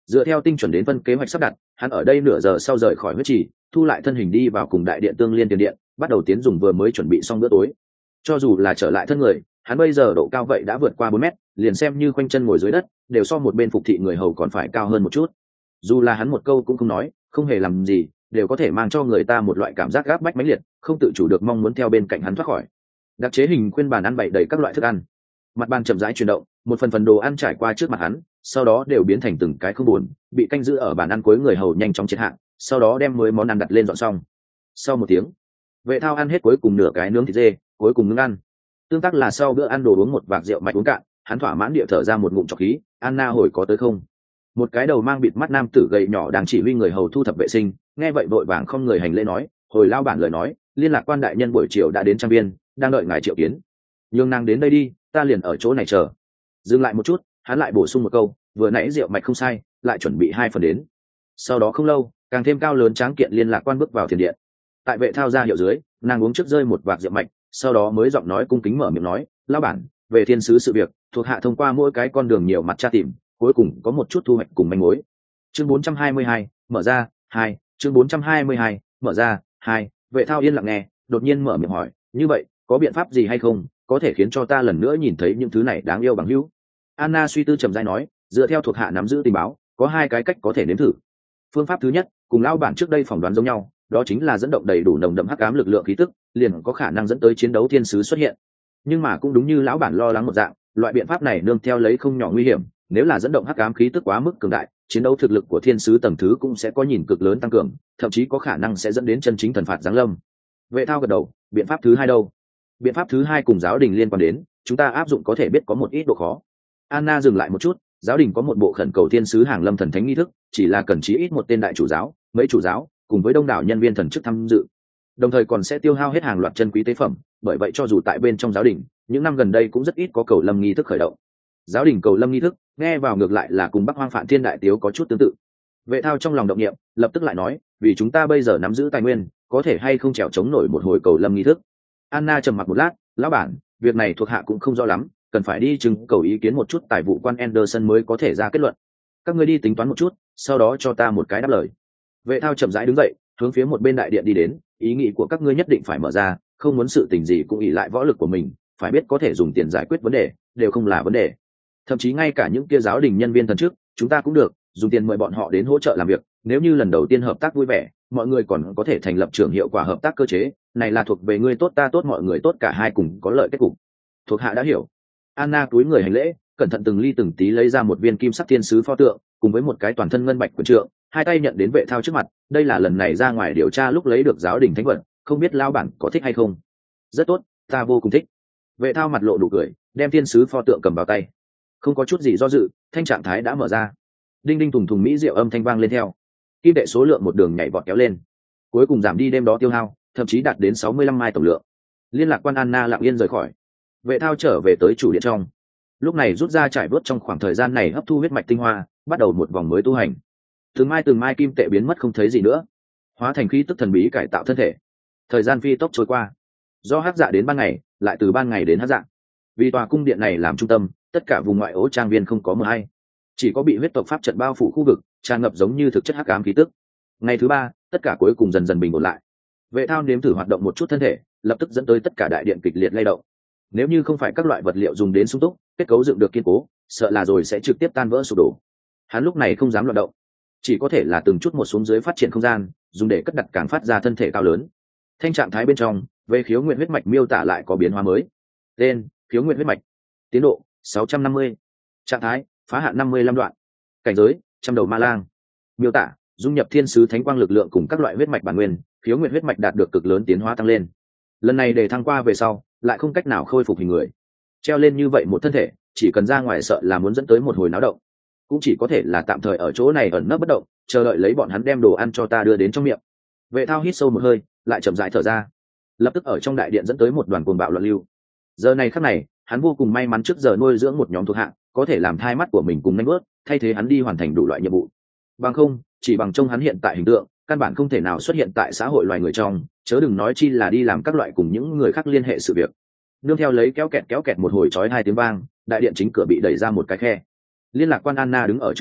Dựa theo tinh chuẩn đến phân kế hoạch sắp đặt, hắn ở đây nửa giờ sau rời khỏi huyết trì, thu lại thân hình đi vào cùng đại điện tương liên tiền điện, bắt đầu tiến dùng vừa mới chuẩn bị xong bữa tối. Cho dù là trở lại thân người, hắn bây giờ độ cao vậy đã vượt qua 4 mét, liền xem như khoanh chân ngồi dưới đất đều so một bên phục thị người hầu còn phải cao hơn một chút. Dù là hắn một câu cũng không nói, không hề làm gì, đều có thể mang cho người ta một loại cảm giác gáp bách mãnh liệt, không tự chủ được mong muốn theo bên cạnh hắn thoát khỏi. Đặc chế hình khuyên bàn ăn bày đầy các loại thức ăn, mặt bàn chậm rãi chuyển động, một phần phần đồ ăn trải qua trước mặt hắn, sau đó đều biến thành từng cái không buồn, bị canh giữ ở bàn ăn cuối người hầu nhanh chóng triệt hạ, sau đó đem mới món ăn đặt lên dọn xong. Sau một tiếng, Vệ Thao ăn hết cuối cùng nửa cái nướng thịt dê, cuối cùng ngưng ăn. Tương tác là sau bữa ăn đồ uống một vạc rượu mạch uống cạn, hắn thỏa mãn địa thở ra một ngụm trọc khí. Anna hồi có tới không? Một cái đầu mang bịt mắt nam tử gầy nhỏ đang chỉ huy người hầu thu thập vệ sinh, nghe vậy vội vàng không người hành lễ nói, hồi lao bản lời nói, liên lạc quan đại nhân buổi chiều đã đến trang viên, đang đợi ngài triệu kiến. Nhường nàng đến đây đi, ta liền ở chỗ này chờ. Dừng lại một chút, hắn lại bổ sung một câu, vừa nãy rượu mạch không sai, lại chuẩn bị 2 phần đến. Sau đó không lâu, càng thêm cao lớn tráng kiện liên lạc quan bước vào thiền điện. Tại Vệ Thao ra hiệu dưới, nàng uống trước rơi một vạc rượu mạch, sau đó mới giọng nói cung kính mở miệng nói, lão bản, về thiên sứ sự việc, thuộc hạ thông qua mỗi cái con đường nhiều mặt tra tìm, cuối cùng có một chút thu hoạch cùng manh mối. Chương 422, mở ra 2, chương 422, mở ra 2. Vệ Thao yên lặng nghe, đột nhiên mở miệng hỏi, như vậy có biện pháp gì hay không, có thể khiến cho ta lần nữa nhìn thấy những thứ này đáng yêu bằng hữu? Anna suy tư trầm rãi nói, dựa theo thuộc hạ nắm giữ tình báo, có 2 cái cách có thể nếm thử. Phương pháp thứ nhất, cùng lão bản trước đây phỏng đoán giống nhau, đó chính là dẫn động đầy đủ nồng đậm hắc ám lực lượng khí tức, liền có khả năng dẫn tới chiến đấu thiên sứ xuất hiện. Nhưng mà cũng đúng như lão bản lo lắng một dạng, loại biện pháp này nương theo lấy không nhỏ nguy hiểm, nếu là dẫn động hắc ám khí tức quá mức cường đại, chiến đấu thực lực của thiên sứ tầng thứ cũng sẽ có nhìn cực lớn tăng cường, thậm chí có khả năng sẽ dẫn đến chân chính thần phạt giáng lâm. Vệ Thao gật đầu, biện pháp thứ hai đâu? Biện pháp thứ hai cùng giáo đình liên quan đến, chúng ta áp dụng có thể biết có một ít độ khó. Anna dừng lại một chút, giáo đình có một bộ khẩn cầu thiên sứ hàng lâm thần thánh nghi thức, chỉ là cần chí ít một tên đại chủ giáo, mấy chủ giáo, cùng với đông đảo nhân viên thần chức tham dự, đồng thời còn sẽ tiêu hao hết hàng loạt chân quý tế phẩm. Bởi vậy cho dù tại bên trong giáo đình, những năm gần đây cũng rất ít có cầu lâm nghi thức khởi động. Giáo đình cầu lâm nghi thức nghe vào ngược lại là cùng Bắc Hoang Phạn Thiên đại tiếu có chút tương tự. Vệ Thao trong lòng động niệm, lập tức lại nói, vì chúng ta bây giờ nắm giữ tài nguyên, có thể hay không trèo chống nổi một hồi cầu lâm nghi thức. Anna trầm mặc một lát, lão bản, việc này thuộc hạ cũng không rõ lắm, cần phải đi trưng cầu ý kiến một chút tài vụ quan Anderson mới có thể ra kết luận. Các ngươi đi tính toán một chút, sau đó cho ta một cái đáp lời. Vệ Thao chậm rãi đứng dậy, hướng phía một bên đại điện đi đến, ý nghĩ của các ngươi nhất định phải mở ra, không muốn sự tình gì cũng ỷ lại võ lực của mình, phải biết có thể dùng tiền giải quyết vấn đề, đều không là vấn đề. Thậm chí ngay cả những kia giáo đình nhân viên thần trước, chúng ta cũng được, dùng tiền mời bọn họ đến hỗ trợ làm việc, nếu như lần đầu tiên hợp tác vui vẻ, mọi người còn có thể thành lập trường hiệu quả hợp tác cơ chế, này là thuộc về ngươi tốt ta tốt mọi người tốt cả hai cùng có lợi kết cục. Thuộc hạ đã hiểu. Anna cúi người hành lễ, cẩn thận từng ly từng tí lấy ra một viên kim sắc thiên sứ pho tượng, cùng với một cái toàn thân ngân bạch quyền trượng, hai tay nhận đến Vệ Thao trước mặt. Đây là lần này ra ngoài điều tra lúc lấy được giáo đình thánh vật, không biết lao bản có thích hay không? Rất tốt, ta vô cùng thích. Vệ Thao mặt lộ nụ cười, đem thiên sứ pho tượng cầm vào tay, không có chút gì do dự, thanh trạng thái đã mở ra. Đinh đinh thùng thùng mỹ diệu âm thanh vang lên theo, kim tệ số lượng một đường nhảy vọt kéo lên, cuối cùng giảm đi đêm đó tiêu hao, thậm chí đạt đến 65 mai tổng lượng. Liên lạc quan Anna lặng yên rời khỏi. Vệ Thao trở về tới chủ điện trong, lúc này rút ra trải bớt trong khoảng thời gian này hấp thu huyết mạch tinh hoa, bắt đầu một vòng mới tu hành. Từng mai kim tệ biến mất không thấy gì nữa, hóa thành khí tức thần bí cải tạo thân thể. Thời gian phi tốc trôi qua, do hắc dạ đến ban ngày, lại từ ban ngày đến hắc dạ. Vì tòa cung điện này làm trung tâm, tất cả vùng ngoại ô trang viên không có mờ hay, chỉ có bị huyết tộc pháp trận bao phủ khu vực, tràn ngập giống như thực chất hắc ám khí tức. Ngày thứ 3, tất cả cuối cùng dần dần bình ổn lại. Vệ Thao nếm thử hoạt động một chút thân thể, lập tức dẫn tới tất cả đại điện kịch liệt lay động. Nếu như không phải các loại vật liệu dùng đến sung túc, kết cấu dựng được kiên cố, sợ là rồi sẽ trực tiếp tan vỡ sụp đổ. Hắn lúc này không dám loạn động, chỉ có thể là từng chút một xuống dưới phát triển không gian, dùng để cất đặt càng phát ra thân thể cao lớn. Thanh trạng thái bên trong, về khiếu nguyện huyết mạch miêu tả lại có biến hóa mới. Tên: khiếu nguyện huyết mạch. Tiến độ: 650. Trạng thái: phá hạn 55 đoạn. Cảnh giới: trăm đầu ma lang. Miêu tả: dung nhập thiên sứ thánh quang lực lượng cùng các loại huyết mạch bản nguyên, khiếu nguyện huyết mạch đạt được cực lớn tiến hóa tăng lên. Lần này để thăng qua về sau, lại không cách nào khôi phục hình người. Treo lên như vậy một thân thể, chỉ cần ra ngoài sợ là muốn dẫn tới một hồi náo động, cũng chỉ có thể là tạm thời ở chỗ này ẩn nấp bất động, chờ đợi lấy bọn hắn đem đồ ăn cho ta đưa đến trong miệng. Vệ Thao hít sâu một hơi, lại chậm rãi thở ra, lập tức ở trong đại điện dẫn tới một đoàn cuồng bạo loạn lưu. Giờ này khắc này, hắn vô cùng may mắn trước giờ nuôi dưỡng một nhóm thuộc hạ, có thể làm thai mắt của mình cùng nhanh bước, thay thế hắn đi hoàn thành đủ loại nhiệm vụ. Bằng không, chỉ bằng trông hắn hiện tại hình tượng, căn bản không thể nào xuất hiện tại xã hội loài người trong, chớ đừng nói chi là đi làm các loại cùng những người khác liên hệ sự việc. Nương theo lấy kéo kẹt một hồi chói hai tiếng vang, đại điện chính cửa bị đẩy ra một cái khe. Liên lạc quan Anna đứng ở trước cửa,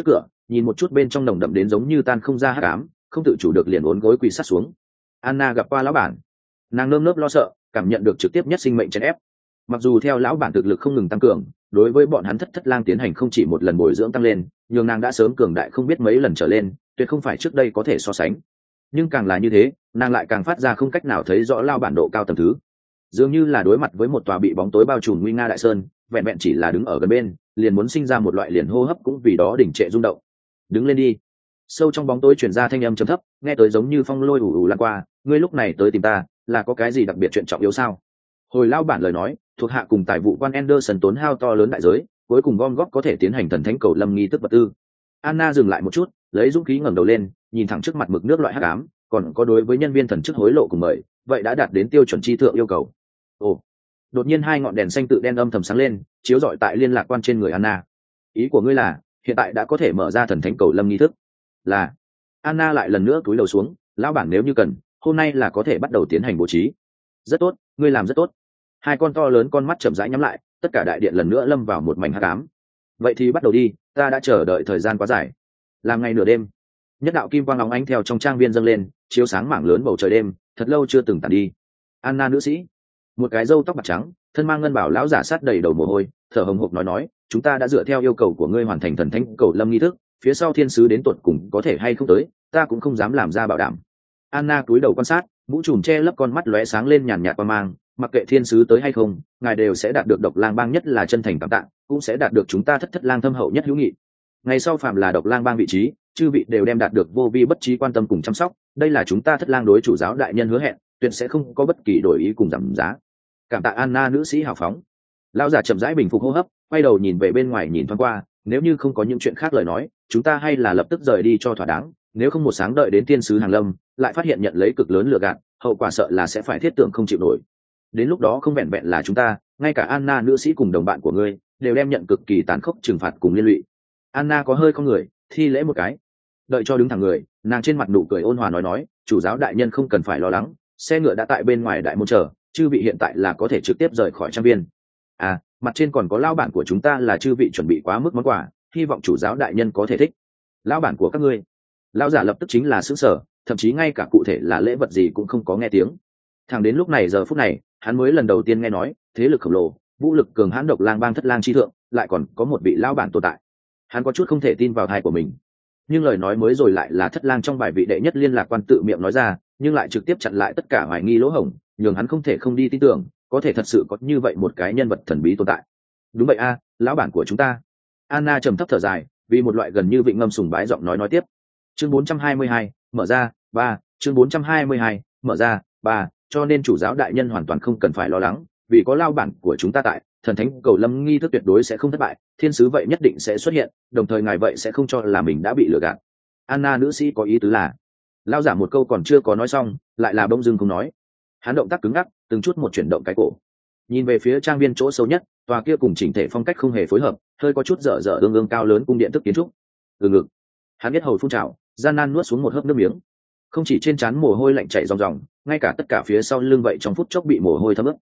nhìn một chút bên trong nồng đậm đến giống như tan không ra hắc ám, không tự chủ được liền uốn gối quỳ sát xuống. Anna gặp qua lão bản, nàng nơm nớp lo sợ, cảm nhận được trực tiếp nhất sinh mệnh chèn ép. Mặc dù theo lão bản thực lực không ngừng tăng cường, đối với bọn hắn thất thất lang tiến hành không chỉ một lần bồi dưỡng tăng lên, nhưng nàng đã sớm cường đại không biết mấy lần trở lên, tuyệt không phải trước đây có thể so sánh. Nhưng càng là như thế, nàng lại càng phát ra không cách nào thấy rõ lao bản độ cao tầm thứ. Dường như là đối mặt với một tòa bị bóng tối bao trùm nguy nga đại sơn, vẹn vẹn chỉ là đứng ở gần bên, liền muốn sinh ra một loại liền hô hấp cũng vì đó đỉnh trệ rung động. Đứng lên đi. Sâu trong bóng tối truyền ra thanh âm trầm thấp, nghe tới giống như phong lôi ù ù lan qua, ngươi lúc này tới tìm ta, là có cái gì đặc biệt chuyện trọng yếu sao? Hồi lao bản lời nói, thuộc hạ cùng tài vụ quan Anderson tốn hao to lớn đại giới, cuối cùng gom góp có thể tiến hành thần thánh cầu lâm nghi tức vật tư. Anna dừng lại một chút, lấy dũng khí ngẩng đầu lên, nhìn thẳng trước mặt mực nước loại hắc ám, còn có đối với nhân viên thần chức hối lộ cùng mời, vậy đã đạt đến tiêu chuẩn chi thượng yêu cầu. Ồ! Đột nhiên hai ngọn đèn xanh tự đen âm thầm sáng lên, chiếu rọi tại liên lạc quan trên người Anna. Ý của ngươi là, hiện tại đã có thể mở ra thần thánh cầu lâm nghi thức? Là. Anna lại lần nữa cúi đầu xuống, lão bản nếu như cần, hôm nay là có thể bắt đầu tiến hành bố trí. Rất tốt, ngươi làm rất tốt. Hai con to lớn con mắt chậm rãi nhắm lại, tất cả đại điện lần nữa lâm vào một mảnh hắc ám. Vậy thì bắt đầu đi, ta đã chờ đợi thời gian quá dài. Làm ngày nửa đêm, nhất đạo kim quang óng ánh theo trong trang viên dâng lên, chiếu sáng mảng lớn bầu trời đêm, thật lâu chưa từng tàn đi. Anna nữ sĩ, một cái râu tóc bạc trắng, thân mang ngân bảo lão giả sát đầy đầu mồ hôi, thở hồng hộc nói, chúng ta đã dựa theo yêu cầu của ngươi hoàn thành thần thánh cầu lâm nghi thức, phía sau thiên sứ đến tuột cùng có thể hay không tới, ta cũng không dám làm ra bảo đảm. Anna cúi đầu quan sát, mũ trùm che lấp con mắt lóe sáng lên nhàn nhạt qua mang, mặc kệ thiên sứ tới hay không, ngài đều sẽ đạt được độc lang bang nhất là chân thành cảm tạ, cũng sẽ đạt được chúng ta thất thất lang thâm hậu nhất hữu nghị. Ngày sau phạm là độc lang bang vị trí, chư vị đều đem đạt được vô vi bất trí quan tâm cùng chăm sóc, đây là chúng ta thất lang đối chủ giáo đại nhân hứa hẹn, tuyệt sẽ không có bất kỳ đổi ý cùng giảm giá. Cảm tạ Anna nữ sĩ hào phóng. Lão giả chậm rãi bình phục hô hấp, quay đầu nhìn về bên ngoài nhìn thoáng qua, nếu như không có những chuyện khác lời nói, chúng ta hay là lập tức rời đi cho thỏa đáng, nếu không một sáng đợi đến thiên sứ hàng lâm, lại phát hiện nhận lấy cực lớn lừa gạt, hậu quả sợ là sẽ phải thiết tưởng không chịu nổi. Đến lúc đó không vẹn vẹn là chúng ta, ngay cả Anna nữ sĩ cùng đồng bạn của ngươi đều đem nhận cực kỳ tàn khốc trừng phạt cùng liên lụy. Anna có hơi không người, thi lễ một cái. Đợi cho đứng thẳng người, nàng trên mặt nụ cười ôn hòa nói, chủ giáo đại nhân không cần phải lo lắng, xe ngựa đã tại bên ngoài đại môn chờ, chư vị hiện tại là có thể trực tiếp rời khỏi trang viên. À, mặt trên còn có lão bản của chúng ta là chư vị chuẩn bị quá mức món quà, hy vọng chủ giáo đại nhân có thể thích. Lão bản của các ngươi? Lão giả lập tức chính là sững sờ, thậm chí ngay cả cụ thể là lễ vật gì cũng không có nghe tiếng. Thẳng đến lúc này giờ phút này, hắn mới lần đầu tiên nghe nói, thế lực khổng lồ, vũ lực cường hãn độc lang bang thất lang chi thượng, lại còn có một vị lão bản tồn tại. Hắn có chút không thể tin vào tai của mình. Nhưng lời nói mới rồi lại là thất lang trong bài vị đệ nhất liên lạc quan tự miệng nói ra, nhưng lại trực tiếp chặn lại tất cả hoài nghi lỗ hổng, nhường hắn không thể không đi tin tưởng, có thể thật sự có như vậy một cái nhân vật thần bí tồn tại. Đúng vậy a, lão bản của chúng ta. Anna trầm thấp thở dài, vì một loại gần như vịnh ngâm sùng bái giọng nói tiếp. Chương 422, mở ra, 3, chương 422, mở ra, 3, cho nên chủ giáo đại nhân hoàn toàn không cần phải lo lắng, vì có lão bản của chúng ta tại, thần thánh cầu lâm nghi thức tuyệt đối sẽ không thất bại, thiên sứ vậy nhất định sẽ xuất hiện, đồng thời ngài vậy sẽ không cho là mình đã bị lừa gạt. Anna nữ sĩ có ý tứ là, lão giả một câu còn chưa có nói xong, lại là bỗng dưng không nói. Hắn động tác cứng ngắc, từng chút một chuyển động cái cổ, nhìn về phía trang viên chỗ sâu nhất, tòa kia cùng chỉnh thể phong cách không hề phối hợp, hơi có chút dở dở ương ương cao lớn cung điện thức kiến trúc. Từ ngực, hắn biết hầu phun trào, gian nan nuốt xuống một hớp nước miếng. Không chỉ trên trán mồ hôi lạnh chảy ròng ròng, ngay cả tất cả phía sau lưng vậy trong phút chốc bị mồ hôi thấm ướt.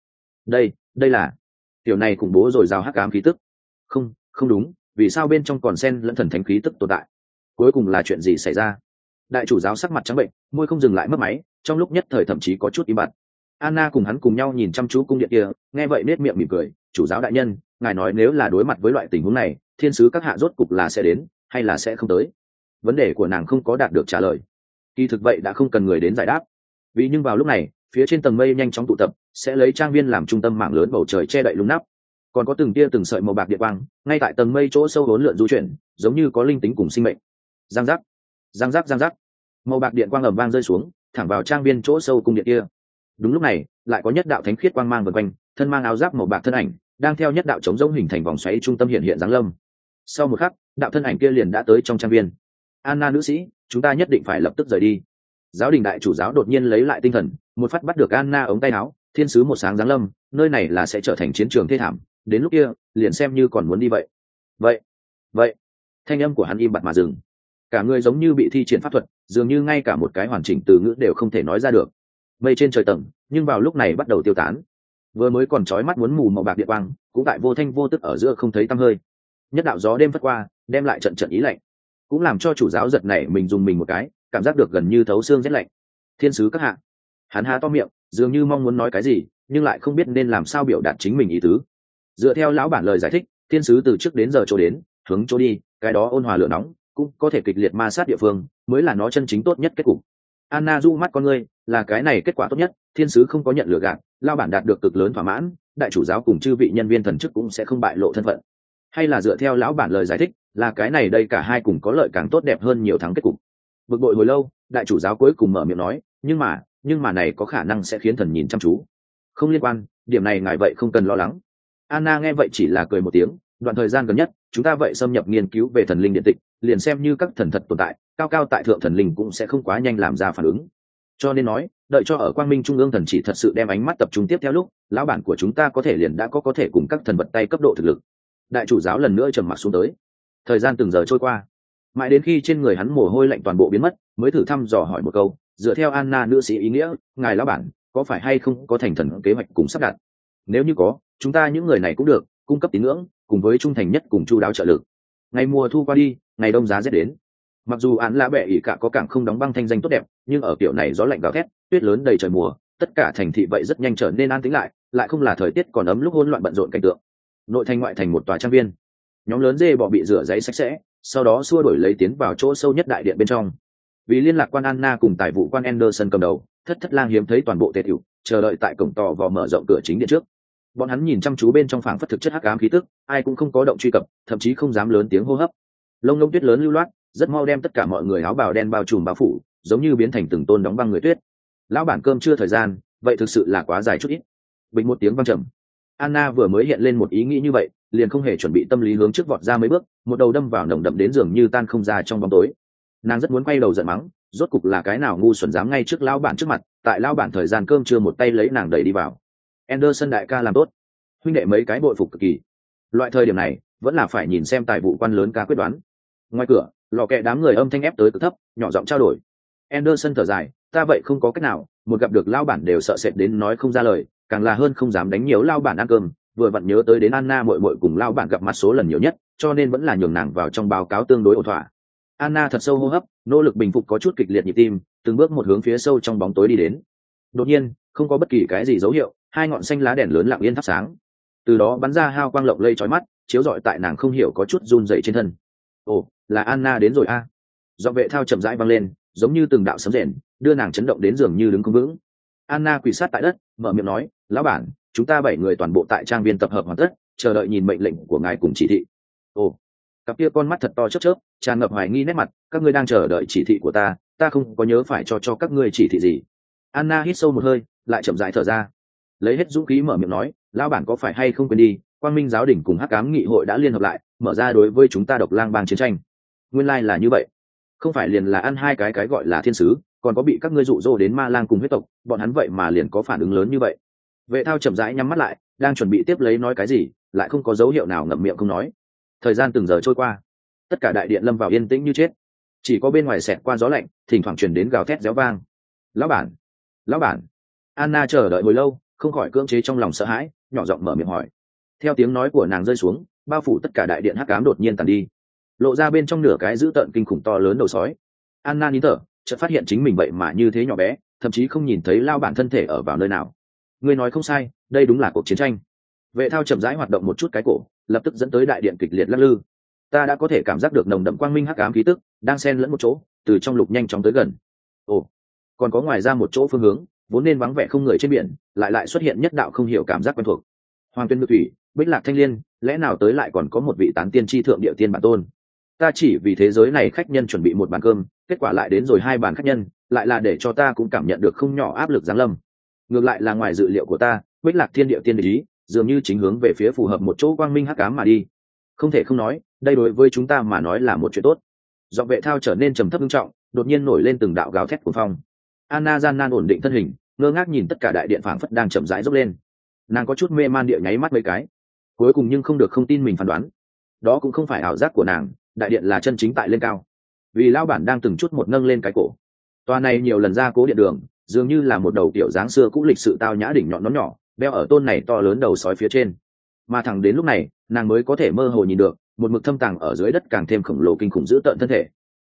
Đây là tiểu này khủng bố rồi rào hắc ám khí tức. Không đúng, vì sao bên trong còn xen lẫn thần thánh khí tức tồn tại? Cuối cùng là chuyện gì xảy ra? Đại chủ giáo sắc mặt trắng bệnh, môi không dừng lại mất máy, trong lúc nhất thời thậm chí có chút im bặt. Anna cùng hắn cùng nhau nhìn chăm chú cung điện kia, nghe vậy nết miệng mỉm cười, chủ giáo đại nhân, ngài nói nếu là đối mặt với loại tình huống này, thiên sứ các hạ rốt cục là sẽ đến hay là sẽ không tới? Vấn đề của nàng không có đạt được trả lời. Kỳ thực vậy đã không cần người đến giải đáp, vì nhưng vào lúc này, phía trên tầng mây nhanh chóng tụ tập, sẽ lấy trang viên làm trung tâm, mảng lớn bầu trời che đậy lung nắp, còn có từng tia từng sợi màu bạc điện quang ngay tại tầng mây chỗ sâu hỗn lượn du chuyển, giống như có linh tính cùng sinh mệnh. Giang giác, giang giác, giang giác, màu bạc điện quang ầm vang rơi xuống, thẳng vào trang viên chỗ sâu cung điện kia. Đúng lúc này, lại có nhất đạo thánh khiết quang mang vần quanh, thân mang áo giáp màu bạc thân ảnh, đang theo nhất đạo chống rỗng hình thành vòng xoáy trung tâm hiện hiện giáng lâm. Sau một khắc, đạo thân ảnh kia liền đã tới trong trang viên. Anna nữ sĩ, chúng ta nhất định phải lập tức rời đi. Giáo đình đại chủ giáo đột nhiên lấy lại tinh thần, một phát bắt được Anna ống tay áo, thiên sứ một sáng giáng lâm, nơi này là sẽ trở thành chiến trường thê thảm, đến lúc kia, liền xem như còn muốn đi vậy. Vậy, thanh âm của hắn im bặt mà dừng. Cả người giống như bị thi triển pháp thuật, dường như ngay cả một cái hoàn chỉnh từ ngữ đều không thể nói ra được. Mây trên trời tầng, nhưng vào lúc này bắt đầu tiêu tán. Vừa mới còn chói mắt muốn mù màu bạc điện quang, cũng tại vô thanh vô tức ở giữa không thấy tăm hơi. Nhất đạo gió đêm phất qua, đem lại trận trận ý lạnh. cũng làm cho chủ giáo giật nảy mình dùng mình một cái, cảm giác được gần như thấu xương rét lạnh. Thiên sứ các hạ. Hắn há to miệng, dường như mong muốn nói cái gì, nhưng lại không biết nên làm sao biểu đạt chính mình ý tứ. Dựa theo lão bản lời giải thích, thiên sứ từ trước đến giờ chỗ đến, hướng chỗ đi, cái đó ôn hòa lửa nóng, cũng có thể kịch liệt ma sát địa phương, mới là nó chân chính tốt nhất kết cục. Anna du mắt con ngươi, là cái này kết quả tốt nhất, thiên sứ không có nhận lừa gạt, lão bản đạt được cực lớn thỏa mãn, đại chủ giáo cùng chư vị nhân viên thần chức cũng sẽ không bại lộ thân phận. Hay là dựa theo lão bản lời giải thích, là cái này đây cả hai cùng có lợi càng tốt đẹp hơn nhiều thắng kết cục. Bực bội hồi lâu, đại chủ giáo cuối cùng mở miệng nói, nhưng mà này có khả năng sẽ khiến thần nhìn chăm chú. Không liên quan, điểm này ngài vậy không cần lo lắng. Anna nghe vậy chỉ là cười một tiếng, đoạn thời gian gần nhất, chúng ta vậy xâm nhập nghiên cứu về thần linh điện tịch, liền xem như các thần thật tồn tại, cao cao tại thượng thần linh cũng sẽ không quá nhanh làm ra phản ứng. Cho nên nói, đợi cho ở Quang Minh Trung ương thần chỉ thật sự đem ánh mắt tập trung tiếp theo lúc, lão bản của chúng ta có thể liền đã có thể cùng các thần vật tay cấp độ thực lực. Đại chủ giáo lần nữa trầm mặc xuống tới. Thời gian từng giờ trôi qua, mãi đến khi trên người hắn mồ hôi lạnh toàn bộ biến mất, mới thử thăm dò hỏi một câu, dựa theo Anna nữ sĩ ý nghĩa, ngài lão bản có phải hay không có thành thần kế hoạch cùng sắp đặt? Nếu như có, chúng ta những người này cũng được cung cấp tín ngưỡng cùng với trung thành nhất cùng chu đáo trợ lực. Ngày mùa thu qua đi, ngày đông giá rét đến. Mặc dù án lã bệ ỉ cả có cảng không đóng băng thanh danh tốt đẹp, nhưng ở kiểu này gió lạnh gào thét, tuyết lớn đầy trời mùa, tất cả thành thị vậy rất nhanh trở nên an tĩnh lại không là thời tiết còn ấm lúc hỗn loạn bận rộn cảnh tượng. Nội thành ngoại thành một tòa trang viên, nhóm lớn dê bò bị rửa giấy sạch sẽ, sau đó xua đuổi lấy tiến vào chỗ sâu nhất đại điện bên trong. Vì liên lạc quan Anna cùng tài vụ quan Anderson cầm đầu, thất lang hiếm thấy toàn bộ tề tiểu, chờ đợi tại cổng tò vò mở rộng cửa chính điện trước. Bọn hắn nhìn chăm chú bên trong phảng phất thực chất hắc ám khí tức, ai cũng không có động truy cập, thậm chí không dám lớn tiếng hô hấp. Lông lông tuyết lớn lưu loát, rất mau đem tất cả mọi người áo bào đen bao trùm bao phủ, giống như biến thành từng tôn đóng băng người tuyết. Lão bản cơm chưa thời gian, vậy thực sự là quá dài chút ít. Bình một tiếng vang trầm. Anna vừa mới hiện lên một ý nghĩ như vậy, liền không hề chuẩn bị tâm lý hướng trước vọt ra mấy bước, một đầu đâm vào nồng đậm đến dường như tan không ra trong bóng tối. Nàng rất muốn quay đầu giận mắng, rốt cục là cái nào ngu xuẩn dám ngay trước lão bản trước mặt, tại lão bản thời gian cơm trưa một tay lấy nàng đẩy đi vào. Anderson đại ca làm tốt, huynh đệ mấy cái bội phục cực kỳ. Loại thời điểm này, vẫn là phải nhìn xem tài vụ quan lớn ca quyết đoán. Ngoài cửa, lò kẹ đám người âm thanh ép tới cực thấp, nhỏ giọng trao đổi. Anderson thở dài, ta vậy không có cách nào, một gặp được lão bản đều sợ sệt đến nói không ra lời, càng là hơn không dám đánh nhiều lão bản ăn cơm, vừa vặn nhớ tới đến Anna muội muội cùng lão bản gặp mặt số lần nhiều nhất, cho nên vẫn là nhường nàng vào trong báo cáo tương đối ổn thỏa. Anna thật sâu hô hấp, nỗ lực bình phục có chút kịch liệt nhịp tim, từng bước một hướng phía sâu trong bóng tối đi đến. Đột nhiên, không có bất kỳ cái gì dấu hiệu, hai ngọn xanh lá đèn lớn lặng yên thắp sáng. Từ đó bắn ra hào quang lộng lây chói mắt, chiếu rọi tại nàng không hiểu có chút run rẩy trên thân. Ồ, là Anna đến rồi a. Giọng vệ thao chậm rãi vang lên, giống như từng đạo sấm rền, đưa nàng chấn động đến giường như đứng không vững. Anna quỳ sát tại đất, mở miệng nói, lão bản, chúng ta 7 người toàn bộ tại trang viên tập hợp hoàn tất, chờ đợi nhìn mệnh lệnh của ngài cùng chỉ thị. Ồ, cặp kia con mắt thật to chớp chớp, tràn ngập hoài nghi nét mặt, các ngươi đang chờ đợi chỉ thị của ta, ta không có nhớ phải cho các ngươi chỉ thị gì. Anna hít sâu một hơi, lại chậm rãi thở ra, lấy hết dũng khí mở miệng nói, lão bản có phải hay không quên đi, Quang Minh giáo đình cùng Hắc Ám nghị hội đã liên hợp lại, mở ra đối với chúng ta Độc Lang bang chiến tranh. Nguyên lai là như vậy, không phải liền là ăn hai cái gọi là thiên sứ, còn có bị các ngươi dụ dỗ đến ma lang cùng huyết tộc, bọn hắn vậy mà liền có phản ứng lớn như vậy. Vệ thao chậm rãi nhắm mắt lại, đang chuẩn bị tiếp lấy nói cái gì, lại không có dấu hiệu nào ngậm miệng không nói. Thời gian từng giờ trôi qua, tất cả đại điện lâm vào yên tĩnh như chết, chỉ có bên ngoài xẹt qua gió lạnh, thỉnh thoảng truyền đến gào thét réo vang. Lão bản, lão bản. Anna chờ đợi hồi lâu, không khỏi cưỡng chế trong lòng sợ hãi, nhỏ giọng mở miệng hỏi. Theo tiếng nói của nàng rơi xuống, bao phủ tất cả đại điện hắc ám đột nhiên tàn đi, lộ ra bên trong nửa cái dữ tợn kinh khủng to lớn đầu sói. Anna nín thở, chợt phát hiện chính mình vậy mà như thế nhỏ bé, thậm chí không nhìn thấy lao bản thân thể ở vào nơi nào. Ngươi nói không sai, đây đúng là cuộc chiến tranh. Vệ thao chậm rãi hoạt động một chút cái cổ, lập tức dẫn tới đại điện kịch liệt lắc lư. Ta đã có thể cảm giác được nồng đậm quang minh hắc ám khí tức đang xen lẫn một chỗ, từ trong lục nhanh chóng tới gần. Ồ, còn có ngoài ra một chỗ phương hướng vốn nên vắng vẻ không người trên biển, lại xuất hiện nhất đạo không hiểu cảm giác quen thuộc. Hoàng tuyên ngự thủy, bích lạc thanh liên, lẽ nào tới lại còn có một vị tán tiên tri thượng địa tiên bản tôn? Ta chỉ vì thế giới này khách nhân chuẩn bị một bàn cơm, kết quả lại đến rồi 2 bàn khách nhân, lại là để cho ta cũng cảm nhận được không nhỏ áp lực giáng lâm. Ngược lại là ngoài dự liệu của ta, bích lạc thiên địa tiên ý dường như chính hướng về phía phù hợp một chỗ quang minh hắc ám mà đi. Không thể không nói, đây đối với chúng ta mà nói là một chuyện tốt. Giọng vệ thao trở nên trầm thấp nghiêm trọng, đột nhiên nổi lên từng đạo gào thét cuồng phong. Anna gian nan ổn định thân hình, ngơ ngác nhìn tất cả đại điện phảng phất đang chậm rãi dốc lên. Nàng có chút mê man địa nháy mắt mấy cái, cuối cùng nhưng không được không tin mình phán đoán. Đó cũng không phải ảo giác của nàng, đại điện là chân chính tại lên cao. Vì lão bản đang từng chút một nâng lên cái cổ. Tòa này nhiều lần ra cố điện đường, dường như là một đầu tiểu dáng xưa cũ lịch sự tao nhã đỉnh nhọn nón nhỏ, đeo ở tôn này to lớn đầu sói phía trên. Mà thẳng đến lúc này, nàng mới có thể mơ hồ nhìn được một mực thâm tàng ở dưới đất càng thêm khổng lồ kinh khủng dữ tợn thân thể,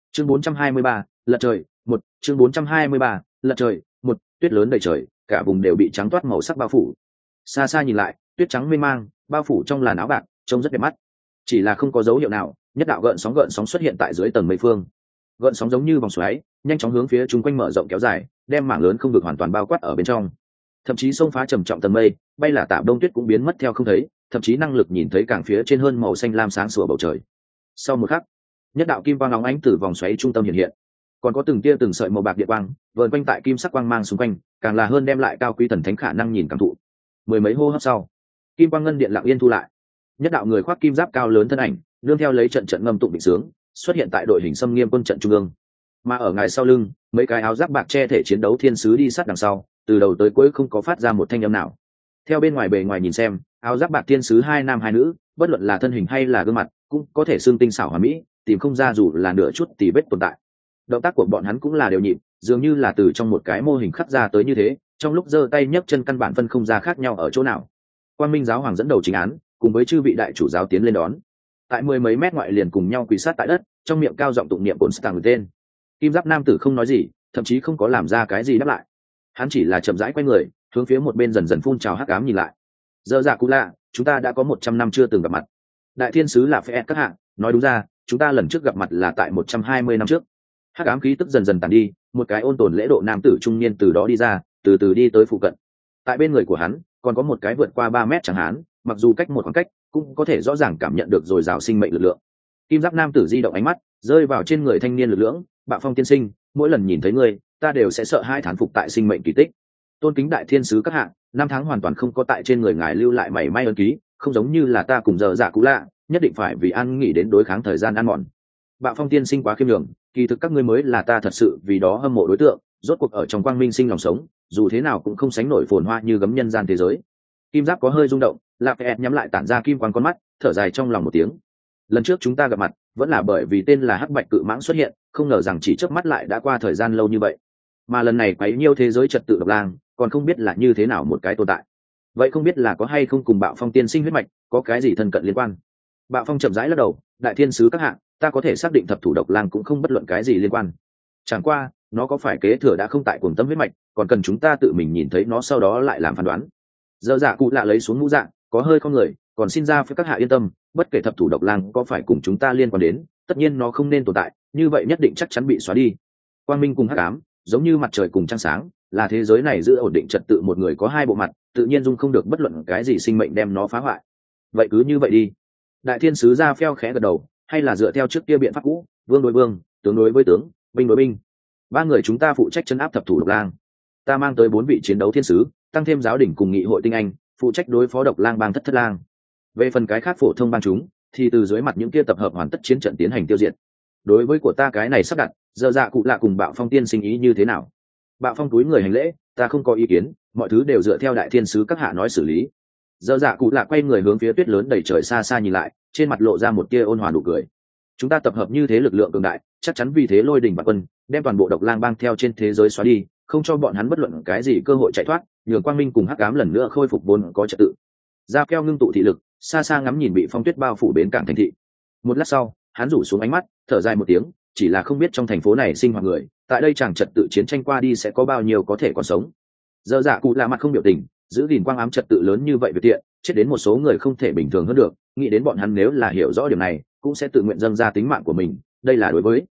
Chương 423, lật trời, một chương 423, lật trời, một tuyết lớn đầy trời, cả vùng đều bị trắng toát màu sắc bao phủ. Xa xa nhìn lại, tuyết trắng mênh mang, bao phủ trong làn áo bạc, trông rất đẹp mắt. Chỉ là không có dấu hiệu nào, nhất đạo gợn sóng xuất hiện tại dưới tầng mây phương. Gợn sóng giống như vòng xoáy, nhanh chóng hướng phía chung quanh mở rộng kéo dài, đem mảng lớn không vực hoàn toàn bao quát ở bên trong. Thậm chí xông phá trầm trọng tầng mây, bay là tạm đông tuyết cũng biến mất theo không thấy, thậm chí năng lực nhìn thấy càng phía trên hơn màu xanh lam sáng sủa bầu trời. Sau một khắc, nhất đạo kim quang óng ánh từ vòng xoáy trung tâm hiện hiện, còn có từng tia từng sợi màu bạc điện quang vờn quanh tại kim sắc quang mang xung quanh, càng là hơn đem lại cao quý thần thánh khả năng nhìn cảm thụ. Mười mấy hô hấp sau, kim quang ngân điện lặng yên thu lại, nhất đạo người khoác kim giáp cao lớn thân ảnh nương theo lấy trận trận ngâm tụng định sướng xuất hiện tại đội hình xâm nghiêm quân trận trung ương. Mà ở ngài sau lưng, mấy cái áo giáp bạc che thể chiến đấu thiên sứ đi sát đằng sau, từ đầu tới cuối không có phát ra một thanh âm nào. Theo bên ngoài bề ngoài nhìn xem, áo giáp bạc thiên sứ hai nam hai nữ, bất luận là thân hình hay là gương mặt, cũng có thể xương tinh xảo hoàn mỹ, tìm không ra dù là nửa chút tì vết tồn tại. Động tác của bọn hắn cũng là đều nhịp, dường như là từ trong một cái mô hình khắc ra tới như thế, trong lúc giơ tay nhấc chân căn bản phân không ra khác nhau ở chỗ nào. Quang Minh giáo hoàng dẫn đầu chính án, cùng với chư vị đại chủ giáo tiến lên đón. Tại mười mấy mét ngoại liền cùng nhau quỳ sát tại đất, trong miệng cao giọng tụng niệm bổn stang tên. Kim giáp nam tử không nói gì, thậm chí không có làm ra cái gì đáp lại. Hắn chỉ là chậm rãi quay người, hướng phía một bên dần dần phun trào hắc ám nhìn lại. Dơ dạ cũ lạ, chúng ta đã có 100 năm chưa từng gặp mặt. Đại thiên sứ là phệ các hạng, nói đúng ra, chúng ta lần trước gặp mặt là tại 120 năm trước. Hắc ám khí tức dần dần tàn đi, một cái ôn tồn lễ độ nam tử trung niên từ đó đi ra, từ từ đi tới phụ cận. Tại bên người của hắn, còn có một cái vượt qua 3 mét chẳng hán, mặc dù cách một khoảng cách, cũng có thể rõ ràng cảm nhận được dồi dào sinh mệnh lực lượng. Kim giáp nam tử di động ánh mắt, rơi vào trên người thanh niên lực lượng, Bạo Phong tiên sinh, mỗi lần nhìn thấy ngươi, ta đều sẽ sợ hai thán phục tại sinh mệnh kỳ tích. Tôn kính đại thiên sứ các hạng, năm tháng hoàn toàn không có tại trên người ngài lưu lại mảy may ấn ký, không giống như là ta cùng giờ dạ cũ lạ, nhất định phải vì an nghỉ đến đối kháng thời gian ăn mòn. Bạo Phong tiên sinh quá khiêm nhường, kỳ thực các ngươi mới là ta thật sự vì đó hâm mộ đối tượng, rốt cuộc ở trong quang minh sinh lòng sống, dù thế nào cũng không sánh nổi phồn hoa như gấm nhân gian thế giới. Kim giáp có hơi rung động, Lạp Ẹt nhắm lại tản ra kim quang con mắt, thở dài trong lòng một tiếng. Lần trước chúng ta gặp mặt, vẫn là bởi vì tên là Hắc Bạch Cự Mãng xuất hiện, không ngờ rằng chỉ chớp mắt lại đã qua thời gian lâu như vậy. Mà lần này quấy nhiêu thế giới trật tự độc lang, còn không biết là như thế nào một cái tồn tại. Vậy không biết là có hay không cùng Bạo Phong tiên sinh huyết mạch, có cái gì thân cận liên quan? Bạo Phong chậm rãi lắc đầu, đại thiên sứ các hạng, ta có thể xác định thập thủ độc lang cũng không bất luận cái gì liên quan. Chẳng qua, nó có phải kế thừa đã không tại cuồng tâm huyết mạch, còn cần chúng ta tự mình nhìn thấy nó sau đó lại làm phán đoán. Dơ dạ cụ lạ lấy xuống mũ dạ, có hơi không người, còn xin ra với các hạ yên tâm, bất kể thập thủ độc lang có phải cùng chúng ta liên quan đến, tất nhiên nó không nên tồn tại, như vậy nhất định chắc chắn bị xóa đi. Quang minh cùng hắc ám, giống như mặt trời cùng trăng sáng, là thế giới này giữ ổn định trật tự một người có hai bộ mặt, tự nhiên dung không được bất luận cái gì sinh mệnh đem nó phá hoại. Vậy cứ như vậy đi. Đại thiên sứ ra phèo khẽ gật đầu, hay là dựa theo trước kia biện pháp cũ, vương đối vương, tướng đối với tướng, binh đối binh. Ba người chúng ta phụ trách trấn áp thập thủ độc lang. Ta mang tới 4 vị chiến đấu thiên sứ, tăng thêm giáo đỉnh cùng nghị hội tinh anh, phụ trách đối phó độc lang bang thất lang. Về phần cái khác phổ thông bang chúng, thì từ dưới mặt những kia tập hợp hoàn tất chiến trận tiến hành tiêu diệt. Đối với của ta cái này sắp đặt, giờ dạ cụ lạ cùng Bạo Phong tiên sinh ý như thế nào? Bạo Phong túi người hành lễ, ta không có ý kiến, mọi thứ đều dựa theo đại thiên sứ các hạ nói xử lý. Giờ dạ cụ lạ quay người hướng phía tuyết lớn đầy trời xa xa nhìn lại, trên mặt lộ ra một tia ôn hòa nụ cười. Chúng ta tập hợp như thế lực lượng cường đại, chắc chắn vì thế lôi đình bạt quân, đem toàn bộ độc lang bang theo trên thế giới xóa đi, không cho bọn hắn bất luận cái gì cơ hội chạy thoát, nhường quang minh cùng hắc ám lần nữa khôi phục vốn có trật tự. Ra keo ngưng tụ thị lực, xa xa ngắm nhìn bị phong tuyết bao phủ bến cảng thành thị. Một lát sau, hắn rủ xuống ánh mắt, thở dài một tiếng, chỉ là không biết trong thành phố này sinh hoạt người, tại đây chẳng trật tự chiến tranh qua đi sẽ có bao nhiêu có thể còn sống. Giờ dạ cụ là mặt không biểu tình, giữ gìn quang ám trật tự lớn như vậy việc tiện, chết đến một số người không thể bình thường hơn được, nghĩ đến bọn hắn nếu là hiểu rõ điểm này, cũng sẽ tự nguyện dâng ra tính mạng của mình, đây là đối với.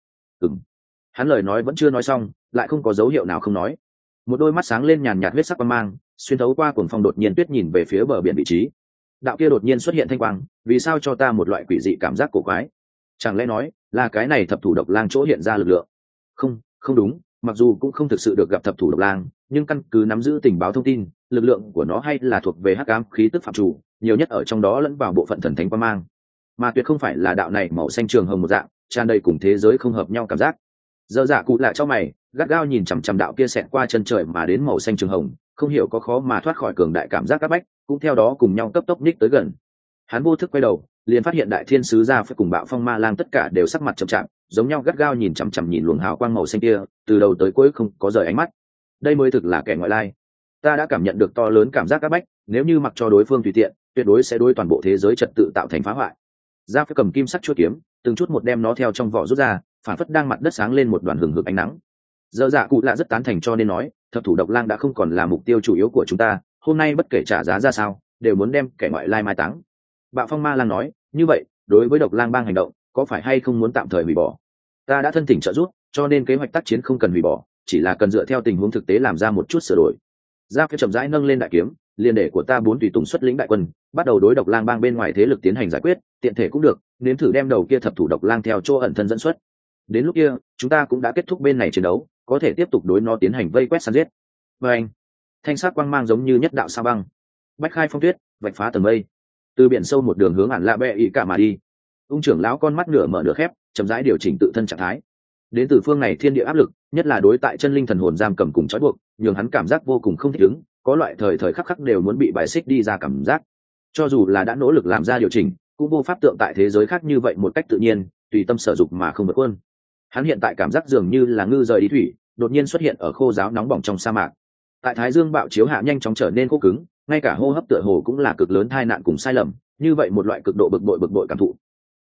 Hắn lời nói vẫn chưa nói xong, lại không có dấu hiệu nào không nói. Một đôi mắt sáng lên nhàn nhạt huyết sắc quang mang, xuyên thấu qua cuồng phong đột nhiên tuyết nhìn về phía bờ biển vị trí. Đạo kia đột nhiên xuất hiện thanh quang, vì sao cho ta một loại quỷ dị cảm giác cổ quái? Chẳng lẽ nói là cái này thập thủ độc lang chỗ hiện ra lực lượng? Không đúng, mặc dù cũng không thực sự được gặp thập thủ độc lang, nhưng căn cứ nắm giữ tình báo thông tin, lực lượng của nó hay là thuộc về hắc ám khí tức phạm chủ, nhiều nhất ở trong đó lẫn vào bộ phận thần thánh quang mang, mà tuyệt không phải là đạo này màu xanh trường hồng một dạng, tràn đầy cùng thế giới không hợp nhau cảm giác. Dơ dạ cụ lại cho mày, gắt gao nhìn chằm chằm đạo kia xẹt qua chân trời mà đến màu xanh trường hồng, không hiểu có khó mà thoát khỏi cường đại cảm giác áp bách, cũng theo đó cùng nhau cấp tốc nhích tới gần. Hắn vô thức quay đầu, liền phát hiện đại thiên sứ ra phải cùng Bạo Phong ma lang tất cả đều sắc mặt trầm trọng, giống nhau gắt gao nhìn chằm chằm nhìn luồng hào quang màu xanh kia, từ đầu tới cuối không có rời ánh mắt. Đây mới thực là kẻ ngoại lai. Ta đã cảm nhận được to lớn cảm giác áp bách, nếu như mặc cho đối phương tùy tiện, tuyệt đối sẽ đối toàn bộ thế giới trật tự tạo thành phá hoại. Ra phải cầm kim sắc chuôi kiếm, từng chút một đem nó theo trong vỏ rút ra, phản phất đang mặt đất sáng lên một đoàn hừng hực ánh nắng. Dở dạ cụ lạ rất tán thành cho nên nói thập thủ độc lang đã không còn là mục tiêu chủ yếu của chúng ta, hôm nay bất kể trả giá ra sao đều muốn đem kẻ ngoại lai mai táng. Bạo phong ma lang nói, như vậy đối với độc lang bang hành động có phải hay không muốn tạm thời hủy bỏ? Ta đã thân thỉnh trợ giúp, cho nên kế hoạch tác chiến không cần hủy bỏ, chỉ là cần dựa theo tình huống thực tế làm ra một chút sửa đổi. Giáp kia chậm rãi nâng lên đại kiếm, liên để của ta 4 tùy tùng xuất lĩnh đại quân, bắt đầu đối độc lang bang bên ngoài thế lực tiến hành giải quyết, tiện thể cũng được, nếm thử đem đầu kia thập thủ độc lang theo chỗ ẩn thân dẫn xuất. Đến lúc kia, chúng ta cũng đã kết thúc bên này chiến đấu, có thể tiếp tục đối nó tiến hành vây quét săn giết. Và anh, thanh sắc quang mang giống như nhất đạo sao băng, bách khai phong tuyết, vạch phá tầng mây, từ biển sâu một đường hướng ản lạ bẹ ị cả mà đi. Ung trưởng lão con mắt nửa mở nửa khép, chậm rãi điều chỉnh tự thân trạng thái. Đến từ phương này thiên địa áp lực, nhất là đối tại chân linh thần hồn giam cầm cùng trói buộc, nhường hắn cảm giác vô cùng không thích ứng, có loại thời thời khắc khắc đều muốn bị bài xích đi ra cảm giác. Cho dù là đã nỗ lực làm ra điều chỉnh, cũng vô pháp tượng tại thế giới khác như vậy một cách tự nhiên, tùy tâm sở dục mà không vượt quân. Hắn hiện tại cảm giác dường như là ngư rời đi thủy, đột nhiên xuất hiện ở khô giáo nóng bỏng trong sa mạc. Tại thái dương bạo chiếu hạ nhanh chóng trở nên khô cứng, ngay cả hô hấp tựa hồ cũng là cực lớn tai nạn cùng sai lầm, như vậy một loại cực độ bực bội cảm thụ,